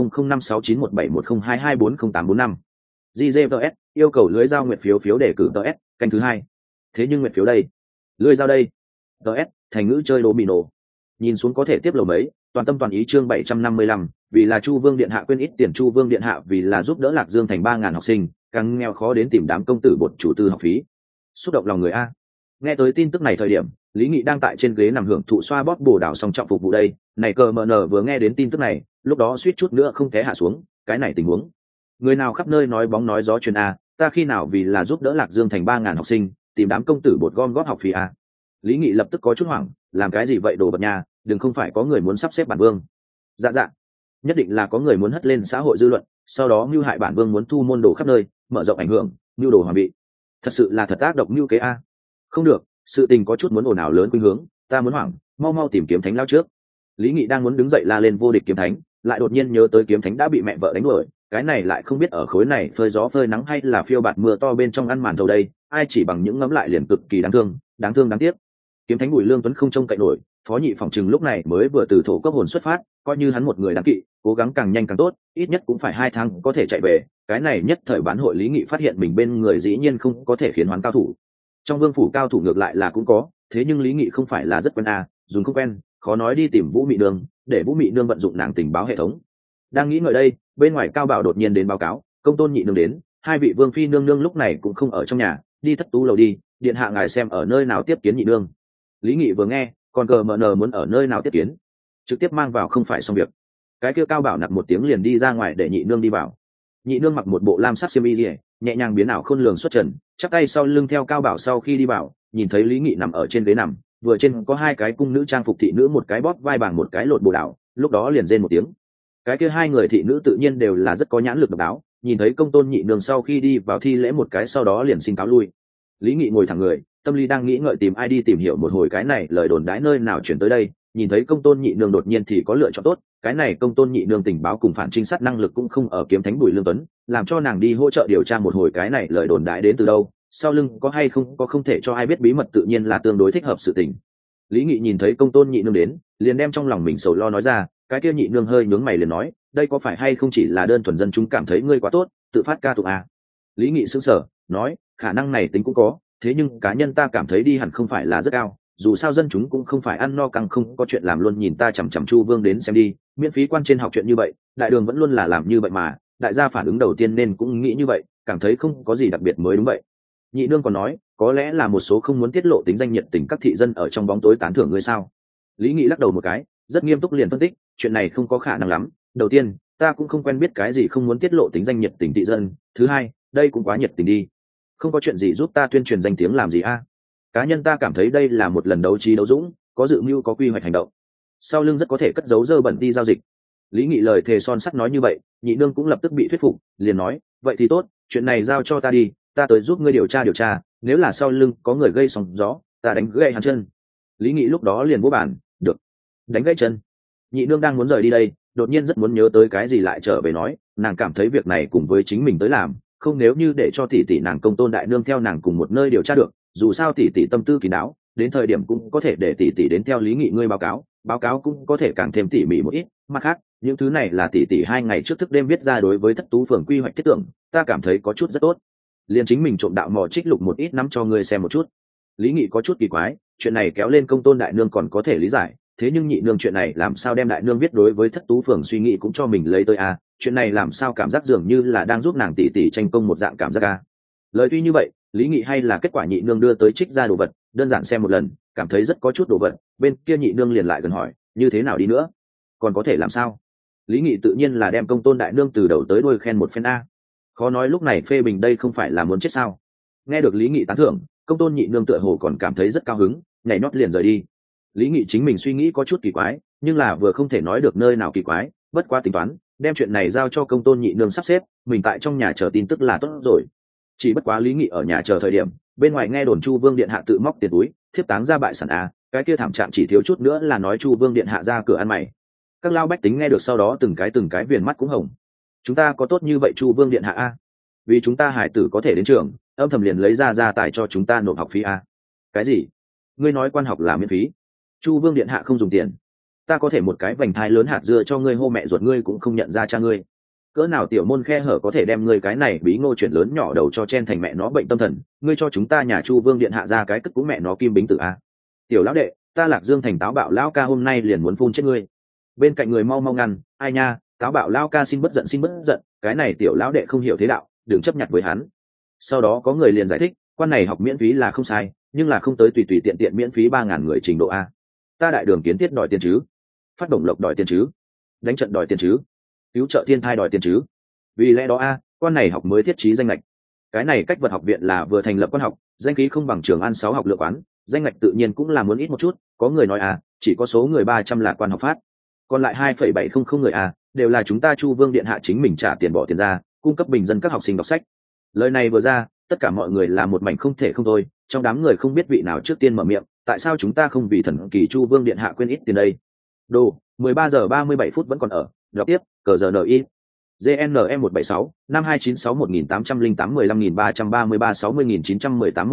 867100056917102240845 GZTS yêu cầu lưới giao nguyện phiếu phiếu đề cử TS canh thứ hai. Thế nhưng nguyện phiếu đây, lưới giao đây, TS thành ngữ chơi domino. Nhìn xuống có thể tiếp lầu mấy, toàn tâm toàn ý chương 755, vì là Chu Vương điện hạ quên ít tiền, Chu Vương điện hạ vì là giúp đỡ Lạc Dương thành 3.000 học sinh, càng nghèo khó đến tìm đám công tử bột chủ tư học phí. Xúc động lòng người a. Nghe tới tin tức này thời điểm, Lý Nghị đang tại trên ghế nằm hưởng thụ xoa bóp bồ đào song trọng phục vụ đây, này cờ mờ nở vừa nghe đến tin tức này, lúc đó suýt chút nữa không té hạ xuống, cái này tình huống. Người nào khắp nơi nói bóng nói gió truyền a, ta khi nào vì là giúp đỡ Lạc Dương thành 3.000 học sinh, tìm đám công tử bột gom góp học phí a. Lý Nghị lập tức có chút hoảng, làm cái gì vậy đồ vật nhà, đừng không phải có người muốn sắp xếp bản vương. Dạ dạ, nhất định là có người muốn hất lên xã hội dư luận, sau đó mưu hại bản vương muốn thu môn đồ khắp nơi, mở rộng ảnh hưởng, mưu đồ hoàng bị. Thật sự là thật ác độc mưu kế a. Không được, sự tình có chút muốn ồn ào lớn khuynh hướng, ta muốn hoảng, mau mau tìm kiếm thánh lao trước. Lý Nghị đang muốn đứng dậy la lên vô địch kiếm thánh, lại đột nhiên nhớ tới kiếm thánh đã bị mẹ vợ đánh đuổi, cái này lại không biết ở khối này phơi gió phơi nắng hay là phiêu bạt mưa to bên trong ăn màn thầu đây, ai chỉ bằng những ngấm lại liền cực kỳ đáng thương đáng tiếc. Kiếm thánh Bùi Lương Tuấn không trông cậy nổi, phó nhị phòng trừng lúc này mới vừa từ thổ cấp hồn xuất phát, coi như hắn một người đáng kỵ, cố gắng càng nhanh càng tốt, ít nhất cũng phải 2 tháng có thể chạy về. Cái này nhất thời bán hội Lý Nghị phát hiện mình bên người dĩ nhiên không có thể khiến hoán cao thủ. Trong vương phủ cao thủ ngược lại là cũng có, thế nhưng Lý Nghị không phải là rất quen dùng không quen, khó nói đi tìm Vũ Mị Nương, để Vũ Mị Nương vận dụng nàng tình báo hệ thống. Đang nghĩ ngợi đây, bên ngoài Cao Bảo đột nhiên đến báo cáo, công tôn nhị nương đến, 2 vị vương phi nương nương lúc này cũng không ở trong nhà, đi thất tú lầu đi, điện hạ ngài xem ở nơi nào tiếp kiến nhị nương. Lý Nghị vừa nghe, còn cờ mờ nờ muốn ở nơi nào tiếp kiến, trực tiếp mang vào không phải xong việc. Cái kia Cao Bảo nặc một tiếng liền đi ra ngoài để nhị nương đi vào. Nhị nương mặc một bộ lam sắc xiêm y liễu, nhẹ nhàng biến ảo khôn lường xuất trần, chắp tay sau lưng theo Cao Bảo sau khi đi vào, nhìn thấy Lý Nghị nằm ở trên ghế nằm, vừa trên có 2 cái cung nữ trang phục thị nữ, một cái bóp vai bằng một cái lột bồ đảo, lúc đó liền rên một tiếng. Cái kia 2 người thị nữ tự nhiên đều là rất có nhãn lực độc đáo, nhìn thấy công tôn nhị nương sau khi đi vào thi lễ một cái sau đó liền xin cáo lui. Lý Nghị ngồi thẳng người, tâm lý đang nghĩ ngợi tìm ai đi tìm hiểu một hồi cái này lời đồn đãi nơi nào chuyển tới đây, nhìn thấy công tôn nhị nương đột nhiên thì có lựa chọn tốt, cái này công tôn nhị nương tình báo cùng phản trinh sát năng lực cũng không ở kiếm thánh Bùi Lương Tuấn, làm cho nàng đi hỗ trợ điều tra một hồi cái này lời đồn đãi đến từ đâu, sau lưng có hay không có không thể cho ai biết bí mật tự nhiên là tương đối thích hợp sự tình. Lý Nghị nhìn thấy công tôn nhị nương đến, liền đem trong lòng mình sầu lo nói ra, cái kia nhị nương hơi nhướng mày liền nói, đây có phải hay không chỉ là đơn thuần dân chúng cảm thấy ngươi quá tốt, tự phát ca tụng à? Lý Nghị sững sờ, nói, khả năng này tính cũng có, thế nhưng cá nhân ta cảm thấy đi hẳn không phải là rất cao, dù sao dân chúng cũng không phải ăn no căng không có chuyện làm luôn nhìn ta chằm chằm Chu Vương đến xem đi, miễn phí quan trên học chuyện như vậy, đại đường vẫn luôn là làm như vậy mà, đại gia phản ứng đầu tiên nên cũng nghĩ như vậy, cảm thấy không có gì đặc biệt mới đúng vậy. Nhị nương còn nói, có lẽ là một số không muốn tiết lộ tính danh nhiệt tình các thị dân ở trong bóng tối tán thưởng ngươi sao? Lý Nghị lắc đầu một cái, rất nghiêm túc liền phân tích, chuyện này không có khả năng lắm. Đầu tiên, ta cũng không quen biết cái gì không muốn tiết lộ tính danh nhiệt tình thị dân. Thứ hai, đây cũng quá nhiệt tình đi. Không có chuyện gì giúp ta tuyên truyền danh tiếng làm gì a? Cá nhân ta cảm thấy đây là một lần đấu trí đấu dũng, có dự mưu có quy hoạch hành động. Sau lưng rất có thể cất giấu dơ bẩn đi giao dịch. Lý Nghị lời thề son sắt nói như vậy, nhị nương cũng lập tức bị thuyết phục, liền nói, vậy thì tốt, chuyện này giao cho ta đi, ta tới giúp ngươi điều tra, nếu là sau lưng có người gây sóng gió, ta đánh gãy hắn chân. Lý Nghị lúc đó liền vỗ bàn, được, đánh gãy chân. Nhị nương đang muốn rời đi đây, đột nhiên rất muốn nhớ tới cái gì lại trở về nói, nàng cảm thấy việc này cùng với chính mình tới làm, không nếu như để cho tỷ tỷ nàng công tôn đại nương theo nàng cùng một nơi điều tra được, dù sao tỷ tỷ tâm tư kín đáo, đến thời điểm cũng có thể để tỷ tỷ đến theo Lý Nghị ngươi báo cáo cũng có thể càng thêm tỉ mỉ một ít. Mặt khác, những thứ này là tỷ tỷ 2 ngày trước thức đêm viết ra đối với Thất Tú phường quy hoạch thiết tưởng, ta cảm thấy có chút rất tốt. Liền chính mình trộm đạo mò trích lục một ít nắm cho ngươi xem một chút. Lý Nghị có chút kỳ quái, chuyện này kéo lên công tôn đại nương còn có thể lý giải, thế nhưng nhị nương chuyện này làm sao đem đại nương viết đối với Thất Tú phường suy nghĩ cũng cho mình lấy tới a? Chuyện này làm sao cảm giác dường như là đang giúp nàng tỷ tỷ tranh công một dạng cảm giác a? Lời tuy như vậy, Lý Nghị hay là kết quả nhị nương đưa tới trích ra đồ vật, đơn giản xem một lần, cảm thấy rất có chút đồ vật, bên kia nhị nương liền lại gần hỏi, như thế nào đi nữa? Còn có thể làm sao? Lý Nghị tự nhiên là đem công tôn đại nương từ đầu tới đuôi khen một phen a. Khó nói lúc này phê bình đây không phải là muốn chết sao? Nghe được Lý Nghị tán thưởng, Công Tôn Nhị Nương tựa hồ còn cảm thấy rất cao hứng, nhảy nhót liền rời đi. Lý Nghị chính mình suy nghĩ có chút kỳ quái, nhưng là vừa không thể nói được nơi nào kỳ quái, bất quá tính toán đem chuyện này giao cho Công Tôn Nhị Nương sắp xếp, mình tại trong nhà chờ tin tức là tốt rồi. Chỉ bất quá Lý Nghị ở nhà chờ thời điểm, bên ngoài nghe đồn Chu Vương điện hạ tự móc tiền túi thiếp táng ra bại sản a, cái kia thảm trạng chỉ thiếu chút nữa là nói Chu Vương điện hạ ra cửa ăn mày. Các lao bách tính nghe được sau đó từng cái viền mắt cũng hồng. Chúng ta có tốt như vậy Chu Vương điện hạ a? Vì chúng ta hải tử có thể đến trường, âm thầm liền lấy ra gia tài cho chúng ta nộp học phí a. Cái gì? Ngươi nói quan học là miễn phí? Chu Vương điện hạ không dùng tiền, ta có thể một cái vành thai lớn hạt dưa cho ngươi hô mẹ ruột ngươi cũng không nhận ra cha ngươi. Cỡ nào tiểu môn khe hở có thể đem ngươi cái này bí ngô chuyện lớn nhỏ đầu cho chen thành mẹ nó bệnh tâm thần, ngươi cho chúng ta nhà Chu Vương điện hạ ra cái cất cũ mẹ nó kim bính tử a. Tiểu lão đệ, ta Lạc Dương thành táo bạo lão ca hôm nay liền muốn phun chết ngươi. Bên cạnh người mau mau ngăn, ai nha, táo bạo lão ca xin bất giận, cái này tiểu lão đệ không hiểu thế đạo, đừng chấp nhặt với hắn. Sau đó có người liền giải thích, quan này học miễn phí là không sai, nhưng là không tới tùy tùy tiện tiện miễn phí 3.000 người trình độ a. Ta đại đường kiến thiết đòi tiền chứ, phát động lộc đòi tiền chứ, đánh trận đòi tiền chứ, cứu trợ thiên thai đòi tiền chứ. Vì lẽ đó a, quan này học mới thiết trí danh lệch. Cái này cách vật học viện là vừa thành lập quan học, danh khí không bằng Trường An 6 học lựa quán, danh lệch tự nhiên cũng là muốn ít một chút. Có người nói chỉ có số người 300 là quan học phát, còn lại 2,700 người đều là chúng ta Chu Vương điện hạ chính mình trả tiền bỏ tiền ra, cung cấp bình dân các học sinh đọc sách. Lời này vừa ra, tất cả mọi người là một mảnh không thể không thôi, trong đám người không biết vị nào trước tiên mở miệng, tại sao chúng ta không vì thần kỳ Chu Vương điện hạ quên ít tiền đây? Đồ, 13 giờ 37 phút vẫn còn ở, đọc tiếp, cờ giờ NI. GNM 176 5296 1808 15333 60918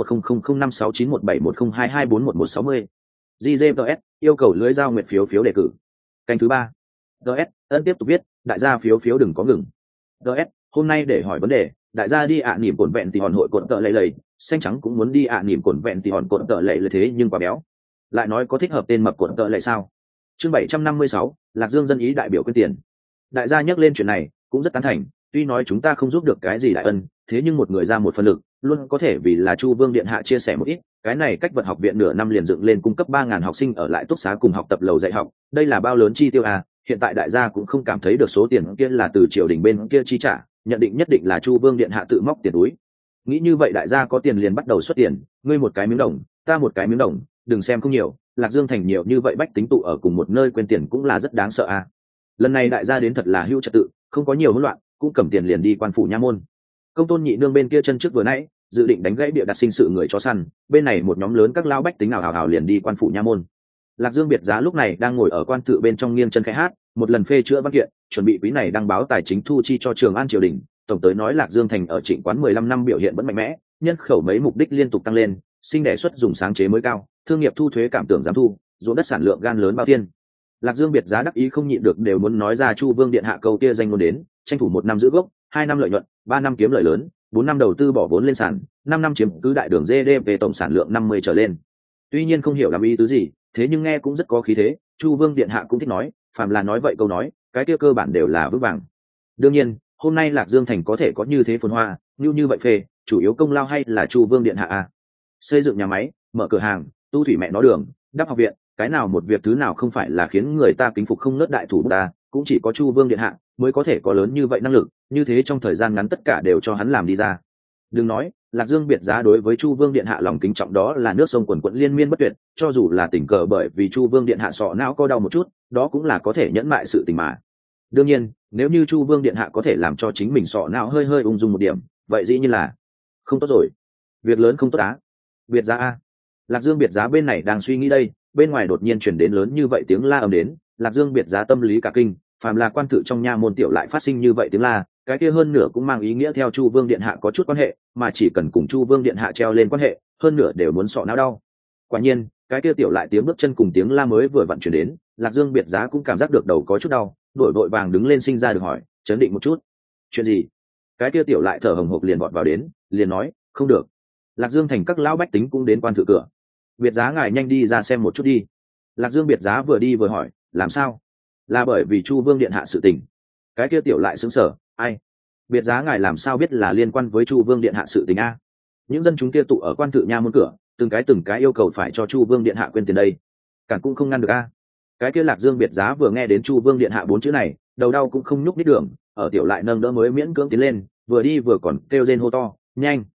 1009171022411160. GGVS yêu cầu lưới giao nguyệt phiếu đề cử. Canh thứ 3. GS ấn tiếp tục viết, đại gia phiếu đừng có ngừng. GS hôm nay để hỏi vấn đề, đại gia đi nỉm cổn vẹn thì hòn hội cột tợ lầy, xanh trắng cũng muốn đi nỉm cổn vẹn thì hòn cột tợ lầy thế nhưng quá béo. Lại nói có thích hợp tên mập cột tợ lầy sao? Chương 756, Lạc Dương dân ý đại biểu quyên tiền. Đại gia nhắc lên chuyện này cũng rất tán thành, tuy nói chúng ta không giúp được cái gì đại ân, thế nhưng một người ra một phần lực luôn có thể vì là Chu Vương điện hạ chia sẻ một ít. Cái này cách vật học viện nửa năm liền dựng lên cung cấp 3.000 học sinh ở lại túc xá cùng học tập lầu dạy học, đây là bao lớn chi tiêu hiện tại đại gia cũng không cảm thấy được số tiền kia là từ triều đình bên kia chi trả, nhận định nhất định là Chu Vương điện hạ tự móc tiền túi. Nghĩ như vậy đại gia có tiền liền bắt đầu xuất tiền, ngươi một cái miếng đồng, ta một cái miếng đồng, đừng xem không nhiều, Lạc Dương thành nhiều như vậy bách tính tụ ở cùng một nơi quên tiền cũng là rất đáng sợ Lần này đại gia đến thật là hữu trật tự, không có nhiều hỗn loạn, cũng cầm tiền liền đi quan phủ nha môn. Công Tôn Nhị Nương bên kia chân trước vừa nãy dự định đánh gãy bịa đặt sinh sự người chó săn, bên này một nhóm lớn các lao bách tính nào hào liền đi quan phủ nha môn. Lạc Dương Biệt Giá lúc này đang ngồi ở quan tự bên trong nghiêng chân khẽ hát, một lần phê chữa văn kiện, chuẩn bị quý này đăng báo tài chính thu chi cho Trường An triều đình. Tổng tới nói Lạc Dương thành ở Trịnh quán 15 năm biểu hiện vẫn mạnh mẽ, nhân khẩu mấy mục đích liên tục tăng lên, sinh đẻ suất dùng sáng chế mới cao, thương nghiệp thu thuế cảm tưởng dám thu, ruộng đất sản lượng gan lớn bao tiên. Lạc Dương Biệt Giá đắc ý không nhịn được đều muốn nói ra Chu Vương điện hạ câu kia danh ngôn đến, tranh thủ 1 năm giữ gốc, 2 năm lợi nhuận, 3 năm kiếm lợi lớn, 4 năm đầu tư bỏ vốn lên sàn, 5 năm chiếm cứ đại đường GDP tổng sản lượng 50 trở lên. Tuy nhiên không hiểu làm ý tứ gì, thế nhưng nghe cũng rất có khí thế. Chu Vương điện hạ cũng thích nói, phàm là nói vậy câu nói, cái kia cơ bản đều là vững vàng. Đương nhiên, hôm nay Lạc Dương thành có thể có như thế phồn hoa, như vậy phê, chủ yếu công lao hay là Chu Vương điện hạ xây dựng nhà máy, mở cửa hàng, tu thủy mẹ nó đường, đắp học viện, cái nào một việc thứ nào không phải là khiến người ta kính phục không nớt đại thủ ta, cũng chỉ có Chu Vương điện hạ mới có thể có lớn như vậy năng lực, như thế trong thời gian ngắn tất cả đều cho hắn làm đi ra. Đừng nói, Lạc Dương Biệt Giá đối với Chu Vương điện hạ lòng kính trọng đó là nước sông quần quận liên miên bất tuyệt, cho dù là tình cờ bởi vì Chu Vương điện hạ sọ não có đau một chút, đó cũng là có thể nhẫn mại sự tình mà. Đương nhiên, nếu như Chu Vương điện hạ có thể làm cho chính mình sọ não hơi ung dung một điểm, vậy dĩ nhiên là không tốt rồi. Việc lớn không tốt Biệt Giá Lạc Dương Biệt Giá bên này đang suy nghĩ đây, bên ngoài đột nhiên chuyển đến lớn như vậy tiếng la ầm đến. Lạc Dương Biệt Giá tâm lý cả kinh, phàm là quan tự trong nha môn tiểu lại phát sinh như vậy tiếng la, cái kia hơn nửa cũng mang ý nghĩa theo Chu Vương điện hạ có chút quan hệ, mà chỉ cần cùng Chu Vương điện hạ treo lên quan hệ, hơn nửa đều muốn sọ não đau. Quả nhiên, cái kia tiểu lại tiếng bước chân cùng tiếng la mới vừa vặn chuyển đến, Lạc Dương Biệt Giá cũng cảm giác được đầu có chút đau, đổi vội vàng đứng lên sinh ra được hỏi, chấn định một chút. Chuyện gì? Cái kia tiểu lại thở hồng hộc liền vọt vào đến, liền nói, không được. Lạc Dương thành các lão bách tính cũng đến quan thự cửa. Biệt Giá ngài nhanh đi ra xem một chút đi. Lạc Dương Biệt Giá vừa đi vừa hỏi, làm sao? Là bởi vì Chu Vương điện hạ sự tình. Cái kia tiểu lại sững sờ, ai? Biệt Giá ngài làm sao biết là liên quan với Chu Vương điện hạ sự tình Những dân chúng kia tụ ở quan thự nha môn cửa, từng cái yêu cầu phải cho Chu Vương điện hạ quên tiền đây. Cản cũng không ngăn được Cái kia Lạc Dương Biệt Giá vừa nghe đến Chu Vương điện hạ 4 chữ này, đầu đau cũng không nhúc nhích đường, ở tiểu lại nâng đỡ mới miễn cưỡng tiến lên, vừa đi vừa còn kêu rên hô to, nhanh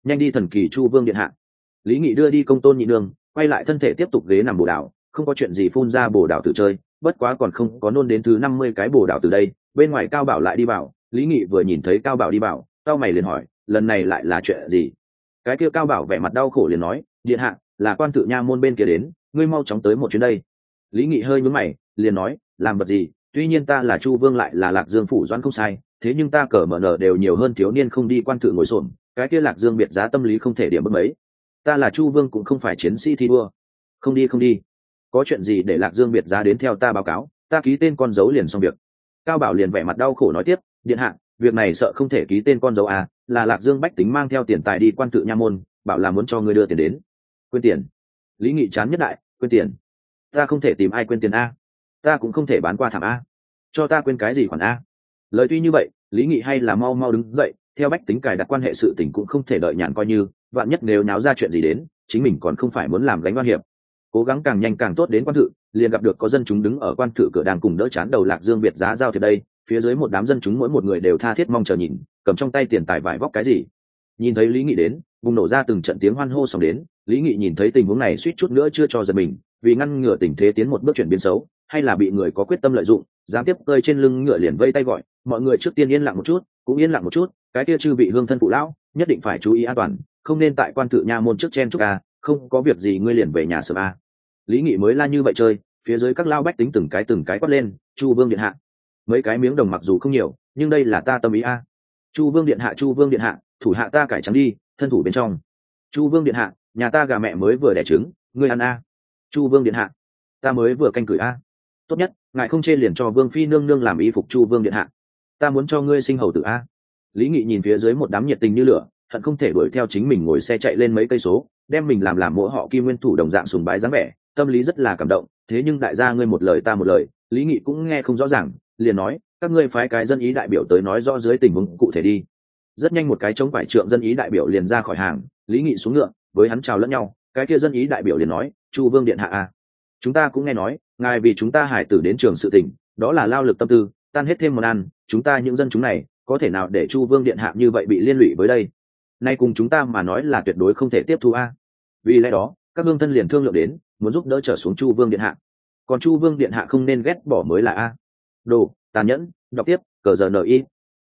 nhanh đi thần kỳ chu vương điện hạ. Lý Nghị đưa đi công tôn nhị nương, quay lại thân thể tiếp tục ghế nằm bồ đảo, không có chuyện gì phun ra bồ đảo tự chơi, bất quá còn không có nôn đến thứ 50 cái bồ đảo từ đây. Bên ngoài Cao Bảo lại đi vào, Lý Nghị vừa nhìn thấy Cao Bảo đi vào, cao mày liền hỏi, lần này lại là chuyện gì? Cái kia Cao Bảo vẻ mặt đau khổ liền nói, điện hạ, là quan tự nha môn bên kia đến, ngươi mau chóng tới một chuyến đây. Lý Nghị hơi nhướng mày, liền nói, làm vật gì? Tuy nhiên ta là Chu Vương lại là Lạc Dương phủ doãn không sai, thế nhưng ta cờ mở nở đều nhiều hơn thiếu niên không đi quan tự ngồi xổm, cái kia Lạc Dương biệt giá tâm lý không thể điểm bất mấy. Ta là Chu Vương cũng không phải chiến sĩ thi đua. Không đi không đi, có chuyện gì để Lạc Dương biệt giá đến theo ta báo cáo, ta ký tên con dấu liền xong việc. Cao Bảo liền vẻ mặt đau khổ nói tiếp, điện hạ, việc này sợ không thể ký tên con dấu à, là Lạc Dương bách tính mang theo tiền tài đi quan tự nha môn, bảo là muốn cho ngươi đưa tiền đến. Quên tiền? Lý Nghị chán nhất đại, quên tiền? Ta không thể tìm ai quên tiền a, ta cũng không thể bán qua thảm a, cho ta quên cái gì khoản a? Lời tuy như vậy, Lý Nghị hay là mau mau đứng dậy, theo bách tính cài đặt quan hệ sự tình cũng không thể đợi nhàn coi như, vạn nhất nếu nháo ra chuyện gì đến, chính mình còn không phải muốn làm gánh oan hiệp. Cố gắng càng nhanh càng tốt đến quan thự, liền gặp được có dân chúng đứng ở quan thự cửa đang cùng đỡ chán đầu Lạc Dương biệt giá giao thiệp đây, phía dưới một đám dân chúng mỗi một người đều tha thiết mong chờ nhìn, cầm trong tay tiền tài vải vóc cái gì. Nhìn thấy Lý Nghị đến, bùng nổ ra từng trận tiếng hoan hô sòng đến. Lý Nghị nhìn thấy tình huống này suýt chút nữa chưa cho giật mình, vì ngăn ngừa tình thế tiến một bước chuyển biến xấu, hay là bị người có quyết tâm lợi dụng, dám tiếp cơi trên lưng ngựa liền vây tay gọi, mọi người trước tiên yên lặng một chút, cũng yên lặng một chút, cái kia chư vị hương thân phụ lão, nhất định phải chú ý an toàn, không nên tại quan tự nha môn trước chen chúc a, không có việc gì ngươi liền về nhà sớm a. Lý Nghị mới la như vậy chơi, phía dưới các lao bách tính từng cái quát lên, Chu Vương điện hạ. Mấy cái miếng đồng mặc dù không nhiều, nhưng đây là ta tâm ý a. Chu Vương điện hạ, Chu Vương điện hạ, thủ hạ ta cải trắng đi, thân thủ bên trong. Chu Vương điện hạ, nhà ta gà mẹ mới vừa đẻ trứng, ngươi ăn a. Chu Vương điện hạ, ta mới vừa canh cửi a. Tốt nhất ngài không chê liền cho Vương phi nương nương làm y phục. Chu Vương điện hạ, ta muốn cho ngươi sinh hầu tử a. Lý Nghị nhìn phía dưới một đám nhiệt tình như lửa, hận không thể đuổi theo chính mình ngồi xe chạy lên mấy cây số, đem mình làm mỗi họ Kim Nguyên thủ đồng dạng sùng bái dáng vẻ, tâm lý rất là cảm động. Thế nhưng đại gia ngươi một lời ta một lời, Lý Nghị cũng nghe không rõ ràng, liền nói, các ngươi phái cái dân ý đại biểu tới nói rõ dưới tình huống cụ thể đi. Rất nhanh một cái chống quải trượng dân ý đại biểu liền ra khỏi hàng, Lý Nghị xuống ngựa, với hắn chào lẫn nhau, cái kia dân ý đại biểu liền nói, Chu Vương điện hạ a, chúng ta cũng nghe nói, ngài vì chúng ta hải tử đến trường sự tình, đó là lao lực tâm tư, tan hết thêm món ăn, chúng ta những dân chúng này, có thể nào để Chu Vương điện hạ như vậy bị liên lụy với đây? Nay cùng chúng ta mà nói là tuyệt đối không thể tiếp thu a. Vì lẽ đó, các hương thân liền thương lượng đến, muốn giúp đỡ trở xuống Chu Vương điện hạ. Còn Chu Vương điện hạ không nên ghét bỏ mới là a. Đồ, tàn nhẫn, đọc tiếp, cờ giờ NI.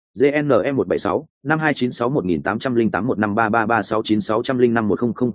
GNE 176 5296 1808 15333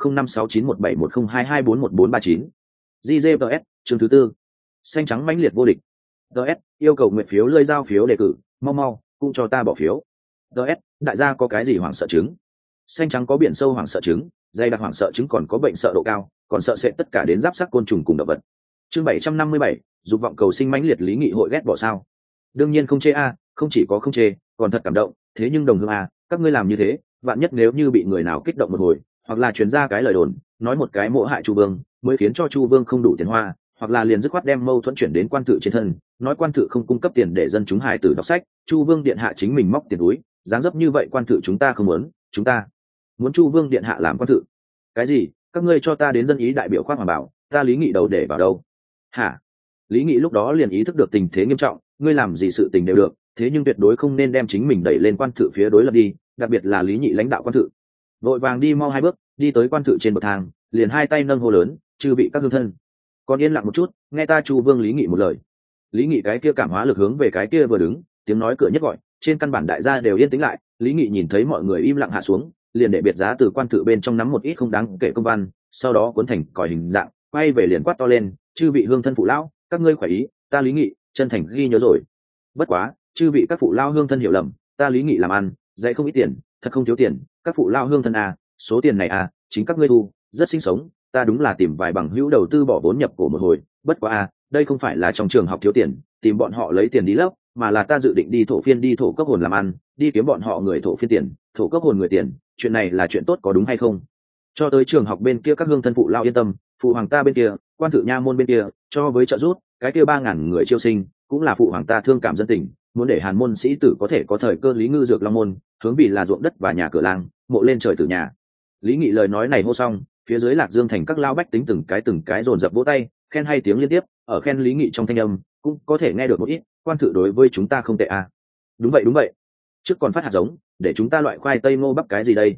156051000569171224142241439. GGVS, chương thứ tư. Xanh trắng mãnh liệt vô địch. DS, yêu cầu nguyện phiếu lơi giao phiếu đề cử, mau mau, cũng cho ta bỏ phiếu. DS, đại gia có cái gì hoảng sợ chứng? Xanh trắng có biển sâu hoảng sợ chứng, dày đặc hoảng sợ chứng còn có bệnh sợ độ cao, còn sợ sẽ tất cả đến giáp sắc côn trùng cùng động vật. Chương 757, dục vọng cầu sinh mãnh liệt Lý Nghị hội ghét bỏ sao? Đương nhiên không chê a, không chỉ có không chê, còn thật cảm động. Thế nhưng đồng hương a, các ngươi làm như thế, vạn nhất nếu như bị người nào kích động một hồi, hoặc là truyền ra cái lời đồn, nói một cái mỗ hại Chu Vương, mới khiến cho Chu Vương không đủ tiền hoa, hoặc là liền dứt khoát đem mâu thuẫn chuyển đến quan tự trên thân, nói quan tự không cung cấp tiền để dân chúng hài tử đọc sách, Chu Vương điện hạ chính mình móc tiền túi, dáng dấp như vậy quan tự chúng ta không muốn, chúng ta muốn Chu Vương điện hạ làm quan tự. Cái gì? Các ngươi cho ta đến dân ý đại biểu khoác mà bảo, ta Lý Nghị đầu để vào đâu? Hả? Lý Nghị lúc đó liền ý thức được tình thế nghiêm trọng, ngươi làm gì sự tình đều được, thế nhưng tuyệt đối không nên đem chính mình đẩy lên quan thự phía đối lập đi, đặc biệt là Lý Nghị lãnh đạo quan thự. Vội vàng đi mau 2 bước, đi tới quan thự trên bậc thang, liền 2 tay nâng hô lớn, chư vị các hương thân, còn yên lặng một chút, nghe ta Chu Vương Lý Nghị một lời. Lý Nghị cái kia cảm hóa lực hướng về cái kia vừa đứng, tiếng nói cửa nhất gọi, trên căn bản đại gia đều yên tĩnh lại. Lý Nghị nhìn thấy mọi người im lặng hạ xuống, liền để biệt giá từ quan thự bên trong nắm một ít không đáng kể công văn, sau đó cuốn thành còi hình dạng, quay về liền quát to lên, chư vị hương thân phụ lão, các ngươi khỏe ý, ta Lý Nghị chân thành ghi nhớ rồi. Bất quá, chư vị các phụ lao hương thân hiểu lầm, ta Lý Nghị làm ăn dạy không ít tiền, thật không thiếu tiền, các phụ lao hương thân à, số tiền này à, chính các ngươi thu, rất sinh sống, ta đúng là tìm vài bằng hữu đầu tư bỏ vốn nhập cổ một hồi, bất quá à, đây không phải là trong trường học thiếu tiền, tìm bọn họ lấy tiền đi lấp, mà là ta dự định đi thổ phiên đi thổ cấp hồn làm ăn, đi kiếm bọn họ người thổ phiên tiền, thổ cấp hồn người tiền, chuyện này là chuyện tốt có đúng hay không? Cho tới trường học bên kia các hương thân phụ lao yên tâm, phụ hoàng ta bên kia, quan thự nha môn bên kia, cho với trợ giúp, cái kia 3.000 người chiêu sinh, cũng là phụ hoàng ta thương cảm dân tình, muốn để Hàn môn sĩ tử có thể có thời cơ lý ngư dược long môn, hướng vì là ruộng đất và nhà cửa làng, mộ lên trời tử nhà. Lý Nghị lời nói này hô xong, phía dưới Lạc Dương thành các lao bách tính từng cái dồn dập vỗ tay, khen hay tiếng liên tiếp, ở khen Lý Nghị trong thanh âm, cũng có thể nghe được một ít, quan thự đối với chúng ta không tệ à. Đúng vậy, trước còn phát hạt giống, để chúng ta loại khoai tây ngô bắp cái gì đây?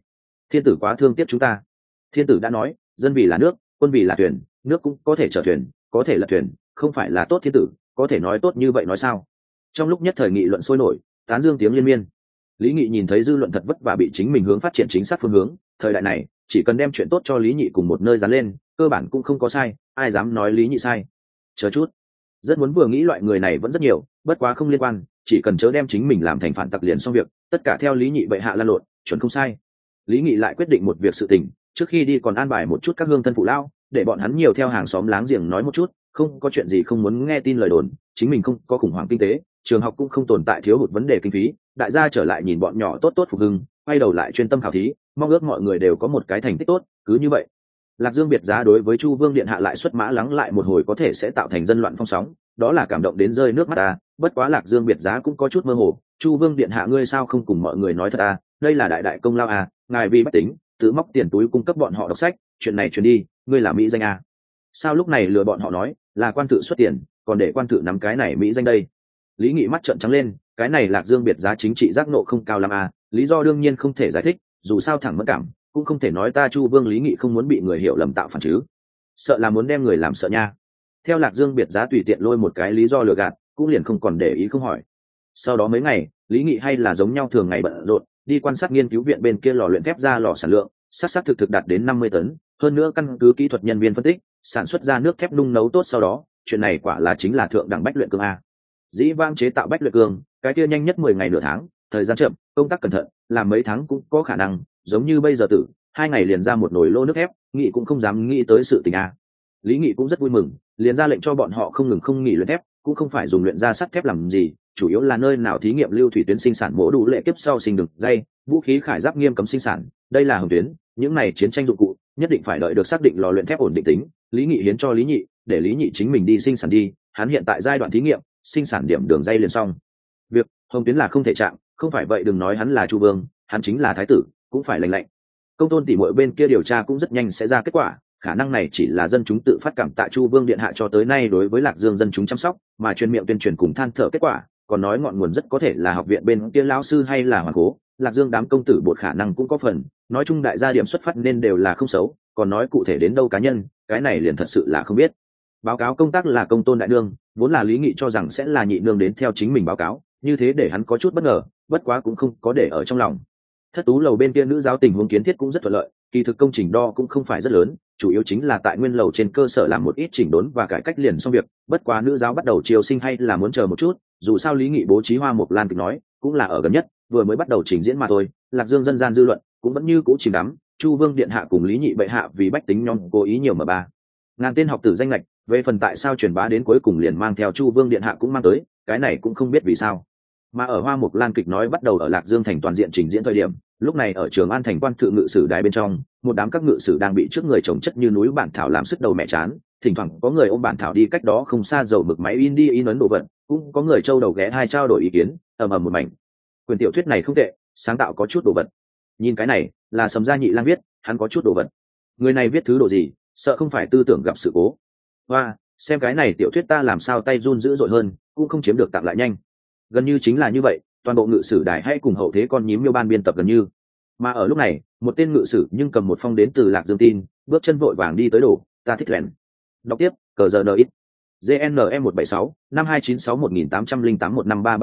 thiên tử quá thương tiếc chúng ta. Thiên tử đã nói, dân vì là nước, quân vì là thuyền, nước cũng có thể chở thuyền, có thể lật thuyền, không phải là tốt thiên tử, có thể nói tốt như vậy nói sao? Trong lúc nhất thời nghị luận sôi nổi, tán dương tiếng liên miên. Lý Nghị nhìn thấy dư luận thật vất vả bị chính mình hướng phát triển chính xác phương hướng, thời đại này, chỉ cần đem chuyện tốt cho Lý Nghị cùng một nơi dán lên, cơ bản cũng không có sai, ai dám nói Lý Nghị sai. Chờ chút, rất muốn vừa nghĩ loại người này vẫn rất nhiều, bất quá không liên quan, chỉ cần chớ đem chính mình làm thành phản tặc liền xong việc, tất cả theo Lý Nghị bệ hạ lan lộn, chuẩn không sai. Lý Nghị lại quyết định một việc sự tình, trước khi đi còn an bài một chút các hương thân phụ lao, để bọn hắn nhiều theo hàng xóm láng giềng nói một chút, không có chuyện gì không muốn nghe tin lời đồn, chính mình không có khủng hoảng kinh tế, trường học cũng không tồn tại thiếu hụt vấn đề kinh phí, đại gia trở lại nhìn bọn nhỏ tốt tốt phục hưng, quay đầu lại chuyên tâm khảo thí, mong ước mọi người đều có một cái thành tích tốt, cứ như vậy. Lạc Dương biệt giá đối với Chu Vương điện hạ lại xuất mã lắng lại một hồi có thể sẽ tạo thành dân loạn phong sóng, đó là cảm động đến rơi nước mắt ta, bất quá Lạc Dương biệt giá cũng có chút mơ hồ, Chu Vương điện hạ ngươi sao không cùng mọi người nói thật đây là đại đại công lao ngài vì bách tính, tự móc tiền túi cung cấp bọn họ đọc sách, chuyện này truyền đi, ngươi là mỹ danh sao lúc này lừa bọn họ nói là quan tự xuất tiền, còn để quan tự nắm cái này mỹ danh đây. Lý Nghị mắt trợn trắng lên, cái này Lạc Dương biệt giá chính trị giác nộ không cao lắm lý do đương nhiên không thể giải thích, dù sao thẳng mất cảm, cũng không thể nói ta Chu Vương Lý Nghị không muốn bị người hiểu lầm tạo phản chứ, sợ là muốn đem người làm sợ nha. Theo Lạc Dương biệt giá tùy tiện lôi một cái lý do lừa gạt, cũng liền không còn để ý không hỏi. Sau đó mấy ngày, Lý Nghị hay là giống nhau thường ngày bận rộn, đi quan sát nghiên cứu viện bên kia lò luyện thép ra lò sản lượng, xác thực đạt đến 50 tấn, hơn nữa căn cứ kỹ thuật nhân viên phân tích, sản xuất ra nước thép nung nấu tốt sau đó, chuyện này quả là chính là thượng đẳng bách luyện cương dĩ vãng chế tạo bách luyện cương, cái kia nhanh nhất 10 ngày nửa tháng, thời gian chậm, công tác cẩn thận, làm mấy tháng cũng có khả năng, giống như bây giờ 2 ngày liền ra một nồi lô nước thép, Nghị cũng không dám nghĩ tới sự tình Lý Nghị cũng rất vui mừng, liền ra lệnh cho bọn họ không ngừng không nghỉ luyện thép, cũng không phải dùng luyện ra sắt thép làm gì, chủ yếu là nơi nào thí nghiệm lưu thủy tuyến sinh sản mổ đủ lệ kiếp sau sinh được dây, vũ khí khải giáp nghiêm cấm sinh sản, đây là hồng tuyến, những này chiến tranh dụng cụ nhất định phải đợi được xác định lò luyện thép ổn định tính, Lý Nghị hiến cho Lý Nhị, để Lý Nhị chính mình đi sinh sản đi, hắn hiện tại giai đoạn thí nghiệm, sinh sản điểm đường dây liền xong. Việc hồng tuyến là không thể chạm, không phải vậy đừng nói hắn là Chu Vương, hắn chính là thái tử, cũng phải lệnh lệnh. Công tôn tỷ muội bên kia điều tra cũng rất nhanh sẽ ra kết quả, khả năng này chỉ là dân chúng tự phát cảm tạ Chu Vương điện hạ cho tới nay đối với Lạc Dương dân chúng chăm sóc, mà truyền miệng tuyên truyền cùng than thở kết quả, còn nói ngọn nguồn rất có thể là học viện bên kia lão sư hay là hoàng cố, Lạc Dương đám công tử bột khả năng cũng có phần, nói chung đại gia điểm xuất phát nên đều là không xấu, còn nói cụ thể đến đâu cá nhân, cái này liền thật sự là không biết. Báo cáo công tác là công tôn đại nương, vốn là Lý Nghị cho rằng sẽ là nhị nương đến theo chính mình báo cáo, như thế để hắn có chút bất ngờ, bất quá cũng không có để ở trong lòng. Thất tú lầu bên kia nữ giáo tình huống kiến thiết cũng rất thuận lợi, kỳ thực công trình đo cũng không phải rất lớn, chủ yếu chính là tại nguyên lầu trên cơ sở làm một ít chỉnh đốn và cải cách liền xong việc, bất quá nữ giáo bắt đầu chiêu sinh hay là muốn chờ một chút, dù sao Lý Nghị bố trí Hoa Mộc Lan kịch nói, cũng là ở gần nhất, vừa mới bắt đầu trình diễn mà thôi, Lạc Dương dân gian dư luận cũng vẫn như cũ chìm đắm, Chu Vương điện hạ cùng Lý Nhị bệ hạ vì bách tính nhóm cố ý nhiều mà ba ngàn tên học tử danh lệch, về phần tại sao truyền bá đến cuối cùng liền mang theo Chu Vương điện hạ cũng mang tới, cái này cũng không biết vì sao. Mà ở Hoa Mộc Lan kịch nói bắt đầu ở Lạc Dương thành toàn diện trình diễn thời điểm, lúc này ở Trường An thành quan thự ngự sử đài bên trong, một đám các ngự sử đang bị trước người chồng chất như núi bản thảo làm sức đầu mẹ chán, thỉnh thoảng có người ôm bản thảo đi cách đó không xa dầu mực máy in đi in ấn đồ vật, cũng có người trâu đầu ghé hai trao đổi ý kiến, ầm ầm một mảnh. Quyền tiểu thuyết này không tệ, sáng tạo có chút đồ vật. Nhìn cái này, là Sầm Gia Nhị Lang viết, hắn có chút đồ vật. Người này viết thứ đồ gì, sợ không phải tư tưởng gặp sự cố. Hoa, xem cái này tiểu thuyết ta làm sao tay run dữ dội hơn, cũng không chiếm được tặng lại nhanh. Gần như chính là như vậy, toàn bộ ngự sử đài hay cùng hậu thế con nhím miêu ban biên tập gần như. Mà ở lúc này, một tên ngự sử nhưng cầm một phong đến từ Lạc Dương tin, bước chân vội vàng đi tới đổ, ta thích lẻn. Đọc tiếp, cờ giờ nít. GNE 176 5296 1808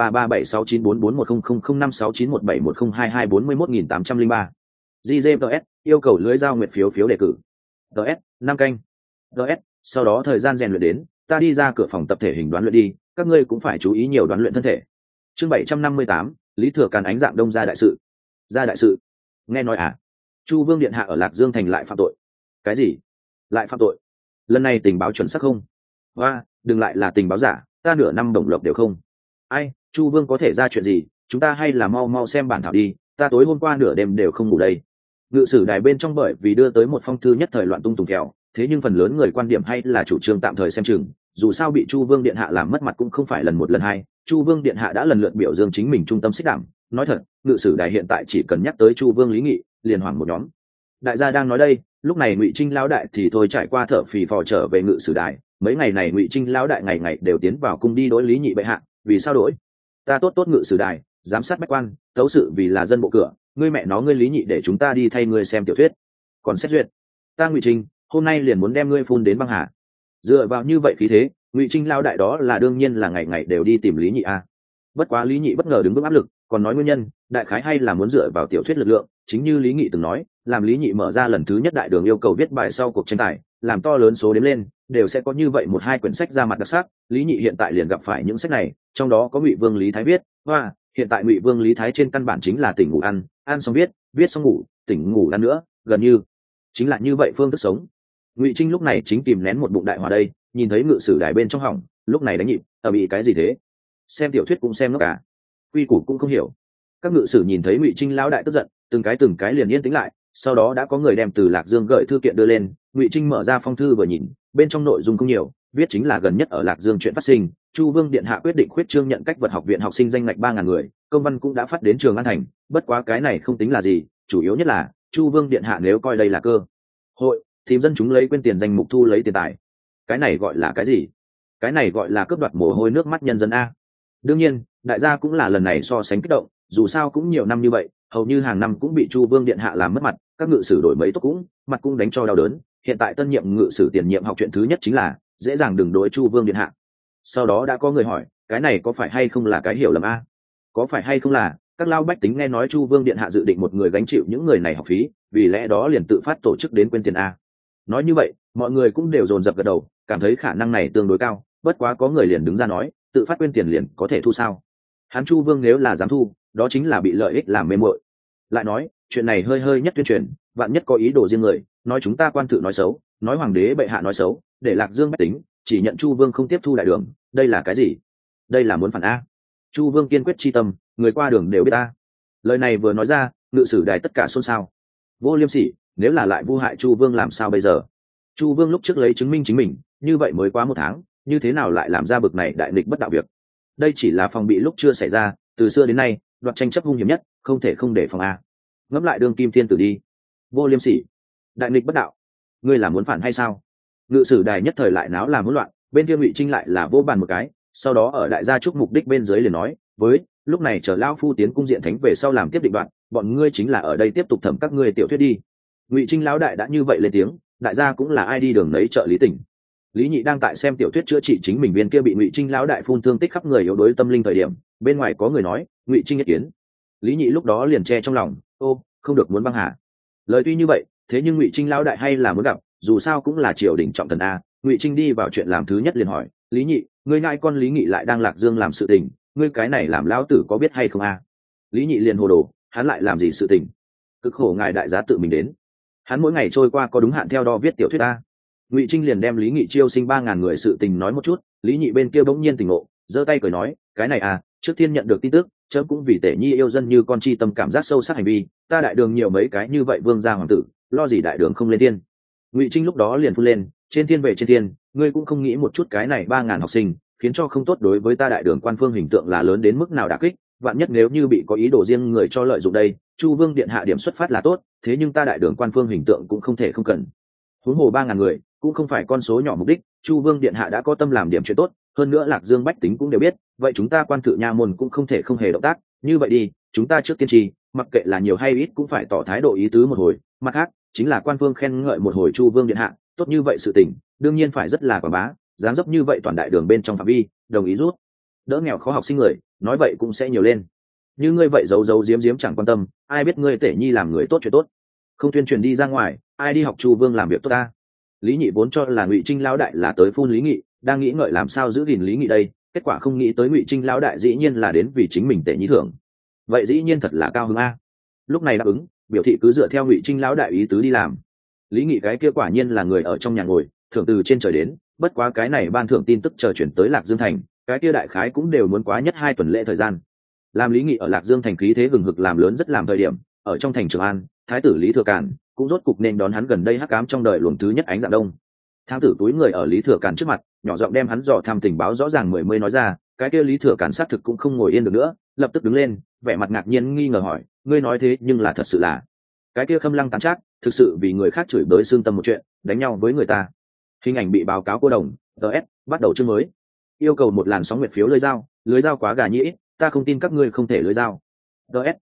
15333769441000569171022 GJPS yêu cầu lưới giao nguyệt phiếu phiếu đề cử. DS 5 canh. DS, sau đó thời gian rèn luyện đến, ta đi ra cửa phòng tập thể hình đoán luyện đi, các ngươi cũng phải chú ý nhiều đoán luyện thân thể. Chương 758, Lý Thừa Càn ánh dạng đông ra đại sự. Ra đại sự? Nghe nói Chu Vương điện hạ ở Lạc Dương thành lại phạm tội. Cái gì? Lại phạm tội? Lần này tình báo chuẩn xác không? Và đừng lại là tình báo giả, ta nửa năm đồng lộc đều không. Ai, Chu Vương có thể ra chuyện gì, chúng ta hay là mau mau xem bản thảo đi, ta tối hôm qua nửa đêm đều không ngủ đây. Ngự sử đài bên trong bởi vì đưa tới một phong thư nhất thời loạn tung tùng kẹo, thế nhưng phần lớn người quan điểm hay là chủ trương tạm thời xem chừng, dù sao bị Chu Vương điện hạ làm mất mặt cũng không phải lần một lần hai, Chu Vương điện hạ đã lần lượt biểu dương chính mình trung tâm xích đảm, nói thật, ngự sử đài hiện tại chỉ cần nhắc tới Chu Vương Lý Nghị, liền hoảng một nhóm. Đại gia đang nói đây, lúc này Ngụy Trinh lão đại thì thôi trải qua thở phì phò trở về ngự sử đài, mấy ngày này Ngụy Trinh lão đại ngày ngày đều tiến vào cung đi đối Lý Nhị bệ hạ, vì sao đổi? Ta tốt tốt ngự sử đài, giám sát bách quan, tấu sự vì là dân bộ cửa, ngươi mẹ nó ngươi Lý Nhị để chúng ta đi thay ngươi xem tiểu thuyết còn xét duyệt, ta Ngụy Trinh hôm nay liền muốn đem ngươi phun đến băng hà. Dựa vào như vậy khí thế, Ngụy Trinh lao đại đó là đương nhiên là ngày ngày đều đi tìm Lý Nhị a. Bất quá Lý Nhị bất ngờ đứng bước áp lực, còn nói nguyên nhân đại khái hay là muốn dựa vào tiểu thuyết lực lượng, chính như Lý Nghị từng nói, làm Lý Nhị mở ra lần thứ nhất đại đường yêu cầu viết bài sau cuộc tranh tài, làm to lớn số đếm lên đều sẽ có như vậy một hai quyển sách ra mặt đặc sắc. Lý Nhị hiện tại liền gặp phải những sách này, trong đó có Ngụy Vương Lý Thái viết, và hiện tại Ngụy Vương Lý Thái trên căn bản chính là tỉnh ngủ ăn, ăn xong viết, viết xong ngủ, tỉnh ngủ ăn nữa, gần như chính là như vậy phương thức sống. Ngụy Trinh lúc này chính kìm nén một bụng đại hỏa đây, nhìn thấy ngự sử đài bên trong hỏng, lúc này đánh nhịp, bị cái gì thế? Xem tiểu thuyết cũng xem nó cả, quy củ cũng không hiểu. Các ngự sử nhìn thấy Ngụy Trinh lão đại tức giận, từng cái liền yên tĩnh lại, sau đó đã có người đem từ Lạc Dương gửi thư kiện đưa lên. Ngụy Trinh mở ra phong thư vừa nhìn, bên trong nội dung không nhiều, viết chính là gần nhất ở Lạc Dương chuyện phát sinh, Chu Vương điện hạ quyết định khuyết trương nhận cách vật học viện học sinh danh ngạch 3.000 người, công văn cũng đã phát đến Trường An thành. Bất quá cái này không tính là gì, chủ yếu nhất là Chu Vương điện hạ nếu coi đây là cơ hội, thì dân chúng lấy quên tiền danh mục thu lấy tiền tài. Cái này gọi là cái gì? Cái này gọi là cướp đoạt mồ hôi nước mắt nhân dân a. Đương nhiên, đại gia cũng là lần này so sánh kích động, dù sao cũng nhiều năm như vậy, hầu như hàng năm cũng bị Chu Vương điện hạ làm mất mặt, các ngự sử đổi mấy tốt cũng mặt cũng đánh cho đau đớn. Hiện tại tân nhiệm ngự sử tiền nhiệm học chuyện thứ nhất chính là dễ dàng đừng đối Chu Vương điện hạ. Sau đó đã có người hỏi, cái này có phải hay không là cái hiểu lầm a? Có phải hay không là các lao bách tính nghe nói Chu Vương điện hạ dự định một người gánh chịu những người này học phí, vì lẽ đó liền tự phát tổ chức đến quên tiền a? Nói như vậy, mọi người cũng đều dồn dập gật đầu, cảm thấy khả năng này tương đối cao. Bất quá có người liền đứng ra nói, tự phát quên tiền liền có thể thu sao? Hắn Chu Vương nếu là dám thu, đó chính là bị lợi ích làm mê muội. Lại nói, chuyện này hơi nhất tuyên truyền, vạn nhất có ý đồ riêng người, nói chúng ta quan tự nói xấu, nói hoàng đế bệ hạ nói xấu, để Lạc Dương bách tính chỉ nhận Chu Vương không tiếp thu đại đường, đây là cái gì? Đây là muốn phản a? Chu Vương kiên quyết chi tâm, người qua đường đều biết a. Lời này vừa nói ra, ngự sử đài tất cả xôn xao. Vô liêm sỉ, nếu là lại vu hại Chu Vương làm sao bây giờ? Chu Vương lúc trước lấy chứng minh chính mình, như vậy mới quá 1 tháng, như thế nào lại làm ra bực này đại nghịch bất đạo việc? Đây chỉ là phòng bị lúc chưa xảy ra, từ xưa đến nay đoạt tranh chấp hung hiểm nhất, không thể không để phòng a. Ngẫm lại đương kim thiên tử đi, vô liêm sỉ, đại nghịch bất đạo, ngươi là muốn phản hay sao? Ngự sử đài nhất thời lại náo làm hỗn loạn, bên kia Ngụy Trinh lại là vô bàn một cái, sau đó ở đại gia chúc mục đích bên dưới liền nói, với lúc này chờ lão phu tiến cung diện thánh về sau làm tiếp định đoạn, bọn ngươi chính là ở đây tiếp tục thẩm các ngươi tiểu thuyết đi. Ngụy Trinh lão đại đã như vậy lên tiếng, đại gia cũng là ai đi đường nấy trợ lý tỉnh. Lý Nhị đang tại xem tiểu thuyết chữa trị chính mình viên kia bị Ngụy Trinh lão đại phun thương tích khắp người yếu đuối tâm linh thời điểm, bên ngoài có người nói, Ngụy Trinh ý kiến. Lý Nhị lúc đó liền che trong lòng, ô, không được muốn băng hà. Lời tuy như vậy, thế nhưng Ngụy Trinh lão đại hay là muốn gặp, dù sao cũng là triều đình trọng thần a. Ngụy Trinh đi vào chuyện làm thứ nhất liền hỏi, Lý Nhị, ngươi ngại con Lý Nghị lại đang Lạc Dương làm sự tình, ngươi cái này làm lão tử có biết hay không a? Lý Nhị liền hồ đồ, hắn lại làm gì sự tình? Cực khổ ngài đại giá tự mình đến, hắn mỗi ngày trôi qua có đúng hạn theo đo viết tiểu thuyết a. Ngụy Trinh liền đem Lý Nghị chiêu sinh 3.000 người sự tình nói một chút. Lý Nhị bên kia bỗng nhiên tỉnh ngộ, giơ tay cười nói, cái này à, trước tiên nhận được tin tức, chớ cũng vì Tể Nhi yêu dân như con chi tâm cảm giác sâu sắc hành vi, ta đại đường nhiều mấy cái như vậy vương gia hoàng tử, lo gì đại đường không lên thiên. Ngụy Trinh lúc đó liền phun lên, trên thiên về trên thiên, ngươi cũng không nghĩ một chút cái này 3.000 học sinh khiến cho không tốt đối với ta đại đường quan phương hình tượng là lớn đến mức nào đả kích, vạn nhất nếu như bị có ý đồ riêng người cho lợi dụng đây, Chu Vương điện hạ điểm xuất phát là tốt, thế nhưng ta đại đường quan phương hình tượng cũng không thể không cần. Huống hồ 3.000 người cũng không phải con số nhỏ, mục đích Chu Vương điện hạ đã có tâm làm điểm chuyện tốt, hơn nữa Lạc Dương bách tính cũng đều biết, vậy chúng ta quan tự nha môn cũng không thể không hề động tác. Như vậy đi, chúng ta trước tiên trì, mặc kệ là nhiều hay ít cũng phải tỏ thái độ ý tứ một hồi, mặt khác chính là quan phương khen ngợi một hồi Chu Vương điện hạ, tốt như vậy sự tình đương nhiên phải rất là quảng bá, dáng dấp như vậy toàn đại đường bên trong phạm vi, đồng ý rút đỡ nghèo khó học sinh người, nói vậy cũng sẽ nhiều lên. Như ngươi vậy giấu giấu giếm giếm chẳng quan tâm, ai biết ngươi Tể Nhi làm người tốt chuyện tốt, không tuyên truyền đi ra ngoài, ai đi học Chu Vương làm việc tốt ta. Lý Nhị vốn cho là Ngụy Trinh lão đại là tới phun Lý Nghị, đang nghĩ ngợi làm sao giữ gìn Lý Nghị đây, kết quả không nghĩ tới Ngụy Trinh lão đại dĩ nhiên là đến vì chính mình Tể Nhi thưởng, vậy dĩ nhiên thật là cao hứng a. Lúc này đáp ứng, biểu thị cứ dựa theo Ngụy Trinh lão đại ý tứ đi làm. Lý Nghị cái kia quả nhiên là người ở trong nhà ngồi, thưởng từ trên trời đến, bất quá cái này ban thưởng tin tức chờ chuyển tới Lạc Dương thành, cái kia đại khái cũng đều muốn quá nhất 2 tuần lễ thời gian. Làm Lý Nghị ở Lạc Dương thành khí thế hừng hực làm lớn rất làm thời điểm, ở trong thành Trường An, thái tử Lý Thừa Càn cũng rốt cục nên đón hắn gần đây hắc ám trong đời luồng thứ nhất ánh dạng đông. Thám tử túi người ở Lý Thừa Càn trước mặt, nhỏ giọng đem hắn dò thăm tình báo rõ ràng mươi nói ra, cái kia Lý Thừa Càn xác thực cũng không ngồi yên được nữa, lập tức đứng lên, vẻ mặt ngạc nhiên nghi ngờ hỏi, ngươi nói thế nhưng là thật sự là? Cái kia Khâm Lăng tán trác, thực sự vì người khác chửi bới xương tâm một chuyện, đánh nhau với người ta. Hình ảnh bị báo cáo cô đồng, DS, bắt đầu chương mới. Yêu cầu một làn sóng nguyệt phiếu lưới dao quá gà nhĩ, ta không tin các ngươi không thể lưới dao. DS,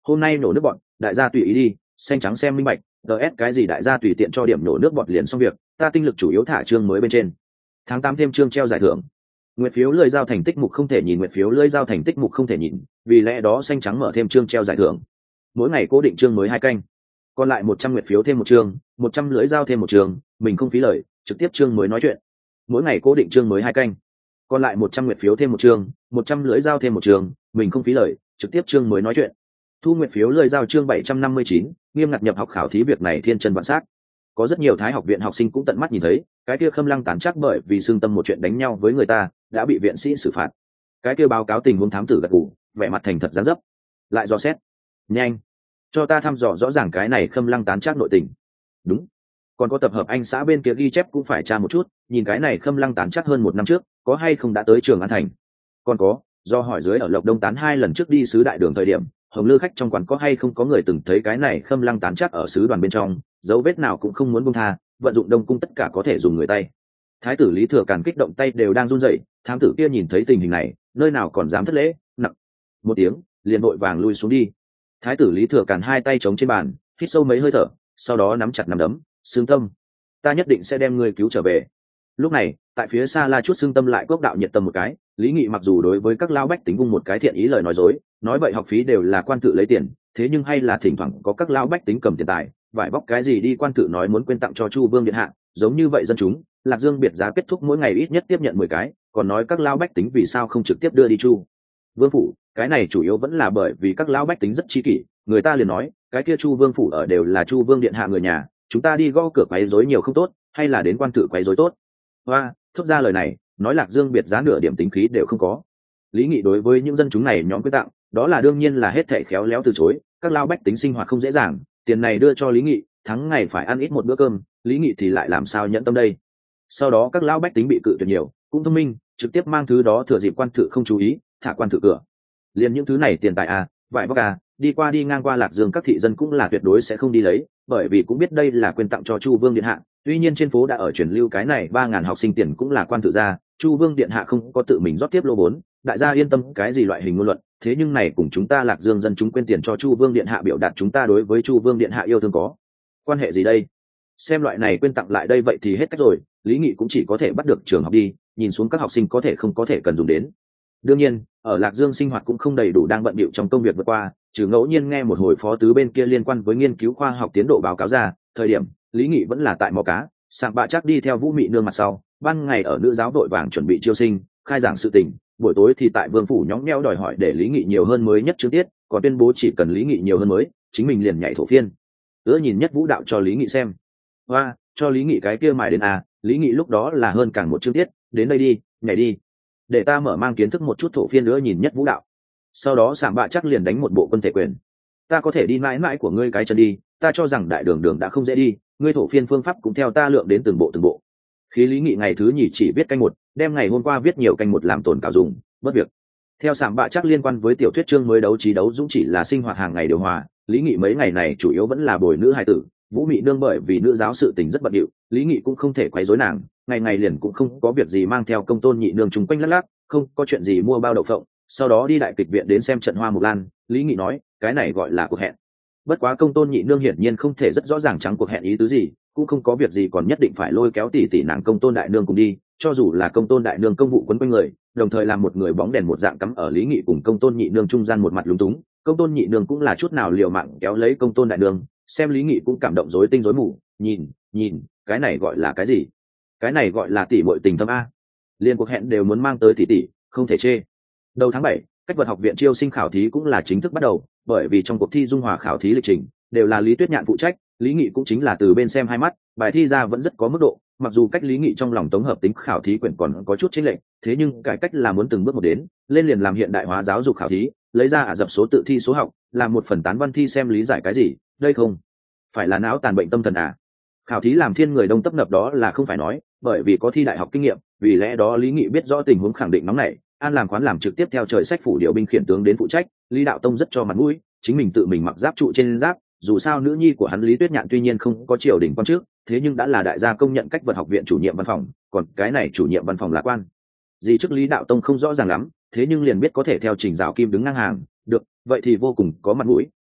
hôm nay nổ nước bọt, đại gia tùy ý đi, xanh trắng xem minh bạch. DS cái gì đại gia tùy tiện cho điểm nổ nước bọt liền xong việc, ta tinh lực chủ yếu thả chương mới bên trên. Tháng 8 thêm chương treo giải thưởng. Nguyệt phiếu lưỡi dao thành tích mục không thể nhìn, nguyệt phiếu lưỡi dao thành tích mục không thể nhìn, vì lẽ đó xanh trắng mở thêm chương treo giải thưởng. Mỗi ngày cố định chương mới 2 canh. Còn lại 100 nguyệt phiếu thêm một chương, 100 lưỡi dao thêm một chương, mình không phí lời, trực tiếp chương mới nói chuyện. Mỗi ngày cố định chương mới 2 canh. Còn lại 100 nguyệt phiếu thêm một chương, 100 lưỡi dao thêm một chương, mình không phí lời, trực tiếp chương mới nói chuyện. Thu nguyệt phiếu lưỡi dao chương 759, nghiêm ngặt nhập học khảo thí, việc này thiên chân vạn sát. Có rất nhiều Thái học viện học sinh cũng tận mắt nhìn thấy, cái kia Khâm Lăng tán chắc bởi vì xương tâm một chuyện đánh nhau với người ta, đã bị viện sĩ xử phạt. Cái kia báo cáo tình huống thám tử gật gù, vẻ mặt thành thật dáng dấp. Lại dò xét. Nhanh, cho ta thăm dò rõ ràng cái này Khâm Lăng tán chắc nội tình. Đúng. Còn có tập hợp anh xã bên kia ghi chép cũng phải tra một chút, nhìn cái này Khâm Lăng tán chắc hơn 1 năm trước, có hay không đã tới Trường An thành. Còn có, do hỏi dưới ở Lộc Đông tán 2 lần trước đi sứ đại đường thời điểm, Hồng Lư khách trong quán có hay không có người từng thấy cái này Khâm Lăng tán chắc ở sứ đoàn bên trong, dấu vết nào cũng không muốn buông tha, vận dụng Đông cung tất cả có thể dùng người tay. Thái tử Lý Thừa Càn kích động tay đều đang run rẩy, thám tử kia nhìn thấy tình hình này, nơi nào còn dám thất lễ, nặng một tiếng, liền vội vàng lui xuống đi. Thái tử Lý Thừa Càn 2 tay chống trên bàn, hít sâu mấy hơi thở, sau đó nắm chặt nắm đấm, xương tâm, ta nhất định sẽ đem ngươi cứu trở về. Lúc này, tại phía xa La chút xương tâm lại quốc đạo nhiệt tâm một cái, Lý Nghị mặc dù đối với các lao bách tính vung một cái thiện ý lời nói dối, nói vậy học phí đều là quan tự lấy tiền, thế nhưng hay là thỉnh thoảng có các lao bách tính cầm tiền tài, vải bóc cái gì đi quan tự nói muốn quên tặng cho Chu Vương điện hạ, giống như vậy dân chúng, Lạc Dương biệt giá kết thúc mỗi ngày ít nhất tiếp nhận 10 cái, còn nói các lao bách tính vì sao không trực tiếp đưa đi Chu Vương phủ, cái này chủ yếu vẫn là bởi vì các lao bách tính rất chi kỷ, người ta liền nói, cái kia Chu Vương phủ ở đều là Chu Vương điện hạ người nhà, chúng ta đi gõ cửa quấy rối nhiều không tốt, hay là đến quan tự quấy rối tốt. Hoa, thốt ra lời này, nói Lạc Dương biệt giá nửa điểm tính khí đều không có. Lý Nghị đối với những dân chúng này nhóm quyết tặng, đó là đương nhiên là hết thảy khéo léo từ chối, các lao bách tính sinh hoạt không dễ dàng, tiền này đưa cho Lý Nghị, tháng ngày phải ăn ít một bữa cơm, Lý Nghị thì lại làm sao nhẫn tâm đây. Sau đó các lao bách tính bị cự tuyệt nhiều, cũng thông minh, trực tiếp mang thứ đó thừa dịp quan thự không chú ý, thả quan thự cửa. Liền những thứ này tiền tài à, vải vóc à, đi qua đi ngang qua Lạc Dương các thị dân cũng là tuyệt đối sẽ không đi lấy, bởi vì cũng biết đây là quyền tặng cho Chu Vương điện hạ. Tuy nhiên trên phố đã ở truyền lưu cái này 3.000 học sinh tiền cũng là quan tự ra, Chu Vương điện hạ không có tự mình rót tiếp lô vốn, đại gia yên tâm cái gì loại hình ngôn luận, thế nhưng này cùng chúng ta Lạc Dương dân chúng quên tiền cho Chu Vương điện hạ biểu đạt chúng ta đối với Chu Vương điện hạ yêu thương có quan hệ gì đây? Xem loại này quên tặng lại đây vậy thì hết cách rồi, Lý Nghị cũng chỉ có thể bắt được trường học đi, nhìn xuống các học sinh có thể không có thể cần dùng đến. Đương nhiên, ở Lạc Dương sinh hoạt cũng không đầy đủ, đang bận bịu trong công việc vượt qua, trừ ngẫu nhiên nghe một hồi phó tứ bên kia liên quan với nghiên cứu khoa học tiến độ báo cáo ra, thời điểm Lý Nghị vẫn là tại mò cá, sạm bạ chắc đi theo Vũ Mị nương mặt sau, ban ngày ở nữ giáo đội vàng chuẩn bị chiêu sinh, khai giảng sự tình, buổi tối thì tại Vương phủ nhõng nhẽo đòi hỏi để Lý Nghị nhiều hơn mới nhất chương tiết, còn tuyên bố chỉ cần Lý Nghị nhiều hơn mới, chính mình liền nhảy thổ phiên. Nhìn nhất vũ đạo cho Lý Nghị xem. Hoa, cho Lý Nghị cái kia mài đến à, Lý Nghị lúc đó là hơn càng một chương tiết, đến đây đi, nhảy đi. Để ta mở mang kiến thức một chút thổ phiên nữa, nhìn nhất vũ đạo. Sau đó sạm bạ chắc liền đánh một bộ quân thể quyền. Ta có thể đi mãi mãi của ngươi cái chân đi, ta cho rằng đại đường đã không dễ đi, ngươi thổ phiên phương pháp cũng theo ta lượng đến từng bộ. Khí Lý Nghị ngày thứ nhì chỉ viết canh một, đem ngày hôm qua viết nhiều canh một làm tồn cảo dùng, bất việc. Theo sạm bạ chắc liên quan với tiểu thuyết chương mới đấu trí đấu dũng chỉ là sinh hoạt hàng ngày điều hòa, Lý Nghị mấy ngày này chủ yếu vẫn là bồi nữ hài tử, Vũ Mị nương bởi vì nữ giáo sự tình rất bận rộn, Lý Nghị cũng không thể quấy rối nàng, ngày ngày liền cũng không có việc gì mang theo Công Tôn Nhị nương chung quanh lắc lắc, không có chuyện gì mua bao đậu phộng, sau đó đi đại kịch viện đến xem trận Hoa Mục Lan. Lý Nghị nói, cái này gọi là cuộc hẹn. Bất quá Công Tôn Nhị nương hiển nhiên không thể rất rõ ràng trắng cuộc hẹn ý tứ gì, cũng không có việc gì còn nhất định phải lôi kéo tỷ nàng Công Tôn đại nương cùng đi, cho dù là Công Tôn đại nương công vụ quấn quanh người, đồng thời làm một người bóng đèn một dạng cắm ở Lý Nghị cùng Công Tôn Nhị nương trung gian một mặt lúng túng. Công Tôn Nhị nương cũng là chút nào liều mạng kéo lấy Công Tôn đại nương, xem Lý Nghị cũng cảm động rối tinh rối mù, nhìn, cái này gọi là cái gì? Cái này gọi là tỷ muội tình thâm a. Liên cuộc hẹn đều muốn mang tới tỷ, không thể chê. Đầu tháng 7, cách vật học viện chiêu sinh khảo thí cũng là chính thức bắt đầu, bởi vì trong cuộc thi dung hòa khảo thí lịch trình đều là Lý Tuyết Nhạn phụ trách, Lý Nghị cũng chính là từ bên xem hai mắt, bài thi ra vẫn rất có mức độ, mặc dù cách Lý Nghị trong lòng tổng hợp tính khảo thí quyển còn có chút chênh lệch, thế nhưng cải cách là muốn từng bước một đến, lên liền làm hiện đại hóa giáo dục khảo thí, lấy ra Ả Rập số tự thi số học, làm một phần tán văn thi xem lý giải cái gì, đây không phải là não tàn bệnh tâm thần à? Khảo thí làm thiên người đông tấp nập đó là không phải nói, bởi vì có thi đại học kinh nghiệm, vì lẽ đó Lý Nghị biết rõ tình huống khẳng định nóng này, an làm khoán làm trực tiếp theo trời sách phủ điều binh khiển tướng đến phụ trách, Lý Đạo Tông rất cho mặt mũi, chính mình tự mình mặc giáp trụ trên giáp, dù sao nữ nhi của hắn Lý Tuyết Nhạn tuy nhiên không có triều đình quan trước, thế nhưng đã là đại gia công nhận cách vật học viện chủ nhiệm văn phòng, còn cái này chủ nhiệm văn phòng là quan gì trước Lý Đạo Tông không rõ ràng lắm, thế nhưng liền biết có thể theo trình rào kim đứng ngang hàng, được, vậy thì vô cùng có mặt mũi,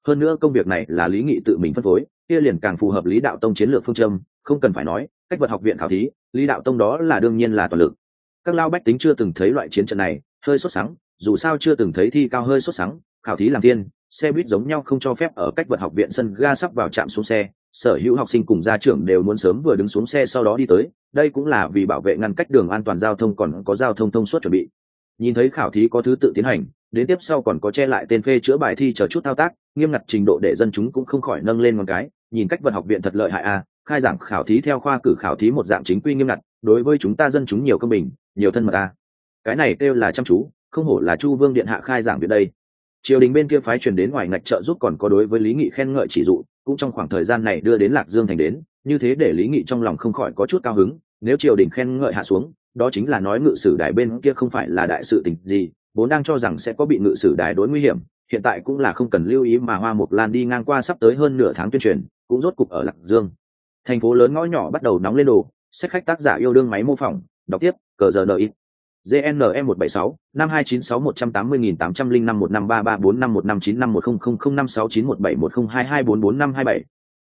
hơn nữa công việc này là Lý Nghị tự mình phân phối, kia liền càng phù hợp Lý Đạo Tông chiến lược phương châm, không cần phải nói, cách vật học viện khảo thí, Lý Đạo Tông đó là đương nhiên là toàn lực. Các lao bách tính chưa từng thấy loại chiến trận này, hơi sốt sắng, dù sao chưa từng thấy thi cao hơi sốt sắng, khảo thí làm tiên, xe buýt giống nhau không cho phép ở cách vật học viện sân ga sắp vào trạm xuống xe, sở hữu học sinh cùng gia trưởng đều muốn sớm vừa đứng xuống xe sau đó đi tới, đây cũng là vì bảo vệ ngăn cách đường an toàn giao thông còn có giao thông thông suốt chuẩn bị. Nhìn thấy khảo thí có thứ tự tiến hành, đến tiếp sau còn có che lại tên phê chữa bài thi chờ chút thao tác, nghiêm ngặt trình độ để dân chúng cũng không khỏi nâng lên một cái, nhìn cách vật học viện thật lợi hại a, khai giảng khảo thí theo khoa cử khảo thí một dạng chính quy nghiêm ngặt, đối với chúng ta dân chúng nhiều công bình, nhiều thân mật a. Cái này kêu là chăm chú, không hổ là Chu Vương điện hạ khai giảng viện đây. Triều đình bên kia phái truyền đến ngoài ngạch trợ giúp còn có đối với Lý Nghị khen ngợi chỉ dụ, cũng trong khoảng thời gian này đưa đến Lạc Dương thành đến, như thế để Lý Nghị trong lòng không khỏi có chút cao hứng, nếu triều đình khen ngợi hạ xuống, đó chính là nói ngự sử đài bên kia không phải là đại sự tình gì, vốn đang cho rằng sẽ có bị ngự sử đài đối nguy hiểm, hiện tại cũng là không cần lưu ý mà Hoa Mộc Lan đi ngang qua sắp tới hơn nửa tháng tuyên truyền, cũng rốt cục ở Lạc Dương. Thành phố lớn ngõ nhỏ bắt đầu nóng lên đồ, sách khách tác giả yêu đương máy mô phỏng, đọc tiếp, cờ giờ đợi ít. GNE 176 5296 180805 1535451595956951005691710222444527.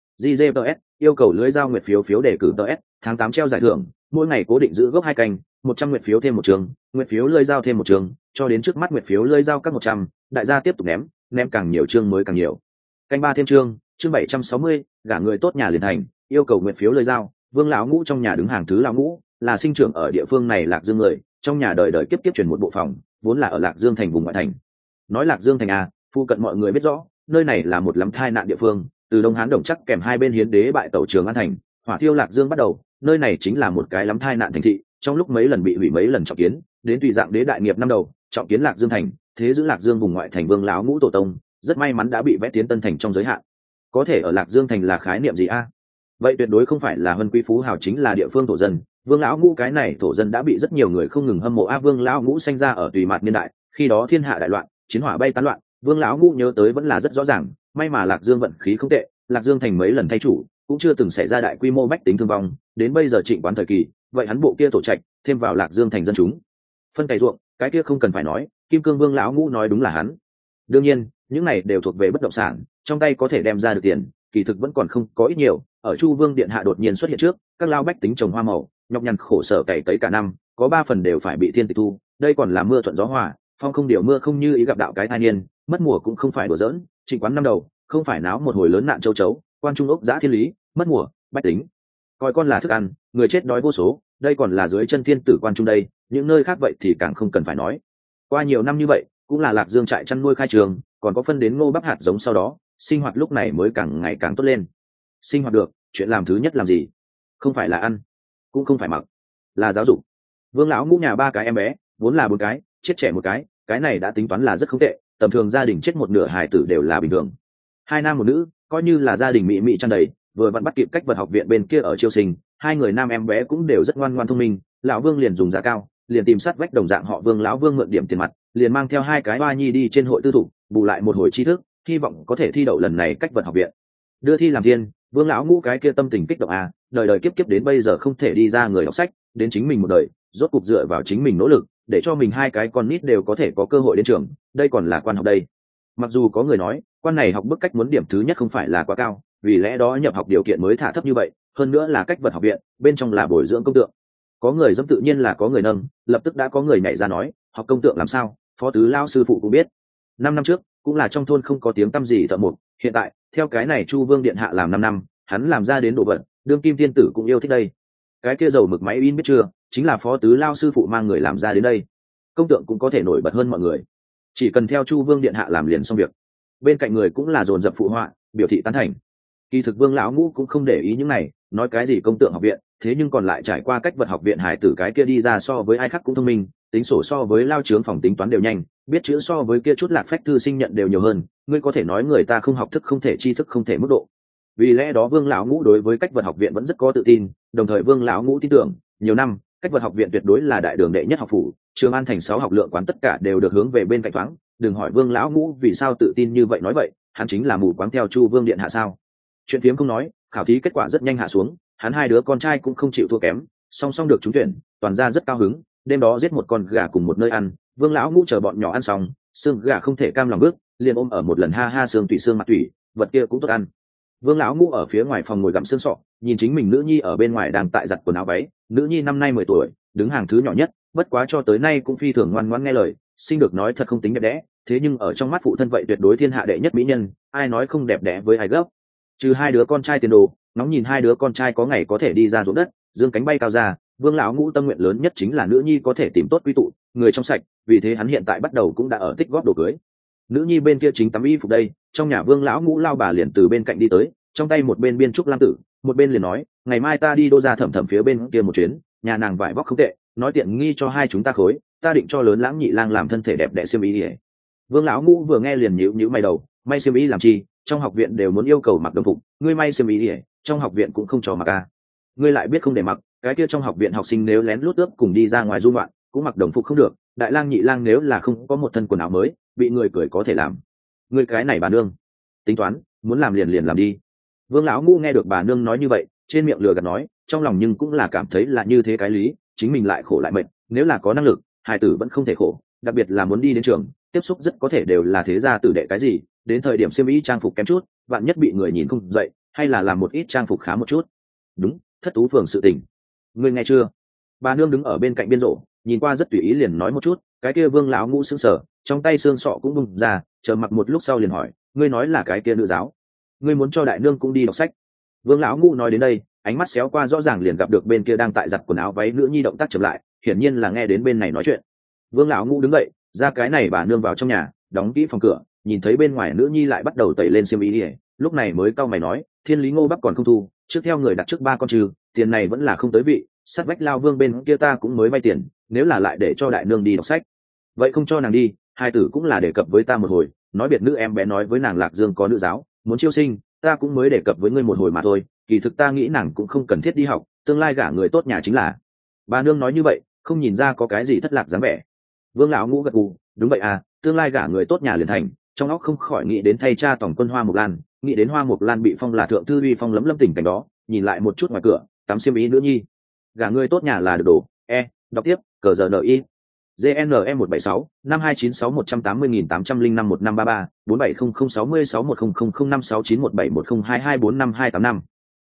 GJPS yêu cầu lưới giao nguyệt phiếu phiếu đề cử TS, tháng 8 treo giải thưởng, mỗi ngày cố định giữ gốc 2 canh, 100 nguyệt phiếu thêm một trường, nguyệt phiếu lưới giao thêm một trường, cho đến trước mắt nguyệt phiếu lưới giao các 100, đại gia tiếp tục ném càng nhiều chương mới càng nhiều. Canh 3 thêm chương 760, gả người tốt nhà liền thành, yêu cầu nguyệt phiếu lưới giao, Vương lão ngũ trong nhà đứng hàng thứ lão ngũ, là sinh trưởng ở địa phương này Lạc Dương người, trong nhà đời đời kiếp kiếp chuyển một bộ phòng, vốn là ở Lạc Dương thành vùng ngoại thành. Nói Lạc Dương thành à, phu cận mọi người biết rõ, nơi này là một lắm thai nạn địa phương, từ Đông Hán Đồng Chắc kèm hai bên hiến đế bại tẩu Trường An thành, hỏa thiêu Lạc Dương bắt đầu, nơi này chính là một cái lắm thai nạn thành thị, trong lúc mấy lần bị hủy mấy lần trọng kiến, đến tùy dạng đế đại nghiệp năm đầu, trọng kiến Lạc Dương thành, thế giữ Lạc Dương vùng ngoại thành Vương lão ngũ tổ tông, rất may mắn đã bị vẽ tiến tân thành trong giới hạn. Có thể ở Lạc Dương thành là khái niệm gì a? Vậy tuyệt đối không phải là Vân Quý Phú hào, chính là địa phương thổ dân. Vương lão ngũ cái này thổ dân đã bị rất nhiều người không ngừng hâm mộ. Vương lão ngũ sinh ra ở tùy mạt niên đại, khi đó thiên hạ đại loạn, chiến hỏa bay tán loạn, Vương lão ngũ nhớ tới vẫn là rất rõ ràng, may mà Lạc Dương vận khí không tệ, Lạc Dương thành mấy lần thay chủ, cũng chưa từng xảy ra đại quy mô bách tính thương vong, đến bây giờ Trịnh Quán thời kỳ, vậy hắn bộ kia tổ trạch, thêm vào Lạc Dương thành dân chúng, phân cày ruộng, cái kia không cần phải nói, Kim Cương Vương lão ngũ nói đúng là hắn. Đương nhiên, những này đều thuộc về bất động sản, trong tay có thể đem ra được tiền, kỳ thực vẫn còn không có ít nhiều. Ở Chu Vương điện hạ đột nhiên xuất hiện trước, các lao bách tính trồng hoa màu, nhọc nhằn khổ sở cày cấy cả năm, có 3 phần đều phải bị thiên tịch thu, đây còn là mưa thuận gió hòa, phong không điều mưa không như ý gặp đạo cái thai niên, mất mùa cũng không phải đùa giỡn. Trịnh Quán năm đầu không phải náo một hồi lớn nạn châu chấu, quan trung ốc giã thiên lý, mất mùa, bách tính coi con là thức ăn, người chết đói vô số, đây còn là dưới chân thiên tử quan trung đây, những nơi khác vậy thì càng không cần phải nói. Qua nhiều năm như vậy, cũng là Lạc Dương trại chăn nuôi khai trường, còn có phân đến ngô bắp hạt giống, sau đó sinh hoạt lúc này mới càng ngày càng tốt lên. Sinh hoạt được, chuyện làm thứ nhất làm gì? Không phải là ăn, cũng không phải mặc, là giáo dục. Vương lão ngũ nhà 3 cái em bé, vốn là 4 cái, chết trẻ 1 cái này đã tính toán là rất không tệ, tầm thường gia đình chết 1/2 hài tử đều là bình thường. 2 nam 1 nữ, coi như là gia đình mỹ mỹ tràn đầy, vừa vặn bắt kịp cách vật học viện bên kia ở chiêu sinh, 2 người nam em bé cũng đều rất ngoan ngoan thông minh. Lão Vương liền dùng giá cao, liền tìm sát vách đồng dạng họ Vương lão Vương mượn điểm tiền mặt, liền mang theo 2 cái oa nhi đi trên hội tư thục, bù lại một hồi tri thức, hy vọng có thể thi đậu lần này cách vật học viện. Đưa thi làm thiên, Vương lão ngũ cái kia tâm tình kích động à, đời đời kiếp kiếp đến bây giờ không thể đi ra người đọc sách, đến chính mình một đời, rốt cục dựa vào chính mình nỗ lực, để cho mình 2 cái con nít đều có thể có cơ hội đến trường, đây còn là quan học đây. Mặc dù có người nói, quan này học bức cách muốn điểm thứ nhất không phải là quá cao, vì lẽ đó nhập học điều kiện mới thả thấp như vậy, hơn nữa là cách vật học viện, bên trong là bồi dưỡng công tượng. Có người dâm tự nhiên là có người nâng, lập tức đã có người nhảy ra nói, học công tượng làm sao, Phó Tứ lao sư phụ cũng biết. 5 năm trước, cũng là trong thôn không có tiếng tăm gì thợ mộc, hiện tại, theo cái này Chu Vương điện hạ làm 5 năm, hắn làm ra đến độ vận, đương kim tiên tử cũng yêu thích đây. Cái kia dầu mực máy in biết chưa, chính là Phó Tứ lao sư phụ mang người làm ra đến đây. Công tượng cũng có thể nổi bật hơn mọi người, chỉ cần theo Chu Vương điện hạ làm liền xong việc. Bên cạnh người cũng là dồn dập phụ họa, biểu thị tán thành. Kỳ thực Vương lão ngũ cũng không để ý những này, nói cái gì công tượng học viện, thế nhưng còn lại trải qua cách vật học viện hải tử cái kia đi ra so với ai khác cũng thông minh, tính sổ so với lao trướng phòng tính toán đều nhanh, biết chữ so với kia chút lạc phách thư sinh nhận đều nhiều hơn, ngươi có thể nói người ta không học thức không thể tri thức không thể mức độ. Vì lẽ đó Vương lão ngũ đối với cách vật học viện vẫn rất có tự tin, đồng thời Vương lão ngũ tin tưởng, nhiều năm, cách vật học viện tuyệt đối là đại đường đệ nhất học phủ, Trường An thành 6 học lượng quán tất cả đều được hướng về bên cạnh thoáng, đừng hỏi Vương lão ngũ vì sao tự tin như vậy nói vậy, hắn chính là mù quáng theo Chu Vương điện hạ sao. Chuyện phiếm không nói, khảo thí kết quả rất nhanh hạ xuống, hắn 2 đứa con trai cũng không chịu thua kém, song song được trúng tuyển, toàn ra rất cao hứng, đêm đó giết một con gà cùng một nơi ăn, Vương lão ngũ chờ bọn nhỏ ăn xong, xương gà không thể cam lòng bước, liền ôm ở một lần ha ha xương tủy xương mặt tủy, vật kia cũng tốt ăn. Vương lão ngũ ở phía ngoài phòng ngồi gặm xương sọ, nhìn chính mình nữ nhi ở bên ngoài đang tại giặt quần áo váy. Nữ nhi năm nay 10 tuổi, đứng hàng thứ nhỏ nhất, bất quá cho tới nay cũng phi thường ngoan ngoãn nghe lời, sinh được nói thật không tính đẹp đẽ, thế nhưng ở trong mắt phụ thân vậy tuyệt đối thiên hạ đệ nhất mỹ nhân, ai nói không đẹp đẽ với ai gấp. Trừ hai đứa con trai tiền đồ, nóng nhìn hai đứa con trai có ngày có thể đi ra ruộng đất, dương cánh bay cao ra. Vương lão ngũ tâm nguyện lớn nhất chính là nữ nhi có thể tìm tốt quy tụ, người trong sạch, vì thế hắn hiện tại bắt đầu cũng đã ở tích góp đồ cưới. Nữ nhi bên kia chính tắm y phục đây, trong nhà Vương lão ngũ lao bà liền từ bên cạnh đi tới, trong tay một bên biên trúc lam tử, một bên liền nói, ngày mai ta đi Đô gia thẩm thẩm phía bên kia một chuyến, nhà nàng vải vóc không tệ, nói tiện nghi cho hai chúng ta khối, ta định cho lớn lãng nhị lang làm thân thể đẹp đẽ xiêm y. Vương lão ngũ vừa nghe liền nhíu nhíu mày đầu, may xiêm y làm chi, trong học viện đều muốn yêu cầu mặc đồng phục, ngươi may xiêm y, trong học viện cũng không cho mặc à? Ngươi lại biết không để mặc, cái kia trong học viện học sinh nếu lén lút ướp cùng đi ra ngoài du ngoạn, cũng mặc đồng phục không được, đại lang nhị lang nếu là không có một thân quần áo mới, bị người cười có thể làm. Ngươi cái này bà nương, tính toán, muốn làm liền liền làm đi. Vương lão ngũ nghe được bà nương nói như vậy, trên miệng lừa gạt nói, trong lòng nhưng cũng là cảm thấy là như thế cái lý, chính mình lại khổ lại mệt, nếu là có năng lực, hài tử vẫn không thể khổ, đặc biệt là muốn đi đến trường, tiếp xúc rất có thể đều là thế gia tử đệ cái gì, đến thời điểm xiêm y trang phục kém chút, vạn nhất bị người nhìn không dậy, hay là làm một ít trang phục khá một chút. Đúng, thất tú phường sự tình, ngươi nghe chưa? Bà nương đứng ở bên cạnh biên rổ, nhìn qua rất tùy ý liền nói một chút. Cái kia Vương lão ngũ sững sờ, trong tay xương sọ cũng bung ra, chờ mặc một lúc sau liền hỏi, ngươi nói là cái kia nữ giáo, ngươi muốn cho đại nương cũng đi đọc sách? Vương lão ngũ nói đến đây, ánh mắt xéo qua rõ ràng liền gặp được bên kia đang tại giặt quần áo váy nữ nhi động tác chậm lại, hiển nhiên là nghe đến bên này nói chuyện. Vương lão ngũ đứng dậy, ra cái này bà nương vào trong nhà, đóng kỹ phòng cửa, nhìn thấy bên ngoài nữ nhi lại bắt đầu tẩy lên xiêm y, lúc này mới cau mày nói, thiên lý ngô bắc còn không thu, trước theo người đặt trước 3 con trừ, tiền này vẫn là không tới vị, sát vách lao Vương bên kia ta cũng mới vay tiền, nếu là lại để cho đại nương đi đọc sách, vậy không cho nàng đi. Hai tử cũng là đề cập với ta một hồi, nói biệt nữ em bé nói với nàng Lạc Dương có nữ giáo muốn chiêu sinh, ta cũng mới đề cập với ngươi một hồi mà thôi, kỳ thực ta nghĩ nàng cũng không cần thiết đi học, tương lai gả người tốt nhà chính là. Bà nương nói như vậy, không nhìn ra có cái gì thất lạc dáng vẻ. Vương lão ngũ gật gù, đúng vậy à, tương lai gả người tốt nhà liền thành, trong óc không khỏi nghĩ đến thay cha tổng quân Hoa Mộc Lan, nghĩ đến Hoa Mộc Lan bị phong là thượng thư uy phong lấm lấm tình cảnh đó, nhìn lại một chút ngoài cửa, tắm xiêm ý nữ nhi, gả người tốt nhà là được đồ. Đọc tiếp, cờ giờ NI GNM 176 52961808051533 47006610610056917102245285.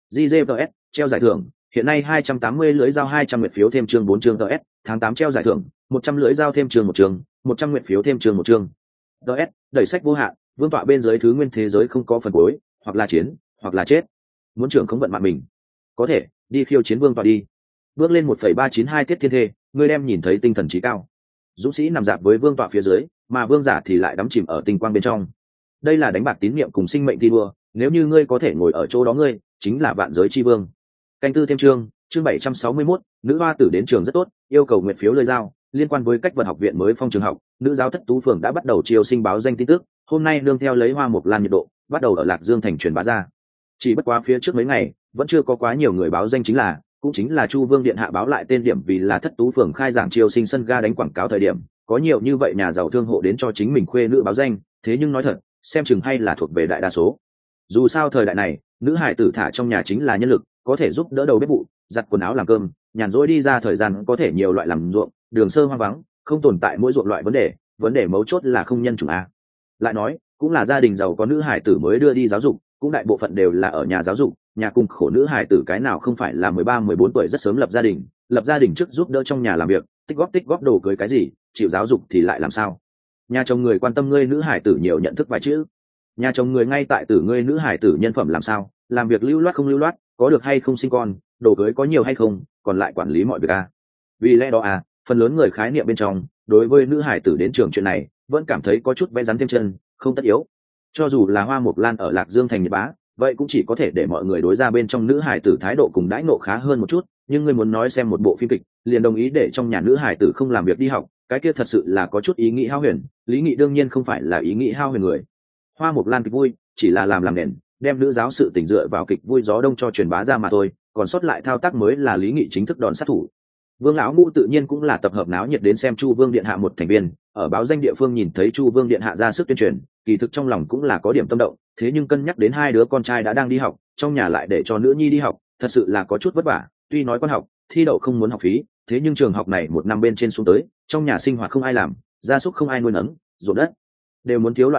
GGVS treo giải thưởng, hiện nay 280 lưỡi dao 200 nguyệt phiếu thêm chương 4 chương TS, tháng 8 treo giải thưởng, 100 lưỡi dao thêm chương 1 chương, 100 nguyệt phiếu thêm chương 1 chương. TS, đẩy sách vô hạn, vương tọa bên dưới thứ nguyên thế giới không có phần cuối, hoặc là chiến, hoặc là chết. Muốn trưởng không vận mạng mình, có thể đi khiêu chiến vương tọa đi. Bước lên 1,392 tiết thiên thê, ngươi đem nhìn thấy tinh thần trí cao. Dũng sĩ nằm dạp với vương tọa phía dưới, mà vương giả thì lại đắm chìm ở tinh quang bên trong. Đây là đánh bạc tín niệm cùng sinh mệnh thi đua, nếu như ngươi có thể ngồi ở chỗ đó, ngươi chính là vạn giới chi vương. Canh tư thêm chương 761, nữ hoa tử đến trường rất tốt, yêu cầu nguyện phiếu lời giao. Liên quan với cách vận học viện mới phong trường học, nữ giáo thất tú phường đã bắt đầu chiêu sinh báo danh tin tức, hôm nay nương theo lấy Hoa Mộc Lan nhiệt độ bắt đầu ở Lạc Dương thành truyền bá ra. Chỉ bất quá phía trước mấy ngày vẫn chưa có quá nhiều người báo danh, cũng chính là Chu Vương điện hạ báo lại tên điểm vì là thất tú phường khai giảng chiêu sinh sân ga đánh quảng cáo thời điểm, có nhiều như vậy nhà giàu thương hộ đến cho chính mình khuê nữ báo danh, thế nhưng nói thật, xem chừng hay là thuộc về đại đa số. Dù sao thời đại này, nữ hải tử thả trong nhà chính là nhân lực, có thể giúp đỡ đầu bếp vụ, giặt quần áo làm cơm, nhàn rỗi đi ra thời gian có thể nhiều loại làm ruộng, đường sơ hoang vắng, không tồn tại mỗi ruộng loại vấn đề mấu chốt là không nhân chủng a. Lại nói, cũng là gia đình giàu có nữ hải tử mới đưa đi giáo dục, cũng đại bộ phận đều là ở nhà giáo dục, nhà cùng khổ nữ hải tử cái nào không phải là 13-14 tuổi rất sớm lập gia đình trước giúp đỡ trong nhà làm việc, tích góp đồ cưới cái gì, chịu giáo dục thì lại làm sao? Nhà chồng người quan tâm ngươi nữ hải tử nhiều nhận thức vài chữ, nhà chồng người ngay tại tử ngươi nữ hải tử nhân phẩm làm sao, làm việc lưu loát không lưu loát, có được hay không sinh con, đồ cưới có nhiều hay không, còn lại quản lý mọi việc a. Vì lẽ đó phần lớn người khái niệm bên trong đối với nữ hải tử đến trường chuyện này vẫn cảm thấy có chút vẽ rắn thêm chân, không tất yếu. Cho dù là Hoa Mộc Lan ở Lạc Dương thành nhiệt bá, vậy cũng chỉ có thể để mọi người đối ra bên trong nữ hải tử thái độ cùng đãi nộ khá hơn một chút, nhưng ngươi muốn nói xem một bộ phim kịch liền đồng ý để trong nhà nữ hải tử không làm việc đi học, cái kia thật sự là có chút ý nghĩ hao huyền. Lý Nghị đương nhiên không phải là ý nghĩ hao huyền người. Hoa Mộc Lan kịch vui chỉ là làm nền, đem nữ giáo sự tình dựa vào kịch vui gió đông cho truyền bá ra mà thôi, còn sót lại thao tác mới là Lý Nghị chính thức đòn sát thủ. Vương lão ngũ tự nhiên cũng là tập hợp náo nhiệt đến xem Chu Vương điện hạ một thành viên, ở báo danh địa phương nhìn thấy Chu Vương điện hạ ra sức tuyên truyền, kỳ thực trong lòng cũng là có điểm tâm động, thế nhưng cân nhắc đến hai đứa con trai đã đang đi học, trong nhà lại để cho nữ nhi đi học, thật sự là có chút vất vả. Tuy nói con học, thi đậu không muốn học phí, thế nhưng trường học này một năm bên trên xuống tới, trong nhà sinh hoạt không ai làm, gia súc không ai nuôi nấng, ruộng đất đều muốn thiếu loại một ít,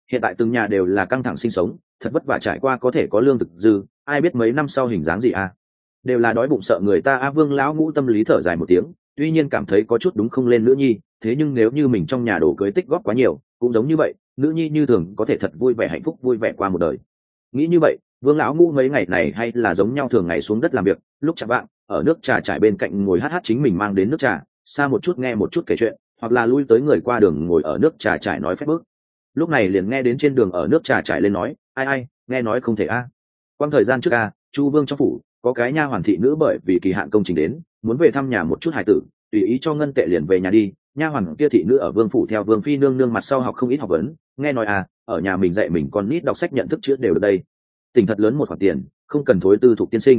hiện tại từng nhà đều là căng thẳng sinh sống, thật vất vả trải qua có thể có lương thực dư, ai biết mấy năm sau hình dáng gì à. Đều là đói bụng sợ người ta a. Vương lão ngũ tâm lý thở dài một tiếng, tuy nhiên cảm thấy có chút đúng không lên nữ nhi, thế nhưng nếu như mình trong nhà đồ cưới tích góp quá nhiều, cũng giống như vậy, nữ nhi như thường có thể thật vui vẻ hạnh phúc vui vẻ qua một đời. Nghĩ như vậy, Vương lão ngũ mấy ngày này hay là giống nhau thường ngày xuống đất làm việc, lúc chạng vạng ở nước trà trải bên cạnh ngồi hát chính mình mang đến nước trà, xa một chút nghe một chút kể chuyện, hoặc là lui tới người qua đường ngồi ở nước trà trải nói phép bước. Lúc này liền nghe đến trên đường ở nước trà trải lên nói, ai nghe nói không thể a. Quang thời gian trước a, Chu Vương trong phủ có cái nha hoàn thị nữ bởi vì kỳ hạn công trình đến, muốn về thăm nhà một chút hài tử, tùy ý cho ngân tệ liền về nhà đi. Nha hoàn kia thị nữ ở vương phủ theo vương phi nương nương mặt sau học không ít học vấn, nghe nói ở nhà mình dạy mình con nít đọc sách nhận thức chữ đều được đây. Tỉnh thật lớn một khoản tiền, không cần thối tư thuộc tiên sinh.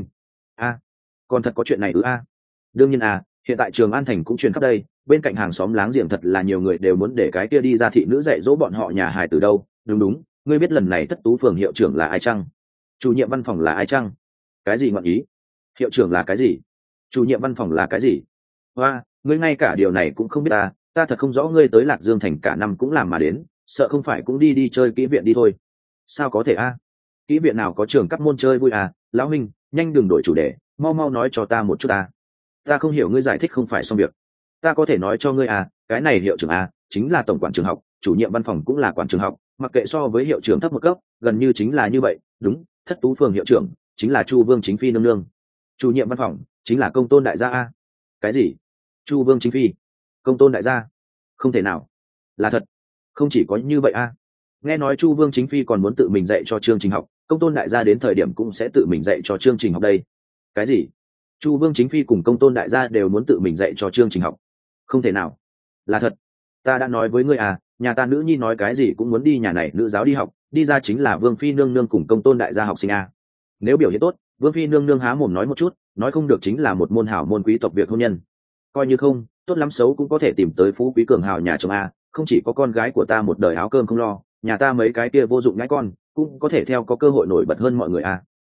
Còn thật có chuyện này đương nhiên hiện tại Trường An thành cũng truyền khắp đây, bên cạnh hàng xóm láng giềng thật là nhiều người đều muốn để cái kia đi ra thị nữ dạy dỗ bọn họ nhà hài tử đâu. Đúng, ngươi biết lần này Thất Tú phường hiệu trưởng là ai chăng? Chủ nhiệm văn phòng là ai chăng? Cái gì ngọn ý? Hiệu trưởng là cái gì? Chủ nhiệm văn phòng là cái gì? Ngươi ngay cả điều này cũng không biết ta thật không rõ, ngươi tới Lạc Dương thành cả năm cũng làm mà đến, sợ không phải cũng đi chơi kỹ viện đi thôi. Sao có thể kỹ viện nào có trường cấp môn chơi vui lão huynh, nhanh đừng đổi chủ đề, mau nói cho ta một chút ta không hiểu, ngươi giải thích không phải xong việc. Ta có thể nói cho ngươi cái này hiệu trưởng chính là tổng quản trường học, chủ nhiệm văn phòng cũng là quản trường học, mặc kệ so với hiệu trưởng thấp một cấp, gần như chính là như vậy. Đúng, Thất Tú phường hiệu trưởng chính là Chu Vương chính phi nương nương, chủ nhiệm văn phòng chính là Công Tôn đại gia Cái gì? Chu Vương chính phi, Công Tôn đại gia? Không thể nào, là thật? Không chỉ có như vậy nghe nói Chu Vương chính phi còn muốn tự mình dạy cho chương trình học, Công Tôn đại gia đến thời điểm cũng sẽ tự mình dạy cho chương trình học đây. Cái gì? Chu Vương chính phi cùng Công Tôn đại gia đều muốn tự mình dạy cho chương trình học? Không thể nào, là thật. Ta đã nói với ngươi nhà ta nữ nhi nói cái gì cũng muốn đi nhà này nữ giáo đi học, đi ra chính là Vương phi nương nương cùng Công Tôn đại gia học sinh nếu biểu hiện tốt, Vương phi nương nương há mồm nói một chút, nói không được chính là một môn hảo môn quý tộc việc hôn nhân. Coi như không tốt lắm xấu cũng có thể tìm tới phú quý cường hào nhà chồng không chỉ có con gái của ta một đời áo cơm không lo, nhà ta mấy cái kia vô dụng ngãi con cũng có thể theo có cơ hội nổi bật hơn mọi người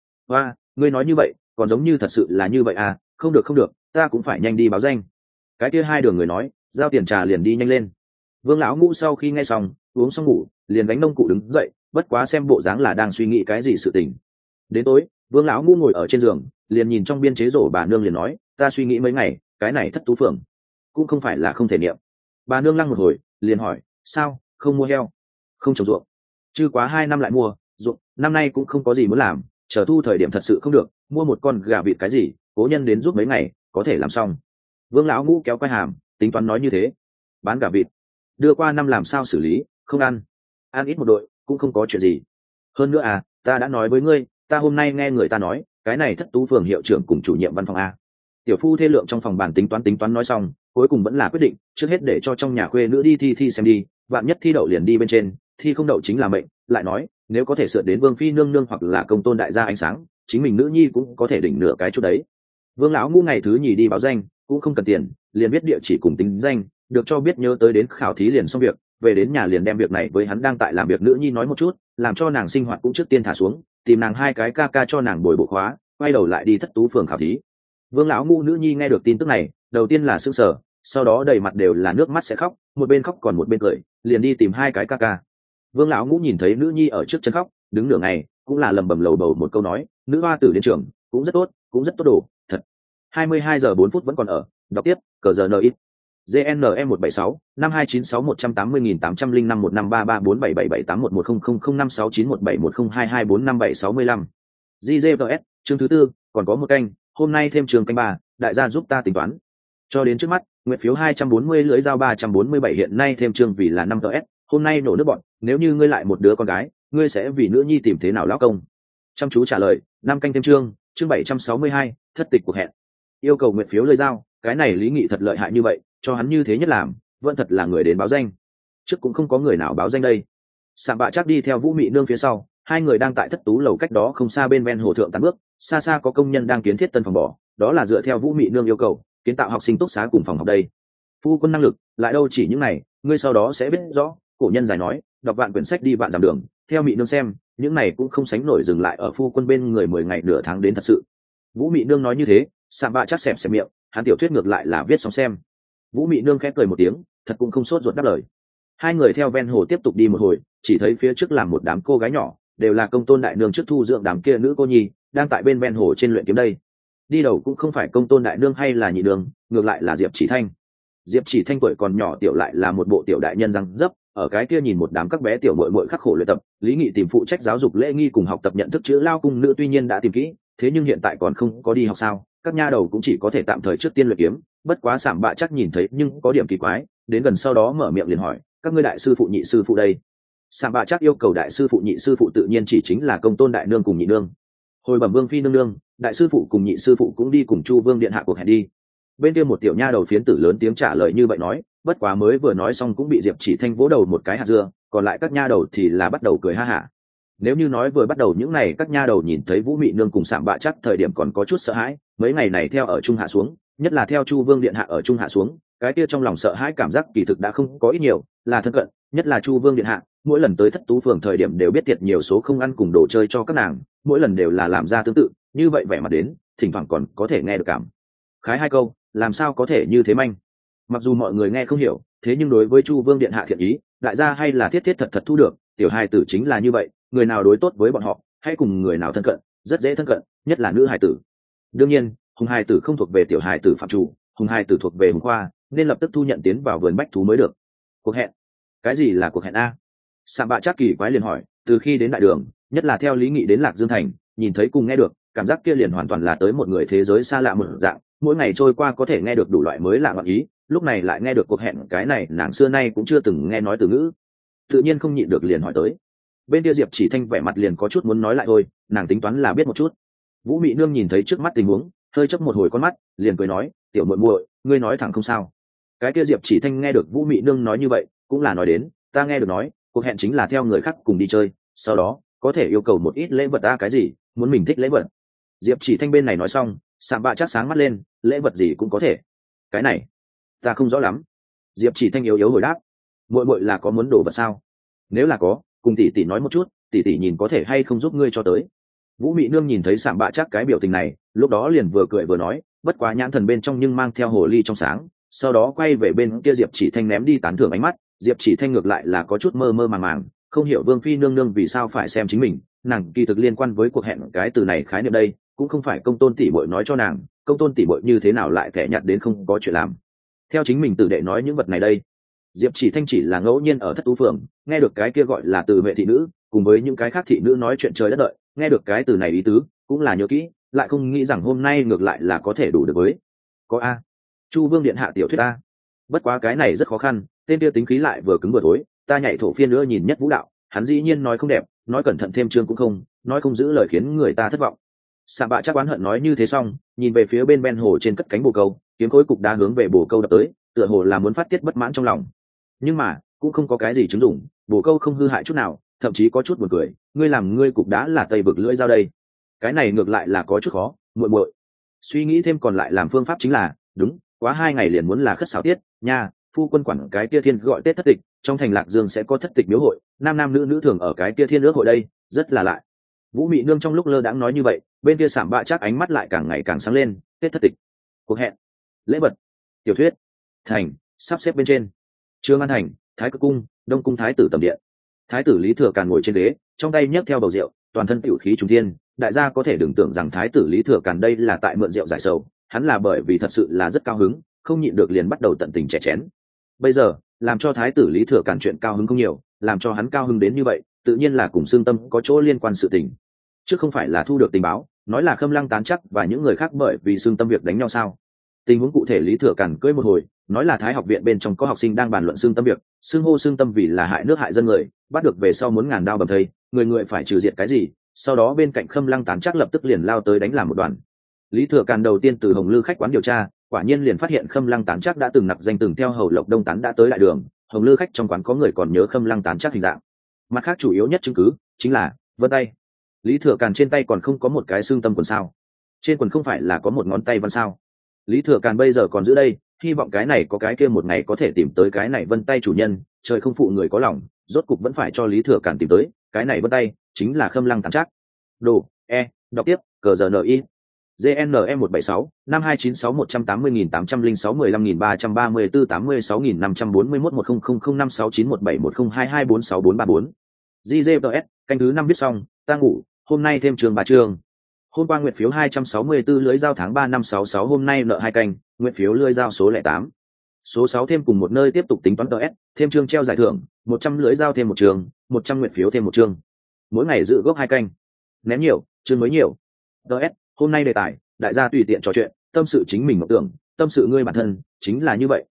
ngươi nói như vậy còn giống như thật sự là như vậy không được, ta cũng phải nhanh đi báo danh. Cái kia hai đường người nói, giao tiền trà liền đi nhanh lên. Vương lão ngũ sau khi nghe xong, uống xong ngủ, liền gánh nông cụ đứng dậy, bất quá xem bộ dáng là đang suy nghĩ cái gì sự tình. Đến tối, Vương lão ngũ ngồi ở trên giường, liền nhìn trong biên chế rổ bà nương liền nói, ta suy nghĩ mấy ngày, cái này Thất Tú phường cũng không phải là không thể niệm. Bà nương lăng một hồi, liền hỏi, sao không mua heo, không trồng ruộng? Chứ quá 2 năm lại mua ruộng, năm nay cũng không có gì muốn làm, chờ thu thời điểm thật sự không được, mua một con gà vịt cái gì, cố nhân đến giúp mấy ngày có thể làm xong. Vương lão ngũ kéo quay hàm, tính toán nói như thế. Bán gà vịt đưa qua năm làm sao xử lý? Không ăn ít một đội cũng không có chuyện gì. Hơn nữa ta đã nói với ngươi, ta hôm nay nghe người ta nói cái này Thất Tú phường hiệu trưởng cùng chủ nhiệm văn phòng tiểu phu thê lượng trong phòng bàn tính toán nói xong, cuối cùng vẫn là quyết định trước hết để cho trong nhà khuê nữ đi thi xem đi, vạn nhất thi đậu liền đi bên trên, thi không đậu chính là mệnh. Lại nói nếu có thể sượt đến Vương phi nương nương hoặc là Công Tôn đại gia ánh sáng, chính mình nữ nhi cũng có thể đỉnh nửa cái chút đấy. Vương lão ngũ ngày thứ nhì đi báo danh, cũng không cần tiền, liền biết địa chỉ cùng tính danh, được cho biết nhớ tới đến khảo thí liền xong việc, về đến nhà liền đem việc này với hắn đang tại làm việc nữ nhi nói một chút, làm cho nàng sinh hoạt cũng trước tiên thả xuống, tìm nàng 2 cái ca ca cho nàng bồi bổ khóa, quay đầu lại đi Thất Tú phường khảo thí. Vương lão ngũ nữ nhi nghe được tin tức này, đầu tiên là sững sờ, sau đó đầy mặt đều là nước mắt sẽ khóc, một bên khóc còn một bên cười, liền đi tìm 2 cái ca ca. Vương lão ngũ nhìn thấy nữ nhi ở trước chân khóc, đứng nửa ngày, cũng là lầm bầm lầu bầu một câu nói, nữ hoa tử đến trường, cũng rất tốt đồ, thật. 22 giờ 4 phút vẫn còn ở, đọc tiếp, cờ giờ NX. GNE 176 5296 180.805 1533778110056917102210572245765. GGVS, chương thứ 4, còn có một canh, hôm nay thêm trường canh 3, đại gia giúp ta tính toán. Cho đến trước mắt, nguyện phiếu 240 lưỡi dao 347 hiện nay thêm trường vì là 5TS, hôm nay nổ nước bọn, nếu như ngươi lại một đứa con gái, ngươi sẽ vì nữ nhi tìm thế nào lão công? Chăm chú trả lời, 5 canh thêm chương 762, thất tịch cuộc hẹn. Yêu cầu nguyện phiếu lưỡi dao, cái này lý nghị thật lợi hại như vậy, cho hắn như thế nhất làm, vẫn thật là người đến báo danh. Trước cũng không có người nào báo danh đây. Sạm bạ chắc đi theo Vũ Mị nương phía sau, 2 người đang tại Thất Tú lầu cách đó không xa bên ven hồ thượng tán bước, xa xa có công nhân đang kiến thiết tân phòng bỏ, đó là dựa theo Vũ Mị nương yêu cầu, kiến tạo học sinh túc xá cùng phòng học đây. Phu quân năng lực, lại đâu chỉ những này, ngươi sau đó sẽ biết rõ. Cổ nhân giải nói, đọc vạn quyển sách đi vạn dặm đường, theo Mị nương xem, những này cũng không sánh nổi dừng lại ở phu quân bên người 10 ngày nửa tháng đến thật sự. Vũ Mị nương nói như thế, Sạm bạ chắc xẹp miệng, hắn tiểu thuyết ngược lại là viết xong xem. Vũ Mị nương khẽ cười một tiếng, thật cũng không sốt ruột đáp lời. 2 người theo ven hồ tiếp tục đi một hồi, chỉ thấy phía trước làm một đám cô gái nhỏ, đều là công tôn đại nương trước thu dưỡng đám kia nữ cô nhi, đang tại bên ven hồ trên luyện kiếm đây. Đi đầu cũng không phải công tôn đại nương hay là nhị đường, ngược lại là Diệp Chỉ Thanh. Diệp Chỉ Thanh tuổi còn nhỏ tiểu lại là một bộ tiểu đại nhân răng dấp, ở cái kia nhìn một đám các bé tiểu muội muội khắc khổ luyện tập, Lý Nghị tìm phụ trách giáo dục lễ nghi cùng học tập nhận thức chữ lao cung nữ tuy nhiên đã tìm kỹ, thế nhưng hiện tại còn không có đi học sao, các nha đầu cũng chỉ có thể tạm thời trước tiên luyện kiếm, bất quá Sảm Bạ chắc nhìn thấy nhưng có điểm kỳ quái, đến gần sau đó mở miệng liền hỏi, các ngươi đại sư phụ nhị sư phụ đây? Sảm Bạ chắc yêu cầu đại sư phụ nhị sư phụ tự nhiên chỉ chính là công tôn đại nương cùng nhị nương. Hồi bẩm vương phi nương nương, đại sư phụ cùng nhị sư phụ cũng đi cùng Chu Vương điện hạ cuộc hẹn đi. Bên kia một tiểu nha đầu phiến tử lớn tiếng trả lời như vậy nói, bất quá mới vừa nói xong cũng bị Diệp Chỉ Thanh vỗ đầu một cái hạt dưa, còn lại các nha đầu thì là bắt đầu cười ha hả. Nếu như nói vừa bắt đầu những này các nha đầu nhìn thấy Vũ Mị nương cùng Sảm Bạ chắc thời điểm còn có chút sợ hãi, mấy ngày này theo ở trung hạ xuống, nhất là theo Chu Vương điện hạ ở trung hạ xuống, cái kia trong lòng sợ hãi cảm giác kỳ thực đã không có ít nhiều, là thân cận, nhất là Chu Vương điện hạ, mỗi lần tới Thất Tú phường thời điểm đều biết tiệt nhiều số không ăn cùng đồ chơi cho các nàng, mỗi lần đều là làm ra tương tự, như vậy vẻ mặt đến, thỉnh thoảng còn có thể nghe được cảm khái hai câu, làm sao có thể như thế manh. Mặc dù mọi người nghe không hiểu, thế nhưng đối với Chu Vương điện hạ thiện ý, đại gia hay là thiết thiết thật thật thu được, tiểu hài tử chính là như vậy, người nào đối tốt với bọn họ, hay cùng người nào thân cận, rất dễ thân cận, nhất là nữ hài tử. Đương nhiên, hùng hài tử không thuộc về tiểu hài tử phạm chủ, hùng hài tử thuộc về hùng khoa, nên lập tức thu nhận tiến vào vườn bách thú mới được. Cuộc hẹn? Cái gì là cuộc hẹn a? Sảm Bạ chắc kỳ quái liền hỏi, từ khi đến đại đường, nhất là theo Lý Nghị đến Lạc Dương thành, nhìn thấy cùng nghe được, cảm giác kia liền hoàn toàn là tới một người thế giới xa lạ một dạng, mỗi ngày trôi qua có thể nghe được đủ loại mới lạ ngọn ý, lúc này lại nghe được cuộc hẹn, cái này nàng xưa nay cũng chưa từng nghe nói từ ngữ, tự nhiên không nhịn được liền hỏi tới. Bên kia Diệp Chỉ Thanh vẻ mặt liền có chút muốn nói lại thôi, nàng tính toán là biết một chút. Vũ Mị nương nhìn thấy trước mắt tình huống, hơi chớp một hồi con mắt, liền cười nói, tiểu muội muội, ngươi nói thẳng không sao. Cái kia Diệp Chỉ Thanh nghe được Vũ Mị nương nói như vậy, cũng là nói đến, ta nghe được nói, cuộc hẹn chính là theo người khác cùng đi chơi, sau đó có thể yêu cầu một ít lễ vật, cái gì, muốn mình thích lễ vật. Diệp Chỉ Thanh bên này nói xong, Sảm Bạ chắc sáng mắt lên, lễ vật gì cũng có thể. Cái này ta không rõ lắm. Diệp Chỉ Thanh yếu yếu hồi đáp, muội muội là có muốn đồ vật sao? Nếu là có, cùng tỷ tỷ nói một chút, tỷ tỷ nhìn có thể hay không giúp ngươi cho tới. Vũ Mị nương nhìn thấy Sảm Bạ chắc cái biểu tình này, lúc đó liền vừa cười vừa nói, bất quá nhãn thần bên trong nhưng mang theo hồ ly trong sáng, sau đó quay về bên kia Diệp Chỉ Thanh ném đi tán thưởng ánh mắt. Diệp Chỉ Thanh ngược lại là có chút mơ mơ màng màng, không hiểu vương phi nương nương vì sao phải xem chính mình, nàng kỳ thực liên quan với cuộc hẹn cái từ này khái niệm đây, cũng không phải công tôn tỷ muội nói cho nàng, công tôn tỷ muội như thế nào lại kẻ nhặt đến không có chuyện làm, theo chính mình tử đệ nói những vật này đây. Diệp Chỉ Thanh chỉ là ngẫu nhiên ở Thất Tú phường nghe được cái kia gọi là từ vệ thị nữ, cùng với những cái khác thị nữ nói chuyện trời đất đợi, nghe được cái từ này ý tứ, cũng là nhớ kỹ, lại không nghĩ rằng hôm nay ngược lại là có thể đủ được với có a Chu Vương điện hạ tiểu thuyết a. Bất quá cái này rất khó khăn, tên kia tính khí lại vừa cứng vừa thối, ta nhảy thổ phiên nữa nhìn nhất vũ đạo, hắn dĩ nhiên nói không đẹp, nói cẩn thận thêm chương cũng không, nói không giữ lời khiến người ta thất vọng. Sảm Bạ chắc oán hận nói như thế xong, nhìn về phía bên hồ trên cất cánh bồ câu, kiếm khối cục đá hướng về bồ câu đập tới, tựa hồ là muốn phát tiết bất mãn trong lòng. Nhưng mà cũng không có cái gì chứng dụng, bồ câu không hư hại chút nào, thậm chí có chút buồn cười, ngươi làm ngươi cục đá là tây vực lưỡi dao đây, cái này ngược lại là có chút khó, muội muội. Suy nghĩ thêm còn lại làm phương pháp chính là, đúng, quá 2 ngày liền muốn là khất xảo tiết, nha, phu quân quản cái kia thiên gọi Tết thất tịch, trong thành Lạc Dương sẽ có thất tịch miếu hội, nam nam nữ nữ thường ở cái kia thiên ước hội đây, rất là lạ. Vũ Mị nương trong lúc lơ đãng nói như vậy, bên kia Sảm Bạ chắc ánh mắt lại càng ngày càng sáng lên, Tết thất tịch, cuộc hẹn, lễ vật, tiểu thuyết, thành, sắp xếp bên trên. Trương An thành, Thái Cực cung, Đông cung thái tử tầm điện. Thái tử Lý Thừa Càn ngồi trên ghế, trong tay nhấc theo bầu rượu, toàn thân tiểu khí trùng thiên, đại gia có thể đừng tưởng rằng thái tử Lý Thừa Càn đây là tại mượn rượu giải sầu, hắn là bởi vì thật sự là rất cao hứng, không nhịn được liền bắt đầu tận tình chè chén. Bây giờ, làm cho thái tử Lý Thừa Càn chuyện cao hứng không nhiều, làm cho hắn cao hứng đến như vậy, tự nhiên là cùng xương tâm có chỗ liên quan sự tình. Chứ không phải là thu được tình báo, nói là Khâm Lăng Tán Chắc và những người khác bởi vì xương tâm việc đánh nhau sao? Tình huống cụ thể Lý Thừa Càn cưỡi một hồi, nói là Thái học viện bên trong có học sinh đang bàn luận xương tâm việc, xương hô xương tâm vì là hại nước hại dân người, bắt được về sau muốn ngàn đao bầm thây, người người phải trừ diệt cái gì, sau đó bên cạnh Khâm Lăng Tán Chắc lập tức liền lao tới đánh làm một đoàn. Lý Thừa Càn đầu tiên từ Hồng Lư khách quán điều tra, quả nhiên liền phát hiện Khâm Lăng Tán Chắc đã từng nặc danh từng theo Hầu Lộc Đông Tán đã tới đại đường, Hồng Lư khách trong quán có người còn nhớ Khâm Lăng Tán Chắc hình dạng. Mặt khác chủ yếu nhất chứng cứ chính là vân tay. Lý Thừa Càn trên tay còn không có một cái xương tâm quần sao? Trên quần không phải là có một ngón tay vân sao? Lý Thừa Càn bây giờ còn giữ đây, hy vọng cái này có cái kia một ngày có thể tìm tới cái này vân tay chủ nhân, trời không phụ người có lòng, rốt cục vẫn phải cho Lý Thừa Càn tìm tới, cái này vân tay chính là Khâm Lăng Tán Chắc. Đồ, đọc tiếp, cờ giờ NI. GNE 176 5296 180.806 15334 86541 100056917122246434 GGTS, canh thứ 5 viết xong, ta ngủ, hôm nay thêm trường 3 trường. Hôm qua nguyện phiếu 264 lưới giao tháng 3 năm 66 hôm nay nợ 2 canh, nguyện phiếu lưới giao số 08. Số 6 thêm cùng một nơi tiếp tục tính toán TS, thêm chương treo giải thưởng, 100 lưới giao thêm một trường, 100 nguyện phiếu thêm một trường. Mỗi ngày dự gốc 2 canh. Ném nhiều, chương mới nhiều. TS, hôm nay đề tài, đại gia tùy tiện trò chuyện, tâm sự chính mình mộng tưởng, tâm sự ngươi bản thân, chính là như vậy.